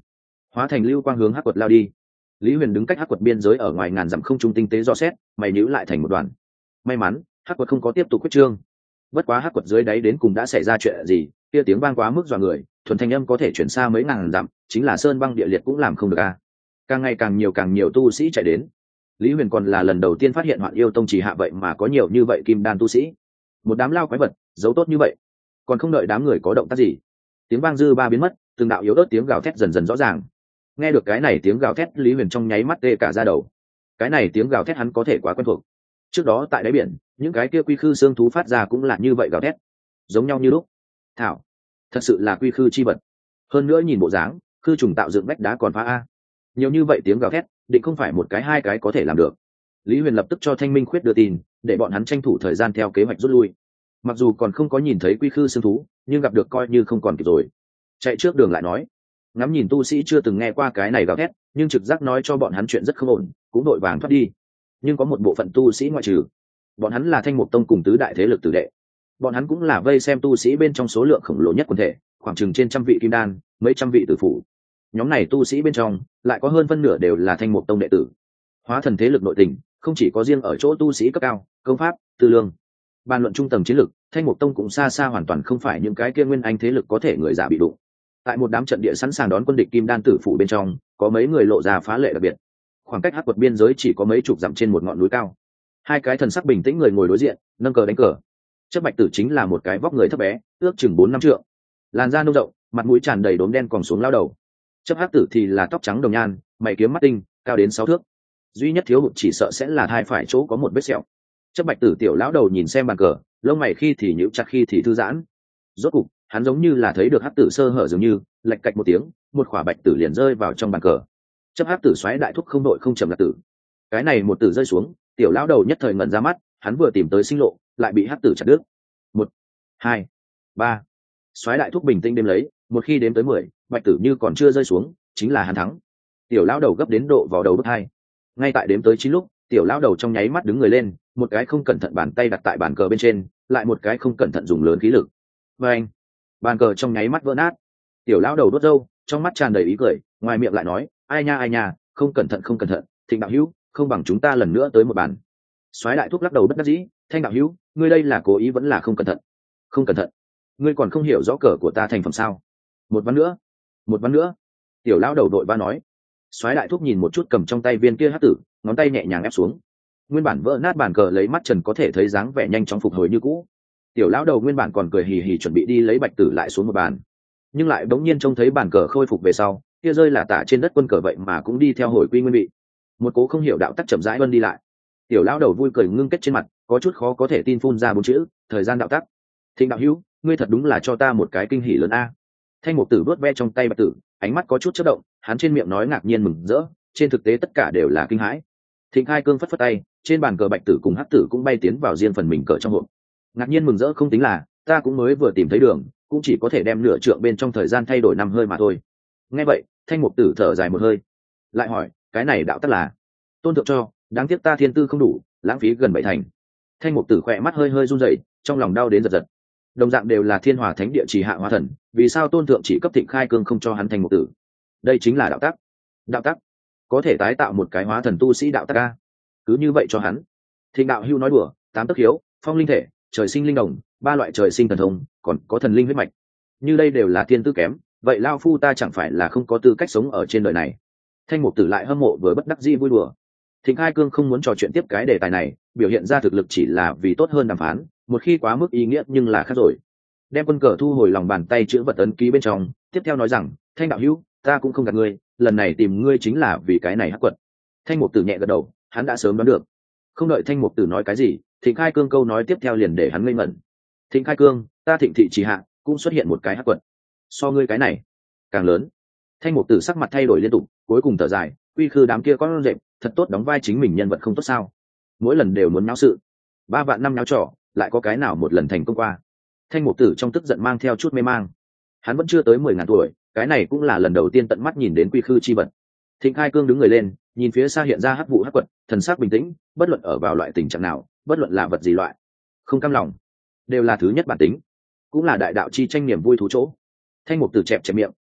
hóa thành lưu quang hướng hắc quật lao đi. Lý Huyền đứng cách hắc quật biên giới ở ngoài ngàn dặm không trung tinh tế dò xét, mày nhíu lại thành một đoàn. May mắn hắc quật không có tiếp tục quyết trương. Bất quá hắc quật dưới đáy đến cùng đã xảy ra chuyện gì, kia tiếng vang quá mức dọa người, thuần thanh âm có thể chuyển xa mấy ngàn dặm, chính là sơn băng địa liệt cũng làm không được a. Càng ngày càng nhiều tu sĩ chạy đến. Lý Huyền còn là lần đầu tiên phát hiện Hoạn Yêu Tông chỉ hạ vậy mà có nhiều như vậy kim đan tu sĩ. Một đám lao quái vật, giấu tốt như vậy. Còn không đợi đám người có động tác gì, tiếng vang dư ba biến mất, từng đạo yếu ớt tiếng gào thét dần dần rõ ràng. Nghe được cái này tiếng gào thét, Lý Huyền trong nháy mắt tê cả da đầu. Cái này tiếng gào thét hắn có thể quá quen thuộc. Trước đó tại đáy biển, những cái kia quy khư xương thú phát ra cũng là như vậy gào thét, giống nhau như lúc. Thảo, thật sự là quy khư chi vật. Hơn nữa nhìn bộ dáng, khư trùng tạo dựng vách đá còn phá a. Nhiều như vậy tiếng gào thét, định không phải một cái hai cái có thể làm được. Lý Huyền lập tức cho Thanh Minh Khuyết đưa tin, để bọn hắn tranh thủ thời gian theo kế hoạch rút lui. Mặc dù còn không có nhìn thấy quy khư xương thú, nhưng gặp được coi như không còn kịp rồi. Chạy trước đường lại nói, ngắm nhìn tu sĩ chưa từng nghe qua cái này gào thét, nhưng trực giác nói cho bọn hắn chuyện rất không ổn, cũng đội vàng thoát đi. Nhưng có một bộ phận tu sĩ ngoại trừ, bọn hắn là Thanh Mục Tông cùng tứ đại thế lực tử đệ. Bọn hắn cũng là vây xem tu sĩ bên trong số lượng khổng lồ nhất quần thể, khoảng chừng trên trăm vị kim đan, mấy trăm vị tử phụ. Nhóm này tu sĩ bên trong lại có hơn phân nửa đều là Thanh Mục Tông đệ tử. Hóa thần thế lực nội tình không chỉ có riêng ở chỗ tu sĩ cấp cao, công pháp, tư lương. Bàn luận trung tầng chiến lực, Thanh Mục Tông cũng xa xa hoàn toàn không phải những cái kia nguyên anh thế lực có thể người giả bị đụng. Tại một đám trận địa sẵn sàng đón quân địch kim đan tử phụ bên trong, có mấy người lộ ra phá lệ đặc biệt. Khoảng cách hắc quật biên giới chỉ có mấy chục dặm trên một ngọn núi cao. Hai cái thần sắc bình tĩnh người ngồi đối diện, nâng cờ đánh cờ. Chấp Bạch Tử chính là một cái vóc người thấp bé, ước chừng 4-5 trượng, làn da nâu rộng, mặt mũi tràn đầy đốm đen còn xuống lao đầu. Chấp Hắc Tử thì là tóc trắng đồng nhan, mày kiếm mắt tinh, cao đến 6 thước. Duy nhất thiếu hụt chỉ sợ sẽ là thai phải chỗ có một vết sẹo. Chấp Bạch Tử tiểu lão đầu nhìn xem bàn cờ, lông mày khi thì nhíu chặt khi thì thư giãn. Rốt cục, hắn giống như là thấy được Hắc Tử sơ hở dường như, lạch cạch một tiếng, một quả bạch tử liền rơi vào trong bàn cờ. Chấp Hắc Tử xoáy đại thúc không đội không chậm là tử. Cái này một tử rơi xuống, tiểu lão đầu nhất thời ngẩn ra mắt, hắn vừa tìm tới sinh lộ, lại bị Hắc Tử chặt đứt. 1, 2, 3. Xoáy đại thúc bình tĩnh đếm lấy, một khi đếm tới 10, bạch tử như còn chưa rơi xuống, chính là hắn thắng. Tiểu lão đầu gấp đến độ vào đầu bức hai. Ngay tại đếm tới 9 lúc, tiểu lão đầu trong nháy mắt đứng người lên, một cái không cẩn thận bàn tay đặt tại bàn cờ bên trên, lại một cái không cẩn thận dùng lớn khí lực. Và anh, bàn cờ trong nháy mắt vỡ nát. Tiểu lão đầu đốt râu, trong mắt tràn đầy ý cười, ngoài miệng lại nói, ai nha, không cẩn thận, Thịnh đạo hữu, không bằng chúng ta lần nữa tới một bàn. Soái đại thúc lắc đầu bất đắc dĩ, Thanh đạo hữu, ngươi đây là cố ý vẫn là không cẩn thận? Không cẩn thận? Ngươi còn không hiểu rõ cờ của ta thành phẩm sao? Một ván nữa. Tiểu lão đầu đội ba nói. Soái đại thúc nhìn một chút cầm trong tay viên kia hắc tử, ngón tay nhẹ nhàng ép xuống. Nguyên bản vỡ nát bàn cờ lấy mắt trần có thể thấy dáng vẻ nhanh chóng phục hồi như cũ. Tiểu lão đầu nguyên bản còn cười hì hì chuẩn bị đi lấy bạch tử lại xuống một bàn, nhưng lại bỗng nhiên trông thấy bàn cờ khôi phục về sau, kia rơi là tả trên đất quân cờ vậy mà cũng đi theo hồi quy nguyên vị. Một cố không hiểu đạo tắc chậm rãi vân đi lại. Tiểu lão đầu vui cười ngưng kết trên mặt, có chút khó có thể tin phun ra 4 chữ, thời gian đạo tắc. Thịnh đạo hữu, ngươi thật đúng là cho ta một cái kinh hỉ lớn a. Thanh Mục Tử vớt ve trong tay bạch tử, ánh mắt có chút chớp động, hắn trên miệng nói ngạc nhiên mừng rỡ, trên thực tế tất cả đều là kinh hãi. Thịnh Khai Cương phất phất tay, trên bàn cờ bạch tử cùng hắc tử cũng bay tiến vào riêng phần mình cờ trong hộp. Ngạc nhiên mừng rỡ không tính là, ta cũng mới vừa tìm thấy đường, cũng chỉ có thể đem nửa trượng bên trong thời gian thay đổi 5 hơi mà thôi. Nghe vậy, Thanh Mục Tử thở dài một hơi, lại hỏi, cái này đạo tắc là? Tôn thượng cho, đáng tiếc ta thiên tư không đủ, lãng phí gần 7 thành. Thanh Mục Tử khỏe mắt hơi run rẩy, trong lòng đau đến giật giật. Đồng dạng đều là Thiên Hòa Thánh địa trì hạ hóa thần, vì sao Tôn thượng chỉ cấp Thịnh Khai Cương không cho hắn Thanh Mục Tử? Đây chính là đạo tắc. Đạo tắc có thể tái tạo một cái hóa thần tu sĩ đạo tắc a. Cứ như vậy cho hắn. Thịnh đạo hưu nói đùa, 8 tấc hiếu, phong linh thể, trời sinh linh đồng, 3 loại trời sinh thần thông, còn có thần linh huyết mạch. Như đây đều là thiên tư kém, vậy lao phu ta chẳng phải là không có tư cách sống ở trên đời này. Thanh Mục Tử lại hâm mộ với bất đắc dĩ vui đùa. Thịnh Khai Cương không muốn trò chuyện tiếp cái đề tài này, biểu hiện ra thực lực chỉ là vì tốt hơn đàm phán, một khi quá mức ý nghĩa nhưng là khác rồi. Đem quân cờ thu hồi lòng bàn tay chữ vật ấn ký bên trong, tiếp theo nói rằng, Thanh đạo hữu, ta cũng không gạt ngươi, lần này tìm ngươi chính là vì cái này hắc quật. Thanh Mục Tử nhẹ gật đầu, hắn đã sớm đoán được. Không đợi Thanh Mục Tử nói cái gì, Thịnh Khai Cương câu nói tiếp theo liền để hắn ngây ngẩn. Thịnh Khai Cương, ta Thịnh thị trì hạ cũng xuất hiện một cái hắc quật, so ngươi cái này càng lớn. Thanh Mục Tử sắc mặt thay đổi liên tục, cuối cùng thở dài, quy khư đám kia con rệp, thật tốt đóng vai chính mình nhân vật không tốt sao? Mỗi lần đều muốn náo sự, 3 vạn năm náo trò, lại có cái nào một lần thành công qua? Thanh Mục Tử trong tức giận mang theo chút mê mang. Hắn vẫn chưa tới 10.000 tuổi, cái này cũng là lần đầu tiên tận mắt nhìn đến quy khư chi vật. Thịnh Khai Cương đứng người lên, nhìn phía xa hiện ra hắc vụ hắc quật, thần sắc bình tĩnh, bất luận ở vào loại tình trạng nào, bất luận là vật gì loại, không cam lòng, đều là thứ nhất bản tính, cũng là đại đạo chi tranh niềm vui thú chỗ. Thanh Mục Tử chẹp chẹp miệng,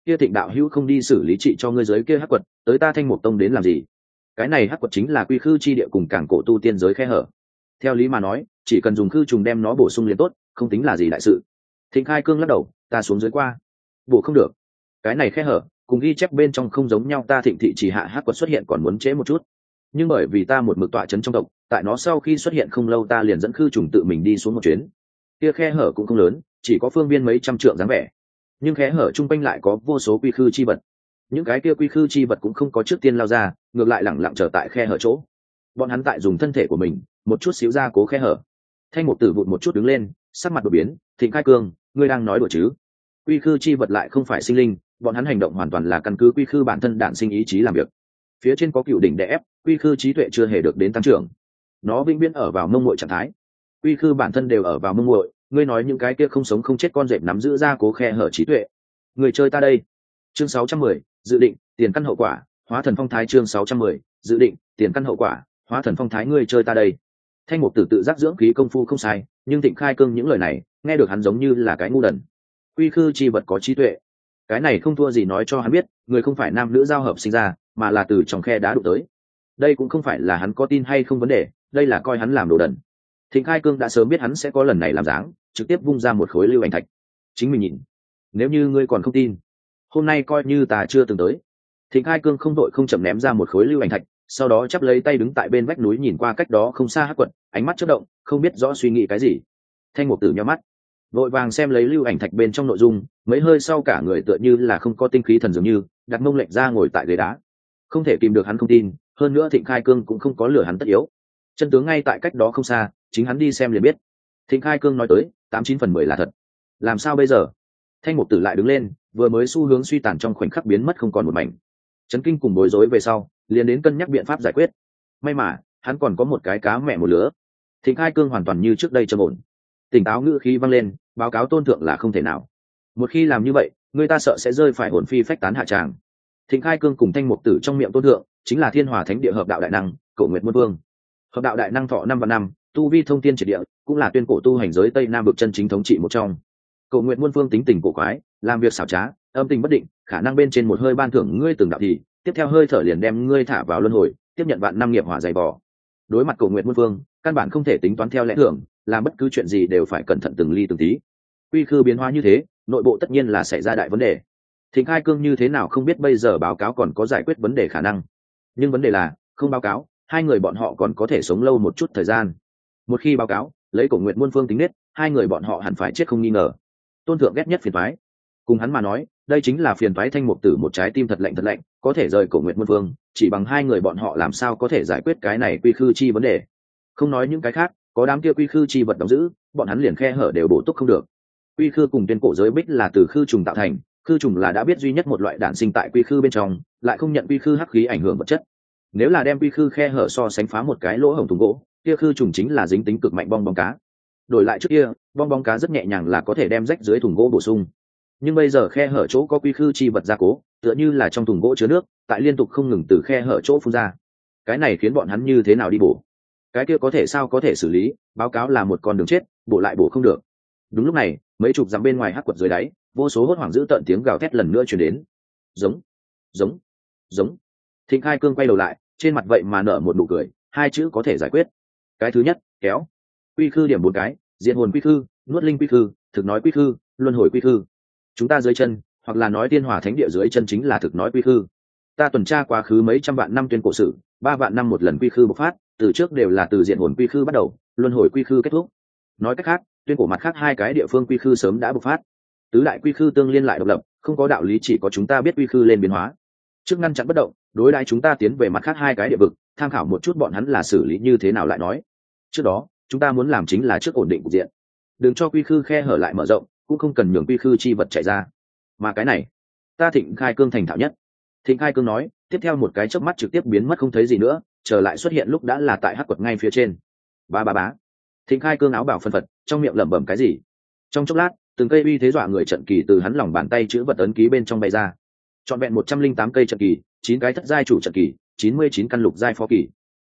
kia Thịnh đạo hữu không đi xử lý trị cho ngươi giới kia hắc quật, tới ta Thanh Mục Tông đến làm gì? Cái này hắc quật chính là quy khư chi địa cùng cảng cổ tu tiên giới khe hở. Theo lý mà nói, chỉ cần dùng khư trùng đem nó bổ sung liền tốt, không tính là gì đại sự. Thịnh Khai Cương lắc đầu, ta xuống dưới qua, bổ không được. Cái này khe hở, cùng ghi chép bên trong không giống nhau, ta Thịnh thị chỉ hạ hắc quật xuất hiện còn muốn trễ một chút. Nhưng bởi vì ta một mực tọa trấn trong tộc, tại nó sau khi xuất hiện không lâu ta liền dẫn khư trùng tự mình đi xuống một chuyến. Kia khe hở cũng không lớn, chỉ có phương biên mấy trăm trượng dáng vẻ, nhưng khe hở trung quanh lại có vô số quy khư chi vật. Những cái kia quy khư chi vật cũng không có trước tiên lao ra, ngược lại lẳng lặng chờ tại khe hở chỗ. Bọn hắn tại dùng thân thể của mình một chút xíu ra cố khe hở. Thanh Mục Tử vụt một chút đứng lên, sắc mặt đột biến, Thịnh Khai Cương, ngươi đang nói đùa chứ? Quy khư chi vật lại không phải sinh linh, bọn hắn hành động hoàn toàn là căn cứ quy khư bản thân đản sinh ý chí làm việc. Phía trên có cựu đỉnh đè ép, quy khư trí tuệ chưa hề được đến tăng trưởng, nó vĩnh viễn ở vào mông muội trạng thái. Quy khư bản thân đều ở vào mông muội, ngươi nói những cái kia không sống không chết con rệp nắm giữ ra cố khe hở trí tuệ. Người chơi ta đây. Chương 610, dự định, tiền căn hậu quả, hóa thần phong thái. Chương 610, dự định, tiền căn hậu quả, hóa thần phong thái. Ngươi chơi ta đây. Thanh Mục Tử tự giác dưỡng khí công phu không sai, nhưng Thịnh Khai Cương những lời này nghe được hắn giống như là cái ngu đần. Quy khư chi vật có trí tuệ, cái này không thua gì nói cho hắn biết người không phải nam nữ giao hợp sinh ra, mà là từ trong khe đá đụng tới. Đây cũng không phải là hắn có tin hay không vấn đề, đây là coi hắn làm đồ đần. Thịnh Khai Cương đã sớm biết hắn sẽ có lần này làm dáng, trực tiếp vung ra một khối lưu ảnh thạch. Chính mình nhìn, nếu như ngươi còn không tin, hôm nay coi như ta chưa từng tới. Thịnh Khai Cương không đội không chậm ném ra một khối lưu ảnh thạch, sau đó chắp lấy tay đứng tại bên vách núi nhìn qua cách đó không xa hắc quật, ánh mắt chớp động, không biết rõ suy nghĩ cái gì. Thanh Mục Tử nhíu mắt, vội vàng xem lấy lưu ảnh thạch bên trong nội dung, mấy hơi sau cả người tựa như là không có tinh khí thần dường như, đặt mông lệch ra ngồi tại ghế đá. Không thể kìm được hắn không tin, hơn nữa Thịnh Khai Cương cũng không có lừa hắn tất yếu. Chân tướng ngay tại cách đó không xa, chính hắn đi xem liền biết. Thịnh Khai Cương nói tới, 89/10 là thật. Làm sao bây giờ? Thanh Mục Tử lại đứng lên, vừa mới xu hướng suy tàn trong khoảnh khắc biến mất không còn một mảnh. Chấn kinh cùng bối rối về sau, liền đến cân nhắc biện pháp giải quyết. May mà, hắn còn có một cái cá mẹ một lứa. Thịnh Khai Cương hoàn toàn như trước đây trầm ổn. Tỉnh táo ngữ khí vang lên, báo cáo tôn thượng là không thể nào. Một khi làm như vậy, người ta sợ sẽ rơi phải hồn phi phách tán hạ tràng. Thịnh Khai Cương cùng Thanh Mục Tử trong miệng tôn thượng, chính là Thiên Hòa Thánh Địa hợp đạo đại năng, Cổ Nguyệt Muôn Vương. Hợp đạo đại năng thọ 5 vạn năm, tu vi thông tiên triệt địa, cũng là tuyên cổ tu hành giới Tây Nam vực chân chính thống trị một trong. Cổ Nguyệt Muôn Vương tính tình cổ quái, làm việc xảo trá, âm tình bất định, khả năng bên trên một hơi ban thưởng ngươi từng đạo thì, tiếp theo hơi thở liền đem ngươi thả vào luân hồi, tiếp nhận vạn năm nghiệp hỏa dày vò. Đối mặt Cổ Nguyệt Muôn Vương, căn bản không thể tính toán theo lẽ thường, làm bất cứ chuyện gì đều phải cẩn thận từng ly từng tí. Quy khư biến hóa như thế, nội bộ tất nhiên là xảy ra đại vấn đề. Thịnh Khai Cương như thế nào không biết bây giờ báo cáo còn có giải quyết vấn đề khả năng, nhưng vấn đề là không báo cáo, hai người bọn họ còn có thể sống lâu một chút thời gian. Một khi báo cáo, lấy Cổ Nguyệt Muôn Phương tính nết, hai người bọn họ hẳn phải chết không nghi ngờ. Tôn thượng ghét nhất phiền toái, cùng hắn mà nói, đây chính là phiền toái. Thanh Mục Tử một trái tim thật lạnh, có thể rời Cổ Nguyệt Muôn Phương, chỉ bằng hai người bọn họ làm sao có thể giải quyết cái này quy khư chi vấn đề. Không nói những cái khác, có đám kia quy khư chi vật đóng giữ, bọn hắn liền khe hở đều bổ túc không được. Quy khư cùng tuyên cổ giới bích là từ khư trùng tạo thành, khư trùng là đã biết duy nhất một loại đản sinh tại quy khư bên trong, lại không nhận quy khư hắc khí ảnh hưởng vật chất. Nếu là đem quy khư khe hở so sánh phá một cái lỗ hổng thùng gỗ, kia khư trùng chính là dính tính cực mạnh bong bóng cá. Đổi lại trước kia, bong bóng cá rất nhẹ nhàng là có thể đem rách dưới thùng gỗ bổ sung. Nhưng bây giờ khe hở chỗ có quy khư chi vật gia cố, tựa như là trong thùng gỗ chứa nước, tại liên tục không ngừng từ khe hở chỗ phun ra. Cái này khiến bọn hắn như thế nào đi bổ? Cái kia có thể sao có thể xử lý, báo cáo là một con đường chết, bổ lại bổ không được. Đúng lúc này, mấy chục dặm bên ngoài hắc quật dưới đáy, vô số hốt hoảng dữ tợn tiếng gào thét lần nữa truyền đến. Giống, giống, giống. Thịnh Khai Cương quay đầu lại, trên mặt vậy mà nở một nụ cười, hai chữ có thể giải quyết. Cái thứ nhất, kéo. Quy khư điểm 4 cái, diện hồn quy khư, nuốt linh quy khư, thực nói quy khư, luân hồi quy khư. Chúng ta dưới chân, hoặc là nói Thiên Hòa Thánh Địa dưới chân chính là thực nói quy khư. Ta tuần tra quá khứ mấy trăm vạn năm tuyên cổ sử, 3 vạn năm một lần quy khư bộc phát, từ trước đều là từ diện hồn quy khư bắt đầu, luân hồi quy khư kết thúc. Nói cách khác, tuyên cổ mặt khác hai cái địa phương quy khư sớm đã bộc phát. Tứ đại quy khư tương liên lại độc lập, không có đạo lý chỉ có chúng ta biết quy khư lên biến hóa. Trước ngăn chặn bất động, đối đãi chúng ta tiến về mặt khác hai cái địa vực, tham khảo một chút bọn hắn là xử lý như thế nào lại nói. Trước đó, chúng ta muốn làm chính là trước ổn định cục diện, đừng cho quy khư khe hở lại mở rộng, cũng không cần nhường quy khư chi vật chạy ra. Mà cái này, ta Thịnh Khai Cương thành thạo nhất. Thịnh Khai Cương nói, tiếp theo một cái chớp mắt trực tiếp biến mất không thấy gì nữa, trở lại xuất hiện lúc đã là tại hắc quật ngay phía trên. Ba ba bá. Thịnh Khai Cương áo bảo phân phật, trong miệng lẩm bẩm cái gì. Trong chốc lát, từng cây uy thế dọa người trận kỳ từ hắn lòng bàn tay chữ vật ấn ký bên trong bay ra. Trọn vẹn 108 cây trận kỳ, 9 cái thất giai chủ trận kỳ, 99 căn lục giai phó kỳ.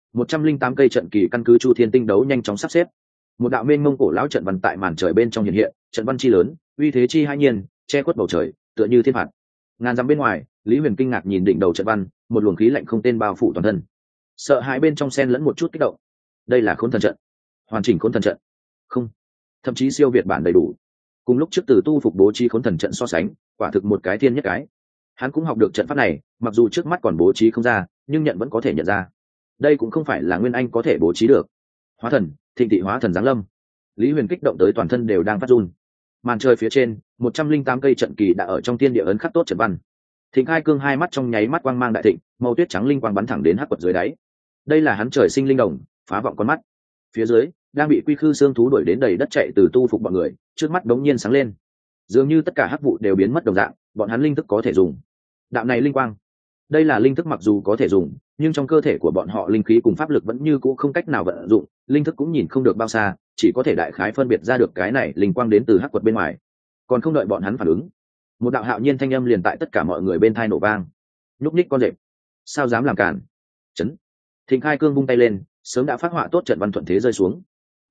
108 cây trận kỳ căn cứ Chu Thiên Tinh đấu nhanh chóng sắp xếp. Một đạo mênh mông cổ lão trận văn tại màn trời bên trong hiện hiện, trận văn chi lớn, uy thế chi hai nhiên, che khuất bầu trời, tựa như thiên phạt. Ngàn dặm bên ngoài, Lý Huyền kinh ngạc nhìn đỉnh đầu trận văn, một luồng khí lạnh không tên bao phủ toàn thân, sợ hãi bên trong xen lẫn một chút kích động. Đây là khốn thần trận, hoàn chỉnh khốn thần trận, không, thậm chí siêu việt bản đầy đủ. Cùng lúc trước từ tu phục bố trí khốn thần trận so sánh, quả thực một cái thiên nhất cái. Hắn cũng học được trận pháp này, mặc dù trước mắt còn bố trí không ra, nhưng nhận vẫn có thể nhận ra. Đây cũng không phải là nguyên anh có thể bố trí được. Hóa thần, thịnh thị hóa thần giáng lâm. Lý Huyền kích động tới toàn thân đều đang phát run. Màn trời phía trên, 108 cây trận kỳ đã ở trong thiên địa ấn khắc tốt trận văn. Thịnh Khai Cương hai mắt trong nháy mắt quang mang đại thịnh, màu tuyết trắng linh quang bắn thẳng đến hắc quật dưới đáy. Đây là hắn trời sinh linh đồng, phá vọng con mắt. Phía dưới, đang bị quy khư xương thú đuổi đến đầy đất chạy từ tu phục bọn người, trước mắt đống nhiên sáng lên. Dường như tất cả hắc vụ đều biến mất đồng dạng, bọn hắn linh thức có thể dùng. Đạo này linh quang, đây là linh thức mặc dù có thể dùng, nhưng trong cơ thể của bọn họ linh khí cùng pháp lực vẫn như cũ không cách nào vận dụng, linh thức cũng nhìn không được bao xa, chỉ có thể đại khái phân biệt ra được cái này linh quang đến từ hắc quật bên ngoài. Còn không đợi bọn hắn phản ứng, một đạo hạo nhiên thanh âm liền tại tất cả mọi người bên thai nổ vang. Nhúc nhích con rệp, sao dám làm cản? Chấn. Thịnh Khai Cương vung tay lên, sớm đã phát họa tốt trận văn thuận thế rơi xuống.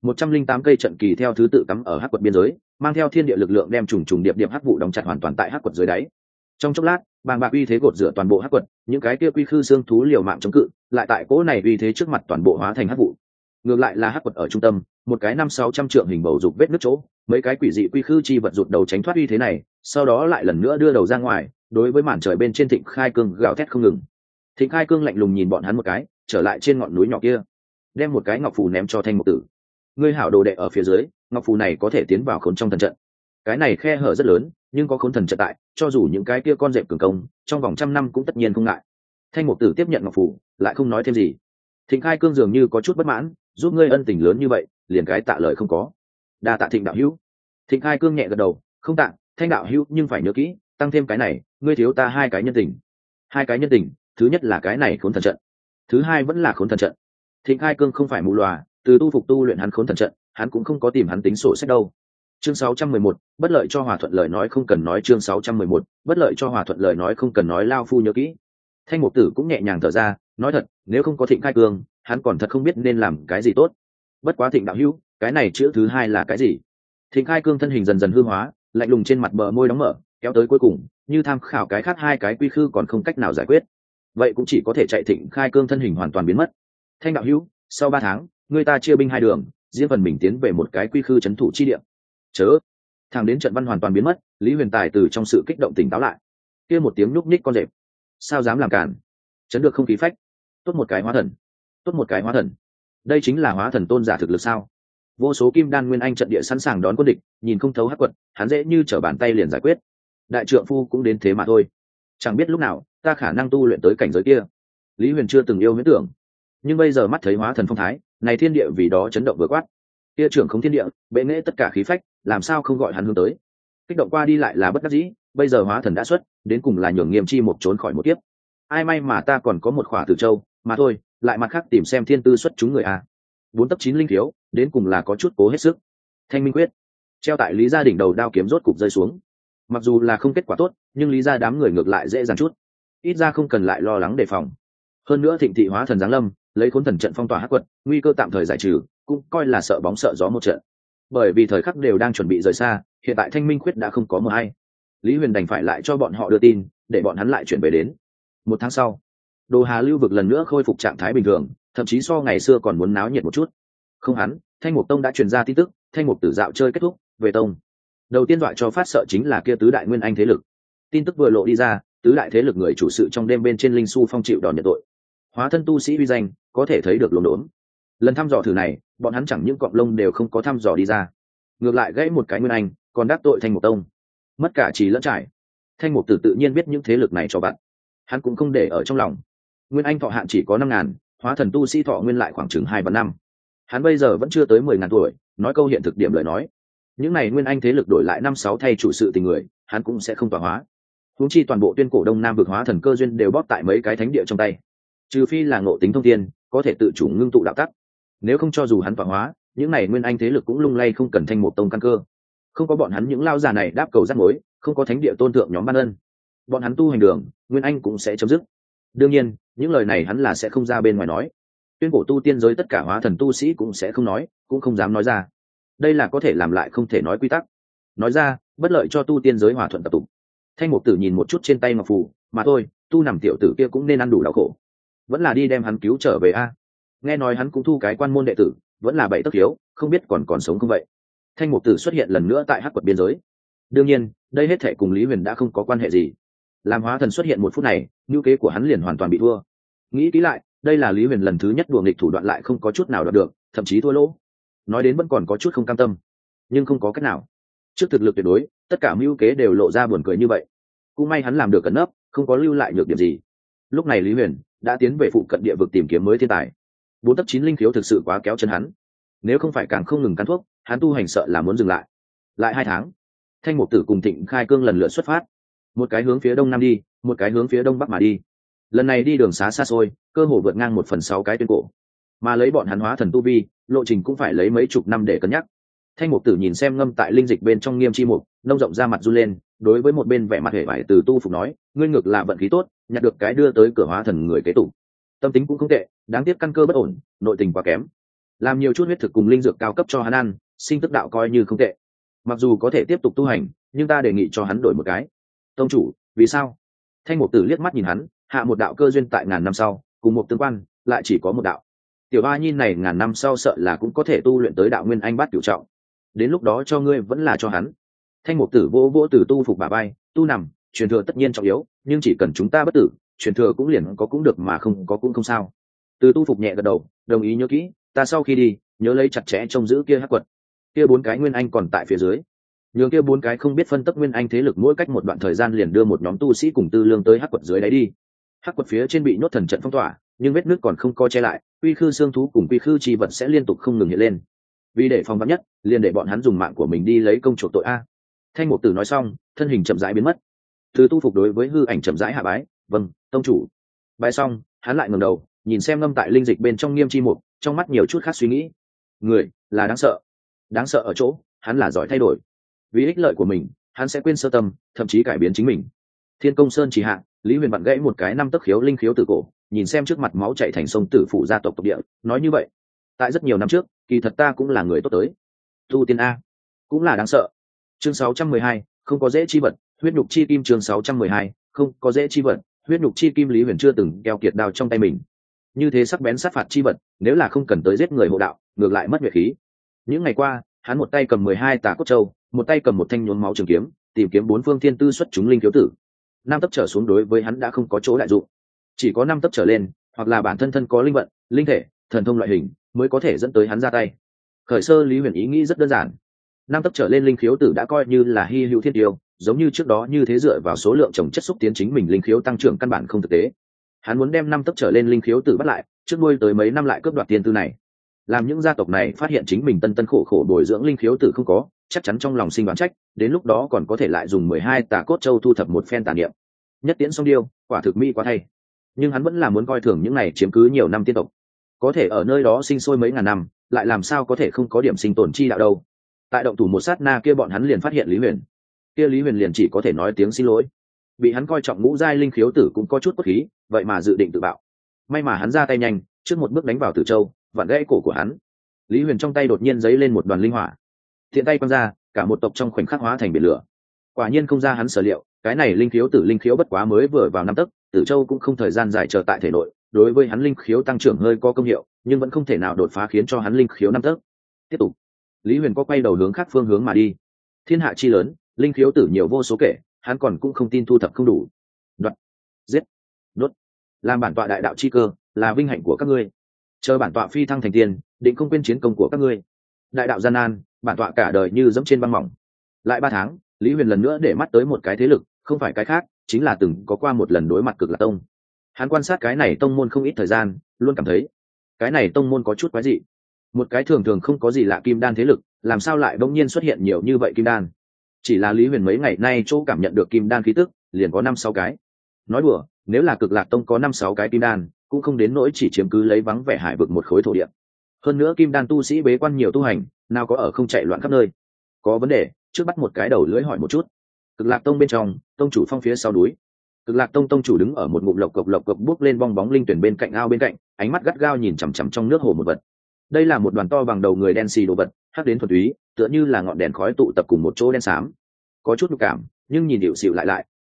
108 cây trận kỳ theo thứ tự cắm ở hắc quật biên giới, mang theo thiên địa lực lượng đem trùng trùng điệp điệp hắc vụ đóng chặt hoàn toàn tại hắc quật dưới đáy. Trong chốc lát, bàng bạc uy thế gột rửa toàn bộ hắc quật, những cái kia quy khư xương thú liều mạng chống cự, lại tại cỗ này uy thế trước mặt toàn bộ hóa thành hắc vụ. Ngược lại là hắc quật ở trung tâm, một cái 500-600 trượng hình bầu dục vết nứt chỗ, mấy cái quỷ dị quy khư chi vật rụt đầu tránh thoát uy thế này, sau đó lại lần nữa đưa đầu ra ngoài, đối với màn trời bên trên Thịnh Khai Cương gào thét không ngừng. Thịnh Khai Cương lạnh lùng nhìn bọn hắn một cái, trở lại trên ngọn núi nhỏ kia, đem một cái ngọc phù ném cho Thanh Mục Tử. Ngươi hảo đồ đệ ở phía dưới, ngọc phù này có thể tiến vào khốn trong thần trận. Cái này khe hở rất lớn, nhưng có khốn thần trận tại, cho dù những cái kia con rệp cường công, trong vòng 100 năm cũng tất nhiên không ngại. Thanh Mục Tử tiếp nhận ngọc phù, lại không nói thêm gì. Thịnh Khai Cương dường như có chút bất mãn, giúp ngươi ân tình lớn như vậy, liền cái tạ lời không có. Đa tạ Thịnh đạo hữu. Thịnh Khai Cương nhẹ gật đầu, không tạ, Thanh đạo hữu nhưng phải nhớ kỹ, tăng thêm cái này, ngươi thiếu ta 2 cái nhân tình. 2 cái nhân tình, thứ nhất là cái này khốn thần trận, thứ hai vẫn là khốn thần trận. Thịnh Khai Cương không phải mù lòa, từ tu phục tu luyện hắn khốn thần trận, hắn cũng không có tìm hắn tính sổ sách đâu. Chương 611, bất lợi cho hòa thuận lời nói không cần nói. Chương 611, bất lợi cho hòa thuận lời nói không cần nói. Lao phu nhớ kỹ. Thanh Mục Tử cũng nhẹ nhàng thở ra, nói thật, nếu không có Thịnh Khai Cương, hắn còn thật không biết nên làm cái gì tốt. Bất quá Thịnh đạo hữu, cái này chữ thứ hai là cái gì? Thịnh Khai Cương thân hình dần dần hư hóa, lạnh lùng trên mặt bờ môi đóng mở, kéo tới cuối cùng, như tham khảo cái khác 2 cái quy khư còn không cách nào giải quyết, vậy cũng chỉ có thể chạy. Thịnh Khai Cương thân hình hoàn toàn biến mất. Thanh đạo hữu, sau 3 tháng, người ta chia binh 2 đường, riêng phần mình tiến về một cái quy khư trấn thủ chi địa. Chớ. Thẳng đến trận văn hoàn toàn biến mất, Lý Huyền Tài từ trong sự kích động tỉnh táo lại. Kia một tiếng nhúc nhích con rệp, sao dám làm cản? Chấn được không khí phách. Tốt một cái hóa thần, tốt một cái hóa thần. Đây chính là hóa thần tôn giả thực lực sao? Vô số kim đan nguyên anh trận địa sẵn sàng đón quân địch, nhìn không thấu hắc quật, hắn dễ như trở bàn tay liền giải quyết. Đại trượng phu cũng đến thế mà thôi. Chẳng biết lúc nào ta khả năng tu luyện tới cảnh giới kia. Lý Huyền chưa từng yêu huyễn tưởng, nhưng bây giờ mắt thấy hóa thần phong thái, này thiên địa vì đó chấn động vừa quát. Kia trưởng không thiên địa, bệ nghệ tất cả khí phách, làm sao không gọi hắn hướng tới? Kích động qua đi lại là bất đắc dĩ, bây giờ hóa thần đã xuất, đến cùng là nhường Nghiêm Chi một trốn khỏi một kiếp. Ai may mà ta còn có một khỏa tử châu, mà thôi, lại mặt khác tìm xem thiên tư xuất chúng người a. 4 tấc 9 linh thiếu, đến cùng là có chút cố hết sức. Thanh minh quyết, treo tại Lý gia đỉnh đầu đao kiếm rốt cục rơi xuống. Mặc dù là không kết quả tốt, nhưng Lý gia đám người ngược lại dễ dàng chút, ít ra không cần lại lo lắng đề phòng. Hơn nữa Thịnh thị hóa thần giáng lâm, lấy khốn thần trận phong tỏa hắc quật, nguy cơ tạm thời giải trừ, cũng coi là sợ bóng sợ gió một trận. Bởi vì thời khắc đều đang chuẩn bị rời xa, hiện tại Thanh minh quyết đã không có mờ hay. Lý Huyền đành phải lại cho bọn họ đưa tin, để bọn hắn lại chuyển về đến. 1 tháng sau, Đồ Hà lưu vực lần nữa khôi phục trạng thái bình thường, thậm chí so ngày xưa còn muốn náo nhiệt một chút. Không hắn, Thanh Mục Tông đã truyền ra tin tức, Thanh Mục Tử dạo chơi kết thúc, về tông. Đầu tiên dọa cho phát sợ chính là kia tứ đại nguyên anh thế lực. Tin tức vừa lộ đi ra, tứ đại thế lực người chủ sự trong đêm bên trên linh su phong chịu đòn nhận tội. Hóa thân tu sĩ uy danh, có thể thấy được luống đốn. Lần thăm dò thử này, bọn hắn chẳng những cọp lông đều không có thăm dò đi ra, ngược lại gãy một cái nguyên anh, còn đắc tội Thanh Mục Tông, mất cả trí lẫn trải. Thanh Mục Tử tự nhiên biết những thế lực này cho bạn, hắn cũng không để ở trong lòng. Nguyên anh thọ hạn chỉ có 5.000, hóa thần tu sĩ thọ nguyên lại khoảng chừng 2 và 5. Hắn bây giờ vẫn chưa tới 10.000 tuổi, nói câu hiện thực điểm lời nói, những này nguyên anh thế lực đổi lại 5-6 thay chủ sự tình người, hắn cũng sẽ không tọa hóa. Huống chi toàn bộ tuyên cổ đông nam vực hóa thần cơ duyên đều bóp tại mấy cái thánh địa trong tay, trừ phi là ngộ tính thông thiên, có thể tự chủ ngưng tụ đạo tắc. Nếu không cho dù hắn tọa hóa, những này nguyên anh thế lực cũng lung lay không cần Thanh Mục Tông căn cơ. Không có bọn hắn những lao già này đáp cầu rắc mối, không có thánh địa tôn thượng nhóm ban ân, bọn hắn tu hành đường nguyên anh cũng sẽ chấm dứt. Đương nhiên, những lời này hắn là sẽ không ra bên ngoài nói. Tuyên cổ tu tiên giới tất cả hóa thần tu sĩ cũng sẽ không nói, cũng không dám nói ra. Đây là có thể làm lại không thể nói quy tắc. Nói ra, bất lợi cho tu tiên giới hòa thuận tập tục. Thanh Mục Tử nhìn một chút trên tay ngọc phù, mà thôi, tu nằm tiểu tử kia cũng nên ăn đủ đau khổ, vẫn là đi đem hắn cứu trở về a. Nghe nói hắn cũng thu cái quan môn đệ tử, vẫn là bảy tấc hiếu, không biết còn sống không vậy. Thanh Mục Tử xuất hiện lần nữa tại hắc quật biên giới. Đương nhiên, đây hết thảy cùng Lý Huyền đã không có quan hệ gì. Làm hóa thần xuất hiện một phút này, nhu kế của hắn liền hoàn toàn bị thua. Nghĩ kỹ lại, đây là Lý Huyền lần thứ nhất đùa nghịch thủ đoạn lại không có chút nào đạt được, thậm chí thua lỗ. Nói đến vẫn còn có chút không cam tâm, nhưng không có cách nào. Trước thực lực tuyệt đối, tất cả mưu kế đều lộ ra buồn cười như vậy. Cũng may hắn làm được cẩn nấp, không có lưu lại nhược điểm gì. Lúc này Lý Huyền đã tiến về phụ cận địa vực tìm kiếm mới thiên tài. 4/9 linh khiếu thực sự quá kéo chân hắn. Nếu không phải càng không ngừng cắn thuốc, hắn tu hành sợ là muốn dừng lại. Lại 2 tháng, Thanh Mục Tử cùng Thịnh Khai Cương lần lượt xuất phát, một cái hướng phía đông nam đi, một cái hướng phía đông bắc mà đi. Lần này đi đường xá xa xôi, cơ hồ vượt ngang 1/6 cái tuyến cổ, mà lấy bọn hắn hóa thần tu vi, lộ trình cũng phải lấy mấy chục năm để cân nhắc. Thanh Mục Tử nhìn xem ngâm tại linh dịch bên trong Nghiêm Chi Mục, nông rộng ra mặt run lên, đối với một bên vẻ mặt hề vải từ tu phục nói, ngươi ngược là vận khí tốt, nhặt được cái đưa tới cửa hóa thần người kế tục. Tâm tính cũng không tệ, đáng tiếc căn cơ bất ổn, nội tình quá kém. Làm nhiều chút huyết thực cùng linh dược cao cấp cho hắn ăn, sinh tức đạo coi như không tệ. Mặc dù có thể tiếp tục tu hành, nhưng ta đề nghị cho hắn đổi một cái. Tông chủ, vì sao? Thanh Mục Tử liếc mắt nhìn hắn, hạ một đạo cơ duyên tại ngàn năm sau, cùng một tương quan, lại chỉ có một đạo. Tiểu Ba Nhi này ngàn năm sau sợ là cũng có thể tu luyện tới đạo nguyên anh bát cửu trọng. Đến lúc đó cho ngươi vẫn là cho hắn. Thanh Mục Tử vỗ vỗ từ tu phục bả vai, tu nằm, truyền thừa tất nhiên trọng yếu, nhưng chỉ cần chúng ta bất tử, truyền thừa cũng liền có cũng được mà không có cũng không sao. Từ tu phục nhẹ gật đầu, đồng ý nhớ kỹ, ta sau khi đi, nhớ lấy chặt chẽ trông giữ kia hắc quật. Kia 4 cái nguyên anh còn tại phía dưới. Nhường kia 4 cái không biết phân tấp nguyên anh thế lực mỗi cách một đoạn thời gian liền đưa một nhóm tu sĩ cùng tư lương tới hắc quật dưới đáy đi. Hắc quật phía trên bị nhốt thần trận phong tỏa, nhưng vết nước còn không co che lại, quy khư xương thú cùng quy khư chi vật sẽ liên tục không ngừng hiện lên. Vì để phòng vắn nhất, liền để bọn hắn dùng mạng của mình đi lấy công chuộc tội a. Thanh Mục Tử nói xong, thân hình chậm rãi biến mất. Từ tu phục đối với hư ảnh chậm rãi hạ bái, vâng, tông chủ. Bái xong, hắn lại ngẩng đầu, nhìn xem ngâm tại linh dịch bên trong Nghiêm Chi Mục, trong mắt nhiều chút khác suy nghĩ. Người là đáng sợ ở chỗ, hắn là giỏi thay đổi. Vì ích lợi của mình, hắn sẽ quên sơ tâm, thậm chí cải biến chính mình. Thiên Công Sơn chỉ hạ, Lý Huyền vặn gãy một cái 5 tấc khiếu linh khiếu tử cổ, nhìn xem trước mặt máu chảy thành sông tử phụ gia tộc tộc địa, nói như vậy, tại rất nhiều năm trước, kỳ thật ta cũng là người tốt tới. Tu tiên a, cũng là đáng sợ. Chương 612, không có dễ chi vật, huyết nhục chi kim. Chương 612, không có dễ chi vật, huyết nhục chi kim. Lý Huyền chưa từng keo kiệt đao trong tay mình. Như thế sắc bén sát phạt chi vật, nếu là không cần tới giết người hộ đạo, ngược lại mất nhuệ khí. Những ngày qua, hắn một tay cầm 12 tà cốt châu, một tay cầm một thanh nhuốm máu trường kiếm, tìm kiếm 4 phương thiên tư xuất chúng linh khiếu tử. 5 tấc trở xuống đối với hắn đã không có chỗ đại dụng, chỉ có 5 tấc trở lên, hoặc là bản thân có linh vận, linh thể, thần thông loại hình, mới có thể dẫn tới hắn ra tay. Khởi sơ Lý Huyền ý nghĩ rất đơn giản, 5 tấc trở lên linh khiếu tử đã coi như là hy hữu thiên tiêu, giống như trước đó như thế dựa vào số lượng trồng chất xúc tiến chính mình linh khiếu tăng trưởng căn bản không thực tế. Hắn muốn đem 5 tấc trở lên linh khiếu tử bắt lại, trước nuôi tới mấy năm lại cướp đoạt tiền tư này. Làm những gia tộc này phát hiện chính mình tân khổ khổ bồi dưỡng linh khiếu tử không có, chắc chắn trong lòng sinh đoán trách, đến lúc đó còn có thể lại dùng 12 tà cốt châu thu thập một phen tà niệm. Nhất tiễn song điêu, quả thực mỹ quá thay. Nhưng hắn vẫn là muốn coi thường những này chiếm cứ nhiều năm tiên tộc, có thể ở nơi đó sinh sôi mấy ngàn năm, lại làm sao có thể không có điểm sinh tồn chi đạo đâu. Tại động thủ một sát na kia bọn hắn liền phát hiện Lý Huyền, kia Lý Huyền liền chỉ có thể nói tiếng xin lỗi. Bị hắn coi trọng ngũ giai linh khiếu tử cũng có chút cốt khí, vậy mà dự định tự bạo. May mà hắn ra tay nhanh, trước một bước đánh vào Tử Châu, vặn gãy cổ của hắn. Lý Huyền trong tay đột nhiên giấy lên một đoàn linh hỏa, thiện tay quăng ra, cả một tộc trong khoảnh khắc hóa thành biển lửa. Quả nhiên không ra hắn sở liệu, cái này linh khiếu tử linh khiếu bất quá mới vừa vào 5 tấc, Tử Châu cũng không thời gian dài chờ tại thể nội, đối với hắn linh khiếu tăng trưởng hơi có công hiệu, nhưng vẫn không thể nào đột phá khiến cho hắn linh khiếu 5 tấc. Tiếp tục, Lý Huyền có quay đầu hướng khác phương hướng mà đi. Thiên hạ chi lớn, linh khiếu tử nhiều vô số kể, hắn còn cũng không tin thu thập không đủ. Đoạt, giết, đốt, làm bản tọa đại đạo chi cơ, là vinh hạnh của các ngươi. Chờ bản tọa phi thăng thành tiên, định không quên chiến công của các ngươi. Đại đạo gian nan, bản tọa cả đời như dẫm trên băng mỏng. Lại 3 tháng, Lý Huyền lần nữa để mắt tới một cái thế lực, không phải cái khác, chính là từng có qua một lần đối mặt Cực Lạc Tông. Hắn quan sát cái này tông môn không ít thời gian, luôn cảm thấy cái này tông môn có chút quái dị. Một cái thường thường không có gì lạ kim đan thế lực, làm sao lại bỗng nhiên xuất hiện nhiều như vậy kim đan? Chỉ là Lý Huyền mấy ngày nay chỗ cảm nhận được kim đan khí tức, liền có 5-6 cái. Nói đùa, nếu là Cực Lạc Tông có 5-6 cái kim đan, cũng không đến nỗi chỉ chiếm cứ lấy vắng vẻ hải vực một khối thổ địa. Hơn nữa kim đan tu sĩ bế quan nhiều tu hành, nào có ở không chạy loạn khắp nơi. Có vấn đề, trước bắt một cái đầu lưỡi hỏi một chút. Cực Lạc Tông bên trong, tông chủ phong phía sau núi. Cực Lạc Tông tông chủ đứng ở một ngụm lộc cộc bước lên bong bóng linh tuyển bên cạnh ao bên cạnh, ánh mắt gắt gao nhìn chằm chằm trong nước hồ một vật. Đây là một đoàn to bằng đầu người đen xì đồ vật, hắc đến thuần túy, tựa như là ngọn đèn khói tụ tập cùng một chỗ đen xám. Có chút nhục cảm, nhưng nhìn điệu xịu lại,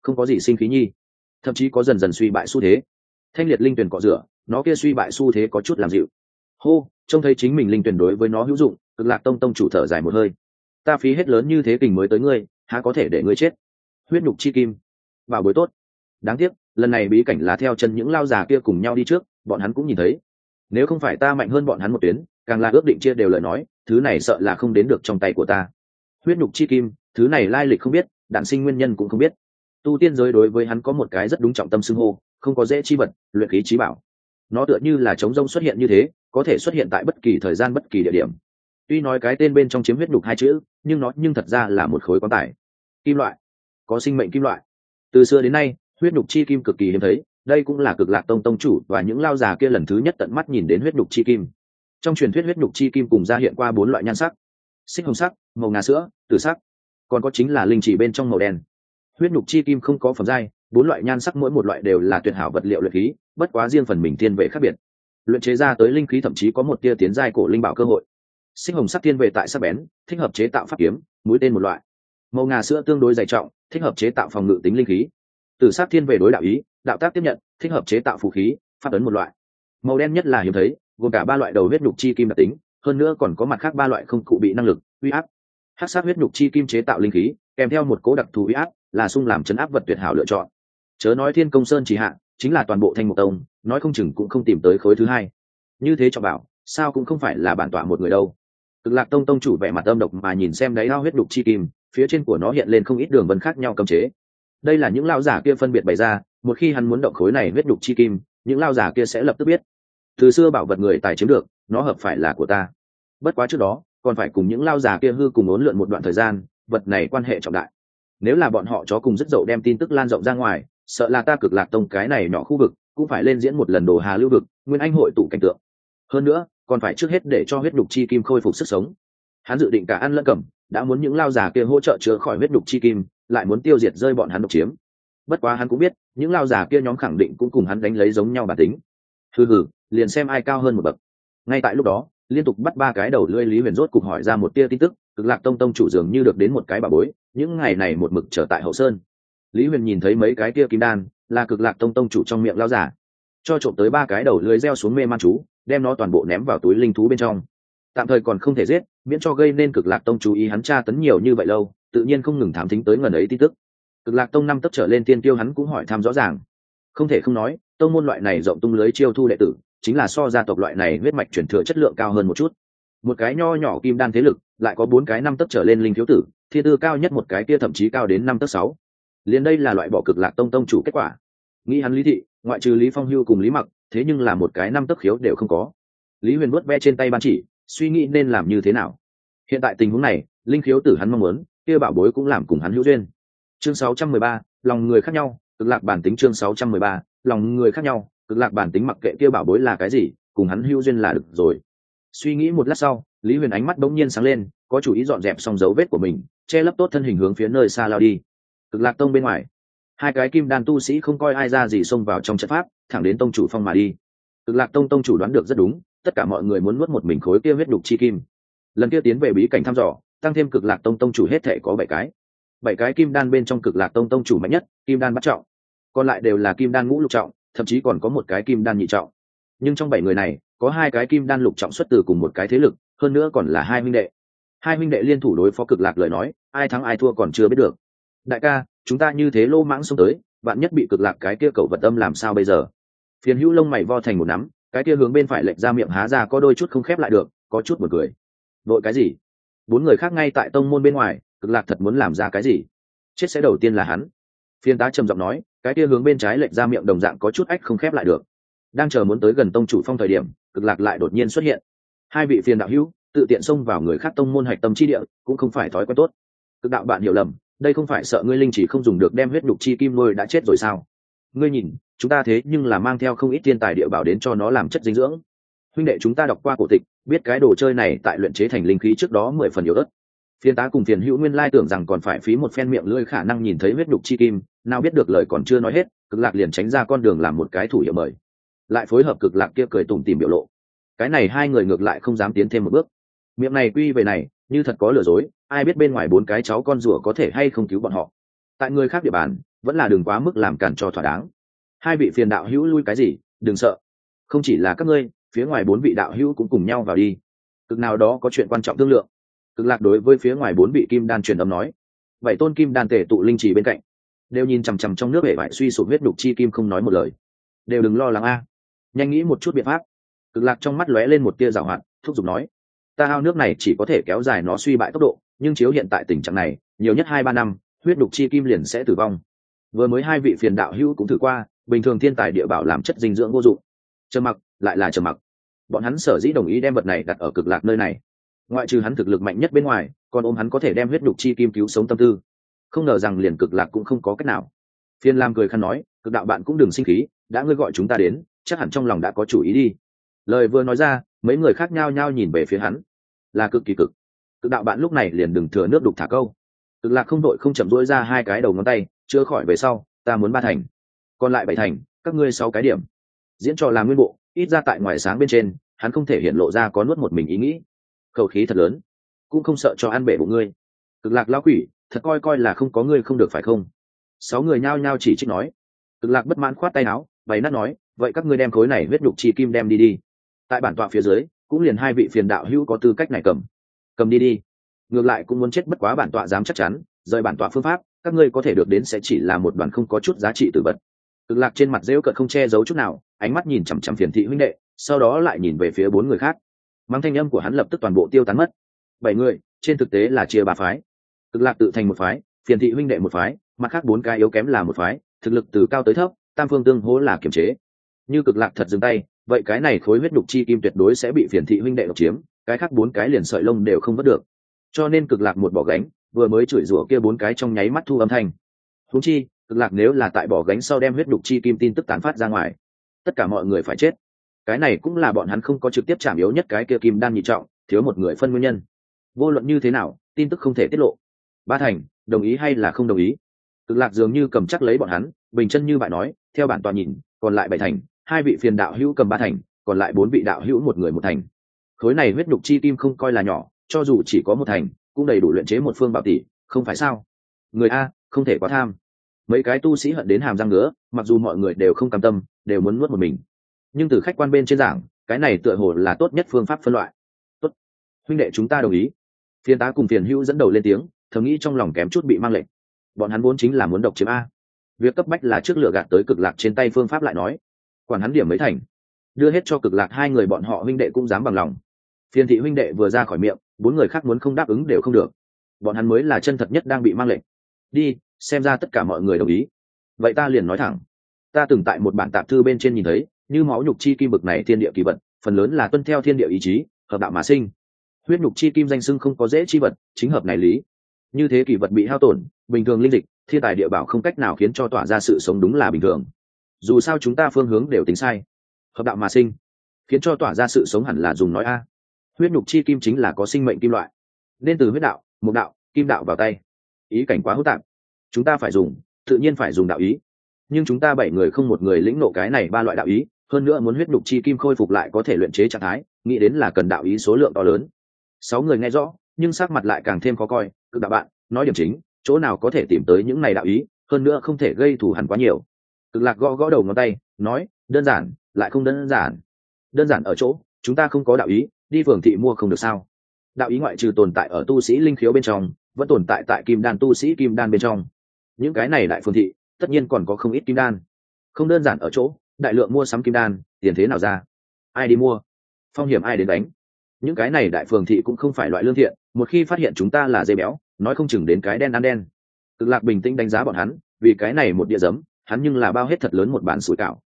không có gì sinh khí nhi, thậm chí có dần dần suy bại xu thế. Thanh liệt linh tuyển cọ rửa nó kia suy bại xu thế có chút làm dịu. Hô, trông thấy chính mình linh tuyển đối với nó hữu dụng, Cực Lạc Tông tông chủ thở dài một hơi. Ta phí hết lớn như thế kình mới tới ngươi, há có thể để ngươi chết. Huyết nhục chi kim, bảo bối tốt. Đáng tiếc lần này bí cảnh là theo chân những lao già kia cùng nhau đi trước, bọn hắn cũng nhìn thấy, nếu không phải ta mạnh hơn bọn hắn một tuyến, càng là ước định chia đều lời nói, thứ này sợ là không đến được trong tay của ta. Huyết nhục chi kim, thứ này lai lịch không biết, đản sinh nguyên nhân cũng không biết. Tu tiên giới đối với hắn có một cái rất đúng trọng tâm xưng hô, không có dễ chi vật, luyện khí chí bảo. Nó tựa như là trống rông xuất hiện như thế, có thể xuất hiện tại bất kỳ thời gian bất kỳ địa điểm. Tuy nói cái tên bên trong chiếm huyết nhục hai chữ, nhưng nó thật ra là một khối quan tài. Kim loại, có sinh mệnh kim loại. Từ xưa đến nay, huyết nhục chi kim cực kỳ hiếm thấy, đây cũng là Cực Lạc Tông tông chủ và những lao già kia lần thứ nhất tận mắt nhìn đến huyết nhục chi kim. Trong truyền thuyết huyết nhục chi kim cùng ra hiện qua 4 loại nhan sắc: xích hồng sắc, màu ngà sữa, tử sắc, còn có chính là linh chỉ bên trong màu đen. Huyết nhục chi kim không có phẩm giai, 4 loại nhan sắc mỗi một loại đều là tuyệt hảo vật liệu luyện khí, bất quá riêng phần mình thiên về khác biệt. Luyện chế ra tới linh khí thậm chí có một tia tiến giai cổ linh bảo cơ hội. Xích hồng sắc thiên về tại sắc bén, thích hợp chế tạo pháp kiếm, mũi tên một loại. Màu ngà sữa tương đối dày trọng, thích hợp chế tạo phòng ngự tính linh khí. Tử sắc thiên về đối đạo ý, đạo tác tiếp nhận, thích hợp chế tạo phù khí, pháp ấn một loại. Màu đen nhất là hiếm thấy, gồm cả 3 loại đầu huyết nhục chi kim đặc tính, hơn nữa còn có mặt khác 3 loại không cụ bị năng lực, uy áp. Hắc sát huyết nhục chi kim chế tạo linh khí, kèm theo một cố đặc thù uy áp, là xung làm chấn áp vật tuyệt hảo lựa chọn. Chớ nói Thiên Công Sơn chỉ hạ, chính là toàn bộ Thanh Mục Tông, nói không chừng cũng không tìm tới khối thứ hai. Như thế cho bảo, sao cũng không phải là bản tọa một người đâu. Cực Lạc Tông tông chủ vẻ mặt âm độc mà nhìn xem đáy ao huyết nhục chi kim, phía trên của nó hiện lên không ít đường vân khác nhau cấm chế. Đây là những lão giả kia phân biệt bày ra, một khi hắn muốn động khối này huyết nhục chi kim, những lão giả kia sẽ lập tức biết. Từ xưa bảo vật người tài chiếm được, nó hợp phải là của ta. Bất quá trước đó, còn phải cùng những lão giả kia hư cùng ốn lượn một đoạn thời gian, vật này quan hệ trọng đại. Nếu là bọn họ chó cùng rất dậu đem tin tức lan rộng ra ngoài, sợ là ta Cực Lạc Tông cái này nhỏ khu vực cũng phải lên diễn một lần Đồ Hà lưu vực, Nguyên Anh hội tụ cảnh tượng. Hơn nữa, còn phải trước hết để cho huyết nhục chi kim khôi phục sức sống. Hắn dự định cả ăn lẫn cầm, đã muốn những lao già kia hỗ trợ chữa khỏi huyết nhục chi kim, lại muốn tiêu diệt rơi bọn hắn độc chiếm. Bất quá hắn cũng biết, những lao già kia nhóm khẳng định cũng cùng hắn đánh lấy giống nhau bản tính. Hừ, liền xem ai cao hơn một bậc. Ngay tại lúc đó, liên tục bắt 3 cái đầu lưỡi Lý Huyền rốt cục hỏi ra một tia tin tức, Cực Lạc Tông tông chủ dường như được đến một cái bảo bối, những ngày này một mực trở tại hậu sơn. Lý Huyền nhìn thấy mấy cái kia kim đan, là Cực Lạc Tông tông chủ trong miệng lao giả cho trộm tới 3 cái đầu lưỡi gieo xuống mê man chú, đem nó toàn bộ ném vào túi linh thú bên trong. Tạm thời còn không thể giết, miễn cho gây nên Cực Lạc Tông chú ý hắn tra tấn nhiều như vậy lâu, tự nhiên không ngừng thám thính tới ngần ấy tin tức. Cực Lạc Tông 5 tấc trở lên tiên tiêu hắn cũng hỏi thăm rõ ràng. Không thể không nói, tông môn loại này rộng tung lưới chiêu thu đệ tử, chính là so gia tộc loại này huyết mạch truyền thừa chất lượng cao hơn một chút. Một cái nho nhỏ kim đan thế lực, lại có 4 cái 5 tấc trở lên linh thiếu tử, thiên tư cao nhất một cái kia thậm chí cao đến 5 tấc 6. Liền đây là loại bỏ Cực Lạc Tông tông chủ kết quả. Nghĩ hắn Lý thị, ngoại trừ Lý Phong Hưu cùng Lý Mặc, thế nhưng là một cái 5 tấc khiếu đều không có. Lý Huyền vuốt ve trên tay ban chỉ, suy nghĩ nên làm như thế nào. Hiện tại tình huống này, linh khiếu tử hắn mong muốn, kia bảo bối cũng làm cùng hắn hữu duyên. Chương 613, lòng người khác nhau, Cực Lạc bản tính. Chương 613, lòng người khác nhau, Cực Lạc bản tính. Mặc kệ kia bảo bối là cái gì, cùng hắn hữu duyên là được rồi. Suy nghĩ một lát sau, Lý Huyền ánh mắt bỗng nhiên sáng lên, có chủ ý dọn dẹp xong dấu vết của mình, che lấp tốt thân hình hướng phía nơi xa lao đi. Cực Lạc Tông bên ngoài, 2 cái kim đan tu sĩ không coi ai ra gì xông vào trong trận pháp, thẳng đến tông chủ phong mà đi. Cực Lạc Tông tông chủ đoán được rất đúng, tất cả mọi người muốn nuốt một mình khối kia huyết đục chi kim. Lần kia tiến về bí cảnh thăm dò, tăng thêm Cực Lạc Tông tông chủ hết thể có 7 cái kim đan bên trong Cực Lạc Tông tông chủ mạnh nhất, kim đan bắt trọng, còn lại đều là kim đan ngũ lục trọng, thậm chí còn có một cái kim đan nhị trọng. Nhưng trong 7 người này, có 2 cái kim đan lục trọng xuất từ cùng một cái thế lực, hơn nữa còn là 2 huynh đệ. 2 huynh đệ liên thủ đối phó Cực Lạc lời nói, ai thắng ai thua còn chưa biết được. Đại ca, chúng ta như thế lô mãng xông tới, bạn nhất bị Cực Lạc cái kia cẩu vật âm làm sao bây giờ? Phiền Hữu lông mày vo thành một nắm, cái kia hướng bên phải lệch ra miệng há ra có đôi chút không khép lại được, có chút buồn cười. Vội cái gì? 4 người khác ngay tại tông môn bên ngoài, Cực Lạc thật muốn làm ra cái gì? Chết sẽ đầu tiên là hắn. Phiên tá trầm giọng nói, cái kia hướng bên trái lệch ra miệng đồng dạng có chút ách không khép lại được. Đang chờ muốn tới gần tông chủ phong thời điểm, Cực Lạc lại đột nhiên xuất hiện. 2 vị phiền đạo hữu tự tiện xông vào người khác tông môn hạch tâm chi địa, cũng không phải thói quen tốt. Cực đạo bạn hiểu lầm, đây không phải sợ ngươi linh chỉ không dùng được đem huyết nhục chi kim nuôi đã chết rồi sao? Ngươi nhìn, chúng ta thế nhưng là mang theo không ít thiên tài địa bảo đến cho nó làm chất dinh dưỡng. Huynh đệ chúng ta đọc qua cổ tịch, biết cái đồ chơi này tại luyện chế thành linh khí trước đó 10 phần yếu ớt. Phiên tá cùng Phiền Hữu nguyên lai tưởng rằng còn phải phí một phen miệng lưỡi khả năng nhìn thấy huyết nhục chi kim, nào biết được lời còn chưa nói hết, Cực Lạc liền tránh ra con đường làm một cái thủ hiệu mời. Lại phối hợp Cực Lạc kia cười tủm tỉm biểu lộ. Cái này 2 người ngược lại không dám tiến thêm một bước. Miệng này quy về này, như thật có lừa dối, ai biết bên ngoài 4 cái cháu con rùa có thể hay không cứu bọn họ. Tại người khác địa bàn, vẫn là đừng quá mức làm cản cho thỏa đáng. Hai vị phiền đạo hữu lui cái gì, đừng sợ, không chỉ là các ngươi, phía ngoài 4 vị đạo hữu cũng cùng nhau vào đi, cực nào đó có chuyện quan trọng thương lượng. Cực Lạc đối với phía ngoài 4 vị kim đan truyền âm nói. Vậy tôn kim đan tề tụ linh chỉ bên cạnh đều nhìn chằm chằm trong nước bể vải suy sụp huyết đục chi kim không nói một lời. Đều đừng lo lắng a, nhanh nghĩ một chút biện pháp. Cực Lạc trong mắt lóe lên một tia giảo hoạt, thúc giục nói. Ta ao nước này chỉ có thể kéo dài nó suy bại tốc độ, nhưng chiếu hiện tại tình trạng này, nhiều nhất 2-3 năm, huyết đục chi kim liền sẽ tử vong. Vừa mới hai vị phiền đạo hữu cũng thử qua, bình thường thiên tài địa bảo làm chất dinh dưỡng vô dụng. Trầm mặc, lại là trầm mặc. Bọn hắn sở dĩ đồng ý đem vật này đặt ở Cực Lạc nơi này, ngoại trừ hắn thực lực mạnh nhất bên ngoài, còn ôm hắn có thể đem huyết đục chi kim cứu sống tâm tư. Không ngờ rằng liền Cực Lạc cũng không có cách nào. Phiên Lam cười khăn nói, Cực đạo bạn cũng đừng sinh khí, đã ngươi gọi chúng ta đến, chắc hẳn trong lòng đã có chủ ý đi. Lời vừa nói ra, mấy người khác nhao nhao nhìn về phía hắn. Là cực kỳ cực. Cực đạo bạn lúc này liền đừng thừa nước đục thả câu. Cực Lạc không đội không chậm rỗi ra 2 cái đầu ngón tay, chưa khỏi về sau, ta muốn 3 thành, còn lại 7 thành, các ngươi 6 cái điểm. Diễn trò làm nguyên bộ, ít ra tại ngoài sáng bên trên, hắn không thể hiện lộ ra có nuốt một mình ý nghĩ. Khẩu khí thật lớn, cũng không sợ cho ăn bể bụng ngươi. Cực Lạc lão quỷ, thật coi là không có ngươi không được phải không? 6 người nhao nhao chỉ trích nói. Cực Lạc bất mãn khoát tay áo, bày nát nói, vậy các ngươi đem khối này huyết nhục chi kim đem đi đi. Tại bản tọa phía dưới, cũng liền 2 vị phiền đạo hữu có tư cách này cầm đi đi. Ngược lại cũng muốn chết bất quá bản tọa dám chắc chắn, rời bản tọa phương pháp, các ngươi có thể được đến sẽ chỉ là một đoàn không có chút giá trị tử vật. Cực Lạc trên mặt giễu cợt không che giấu chút nào, ánh mắt nhìn chằm chằm Phiền thị huynh đệ, sau đó lại nhìn về phía 4 người khác. Mang thanh âm của hắn lập tức toàn bộ tiêu tán mất. 7 người, trên thực tế là chia 3 phái. Cực Lạc tự thành một phái, Phiền thị huynh đệ một phái, mặt khác 4 cái yếu kém là một phái, thực lực từ cao tới thấp, tam phương tương hỗ là kiểm chế. Như Cực Lạc thật dừng tay, vậy cái này khối huyết đục chi kim tuyệt đối sẽ bị Phiền thị huynh đệ độc chiếm, cái khác 4 cái liền sợi lông đều không vớt được. Cho nên Cực Lạc một bỏ gánh, vừa mới chửi rủa kia 4 cái trong nháy mắt thu âm thanh. Huống chi, Cực Lạc nếu là tại bỏ gánh sau đem huyết đục chi kim tin tức tán phát ra ngoài, tất cả mọi người phải chết. Cái này cũng là bọn hắn không có trực tiếp chạm yếu nhất cái kia kim đan nhị trọng, thiếu một người phân nguyên nhân. Vô luận như thế nào, tin tức không thể tiết lộ. 3 thành, đồng ý hay là không đồng ý? Cực Lạc dường như cầm chắc lấy bọn hắn, bình chân như vậy nói, theo bản tọa nhìn, còn lại 7 thành, 2 vị phiền đạo hữu cầm 3 thành, còn lại 4 vị đạo hữu một người 1 thành. Khối này huyết đục chi kim không coi là nhỏ, cho dù chỉ có 1 thành, cũng đầy đủ luyện chế một phương bảo tỷ, không phải sao? Người a, không thể quá tham. Mấy cái tu sĩ hận đến hàm răng ngứa, mặc dù mọi người đều không cam tâm, đều muốn nuốt một mình. Nhưng từ khách quan bên trên giảng, cái này tựa hồ là tốt nhất phương pháp phân loại. Tốt, huynh đệ chúng ta đồng ý. Phiền tá cùng Phiền hữu dẫn đầu lên tiếng, thầm nghĩ trong lòng kém chút bị mang lệnh. Bọn hắn vốn chính là muốn độc chiếm a. Việc cấp bách là trước lựa gạt tới Cực Lạc trên tay phương pháp lại nói. Quản hắn điểm mấy thành, đưa hết cho Cực Lạc 2 người bọn họ huynh đệ cũng dám bằng lòng. Phiền thị huynh đệ vừa ra khỏi miệng, 4 người khác muốn không đáp ứng đều không được. Bọn hắn mới là chân thật nhất đang bị mang lệnh. Đi, xem ra tất cả mọi người đồng ý. Vậy ta liền nói thẳng, ta từng tại một bản tạp thư bên trên nhìn thấy, như máu nhục chi kim bực này thiên địa kỳ vật, phần lớn là tuân theo thiên địa ý chí, hợp đạo mà sinh. Huyết nhục chi kim danh xưng không có dễ chi vật, chính hợp này lý. Như thế kỳ vật bị hao tổn, bình thường linh dịch, thiên tài địa bảo không cách nào khiến cho tỏa ra sự sống đúng là bình thường. Dù sao chúng ta phương hướng đều tính sai. Hợp đạo mà sinh, khiến cho tỏa ra sự sống hẳn là dùng nói a. Huyết nhục chi kim chính là có sinh mệnh kim loại, nên từ huyết đạo, mục đạo, kim đạo vào tay. Ý cảnh quá hỗn tạp, chúng ta phải dùng, tự nhiên phải dùng đạo ý. Nhưng chúng ta 7 người không một người lĩnh nộ cái này 3 loại đạo ý, hơn nữa muốn huyết nhục chi kim khôi phục lại có thể luyện chế trạng thái, nghĩ đến là cần đạo ý số lượng to lớn. 6 người nghe rõ, nhưng sắc mặt lại càng thêm khó coi. Cực đạo bạn, nói điểm chính, chỗ nào có thể tìm tới những này đạo ý, hơn nữa không thể gây thù hằn quá nhiều. Cực Lạc gõ gõ đầu ngón tay, nói, đơn giản, lại không đơn giản. Đơn giản ở chỗ, chúng ta không có đạo ý, đi phường thị mua không được sao? Đạo ý ngoại trừ tồn tại ở tu sĩ linh khiếu bên trong, vẫn tồn tại tại kim đan tu sĩ kim đan bên trong. Những cái này đại phường thị, tất nhiên còn có không ít kim đan. Không đơn giản ở chỗ, đại lượng mua sắm kim đan, tiền thế nào ra? Ai đi mua? Phong hiểm ai đến đánh? Những cái này đại phường thị cũng không phải loại lương thiện, một khi phát hiện chúng ta là dây béo, nói không chừng đến cái đen ăn đen. Cực Lạc bình tĩnh đánh giá bọn hắn, vì cái này một địa giấm, hắn nhưng là bao hết thật lớn một bản sủi cảo.